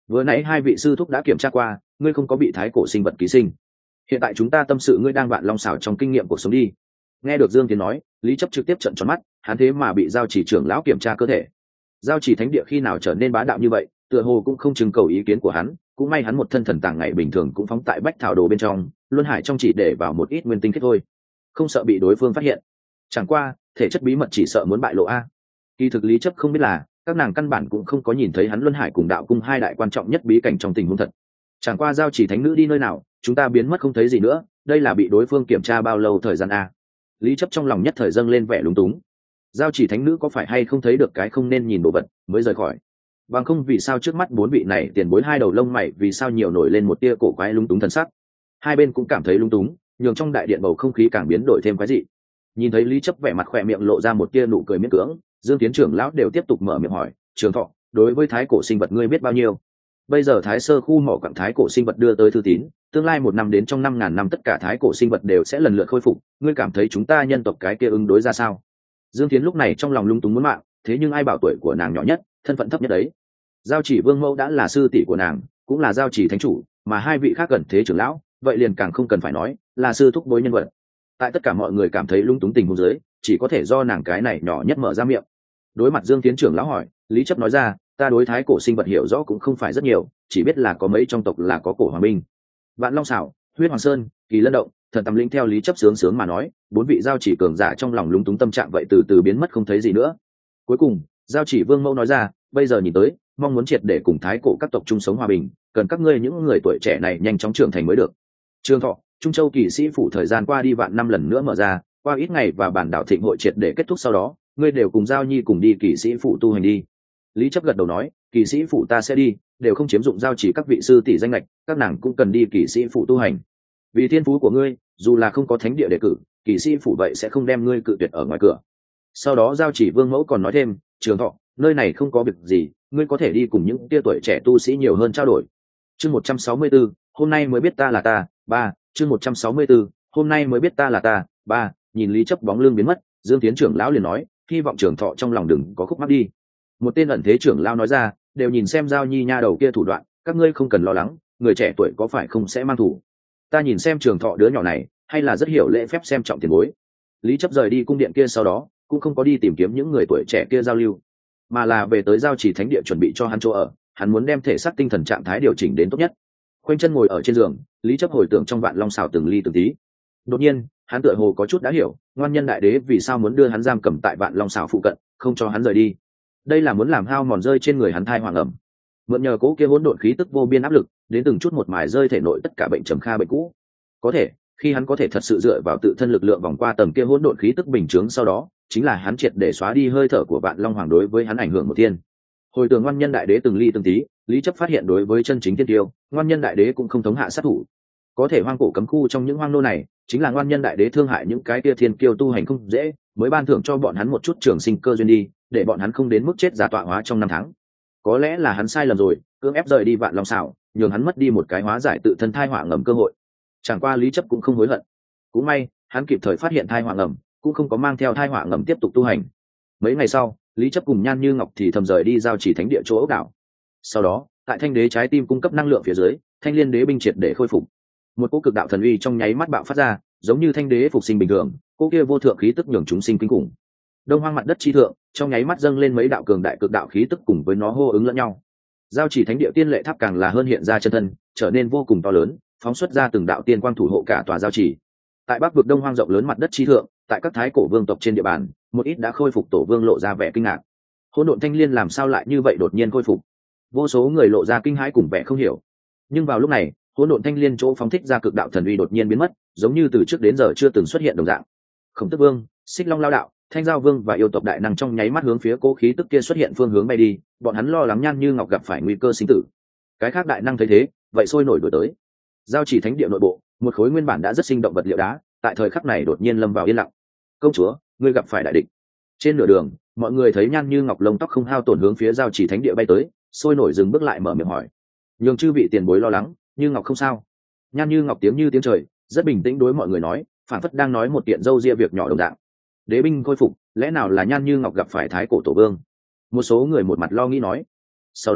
vừa nãy hai vị sư thúc đã kiểm tra qua, ngươi không có bị thái cổ sinh vật ký sinh. Hiện tại chúng ta tâm sự ngươi đang vạn long xảo trong kinh nghiệm cuộc sống đi. Nghe được Dương Tiến nói, Lý Chấp trực tiếp trợn tròn mắt, hắn thế mà bị giao chỉ trưởng lão kiểm tra cơ thể. Giao chỉ thánh địa khi nào trở nên bá đạo như vậy, tựa hồ cũng không trưng cầu ý kiến của hắn, cũng may hắn một thân thần tàng ngày bình thường cũng phóng tại bách thảo đồ bên trong, luân hải trong chỉ để vào một ít nguyên tinh kết thôi, không sợ bị đối phương phát hiện. Chẳng qua thể chất bí mật chỉ sợ muốn bại lộ a. Kỳ thực Lý Chấp không biết là các nàng căn bản cũng không có nhìn thấy hắn luân hải cùng đạo cung hai đại quan trọng nhất bí cảnh trong tình huống thật. Chẳng qua giao chỉ thánh nữ đi nơi nào, chúng ta biến mất không thấy gì nữa, đây là bị đối phương kiểm tra bao lâu thời gian a? Lý Chấp trong lòng nhất thời dâng lên vẻ lúng túng. Giao chỉ thánh nữ có phải hay không thấy được cái không nên nhìn đồ vật mới rời khỏi? Bằng không vì sao trước mắt bốn vị này tiền bối hai đầu lông mày vì sao nhiều nổi lên một tia cổ quái lúng túng thần sắc? Hai bên cũng cảm thấy lúng túng, nhường trong đại điện bầu không khí càng biến đổi thêm quái dị. Nhìn thấy Lý Chấp vẻ mặt khỏe miệng lộ ra một tia nụ cười miễn cưỡng, Dương Tiến trưởng lão đều tiếp tục mở miệng hỏi, Trường Thọ, đối với thái cổ sinh vật ngươi biết bao nhiêu? Bây giờ thái sơ khu mỏ quặng thái cổ sinh vật đưa tới thư tín, tương lai một năm đến trong năm ngàn năm tất cả thái cổ sinh vật đều sẽ lần lượt khôi phục, ngươi cảm thấy chúng ta nhân tộc cái kia ứng đối ra sao? Dương Tiến lúc này trong lòng lung túng muốn mạng, thế nhưng ai bảo tuổi của nàng nhỏ nhất, thân phận thấp nhất đấy. Giao chỉ vương mẫu đã là sư tỷ của nàng, cũng là giao chỉ thánh chủ, mà hai vị khác gần thế trưởng lão, vậy liền càng không cần phải nói, là sư thúc bối nhân vật. Tại tất cả mọi người cảm thấy lung túng tình huống dưới, chỉ có thể do nàng cái này nhỏ nhất mở ra miệng. Đối mặt Dương Tiến trưởng lão hỏi, Lý Chấp nói ra, ta đối thái cổ sinh vật hiểu rõ cũng không phải rất nhiều, chỉ biết là có mấy trong tộc là có cổ hoàng minh, vạn long xảo, huyết hoàng sơn, kỳ lân động, thần tầm linh. Theo Lý Chấp sướng sướng mà nói, bốn vị giao chỉ cường giả trong lòng lúng túng tâm trạng vậy từ từ biến mất không thấy gì nữa. Cuối cùng giao chỉ vương mẫu nói ra, bây giờ nhìn tới mong muốn triệt để cùng thái cổ các tộc chung sống hòa bình, cần các ngươi những người tuổi trẻ này nhanh chóng trưởng thành mới được. Trường Thọ, Trung Châu Kỵ sĩ phủ thời gian qua đi vạn năm lần nữa mở ra, qua ít ngày và bản đảo thịnh hội triệt để kết thúc sau đó, ngươi đều cùng giao nhi cùng đi kỵ sĩ phủ tu hành đi. Lý Chấp gật đầu nói, kỵ sĩ phủ ta sẽ đi, đều không chiếm dụng giao chỉ các vị sư tỷ danh lệch, các nàng cũng cần đi kỵ sĩ phủ tu hành. Vì thiên phú của ngươi, dù là không có thánh địa đề cử, kỵ sĩ phủ vậy sẽ không đem ngươi cự tuyệt ở ngoài cửa. Sau đó giao chỉ vương mẫu còn nói thêm, Trường Thọ, nơi này không có việc gì, ngươi có thể đi cùng những tia tuổi trẻ tu sĩ nhiều hơn trao đổi. Chương một trăm sáu mươi tư, hôm nay mới biết ta là ta. Ba. Chương một trăm sáu mươi tư, hôm nay mới biết ta là ta. Ba. Nhìn Lý Chấp bóng lưng biến mất, Dương Tiến trưởng lão liền nói, hy vọng Trường Thọ trong lòng đừng có khúc mắc đi. Một tên ẩn thế trưởng lão nói ra, đều nhìn xem giao nhi nha đầu kia thủ đoạn, các ngươi không cần lo lắng, người trẻ tuổi có phải không sẽ mang thủ. Ta nhìn xem Trường Thọ đứa nhỏ này, hay là rất hiểu lễ phép xem trọng tiền bối. Lý Chấp rời đi cung điện kia sau đó, cũng không có đi tìm kiếm những người tuổi trẻ kia giao lưu, mà là về tới giao chỉ thánh địa chuẩn bị cho hắn chỗ ở. Hắn muốn đem thể xác tinh thần trạng thái điều chỉnh đến tốt nhất. Khoanh chân ngồi ở trên giường, Lý Chấp hồi tưởng trong vạn long xào từng ly từng tí. Đột nhiên hắn tựa hồ có chút đã hiểu, ngoan nhân đại đế vì sao muốn đưa hắn giam cầm tại vạn long xào phụ cận, không cho hắn rời đi. Đây là muốn làm hao mòn rơi trên người hắn thai hoàng ẩm, mượn nhờ cố kia hỗn độn khí tức vô biên áp lực, đến từng chút một mài rơi thể nội tất cả bệnh trầm kha bệnh cũ. Có thể khi hắn có thể thật sự dựa vào tự thân lực lượng vòng qua tầng kia hỗn độn khí tức bình chướng sau đó, chính là hắn triệt để xóa đi hơi thở của vạn long hoàng đối với hắn ảnh hưởng một thiên. Hồi tưởng ngoan nhân đại đế từng ly từng tí, Lý Chấp phát hiện đối với chân chính thiên tiêu, ngoan nhân đại đế cũng không thống hạ sát thủ. Có thể hoang cổ cấm khu trong những hoang nô này, chính là ngoan nhân đại đế thương hại những cái tia thiên kiêu tu hành không dễ, mới ban thưởng cho bọn hắn một chút trường sinh cơ duyên đi, để bọn hắn không đến mức chết giả tọa hóa trong năm tháng. Có lẽ là hắn sai lầm rồi, cưỡng ép rời đi vạn long xảo, nhường hắn mất đi một cái hóa giải tự thân thai họa ngầm cơ hội. Chẳng qua Lý Chấp cũng không hối hận. Cũng may hắn kịp thời phát hiện thai họa ngầm, cũng không có mang theo thai họa ngầm tiếp tục tu hành. Mấy ngày sau, Lý Chấp cùng Nhan Như Ngọc thì thầm rời đi giao chỉ thánh địa chỗ ốc đảo. Sau đó tại thanh đế trái tim cung cấp năng lượng phía dưới, thanh liên đế binh triệt để khôi phục. Một cỗ cực đạo thần uy trong nháy mắt bạo phát ra, giống như thanh đế phục sinh bình thường, cỗ kia vô thượng khí tức nhường chúng sinh kinh khủng. Đông hoang mặt đất chi thượng, trong nháy mắt dâng lên mấy đạo cường đại cực đạo khí tức cùng với nó hô ứng lẫn nhau. Giao chỉ thánh địa tiên lệ tháp càng là hơn hiện ra chân thân, trở nên vô cùng to lớn, phóng xuất ra từng đạo tiên quang thủ hộ cả tòa giao chỉ. Tại bắc vực đông hoang rộng lớn mặt đất chi thượng, tại các thái cổ vương tộc trên địa bàn, một ít đã khôi phục tổ vương lộ ra vẻ kinh ngạc. Hỗn độn thanh liên làm sao lại như vậy đột nhiên khôi phục? Vô số người lộ ra kinh hãi cùng vẻ không hiểu. Nhưng vào lúc này, hỗn độn thanh liên chỗ phóng thích ra cực đạo thần uy đột nhiên biến mất, giống như từ trước đến giờ chưa từng xuất hiện đồng dạng. Khổng Tước Vương, Xích Long Lao Đạo, Thanh Giao Vương và yêu tộc đại năng trong nháy mắt hướng phía cố khí tức kia xuất hiện phương hướng bay đi, bọn hắn lo lắng Nhan Như Ngọc gặp phải nguy cơ sinh tử. Cái khác đại năng thấy thế, vậy sôi nổi đuổi tới. Giao chỉ thánh địa nội bộ, một khối nguyên bản đã rất sinh động vật liệu đá, tại thời khắc này đột nhiên lâm vào yên lặng. Công chúa, ngươi gặp phải đại địch. Trên nửa đường, mọi người thấy Nhan Như Ngọc lông tóc không hao tổn hướng phía giao chỉ thánh địa bay tới, sôi nổi dừng bước lại mở miệng hỏi. Nhường chư vị tiền bối lo lắng, Như Ngọc không sao. Nhan Như Ngọc tiếng như tiếng trời, rất bình tĩnh đối mọi người nói, phản phất đang nói một kiện dâu ria việc nhỏ đồng dạng. Đế binh khôi phục, lẽ nào là Nhan Như Ngọc gặp phải thái cổ tổ vương? Một số người một mặt lo nghĩ nói. Sau đó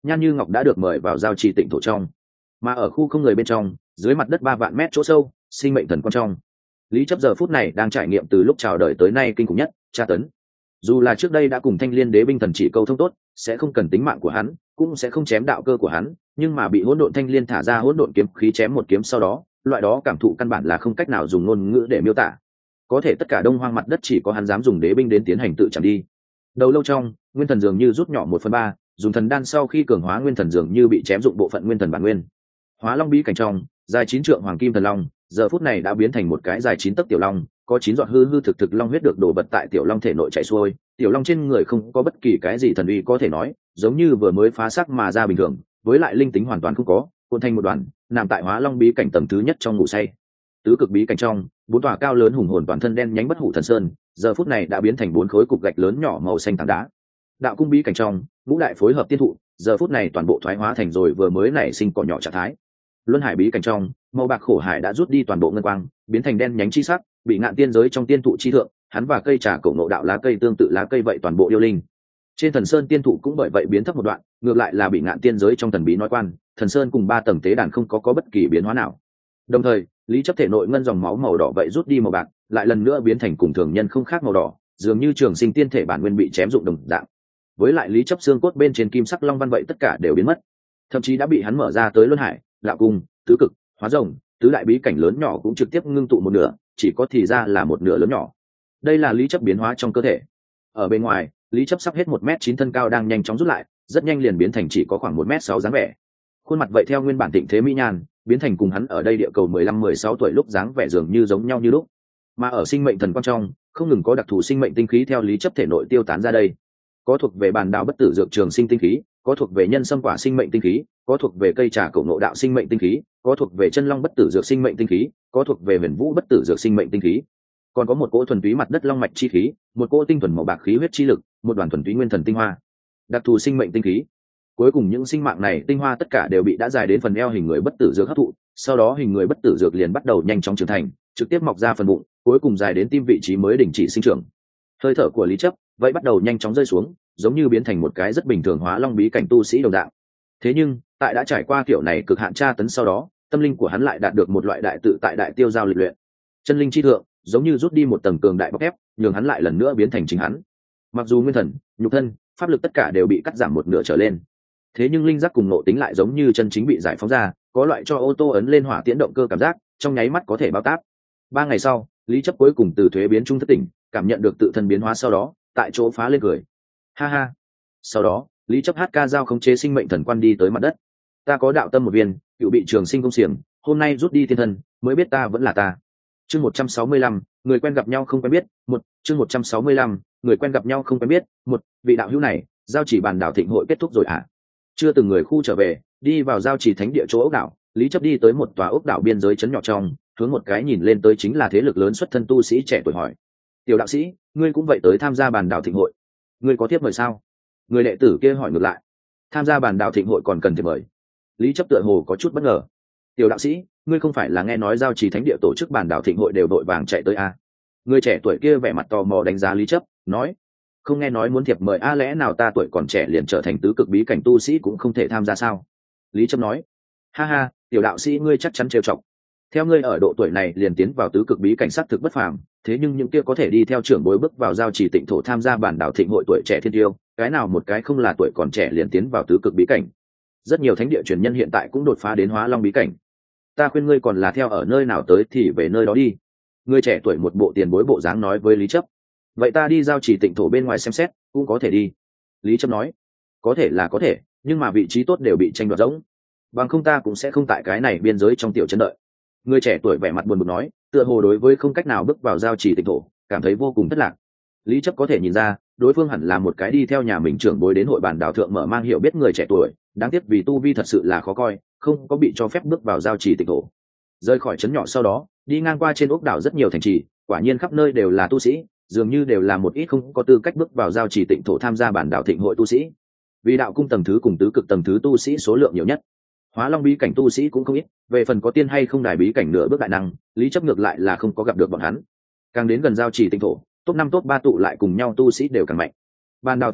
Nhan Như Ngọc đã được mời vào giao trì tịnh thổ trong, mà ở khu không người bên trong, dưới mặt đất ba vạn mét chỗ sâu, sinh mệnh thần quan trong, Lý Chấp giờ phút này đang trải nghiệm từ lúc chào đời tới nay kinh khủng nhất tra tấn. Dù là trước đây đã cùng Thanh Liên Đế binh thần chỉ câu thông tốt, sẽ không cần tính mạng của hắn, cũng sẽ không chém đạo cơ của hắn, nhưng mà bị hỗn độn thanh liên thả ra hỗn độn kiếm khí chém một kiếm sau đó, loại đó cảm thụ căn bản là không cách nào dùng ngôn ngữ để miêu tả. Có thể tất cả đông hoang mặt đất chỉ có hắn dám dùng đế binh đến tiến hành tự chạm đi. Đầu lâu trong, nguyên thần dường như rút nhỏ một phần ba, dùng thần đan sau khi cường hóa nguyên thần dường như bị chém dụng bộ phận nguyên thần bản nguyên. Hóa Long bí cảnh trong, dài chín trượng hoàng kim thần long, giờ phút này đã biến thành một cái dài chín tấc tiểu long, có chín giọt hư hư thực thực long huyết được đổ bật tại tiểu long thể nội chảy xuôi, tiểu long trên người không có bất kỳ cái gì thần uy có thể nói, giống như vừa mới phá xác mà ra bình thường, với lại linh tính hoàn toàn không có, cuộn thành một đoàn, nằm tại Hóa Long bí cảnh tầng thứ nhất trong ngủ say. Tứ cực bí cảnh trong, bốn tòa cao lớn hùng hồn toàn thân đen nhánh bất hủ thần sơn, giờ phút này đã biến thành bốn khối cục gạch lớn nhỏ màu xanh tảng đá. Đạo cung bí cảnh trong, ngũ đại phối hợp tiên thụ, giờ phút này toàn bộ thoái hóa thành rồi vừa mới nảy sinh cỏ nhỏ trạng thái. Luân hải bí cảnh trong, màu bạc khổ hải đã rút đi toàn bộ ngân quang, biến thành đen nhánh chi sắc, bị ngạn tiên giới trong tiên thụ chi thượng, hắn và cây trà cổ ngộ đạo lá cây tương tự lá cây vậy toàn bộ yêu linh. Trên thần sơn tiên thụ cũng bởi vậy biến thấp một đoạn, ngược lại là bị ngạn tiên giới trong thần bí nói quan, thần sơn cùng ba tầng tế đàn không có có bất kỳ biến hóa nào. Đồng thời, Lý Chấp thể nội ngân dòng máu màu đỏ vậy rút đi màu bạc, lại lần nữa biến thành cùng thường nhân không khác màu đỏ, dường như trường sinh tiên thể bản nguyên bị chém dụng đồng dạng. Với lại Lý Chấp xương cốt bên trên kim sắc long văn vậy tất cả đều biến mất, thậm chí đã bị hắn mở ra tới luân hải, đạo cung, tứ cực, hóa rồng, tứ đại bí cảnh lớn nhỏ cũng trực tiếp ngưng tụ một nửa, chỉ có thì ra là một nửa lớn nhỏ. Đây là Lý Chấp biến hóa trong cơ thể. Ở bên ngoài, Lý Chấp sắp hết một mét chín thân cao đang nhanh chóng rút lại, rất nhanh liền biến thành chỉ có khoảng một mét sáu dáng vẻ. Khuôn mặt vậy theo nguyên bản tịnh thế mỹ nhàn, biến thành cùng hắn ở đây địa cầu mười lăm mười sáu tuổi lúc dáng vẻ dường như giống nhau như lúc. Mà ở sinh mệnh thần quan trong, không ngừng có đặc thù sinh mệnh tinh khí theo Lý Chấp thể nội tiêu tán ra đây. Có thuộc về bản đạo bất tử dược trường sinh tinh khí, có thuộc về nhân sâm quả sinh mệnh tinh khí, có thuộc về cây trà cổ ngộ đạo sinh mệnh tinh khí, có thuộc về chân long bất tử dược sinh mệnh tinh khí, có thuộc về huyền vũ bất tử dược sinh mệnh tinh khí, còn có một cỗ thuần túy mặt đất long mạch chi khí, một cỗ tinh thuần màu bạc khí huyết chi lực, một đoàn thuần túy nguyên thần tinh hoa, đặc thù sinh mệnh tinh khí. Cuối cùng những sinh mạng này tinh hoa tất cả đều bị đã dài đến phần eo hình người bất tử dược hấp thụ, sau đó hình người bất tử dược liền bắt đầu nhanh chóng trưởng thành, trực tiếp mọc ra phần bụng, cuối cùng dài đến tim vị trí mới đình chỉ sinh trưởng. Hơi thở của Lý Chấp vậy bắt đầu nhanh chóng rơi xuống, giống như biến thành một cái rất bình thường Hóa Long bí cảnh tu sĩ đồng dạng. Thế nhưng, tại đã trải qua kiểu này cực hạn tra tấn sau đó, tâm linh của hắn lại đạt được một loại đại tự tại đại tiêu giao lịch luyện. Chân linh chi thượng, giống như rút đi một tầng cường đại bọc thép, nhường hắn lại lần nữa biến thành chính hắn. Mặc dù nguyên thần, nhục thân, pháp lực tất cả đều bị cắt giảm một nửa trở lên, thế nhưng linh giác cùng nội tính lại giống như chân chính bị giải phóng ra, có loại cho ô tô ấn lên hỏa tiễn động cơ cảm giác, trong nháy mắt có thể bao táp. Ba ngày sau, Lý Chấp cuối cùng từ thuế biến trung thất tỉnh, cảm nhận được tự thân biến hóa sau đó, tại chỗ phá lên cười. Ha ha. Sau đó, Lý Chấp hát ca giao khống chế sinh mệnh thần quan đi tới mặt đất. Ta có đạo tâm một viên, cựu bị trường sinh công xiềng, hôm nay rút đi thiên thân, mới biết ta vẫn là ta. Chương một trăm sáu mươi lăm, người quen gặp nhau không quen biết, một, chương một trăm sáu mươi lăm, người quen gặp nhau không quen biết, một, vị đạo hữu này, giao chỉ bàn đảo thịnh hội kết thúc rồi à? Chưa từng người khu trở về, đi vào giao chỉ thánh địa chỗ ốc đảo, Lý Chấp đi tới một tòa ốc đảo biên giới trấn nhỏ trong, hướng một cái nhìn lên tới chính là thế lực lớn xuất thân tu sĩ trẻ tuổi hỏi: "Tiểu đạo sĩ, ngươi cũng vậy tới tham gia bàn đảo thịnh hội? Ngươi có thiếp mời sao?" Người đệ tử kia hỏi ngược lại: "Tham gia bàn đảo thịnh hội còn cần thiệp mời?" Lý Chấp tựa hồ có chút bất ngờ: "Tiểu đạo sĩ, ngươi không phải là nghe nói giao trì thánh địa tổ chức bàn đảo thịnh hội đều đội vàng chạy tới à?" Người trẻ tuổi kia vẻ mặt tò mò đánh giá Lý Chấp, nói: "Không nghe nói muốn thiệp mời a, lẽ nào ta tuổi còn trẻ liền trở thành tứ cực bí cảnh tu sĩ cũng không thể tham gia sao?" Lý Chấp nói: "Ha ha, tiểu đạo sĩ ngươi chắc chắn trêu chọc. Theo ngươi ở độ tuổi này liền tiến vào tứ cực bí cảnh sát thực bất phàm, thế nhưng những kia có thể đi theo trưởng bối bước vào giao trì tịnh thổ tham gia bản đảo thịnh hội tuổi trẻ thiên tiêu, cái nào một cái không là tuổi còn trẻ liền tiến vào tứ cực bí cảnh. Rất nhiều thánh địa truyền nhân hiện tại cũng đột phá đến Hóa Long bí cảnh. Ta khuyên ngươi còn là theo ở nơi nào tới thì về nơi đó đi." Người trẻ tuổi một bộ tiền bối bộ dáng nói với Lý Chấp: "Vậy ta đi giao trì tịnh thổ bên ngoài xem xét cũng có thể đi." Lý Chấp nói: "Có thể là có thể, nhưng mà vị trí tốt đều bị tranh đoạt rỗng, bằng không ta cũng sẽ không tại cái này biên giới trong tiểu trấn đợi." Người trẻ tuổi vẻ mặt buồn bực nói, tựa hồ đối với không cách nào bước vào giao trì tịnh thổ cảm thấy vô cùng thất lạc. Lý Chấp có thể nhìn ra đối phương hẳn là một cái đi theo nhà mình trưởng bối đến hội bàn đảo thượng mở mang hiểu biết người trẻ tuổi, đáng tiếc vì tu vi thật sự là khó coi, không có bị cho phép bước vào giao trì tịnh thổ. Rời khỏi trấn nhỏ sau đó, đi ngang qua trên ốc đảo rất nhiều thành trì, quả nhiên khắp nơi đều là tu sĩ, dường như đều là một ít không có tư cách bước vào giao trì tịnh thổ tham gia bản đảo thịnh hội tu sĩ. Vì đạo cung tầng thứ cùng tứ cực tầng thứ tu sĩ số lượng nhiều nhất, Hóa Long bí cảnh tu sĩ cũng không ít, về phần có tiên hay không đài bí cảnh nửa bước đại năng, Lý Chấp ngược lại là không có gặp được bọn hắn. Càng đến gần giao trì tịnh thổ, top năm top ba tụ lại cùng nhau tu sĩ đều càng mạnh. Ban đào thịnh hội,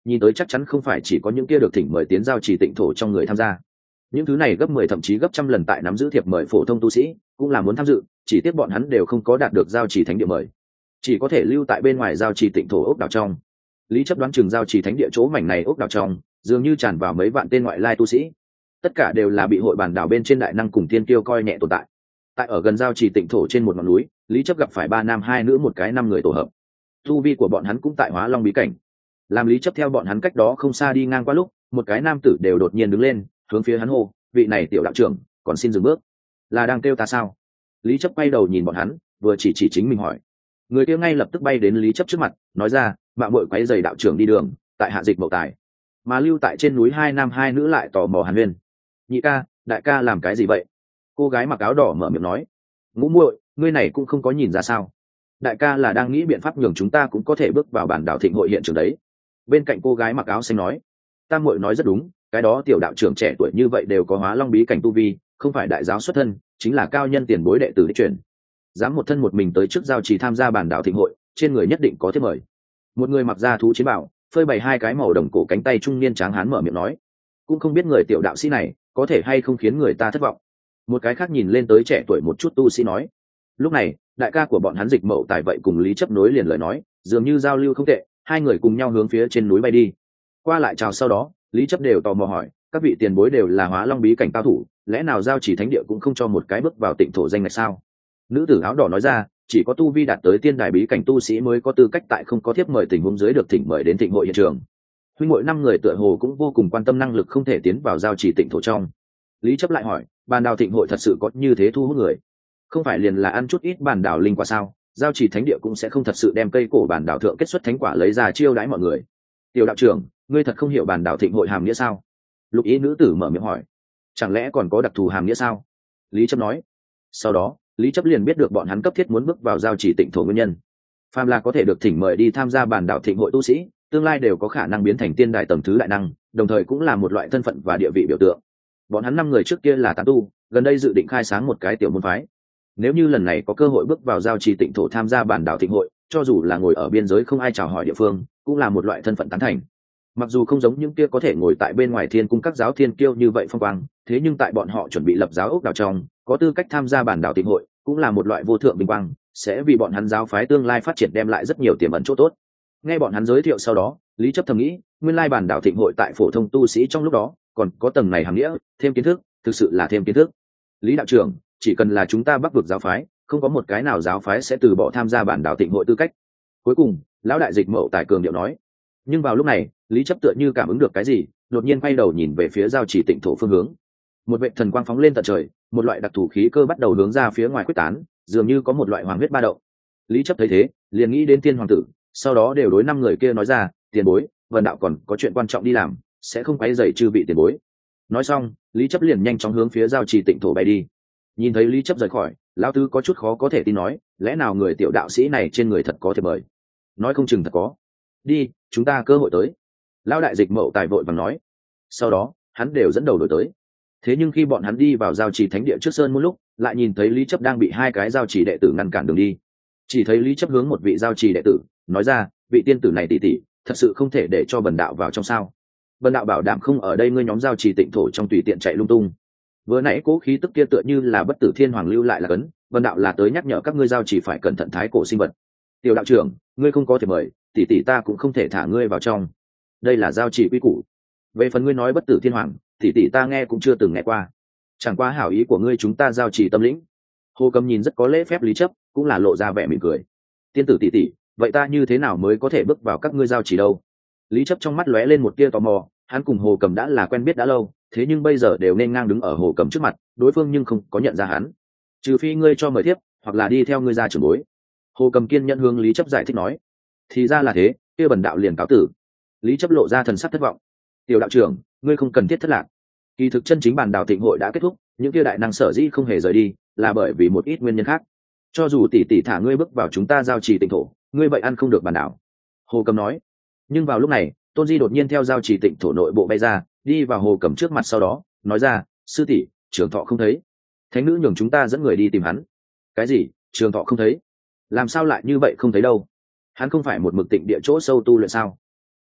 nhìn tới chắc chắn không phải chỉ có những kia được thỉnh mời tiến giao chỉ tịnh thổ trong người tham gia. Những thứ này gấp mười thậm chí gấp trăm lần tại nắm giữ thiệp mời phổ thông tu sĩ cũng là muốn tham dự, chỉ tiếc bọn hắn đều không có đạt được giao chỉ thánh địa mời, chỉ có thể lưu tại bên ngoài giao chỉ tịnh thổ ốc đảo trong. Lý chấp đoán chừng giao chỉ thánh địa chỗ mảnh này ốc đảo trong dường như tràn vào mấy vạn tên ngoại lai tu sĩ, tất cả đều là bị hội bản đảo bên trên đại năng cùng thiên tiêu coi nhẹ tồn tại. Tại ở gần giao chỉ tịnh thổ trên một ngọn núi, Lý chấp gặp phải ba nam hai nữ một cái năm người tổ hợp, tu vi của bọn hắn cũng tại hóa long bí cảnh. Làm Lý chấp theo bọn hắn cách đó không xa đi ngang qua lúc, một cái nam tử đều đột nhiên đứng lên hướng phía hắn hô, vị này tiểu đạo trưởng còn xin dừng bước. Là đang kêu ta sao? Lý chấp quay đầu nhìn bọn hắn, vừa chỉ chỉ chính mình hỏi. Người kia ngay lập tức bay đến Lý chấp trước mặt, nói ra, mạo muội quấy giày đạo trưởng đi đường, tại hạ dịch mậu tài. Mà lưu tại trên núi hai nam hai nữ lại tò mò hàn huyên. Nhị ca, đại ca làm cái gì vậy? Cô gái mặc áo đỏ mở miệng nói. Ngũ muội, ngươi này cũng không có nhìn ra sao? Đại ca là đang nghĩ biện pháp nhường chúng ta cũng có thể bước vào bản đảo thịnh hội hiện trường đấy. Bên cạnh cô gái mặc áo xanh nói. Tam muội nói rất đúng, cái đó tiểu đạo trưởng trẻ tuổi như vậy đều có hóa long bí cảnh tu vi, không phải đại giáo xuất thân, chính là cao nhân tiền bối đệ tử đích truyền. Dám một thân một mình tới trước giao chỉ tham gia bản đảo thịnh hội, trên người nhất định có thiếp mời. Một người mặc da thú chiến bảo, phơi bày hai cái màu đồng cổ cánh tay trung niên tráng hán mở miệng nói. Cũng không biết người tiểu đạo sĩ này có thể hay không khiến người ta thất vọng. Một cái khác nhìn lên tới trẻ tuổi một chút tu sĩ nói. Lúc này đại ca của bọn hắn dịch mậu tài vậy cùng Lý chấp nối liền lời nói, dường như giao lưu không tệ, hai người cùng nhau hướng phía trên núi bay đi. Qua lại chào sau đó, Lý chấp đều tò mò hỏi, các vị tiền bối đều là hóa long bí cảnh cao thủ, lẽ nào giao chỉ thánh địa cũng không cho một cái bước vào tịnh thổ danh ngạch sao? Nữ tử áo đỏ nói ra, chỉ có tu vi đạt tới tiên đài bí cảnh tu sĩ mới có tư cách tại không có thiếp mời tình huống dưới được thỉnh mời đến thịnh hội hiện trường. Huynh muội năm người tựa hồ cũng vô cùng quan tâm năng lực không thể tiến vào giao chỉ tịnh thổ trong. Lý chấp lại hỏi, bàn đào thịnh hội thật sự có như thế thu hút người? Không phải liền là ăn chút ít bàn đào linh quả sao? Giao chỉ thánh địa cũng sẽ không thật sự đem cây cổ bàn đào thượng kết xuất thánh quả lấy ra chiêu đãi mọi người. Tiểu đạo trưởng, ngươi thật không hiểu bàn đào thịnh hội hàm nghĩa sao? Lục ý nữ tử mở miệng hỏi. Chẳng lẽ còn có đặc thù hàm nghĩa sao? Lý chấp nói. Sau đó Lý chấp liền biết được bọn hắn cấp thiết muốn bước vào giao chỉ tịnh thổ nguyên nhân. Phàm là có thể được thỉnh mời đi tham gia bàn đảo thịnh hội tu sĩ, tương lai đều có khả năng biến thành tiên đại tầng thứ đại năng, đồng thời cũng là một loại thân phận và địa vị biểu tượng. Bọn hắn năm người trước kia là tán tu, gần đây dự định khai sáng một cái tiểu môn phái. Nếu như lần này có cơ hội bước vào giao chỉ tịnh thổ tham gia bàn đảo thịnh hội, cho dù là ngồi ở biên giới không ai chào hỏi địa phương, cũng là một loại thân phận tán thành. Mặc dù không giống những kia có thể ngồi tại bên ngoài thiên cung các giáo thiên kiêu như vậy phong quang, thế nhưng tại bọn họ chuẩn bị lập giáo ốc đảo trong, có tư cách tham gia bản đảo thịnh hội, cũng là một loại vô thượng vinh quang, sẽ vì bọn hắn giáo phái tương lai phát triển đem lại rất nhiều tiềm ẩn chỗ tốt. Nghe bọn hắn giới thiệu sau đó, Lý chấp thầm nghĩ, nguyên lai bản đảo thịnh hội tại phổ thông tu sĩ trong lúc đó, còn có tầng này hàm nghĩa, thêm kiến thức, thực sự là thêm kiến thức. Lý đạo trưởng, chỉ cần là chúng ta Bắc vực giáo phái, không có một cái nào giáo phái sẽ từ bỏ tham gia bản đảo thịnh hội tư cách. Cuối cùng, lão đại dịch Mậu Tài cường điệu nói. Nhưng vào lúc này, Lý chấp tựa như cảm ứng được cái gì, đột nhiên quay đầu nhìn về phía giao chỉ tịnh thổ phương hướng. Một vệ thần quang phóng lên tận trời, một loại đặc thù khí cơ bắt đầu hướng ra phía ngoài quyết tán, dường như có một loại hoàng huyết ba động. Lý chấp thấy thế, liền nghĩ đến tiên hoàng tử, sau đó đều đối năm người kia nói ra, tiền bối, vần đạo còn có chuyện quan trọng đi làm, sẽ không quấy rầy chư vị tiền bối. Nói xong, Lý chấp liền nhanh chóng hướng phía giao chỉ tịnh thổ bay đi. Nhìn thấy Lý chấp rời khỏi, lão tứ có chút khó có thể tin nói, lẽ nào người tiểu đạo sĩ này trên người thật có thiệp mời? Nói không chừng thật có. Đi, chúng ta cơ hội tới. Lão đại dịch Mậu Tài vội vàng nói. Sau đó hắn đều dẫn đầu đổi tới. Thế nhưng khi bọn hắn đi vào giao chỉ thánh địa trước sơn một lúc, lại nhìn thấy Lý chấp đang bị hai cái giao chỉ đệ tử ngăn cản đường đi. Chỉ thấy Lý chấp hướng một vị giao chỉ đệ tử nói ra, vị tiên tử này tỷ tỷ, thật sự không thể để cho bần đạo vào trong sao? Bần đạo bảo đảm không ở đây ngươi nhóm giao chỉ tịnh thổ trong tùy tiện chạy lung tung. Vừa nãy cố khí tức kia tựa như là bất tử thiên hoàng lưu lại là cấn, bần đạo là tới nhắc nhở các ngươi giao chỉ phải cẩn thận thái cổ sinh vật. Tiểu đạo trưởng, ngươi không có thể mời, tỷ tỷ ta cũng không thể thả ngươi vào trong. Đây là giao chỉ quy củ. Về phần ngươi nói bất tử thiên hoàng, tỷ tỷ ta nghe cũng chưa từng nghe qua. Chẳng qua hảo ý của ngươi chúng ta giao chỉ tâm lĩnh. Hồ Cầm nhìn rất có lễ phép Lý chấp, cũng là lộ ra vẻ mỉm cười. Tiên tử tỷ tỷ, vậy ta như thế nào mới có thể bước vào các ngươi giao chỉ đâu? Lý chấp trong mắt lóe lên một tia tò mò, hắn cùng Hồ Cầm đã là quen biết đã lâu, thế nhưng bây giờ đều nên ngang đứng ở Hồ Cầm trước mặt, đối phương nhưng không có nhận ra hắn. Trừ phi ngươi cho mời tiếp, hoặc là đi theo ngươi ra trưởng bối. Hồ Cầm kiên nhẫn hướng Lý chấp giải thích nói. Thì ra là thế, kia bần đạo liền cáo tử. Lý chấp lộ ra thần sắc thất vọng. Tiểu đạo trưởng, ngươi không cần thiết thất lạc. Kỳ thực chân chính bàn đào thịnh hội đã kết thúc, những kia đại năng sở dĩ không hề rời đi, là bởi vì một ít nguyên nhân khác. Cho dù tỷ tỷ thả ngươi bước vào chúng ta giao trì tịnh thổ, ngươi vậy ăn không được bàn đảo. Hồ Cầm nói. Nhưng vào lúc này, Tôn Di đột nhiên theo giao trì tịnh thổ nội bộ bay ra, đi vào Hồ Cầm trước mặt sau đó, nói ra, sư tỷ, Trường Thọ không thấy. Thánh nữ nhường chúng ta dẫn người đi tìm hắn. Cái gì? Trường Thọ không thấy? Làm sao lại như vậy không thấy đâu? Hắn không phải một mực tịnh địa chỗ sâu tu luyện sao?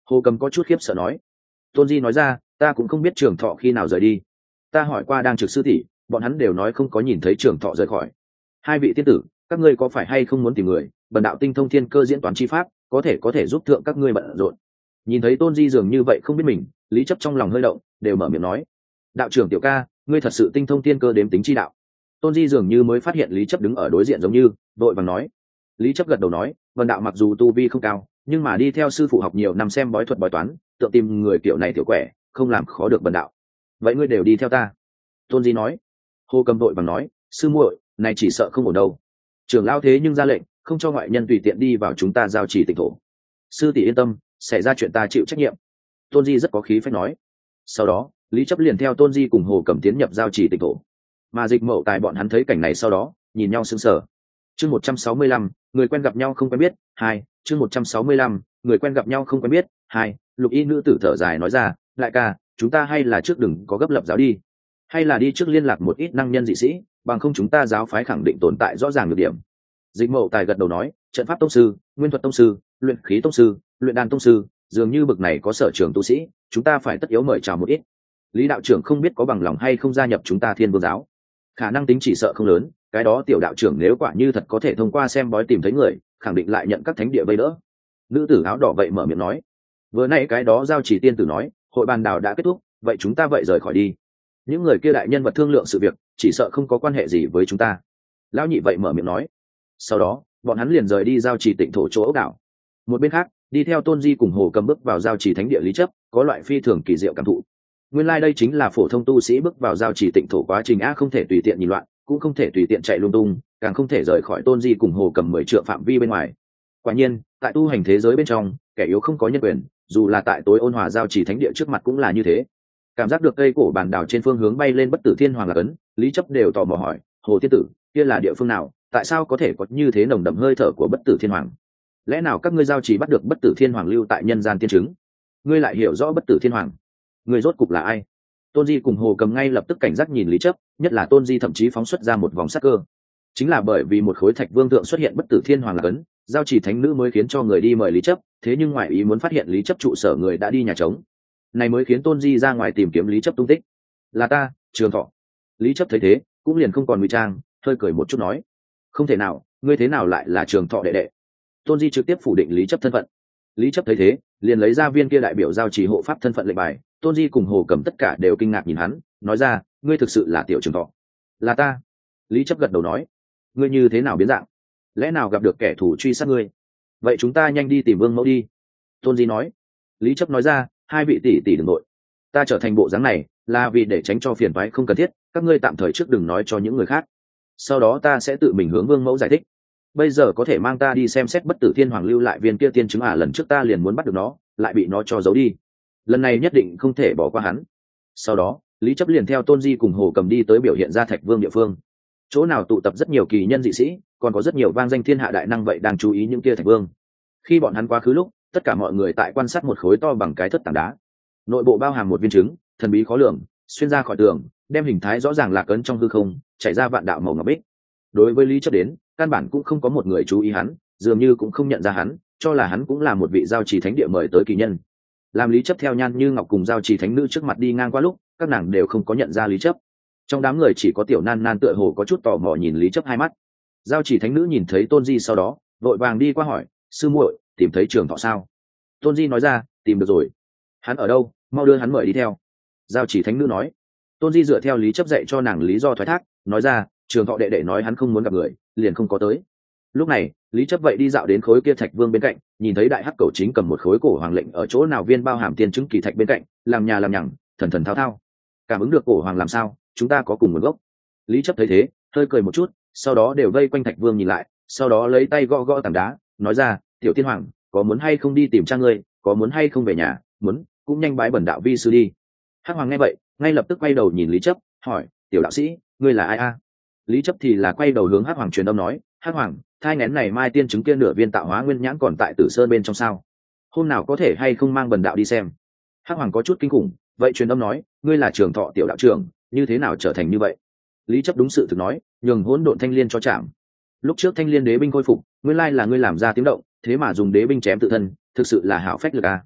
Hồ Cầm có chút khiếp sợ nói. Tôn Di nói ra, ta cũng không biết Trường Thọ khi nào rời đi, ta hỏi qua đang trực sư tỷ, bọn hắn đều nói không có nhìn thấy Trường Thọ rời khỏi. Hai vị tiên tử, các ngươi có phải hay không muốn tìm người, bần đạo tinh thông thiên cơ diễn toán chi pháp, có thể có thể giúp thượng các ngươi bận rộn. Nhìn thấy Tôn Di dường như vậy không biết mình, Lý Chấp trong lòng hơi động, đều mở miệng nói, đạo trưởng tiểu ca, ngươi thật sự tinh thông thiên cơ đếm tính chi đạo. Tôn Di dường như mới phát hiện Lý Chấp đứng ở đối diện giống như, đội vàng nói. Lý Chấp gật đầu nói, bần đạo mặc dù tu vi không cao, nhưng mà đi theo sư phụ học nhiều năm xem bói thuật bói toán, tự tìm người kiểu này tiểu quẻ, không làm khó được bần đạo. Vậy ngươi đều đi theo ta. Tôn Di nói. Hồ Cầm đội vàng nói, sư muội, này chỉ sợ không ổn đâu. Trưởng lão thế nhưng ra lệnh, không cho ngoại nhân tùy tiện đi vào chúng ta giao trì tịnh thổ. Sư tỷ yên tâm, xảy ra chuyện ta chịu trách nhiệm. Tôn Di rất có khí phách nói. Sau đó, Lý Chấp liền theo Tôn Di cùng Hồ Cầm tiến nhập giao trì tịnh thổ. Mà Dịch Mậu Tài bọn hắn thấy cảnh này sau đó, nhìn nhau sững sờ. Chương một trăm sáu mươi lăm, người quen gặp nhau không quen biết, hai, chương một trăm sáu mươi lăm, người quen gặp nhau không quen biết, hai, Lục Y nữ tử thở dài nói ra, đại ca, chúng ta hay là trước đừng có gấp lập giáo đi, hay là đi trước liên lạc một ít năng nhân dị sĩ, bằng không chúng ta giáo phái khẳng định tồn tại rõ ràng được điểm. Dịch Mậu Tài gật đầu nói, trận pháp tông sư, nguyên thuật tông sư, luyện khí tông sư, luyện đan tông sư, dường như bậc này có sở trường tu sĩ, chúng ta phải tất yếu mời chào một ít. Lý đạo trưởng không biết có bằng lòng hay không gia nhập chúng ta Thiên Vương giáo, khả năng tính chỉ sợ không lớn, cái đó tiểu đạo trưởng nếu quả như thật có thể thông qua xem bói tìm thấy người, khẳng định lại nhận các thánh địa vây đỡ. Nữ tử áo đỏ vậy mở miệng nói. Vừa nãy cái đó giao chỉ tiên tử nói, hội bàn đào đã kết thúc, vậy chúng ta vậy rời khỏi đi. Những người kia đại nhân vật thương lượng sự việc, chỉ sợ không có quan hệ gì với chúng ta. Lão nhị vậy mở miệng nói. Sau đó, bọn hắn liền rời đi giao trì tịnh thổ chỗ ốc đảo. Một bên khác, đi theo Tôn Di cùng Hồ Cầm bước vào giao trì thánh địa Lý Chấp, có loại phi thường kỳ diệu cảm thụ. Nguyên lai like đây chính là phổ thông tu sĩ bước vào giao trì tịnh thổ quá trình a, không thể tùy tiện nhìn loạn, cũng không thể tùy tiện chạy lung tung, càng không thể rời khỏi Tôn Di cùng Hồ Cầm mười trượng phạm vi bên ngoài. Quả nhiên, tại tu hành thế giới bên trong, kẻ yếu không có nhân quyền, dù là tại tối ôn hòa giao trì thánh địa trước mặt cũng là như thế. Cảm giác được cây cổ bàn đảo trên phương hướng bay lên bất tử thiên hoàng là cấn, Lý Chấp đều tò mò hỏi, Hồ tiên tử, kia là địa phương nào, tại sao có thể có như thế nồng đậm hơi thở của bất tử thiên hoàng? Lẽ nào các ngươi giao trì bắt được bất tử thiên hoàng lưu tại nhân gian tiên chứng? Ngươi lại hiểu rõ bất tử thiên hoàng? Ngươi rốt cục là ai? Tôn Di cùng Hồ Cầm ngay lập tức cảnh giác nhìn Lý Chấp, nhất là Tôn Di thậm chí phóng xuất ra một vòng sắc cơ. Chính là bởi vì một khối thạch vương tượng xuất hiện bất tử thiên hoàng là cấn, giao trì thánh nữ mới khiến cho người đi mời Lý Chấp, thế nhưng ngoại ý muốn phát hiện Lý Chấp trụ sở người đã đi nhà trống. Này mới khiến Tôn Di ra ngoài tìm kiếm Lý Chấp tung tích. Là ta, Trường Thọ. Lý Chấp thấy thế, cũng liền không còn ngụy trang, hơi cười một chút nói, không thể nào, ngươi thế nào lại là Trường Thọ đệ đệ? Tôn Di trực tiếp phủ định Lý Chấp thân phận. Lý Chấp thấy thế, liền lấy ra viên kia đại biểu giao trì hộ pháp thân phận lệnh bài. Tôn Di cùng Hồ Cầm tất cả đều kinh ngạc nhìn hắn, nói ra, ngươi thực sự là tiểu Trường Thọ? Là ta. Lý Chấp gật đầu nói, ngươi như thế nào biến dạng? Lẽ nào gặp được kẻ thù truy sát ngươi? Vậy chúng ta nhanh đi tìm Vương Mẫu đi. Tôn Di nói. Lý Chấp nói ra, hai vị tỷ tỷ đừng nội, ta trở thành bộ dáng này là vì để tránh cho phiền toái không cần thiết, các ngươi tạm thời trước đừng nói cho những người khác, sau đó ta sẽ tự mình hướng Vương Mẫu giải thích. Bây giờ có thể mang ta đi xem xét bất tử thiên hoàng lưu lại viên kia tiên chứng à? Lần trước ta liền muốn bắt được nó, lại bị nó cho giấu đi, lần này nhất định không thể bỏ qua hắn. Sau đó, Lý Chấp liền theo Tôn Di cùng Hồ Cầm đi tới biểu hiện ra Thạch Vương địa phương, chỗ nào tụ tập rất nhiều kỳ nhân dị sĩ, còn có rất nhiều vang danh thiên hạ đại năng vậy đang chú ý những kia Thạch Vương. Khi bọn hắn quá khứ lúc, tất cả mọi người tại quan sát một khối to bằng cái thất tảng đá, nội bộ bao hàm một viên trứng thần bí khó lường, xuyên ra khỏi tường, đem hình thái rõ ràng lạc ấn trong hư không, chảy ra vạn đạo màu ngọc bích. Đối với Lý Chấp đến, căn bản cũng không có một người chú ý hắn, dường như cũng không nhận ra hắn, cho là hắn cũng là một vị giao trì thánh địa mời tới kỳ nhân. Làm Lý Chấp theo Nhan Như Ngọc cùng giao trì thánh nữ trước mặt đi ngang qua lúc, các nàng đều không có nhận ra Lý Chấp. Trong đám người chỉ có tiểu Nan Nan tựa hồ có chút tò mò nhìn Lý Chấp hai mắt. Giao trì thánh nữ nhìn thấy Tôn Di sau đó, vội vàng đi qua hỏi, sư muội, tìm thấy Trường Thọ sao? Tôn Di nói ra, tìm được rồi. Hắn ở đâu, mau đưa hắn mời đi theo. Giao chỉ thánh nữ nói. Tôn Di dựa theo Lý Chấp dạy cho nàng lý do thoái thác, nói ra, Trường Thọ đệ đệ nói hắn không muốn gặp người, liền không có tới. Lúc này, Lý Chấp vậy đi dạo đến khối kia Thạch Vương bên cạnh, nhìn thấy đại hắc cẩu chính cầm một khối cổ hoàng lệnh ở chỗ nào viên bao hàm tiên chứng kỳ thạch bên cạnh, làm nhà làm nhằng, thần thần thao thao. Cảm ứng được cổ hoàng làm sao, chúng ta có cùng nguồn gốc. Lý Chấp thấy thế, hơi cười một chút, sau đó đều vây quanh Thạch Vương nhìn lại, sau đó lấy tay gõ gõ tảng đá, nói ra, tiểu tiên hoàng, có muốn hay không đi tìm cha ngươi, có muốn hay không về nhà? Muốn, cũng nhanh bái bẩn đạo vi sư đi. Hắc Hoàng nghe vậy, ngay lập tức quay đầu nhìn Lý Chấp, hỏi, tiểu đạo sĩ, ngươi là ai a? Lý Chấp thì là quay đầu hướng Hắc Hoàng truyền âm nói, Hắc Hoàng, thai nghén này mai tiên chứng kia nửa viên tạo hóa nguyên nhãn còn tại Tử Sơn bên trong sao? Hôm nào có thể hay không mang bần đạo đi xem? Hắc Hoàng có chút kinh khủng, vậy truyền âm nói, ngươi là Trường Thọ tiểu đạo trưởng, như thế nào trở thành như vậy? Lý Chấp đúng sự thực nói, nhường hỗn độn thanh liên cho chạm. Lúc trước thanh liên đế binh khôi phục, nguyên lai là ngươi làm ra tiếng động, thế mà dùng đế binh chém tự thân, thực sự là hảo phách lực a.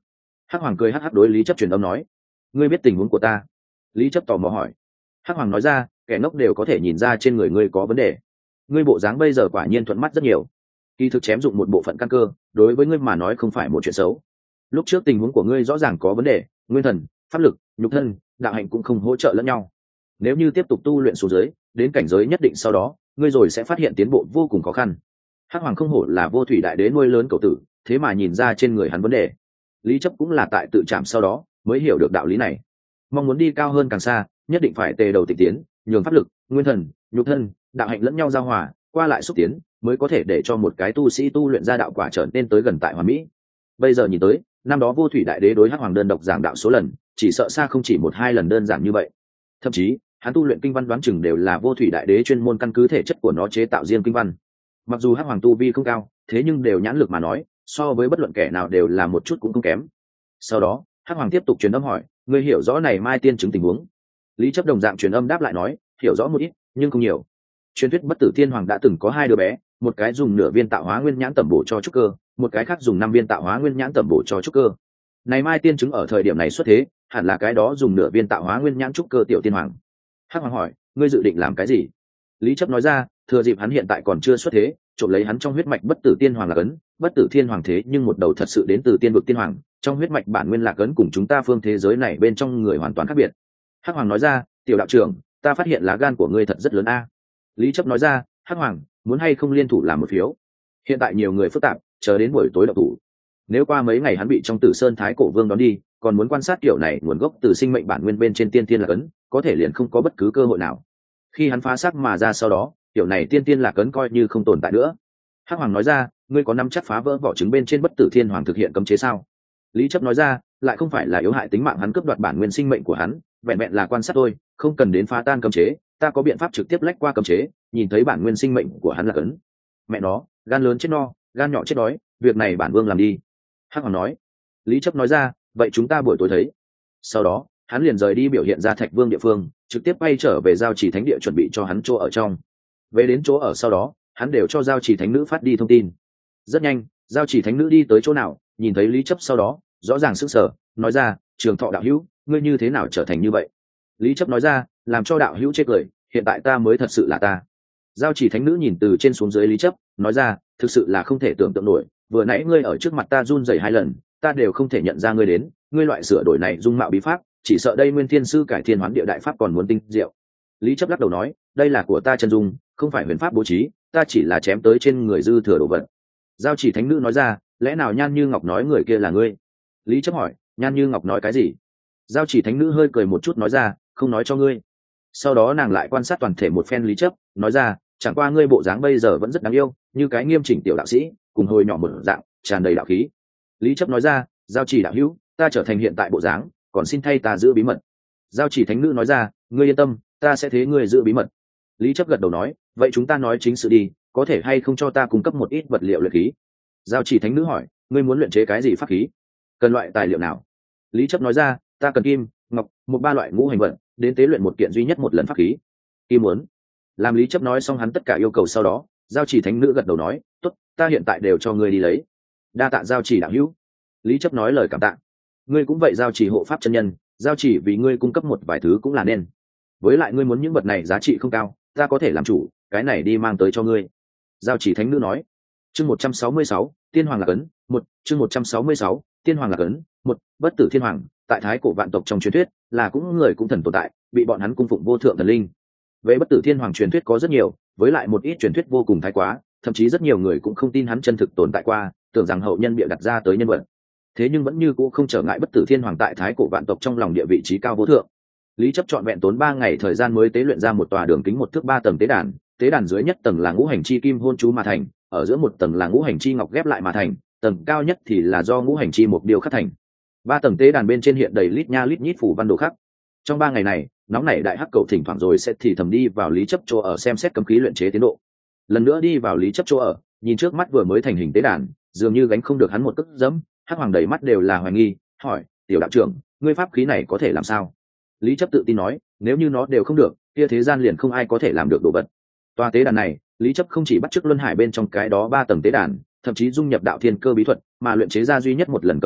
Hắc Hoàng cười hắc hắc đối Lý Chấp truyền âm nói, ngươi biết tình huống của ta? Lý Chấp tò mò hỏi. Hắc Hoàng nói ra, kẻ ngốc đều có thể nhìn ra trên người ngươi có vấn đề. Ngươi bộ dáng bây giờ quả nhiên thuận mắt rất nhiều. Kỳ thực chém dụng một bộ phận căn cơ, đối với ngươi mà nói không phải một chuyện xấu. Lúc trước tình huống của ngươi rõ ràng có vấn đề, nguyên thần, pháp lực, nhục thân, đạo hạnh cũng không hỗ trợ lẫn nhau. Nếu như tiếp tục tu luyện xuống dưới, đến cảnh giới nhất định sau đó, ngươi rồi sẽ phát hiện tiến bộ vô cùng khó khăn. Hắc Hoàng không hổ là vô thủy đại đế nuôi lớn cậu tử, thế mà nhìn ra trên người hắn vấn đề. Lý Chấp cũng là tại tự trảm sau đó mới hiểu được đạo lý này. Mong muốn đi cao hơn càng xa, nhất định phải tề đầu tịch tiến, nhường pháp lực, nguyên thần, nhục thân, đạo hạnh lẫn nhau giao hòa, qua lại xúc tiến, mới có thể để cho một cái tu sĩ tu luyện ra đạo quả trở nên tới gần tại hoàn mỹ. Bây giờ nhìn tới, năm đó vô thủy đại đế đối Hắc Hoàng đơn độc giảng đạo số lần, chỉ sợ xa không chỉ một hai lần đơn giản như vậy. Thậm chí, hắn tu luyện kinh văn đoán chừng đều là vô thủy đại đế chuyên môn căn cứ thể chất của nó chế tạo riêng kinh văn. Mặc dù Hắc Hoàng tu vi không cao, thế nhưng đều nhãn lực mà nói, so với bất luận kẻ nào đều là một chút cũng không kém. Sau đó, Hắc Hoàng tiếp tục truyền âm hỏi, ngươi hiểu rõ này Mai tiên chứng tình huống? Lý Chấp đồng dạng truyền âm đáp lại nói, hiểu rõ một ít, nhưng không nhiều. Truyền thuyết Bất Tử Thiên Hoàng đã từng có hai đứa bé, một cái dùng nửa viên tạo hóa nguyên nhãn tẩm bổ cho trúc cơ, một cái khác dùng năm viên tạo hóa nguyên nhãn tẩm bổ cho trúc cơ. Này Mai tiên chứng ở thời điểm này xuất thế, hẳn là cái đó dùng nửa viên tạo hóa nguyên nhãn trúc cơ tiểu tiên hoàng. Hắc Hoàng hỏi, ngươi dự định làm cái gì? Lý Chấp nói ra, thừa dịp hắn hiện tại còn chưa xuất thế, trộm lấy hắn trong huyết mạch Bất Tử Tiên Hoàng lạc ấn. Bất Tử Thiên Hoàng thế nhưng một đầu thật sự đến từ tiên vực tiên hoàng, trong huyết mạch bản nguyên lạc ấn cùng chúng ta phương thế giới này bên trong người hoàn toàn khác biệt. Hắc Hoàng nói ra, tiểu đạo trưởng, ta phát hiện lá gan của ngươi thật rất lớn a. Lý Chấp nói ra, Hắc Hoàng, muốn hay không liên thủ làm một phiếu? Hiện tại nhiều người phức tạp, chờ đến buổi tối độc thủ. Nếu qua mấy ngày hắn bị trong Tử Sơn Thái Cổ Vương đón đi, còn muốn quan sát kiểu này nguồn gốc từ sinh mệnh bản nguyên bên trên tiên tiên lạc ấn, có thể liền không có bất cứ cơ hội nào. Khi hắn phá xác mà ra sau đó, kiểu này tiên tiên lạc ấn coi như không tồn tại nữa. Hắc Hoàng nói ra, ngươi có nắm chắc phá vỡ vỏ trứng bên trên Bất Tử Thiên Hoàng thực hiện cấm chế sao? Lý Chấp nói ra, lại không phải là yếu hại tính mạng hắn, cướp đoạt bản nguyên sinh mệnh của hắn, vẹn vẹn là quan sát thôi, không cần đến phá tan cấm chế, ta có biện pháp trực tiếp lách qua cấm chế, nhìn thấy bản nguyên sinh mệnh của hắn là cấn. Mẹ nó, gan lớn chết no, gan nhỏ chết đói, việc này bản vương làm đi. Hắc Hoàng nói. Lý Chấp nói ra, vậy chúng ta buổi tối thấy. Sau đó, hắn liền rời đi biểu hiện ra Thạch Vương địa phương, trực tiếp bay trở về Giao Chỉ Thánh địa chuẩn bị cho hắn chỗ ở trong. Về đến chỗ ở sau đó, hắn đều cho Giao Chỉ Thánh nữ phát đi thông tin. Rất nhanh, Giao Chỉ Thánh nữ đi tới chỗ nào, nhìn thấy Lý Chấp sau đó, rõ ràng sững sờ, nói ra, Trường Thọ đạo hữu, ngươi như thế nào trở thành như vậy? Lý Chấp nói ra, làm cho đạo hữu chết cười, hiện tại ta mới thật sự là ta. Giao Chỉ Thánh nữ nhìn từ trên xuống dưới Lý Chấp, nói ra, thực sự là không thể tưởng tượng nổi, vừa nãy ngươi ở trước mặt ta run rẩy hai lần, ta đều không thể nhận ra ngươi đến, ngươi loại sửa đổi này dung mạo bí pháp, chỉ sợ đây Nguyên Thiên sư cải thiên hoán địa đại pháp còn muốn tinh diệu. Lý Chấp lắc đầu nói, đây là của ta chân dung, không phải huyền pháp bố trí, ta chỉ là chém tới trên người dư thừa đồ vật. Giao Chỉ Thánh nữ nói ra, lẽ nào Nhan Như Ngọc nói người kia là ngươi? Lý Chấp hỏi, Nhan Như Ngọc nói cái gì? Giao Chỉ Thánh nữ hơi cười một chút nói ra, không nói cho ngươi. Sau đó nàng lại quan sát toàn thể một phen Lý Chấp, nói ra, chẳng qua ngươi bộ dáng bây giờ vẫn rất đáng yêu, như cái nghiêm chỉnh tiểu đạo sĩ, cùng hồi nhỏ một dạng, tràn đầy đạo khí. Lý Chấp nói ra, Giao Chỉ đạo hữu, ta trở thành hiện tại bộ dáng, còn xin thay ta giữ bí mật. Giao Chỉ Thánh nữ nói ra, ngươi yên tâm, ta sẽ thế ngươi giữ bí mật. Lý Chấp gật đầu nói, vậy chúng ta nói chính sự đi, có thể hay không cho ta cung cấp một ít vật liệu luyện khí? Giao Chỉ Thánh nữ hỏi, ngươi muốn luyện chế cái gì pháp khí? Cần loại tài liệu nào? Lý Chấp nói ra, ta cần kim, ngọc, một ba loại ngũ hành vận, đến tế luyện một kiện duy nhất một lần pháp khí. Kim muốn. Làm Lý Chấp nói xong hắn tất cả yêu cầu sau đó, Giao Chỉ Thánh nữ gật đầu nói, tốt, ta hiện tại đều cho ngươi đi lấy. Đa tạ Giao Chỉ đạo hữu. Lý Chấp nói lời cảm tạ. Ngươi cũng vậy Giao Chỉ hộ pháp chân nhân, Giao Chỉ vì ngươi cung cấp một vài thứ cũng là nên. Với lại ngươi muốn những vật này giá trị không cao, ta có thể làm chủ, cái này đi mang tới cho ngươi. Giao Chỉ Thánh nữ nói. Chương một trăm sáu mươi sáu, Tiên Hoàng lạc ấn, một, chương một trăm sáu mươi sáu, Tiên Hoàng lạc ấn, một, Bất Tử Thiên Hoàng, tại thái cổ vạn tộc trong truyền thuyết, là cũng người cũng thần tồn tại, bị bọn hắn cung phụng vô thượng thần linh. Về Bất Tử Thiên Hoàng truyền thuyết có rất nhiều, với lại một ít truyền thuyết vô cùng thái quá, thậm chí rất nhiều người cũng không tin hắn chân thực tồn tại qua, tưởng rằng hậu nhân bịa đặt ra tới nhân vật. Thế nhưng vẫn như cũ không trở ngại Bất Tử Thiên Hoàng tại thái cổ vạn tộc trong lòng địa vị trí cao vô thượng. Lý Chấp trọn vẹn tốn ba ngày thời gian mới tế luyện ra một tòa đường kính một thước ba tầng tế đàn, tế đàn dưới nhất tầng là ngũ hành chi kim hôn chú mà thành, ở giữa một tầng là ngũ hành chi ngọc ghép lại mà thành, tầng cao nhất thì là do ngũ hành chi một điều khắc thành. Ba tầng tế đàn bên trên hiện đầy lít nha lít nhít phủ văn đồ khắc. Trong ba ngày này, nóng nảy đại hắc cầu thỉnh thoảng rồi sẽ thì thầm đi vào Lý Chấp chỗ ở xem xét cấm khí luyện chế tiến độ. Lần nữa đi vào Lý Chấp chỗ ở, nhìn trước mắt vừa mới thành hình tế đàn, dường như gánh không được hắn một cước dẫm, Hắc Hoàng đầy mắt đều là hoài nghi, hỏi, tiểu đạo trưởng, ngươi pháp khí này có thể làm sao? Lý Chấp tự tin nói, nếu như nó đều không được, kia thế gian liền không ai có thể làm được đồ vật. Tòa tế đàn này, Lý Chấp không chỉ bắt chước luân hải bên trong cái đó ba tầng tế đàn, thậm chí dung nhập đạo thiên cơ bí thuật, mà luyện chế ra duy nhất một lần cấm khí,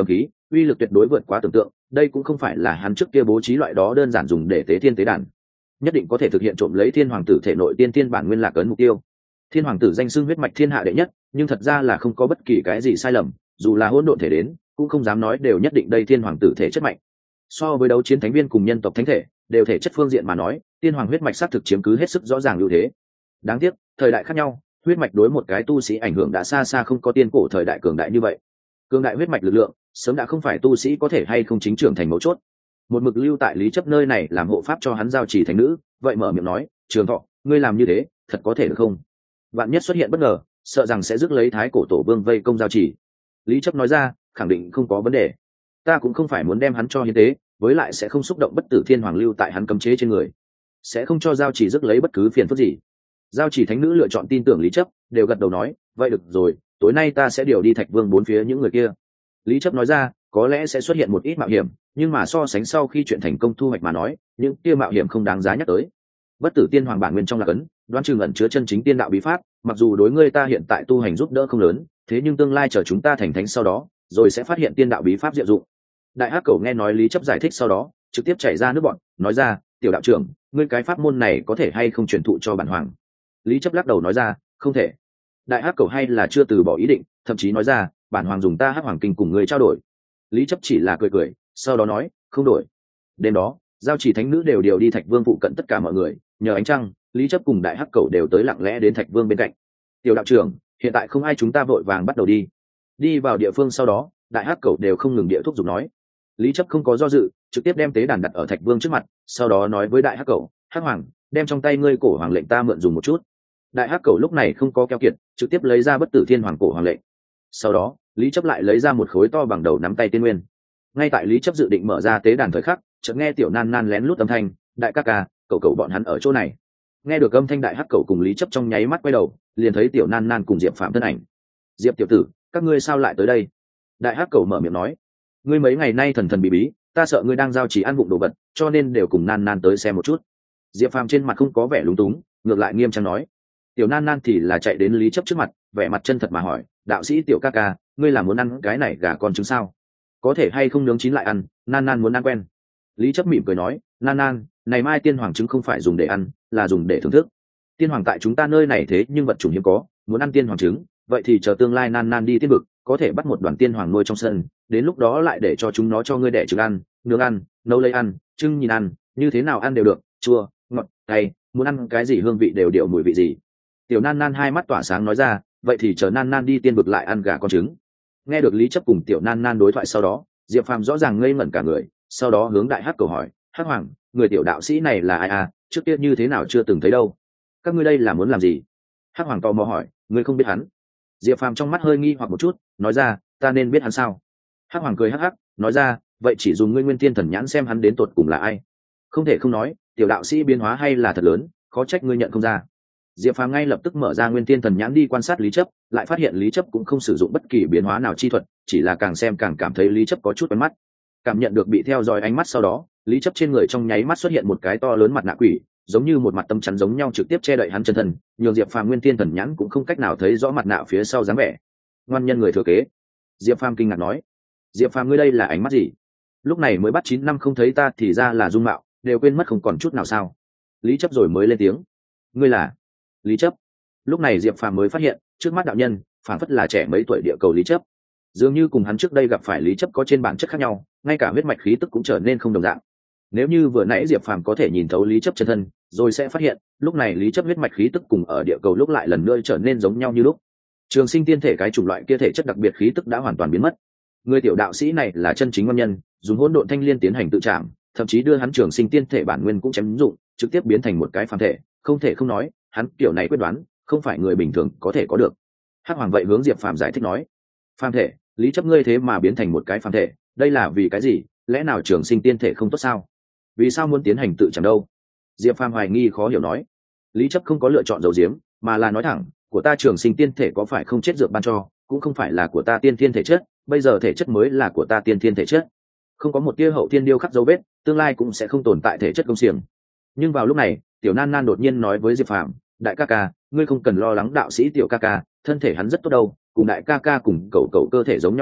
uy lực tuyệt đối vượt quá tưởng tượng. Đây cũng không phải là hắn trước kia bố trí loại đó đơn giản dùng để tế thiên tế đàn, nhất định có thể thực hiện trộm lấy thiên hoàng tử thể nội tiên tiên bản nguyên lạc ấn mục tiêu. Thiên hoàng tử danh xưng huyết mạch thiên hạ đệ nhất, nhưng thật ra là không có bất kỳ cái gì sai lầm, dù là hỗn độn thể đến cũng không dám nói đều nhất định đây thiên hoàng tử thể chất mạnh. So với đấu chiến thánh viên cùng nhân tộc thánh thể, đều thể chất phương diện mà nói, tiên hoàng huyết mạch xác thực chiếm cứ hết sức rõ ràng ưu thế. Đáng tiếc thời đại khác nhau, huyết mạch đối một cái tu sĩ ảnh hưởng đã xa xa không có tiên cổ thời đại cường đại như vậy. Cường đại huyết mạch lực lượng sớm đã không phải tu sĩ có thể hay không chính trưởng thành mấu chốt. Một mực lưu tại lý chấp nơi này làm hộ pháp cho hắn giao trì thánh nữ, vậy mở miệng nói, Trường Thọ, ngươi làm như thế thật có thể được không? Vạn nhất xuất hiện bất ngờ, sợ rằng sẽ rước lấy thái cổ tổ vương vây công giao trì. Lý chấp nói ra, khẳng định không có vấn đề. Ta cũng không phải muốn đem hắn cho hiến tế, với lại sẽ không xúc động bất tử thiên hoàng lưu tại hắn cấm chế trên người, sẽ không cho giao trì rước lấy bất cứ phiền phức gì. Giao trì thánh nữ lựa chọn tin tưởng lý chấp, đều gật đầu nói, vậy được rồi, tối nay ta sẽ điều đi thạch vương bốn phía những người kia. Lý chấp nói ra, có lẽ sẽ xuất hiện một ít mạo hiểm, nhưng mà so sánh sau khi chuyện thành công thu hoạch mà nói, những kia mạo hiểm không đáng giá nhắc tới. Bất tử tiên hoàng bản nguyên trong lạc ấn, đoán chừng ẩn chứa chân chính tiên đạo bí pháp, mặc dù đối ngươi ta hiện tại tu hành giúp đỡ không lớn, thế nhưng tương lai chờ chúng ta thành thánh sau đó, rồi sẽ phát hiện tiên đạo bí pháp diệu dụng. Đại hắc cầu nghe nói lý chấp giải thích sau đó, trực tiếp chảy ra nước bọn, nói ra, tiểu đạo trưởng, ngươi cái pháp môn này có thể hay không truyền thụ cho bản hoàng? Lý chấp lắc đầu nói ra, không thể. Đại hắc cầu hay là chưa từ bỏ ý định, thậm chí nói ra, bản hoàng dùng ta hắc hoàng kinh cùng ngươi trao đổi. Lý chấp chỉ là cười cười, sau đó nói, không đổi. Đêm đó, giao chỉ thánh nữ đều điều đi thạch vương phụ cận tất cả mọi người, nhờ ánh trăng, lý chấp cùng đại hắc cầu đều tới lặng lẽ đến thạch vương bên cạnh. Tiểu đạo trưởng, hiện tại không ai, chúng ta vội vàng bắt đầu đi. Đi vào địa phương sau đó, đại hắc cầu đều không ngừng địa thúc giục nói. Lý chấp không có do dự, trực tiếp đem tế đàn đặt ở thạch vương trước mặt, sau đó nói với đại hắc cầu, hắc hoàng, đem trong tay ngươi cổ hoàng lệnh ta mượn dùng một chút. Đại hắc cầu lúc này không có keo kiệt, trực tiếp lấy ra bất tử thiên hoàng cổ hoàng lệnh. Sau đó, lý chấp lại lấy ra một khối to bằng đầu nắm tay tiên nguyên. Ngay tại lý chấp dự định mở ra tế đàn thời khắc, chợt nghe tiểu nan nan lén lút âm thanh, đại ca ca, cậu cậu bọn hắn ở chỗ này. Nghe được âm thanh, đại hắc cậu cùng lý chấp trong nháy mắt quay đầu, liền thấy tiểu nan nan cùng diệp phạm thân ảnh. Diệp tiểu tử, các ngươi sao lại tới đây? Đại hắc cậu mở miệng nói, ngươi mấy ngày nay thần thần bí bí, ta sợ ngươi đang giao chỉ ăn vụng đồ vật, cho nên đều cùng nan nan tới xem một chút. Diệp Phàm trên mặt không có vẻ lúng túng, ngược lại nghiêm trang nói. Tiểu nan nan thì là chạy đến lý chấp trước mặt, vẻ mặt chân thật mà hỏi, đạo sĩ tiểu ca ca, ngươi là muốn ăn cái này gà con trứng sao? Có thể hay không nướng chín lại ăn? Nan nan muốn ăn quen. Lý chấp mỉm cười nói, nan nan, này mai tiên hoàng trứng không phải dùng để ăn, là dùng để thưởng thức. Tiên hoàng tại chúng ta nơi này thế nhưng vật chủng hiếm có, muốn ăn tiên hoàng trứng, vậy thì chờ tương lai nan nan đi tiên vực, có thể bắt một đoàn tiên hoàng nuôi trong sân, đến lúc đó lại để cho chúng nó cho ngươi đẻ trứng ăn, nướng ăn, nấu lấy ăn, trưng nhìn ăn, như thế nào ăn đều được, chua, ngọt, cay, muốn ăn cái gì hương vị đều điệu mùi vị gì. Tiểu nan nan hai mắt tỏa sáng nói ra, vậy thì chờ nan nan đi tiên vực lại ăn gà con trứng. Nghe được lý chấp cùng tiểu nan nan đối thoại sau đó, Diệp Phàm rõ ràng ngây ngẩn cả người, sau đó hướng đại hắc cầu hỏi, hắc hoàng, người tiểu đạo sĩ này là ai à, trước kia như thế nào chưa từng thấy đâu. Các ngươi đây là muốn làm gì? Hắc hoàng tò mò hỏi, ngươi không biết hắn? Diệp Phàm trong mắt hơi nghi hoặc một chút, nói ra, ta nên biết hắn sao? Hắc hoàng cười hắc hắc, nói ra, vậy chỉ dùng ngươi nguyên tiên thần nhãn xem hắn đến tột cùng là ai. Không thể không nói, tiểu đạo sĩ biến hóa hay là thật lớn, khó trách ngươi nhận không ra. Diệp Phàm ngay lập tức mở ra nguyên tiên thần nhãn đi quan sát lý chấp, lại phát hiện lý chấp cũng không sử dụng bất kỳ biến hóa nào chi thuật, chỉ là càng xem càng cảm thấy lý chấp có chút quen mắt. Cảm nhận được bị theo dõi ánh mắt sau đó, lý chấp trên người trong nháy mắt xuất hiện một cái to lớn mặt nạ quỷ, giống như một mặt tâm chắn giống nhau trực tiếp che đậy hắn chân thân, nhường Diệp Phàm nguyên tiên thần nhãn cũng không cách nào thấy rõ mặt nạ phía sau dáng vẻ. Ngoan nhân người thừa kế. Diệp Phàm kinh ngạc nói, Diệp Phàm ngươi đây là ánh mắt gì? Lúc này mới bắt chín năm không thấy ta thì ra là dung mạo, đều quên mất không còn chút nào sao? Lý chấp rồi mới lên tiếng, ngươi là Lý chấp. Lúc này Diệp Phàm mới phát hiện, trước mắt đạo nhân phản phất là trẻ mấy tuổi địa cầu Lý chấp, dường như cùng hắn trước đây gặp phải Lý chấp có trên bản chất khác nhau, ngay cả huyết mạch khí tức cũng trở nên không đồng dạng. Nếu như vừa nãy Diệp Phàm có thể nhìn thấu Lý chấp chân thân, rồi sẽ phát hiện, lúc này Lý chấp huyết mạch khí tức cùng ở địa cầu lúc lại lần nữa trở nên giống nhau như lúc. Trường sinh tiên thể cái chủng loại kia thể chất đặc biệt khí tức đã hoàn toàn biến mất. Người tiểu đạo sĩ này là chân chính ngon nhân, dùng hỗn độn thanh liên tiến hành tự trảm, thậm chí đưa hắn trường sinh tiên thể bản nguyên cũng chém dụng, trực tiếp biến thành một cái phàm thể, không thể không nói, hắn kiểu này quyết đoán, không phải người bình thường có thể có được. Hắc hoàng vậy hướng Diệp Phàm giải thích nói, phàm thể, Lý chấp ngươi thế mà biến thành một cái phàm thể, đây là vì cái gì? Lẽ nào trường sinh tiên thể không tốt sao? Vì sao muốn tiến hành tự trảm đâu? Diệp Phàm hoài nghi khó hiểu nói. Lý chấp không có lựa chọn giấu giếm, mà là nói thẳng, của ta trường sinh tiên thể có phải không chết dược ban cho, cũng không phải là của ta tiên thiên thể chất, bây giờ thể chất mới là của ta tiên thiên thể chất, không có một tia hậu thiên điêu khắc dấu vết, tương lai cũng sẽ không tồn tại thể chất công xiềng. Nhưng vào lúc này, tiểu nan nan đột nhiên nói với Diệp Phàm, đại ca ca, ngươi không cần lo lắng đạo sĩ tiểu ca ca, thân thể hắn rất tốt đâu, cùng đại ca ca cùng cậu cậu cơ thể giống nhau tốt,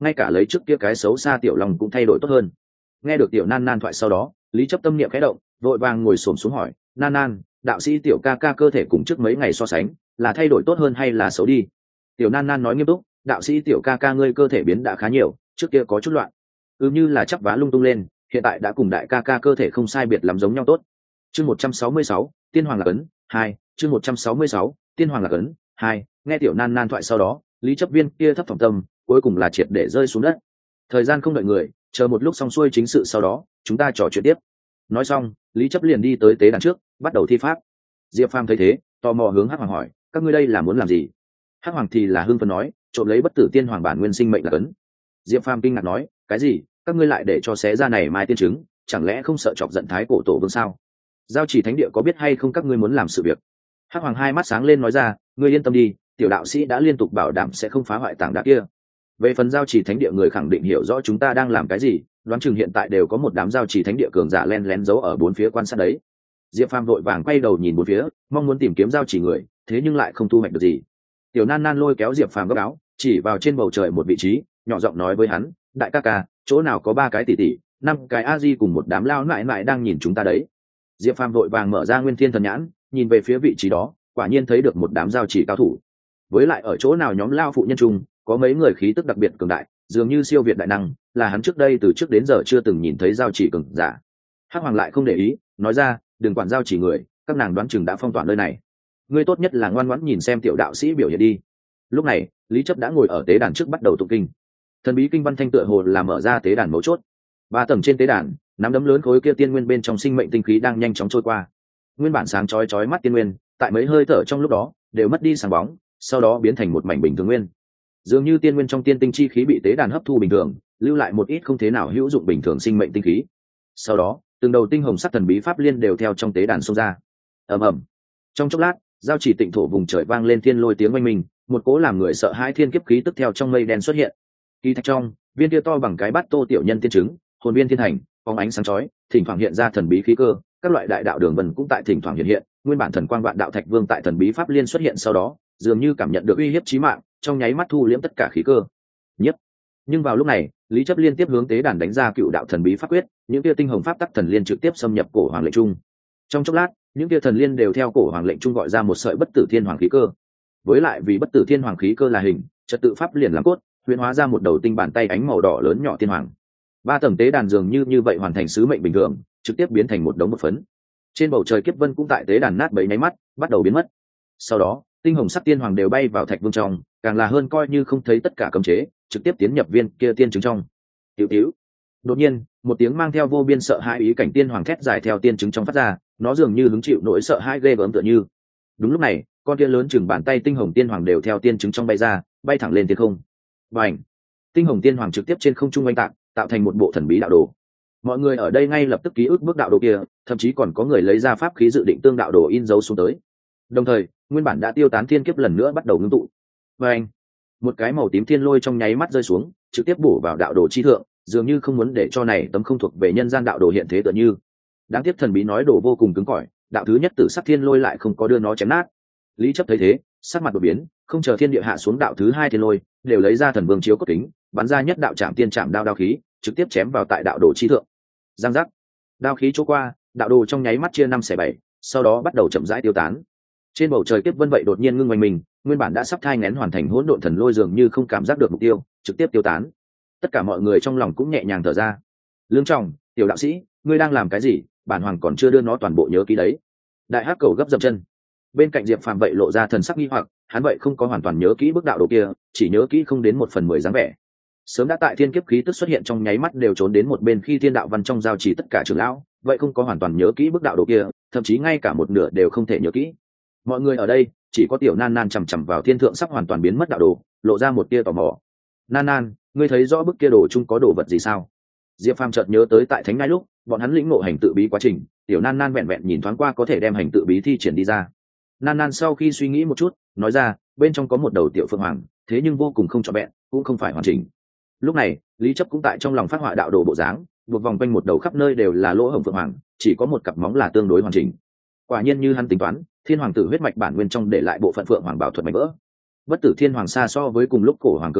ngay cả lấy trước kia cái xấu xa tiểu long cũng thay đổi tốt hơn. Nghe được tiểu nan nan thoại sau đó, lý chấp tâm niệm khẽ động, vội vàng ngồi xổm xuống hỏi, nan nan, đạo sĩ tiểu ca ca cơ thể cùng trước mấy ngày so sánh là thay đổi tốt hơn hay là xấu đi? Tiểu nan nan nói nghiêm túc, đạo sĩ tiểu ca ca ngươi cơ thể biến đã khá nhiều, trước kia có chút loạn, cứ như là chắp vá lung tung lên, hiện tại đã cùng đại ca ca cơ thể không sai biệt lắm giống nhau tốt. Chương một trăm sáu mươi sáu, tiên hoàng lạc ấn hai. Chương một trăm sáu mươi sáu, tiên hoàng lạc ấn hai. Nghe tiểu nan nan thoại sau đó, lý chấp viên kia thấp phòng tâm cuối cùng là triệt để rơi xuống đất. Thời gian không đợi người, chờ một lúc xong xuôi chính sự sau đó chúng ta trò chuyện tiếp. Nói xong, lý chấp liền đi tới tế đàn trước, bắt đầu thi pháp. Diệp Phàm thấy thế, tò mò hướng hắc hoàng hỏi, các ngươi đây là muốn làm gì? Hắc hoàng thì là hưng phấn nói, trộm lấy bất tử tiên hoàng bản nguyên sinh mệnh lạc ấn. Diệp Phàm kinh ngạc nói, cái gì? Các ngươi lại để cho xé ra này mai tiên chứng, chẳng lẽ không sợ chọc giận thái cổ tổ vương sao? Giao chỉ thánh địa có biết hay không các ngươi muốn làm sự việc? Hắc hoàng hai mắt sáng lên nói ra, ngươi yên tâm đi, tiểu đạo sĩ đã liên tục bảo đảm sẽ không phá hoại tảng đá kia. Về phần giao chỉ thánh địa, người khẳng định hiểu rõ chúng ta đang làm cái gì, đoán chừng hiện tại đều có một đám giao chỉ thánh địa cường giả len lén giấu ở bốn phía quan sát đấy. Diệp Phàm vội vàng quay đầu nhìn bốn phía, mong muốn tìm kiếm giao chỉ người, thế nhưng lại không thu hoạch được gì. Tiểu nan nan lôi kéo Diệp Phàm góc áo, chỉ vào trên bầu trời một vị trí, nhỏ giọng nói với hắn, đại ca ca, chỗ nào có ba cái tỷ tỷ, năm cái a di cùng một đám lao nại nại đang nhìn chúng ta đấy. Diệp Phàm vội vàng mở ra nguyên thiên thần nhãn, nhìn về phía vị trí đó, quả nhiên thấy được một đám giao chỉ cao thủ. Với lại ở chỗ nào nhóm lao phụ nhân trung có mấy người khí tức đặc biệt cường đại, dường như siêu việt đại năng, là hắn trước đây từ trước đến giờ chưa từng nhìn thấy giao chỉ cường giả. Hắc hoàng lại không để ý, nói ra, đừng quản giao chỉ người, các nàng đoán chừng đã phong tỏa nơi này, ngươi tốt nhất là ngoan ngoãn nhìn xem tiểu đạo sĩ biểu hiện đi. Lúc này lý chấp đã ngồi ở tế đàn trước bắt đầu tụng kinh. Thần bí kinh văn thanh tựa hồ là mở ra tế đàn mấu chốt. Ba tầng trên tế đàn, nắm đấm lớn khối kia tiên nguyên bên trong sinh mệnh tinh khí đang nhanh chóng trôi qua. Nguyên bản sáng chói chói mắt tiên nguyên, tại mấy hơi thở trong lúc đó đều mất đi sáng bóng, sau đó biến thành một mảnh bình thường nguyên. Dường như tiên nguyên trong tiên tinh chi khí bị tế đàn hấp thu bình thường, lưu lại một ít không thế nào hữu dụng bình thường sinh mệnh tinh khí. Sau đó từng đầu tinh hồng sắc thần bí pháp liên đều theo trong tế đàn xông ra. Ầm ầm. Trong chốc lát, giao chỉ tịnh thổ vùng trời vang lên thiên lôi tiếng oanh minh, một cỗ làm người sợ hãi thiên kiếp khí tức theo trong mây đen xuất hiện. Kỳ thạch trong, viên kia to bằng cái bát tô tiểu nhân tiên trứng, hồn viên thiên thành, phóng ánh sáng chói, thỉnh thoảng hiện ra thần bí khí cơ, các loại đại đạo đường vân cũng tại thỉnh thoảng hiện hiện, nguyên bản thần quang vạn đạo thạch vương tại thần bí pháp liên xuất hiện sau đó, dường như cảm nhận được uy hiếp chí mạng, trong nháy mắt thu liễm tất cả khí cơ. Nhất. Nhưng vào lúc này, lý chấp liên tiếp hướng tế đàn đánh ra cựu đạo thần bí pháp quyết, những kia tinh hồng pháp tắc thần liên trực tiếp xâm nhập cổ hoàng lệnh trung. Trong chốc lát, những kia thần liên đều theo cổ hoàng lệnh trung gọi ra một sợi bất tử thiên hoàng khí cơ. Với lại vì bất tử thiên hoàng khí cơ là hình, trật tự pháp liền làm cốt, huyễn hóa ra một đầu tinh bàn tay ánh màu đỏ lớn nhỏ thiên hoàng. Ba tầng tế đàn dường như như vậy hoàn thành sứ mệnh bình thường, trực tiếp biến thành một đống một phấn. Trên bầu trời kiếp vân cũng tại tế đàn nát bấy nháy mắt bắt đầu biến mất. Sau đó, tinh hồng sắc tiên hoàng đều bay vào thạch vương trong, càng là hơn coi như không thấy tất cả cấm chế, trực tiếp tiến nhập viên kia tiên trứng trong. Tiểu tiểu. Đột nhiên, một tiếng mang theo vô biên sợ hãi ý cảnh tiên hoàng thét dài theo tiên trứng trong phát ra, nó dường như hứng chịu nỗi sợ hãi ghê gớm tựa như. Đúng lúc này, con kia lớn chừng bàn tay tinh hồng tiên hoàng đều theo tiên trứng trong bay ra, bay thẳng lên thiên không. Bành! Tinh hồng tiên hoàng trực tiếp trên không trung oanh tạc, tạo thành một bộ thần bí đạo đồ. Mọi người ở đây ngay lập tức ký ức bước đạo đồ kia, thậm chí còn có người lấy ra pháp khí dự định tương đạo đồ in dấu xuống tới. Đồng thời, nguyên bản đã tiêu tán thiên kiếp lần nữa bắt đầu ngưng tụ. Bành! Một cái màu tím thiên lôi trong nháy mắt rơi xuống, trực tiếp bổ vào đạo đồ chi thượng, dường như không muốn để cho này tấm không thuộc về nhân gian đạo đồ hiện thế tựa như. Đáng tiếc thần bí nói đồ vô cùng cứng cỏi, đạo thứ nhất tử sắc thiên lôi lại không có đưa nó chém nát. Lý chấp thấy thế, sắc mặt đột biến, không chờ thiên địa hạ xuống đạo thứ hai thiên lôi, đều lấy ra thần vương chiếu cốt kính, bắn ra nhất đạo trảm tiên trảm đao đao khí, trực tiếp chém vào tại đạo đồ chi thượng. Giang giác, đao khí chỗ qua, đạo đồ trong nháy mắt chia năm xẻ bảy, sau đó bắt đầu chậm rãi tiêu tán. Trên bầu trời kiếp vân vậy đột nhiên ngưng quanh mình, nguyên bản đã sắp thai nghén hoàn thành hỗn độn thần lôi dường như không cảm giác được mục tiêu, trực tiếp tiêu tán. Tất cả mọi người trong lòng cũng nhẹ nhàng thở ra. Lương Trọng, tiểu đạo sĩ, ngươi đang làm cái gì? Bản hoàng còn chưa đưa nó toàn bộ nhớ kỹ đấy. Đại hắc cầu gấp dậm chân. Bên cạnh Diệp Phàm vậy lộ ra thần sắc nghi hoặc, hắn vậy không có hoàn toàn nhớ kỹ bức đạo đồ kia, chỉ nhớ kỹ không đến một phần mười dáng vẻ. Sớm đã tại thiên kiếp khí tức xuất hiện trong nháy mắt đều trốn đến một bên khi thiên đạo văn trong giao chỉ tất cả trưởng lão, vậy không có hoàn toàn nhớ kỹ bức đạo đồ kia, thậm chí ngay cả một nửa đều không thể nhớ kỹ. Mọi người ở đây chỉ có tiểu nan nan chằm chằm vào thiên thượng sắp hoàn toàn biến mất đạo đồ, lộ ra một tia tò mò. Nan nan, ngươi thấy rõ bức kia đồ chung có đồ vật gì sao? Diệp Phàm chợt nhớ tới tại thánh ngai lúc bọn hắn lĩnh ngộ hành tự bí quá trình, tiểu nan nan vẹn vẹn nhìn thoáng qua có thể đem hành tự bí thi triển đi ra. Nan nan sau khi suy nghĩ một chút, nói ra, bên trong có một đầu tiểu phượng hoàng, thế nhưng vô cùng không trọn vẹn, cũng không phải hoàn chỉnh. Lúc này, Lý Chấp cũng tại trong lòng phát họa đạo đồ bộ dáng, buộc vòng quanh một đầu khắp nơi đều là lỗ hổng phượng hoàng, chỉ có một cặp móng là tương đối hoàn chỉnh. Quả nhiên như hắn tính toán, thiên hoàng tử huyết mạch bản nguyên trong để lại bộ phận phượng hoàng bảo thuật mảnh vỡ. Bất tử thiên hoàng xa so với cùng lúc cổ hoàng cường đại,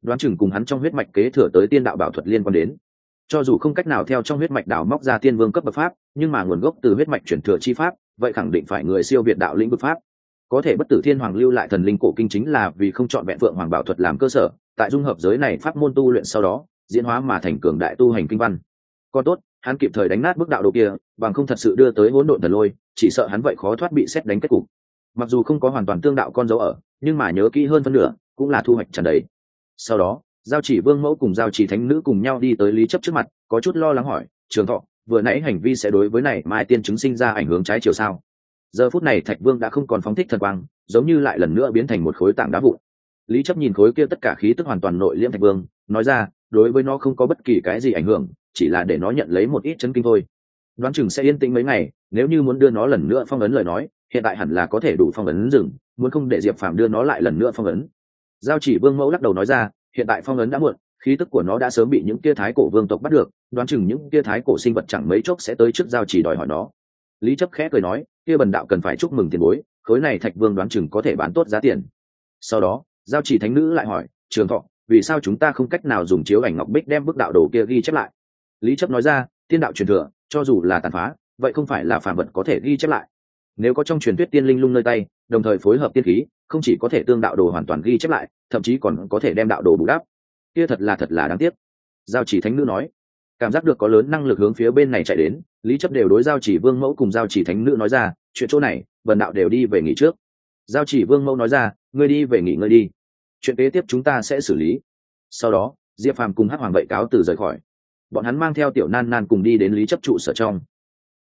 đoán chừng cùng hắn trong huyết mạch kế thừa tới tiên đạo bảo thuật liên quan đến. Cho dù không cách nào theo trong huyết mạch đào móc ra tiên vương cấp bậc pháp, nhưng mà nguồn gốc từ huyết mạch chuyển thừa chi pháp, vậy khẳng định phải người siêu việt đạo lĩnh vực pháp. Có thể bất tử thiên hoàng lưu lại thần linh cổ kinh chính là vì không chọn vẹn phượng hoàng bảo thuật làm cơ sở, tại dung hợp giới này pháp môn tu luyện sau đó diễn hóa mà thành cường đại tu hành kinh văn. Còn tốt hắn kịp thời đánh nát bức đạo đồ kia, bằng không thật sự đưa tới hỗn độn thần lôi, chỉ sợ hắn vậy khó thoát bị xét đánh kết cục. Mặc dù không có hoàn toàn tương đạo con dấu ở, nhưng mà nhớ kỹ hơn phân nửa cũng là thu hoạch tràn đầy. Sau đó giao chỉ vương mẫu cùng giao chỉ thánh nữ cùng nhau đi tới lý chấp trước mặt, có chút lo lắng hỏi: Trường Thọ, vừa nãy hành vi sẽ đối với này mai tiên chứng sinh ra ảnh hưởng trái chiều sao? Giờ phút này thạch vương đã không còn phóng thích thần quang, giống như lại lần nữa biến thành một khối tảng đá vụn. Lý chấp nhìn khối kia tất cả khí tức hoàn toàn nội liễm thạch vương, nói ra: đối với nó không có bất kỳ cái gì ảnh hưởng, chỉ là để nó nhận lấy một ít chấn kinh thôi. Đoán chừng sẽ yên tĩnh mấy ngày, nếu như muốn đưa nó lần nữa phong ấn lời nói, hiện tại hẳn là có thể đủ phong ấn dừng, muốn không để Diệp Phàm đưa nó lại lần nữa phong ấn. Giao chỉ vương mẫu lắc đầu nói ra: hiện tại phong ấn đã muộn, khí tức của nó đã sớm bị những kia thái cổ vương tộc bắt được, đoán chừng những kia thái cổ sinh vật chẳng mấy chốc sẽ tới trước giao chỉ đòi hỏi nó. Lý chấp khẽ cười nói: kia bần đạo cần phải chúc mừng tiền bối, khối này thạch vương đoán chừng có thể bán tốt giá tiền. Sau đó giao chỉ thánh nữ lại hỏi: Trường Thọ, vì sao chúng ta không cách nào dùng chiếu ảnh ngọc bích đem bức đạo đồ kia ghi chép lại? Lý chấp nói ra: tiên đạo truyền thừa, cho dù là tàn phá, vậy không phải là phàm vật có thể ghi chép lại. Nếu có trong truyền thuyết tiên linh lung nơi tay, đồng thời phối hợp tiên khí, không chỉ có thể tương đạo đồ hoàn toàn ghi chép lại, thậm chí còn có thể đem đạo đồ bù đắp. Kia thật là thật là đáng tiếc. Giao chỉ thánh nữ nói. Cảm giác được có lớn năng lực hướng phía bên này chạy đến, Lý chấp đều đối giao chỉ vương mẫu cùng giao chỉ thánh nữ nói ra: chuyện chỗ này vần đạo đều đi về nghỉ trước. Giao chỉ vương mẫu nói ra: ngươi đi về nghỉ ngơi đi, chuyện kế tiếp chúng ta sẽ xử lý. Sau đó Diệp Phàm cùng Hắc Hoàng vậy cáo từ rời khỏi. Bọn hắn mang theo tiểu nan nan cùng đi đến lý chấp trụ sở trong.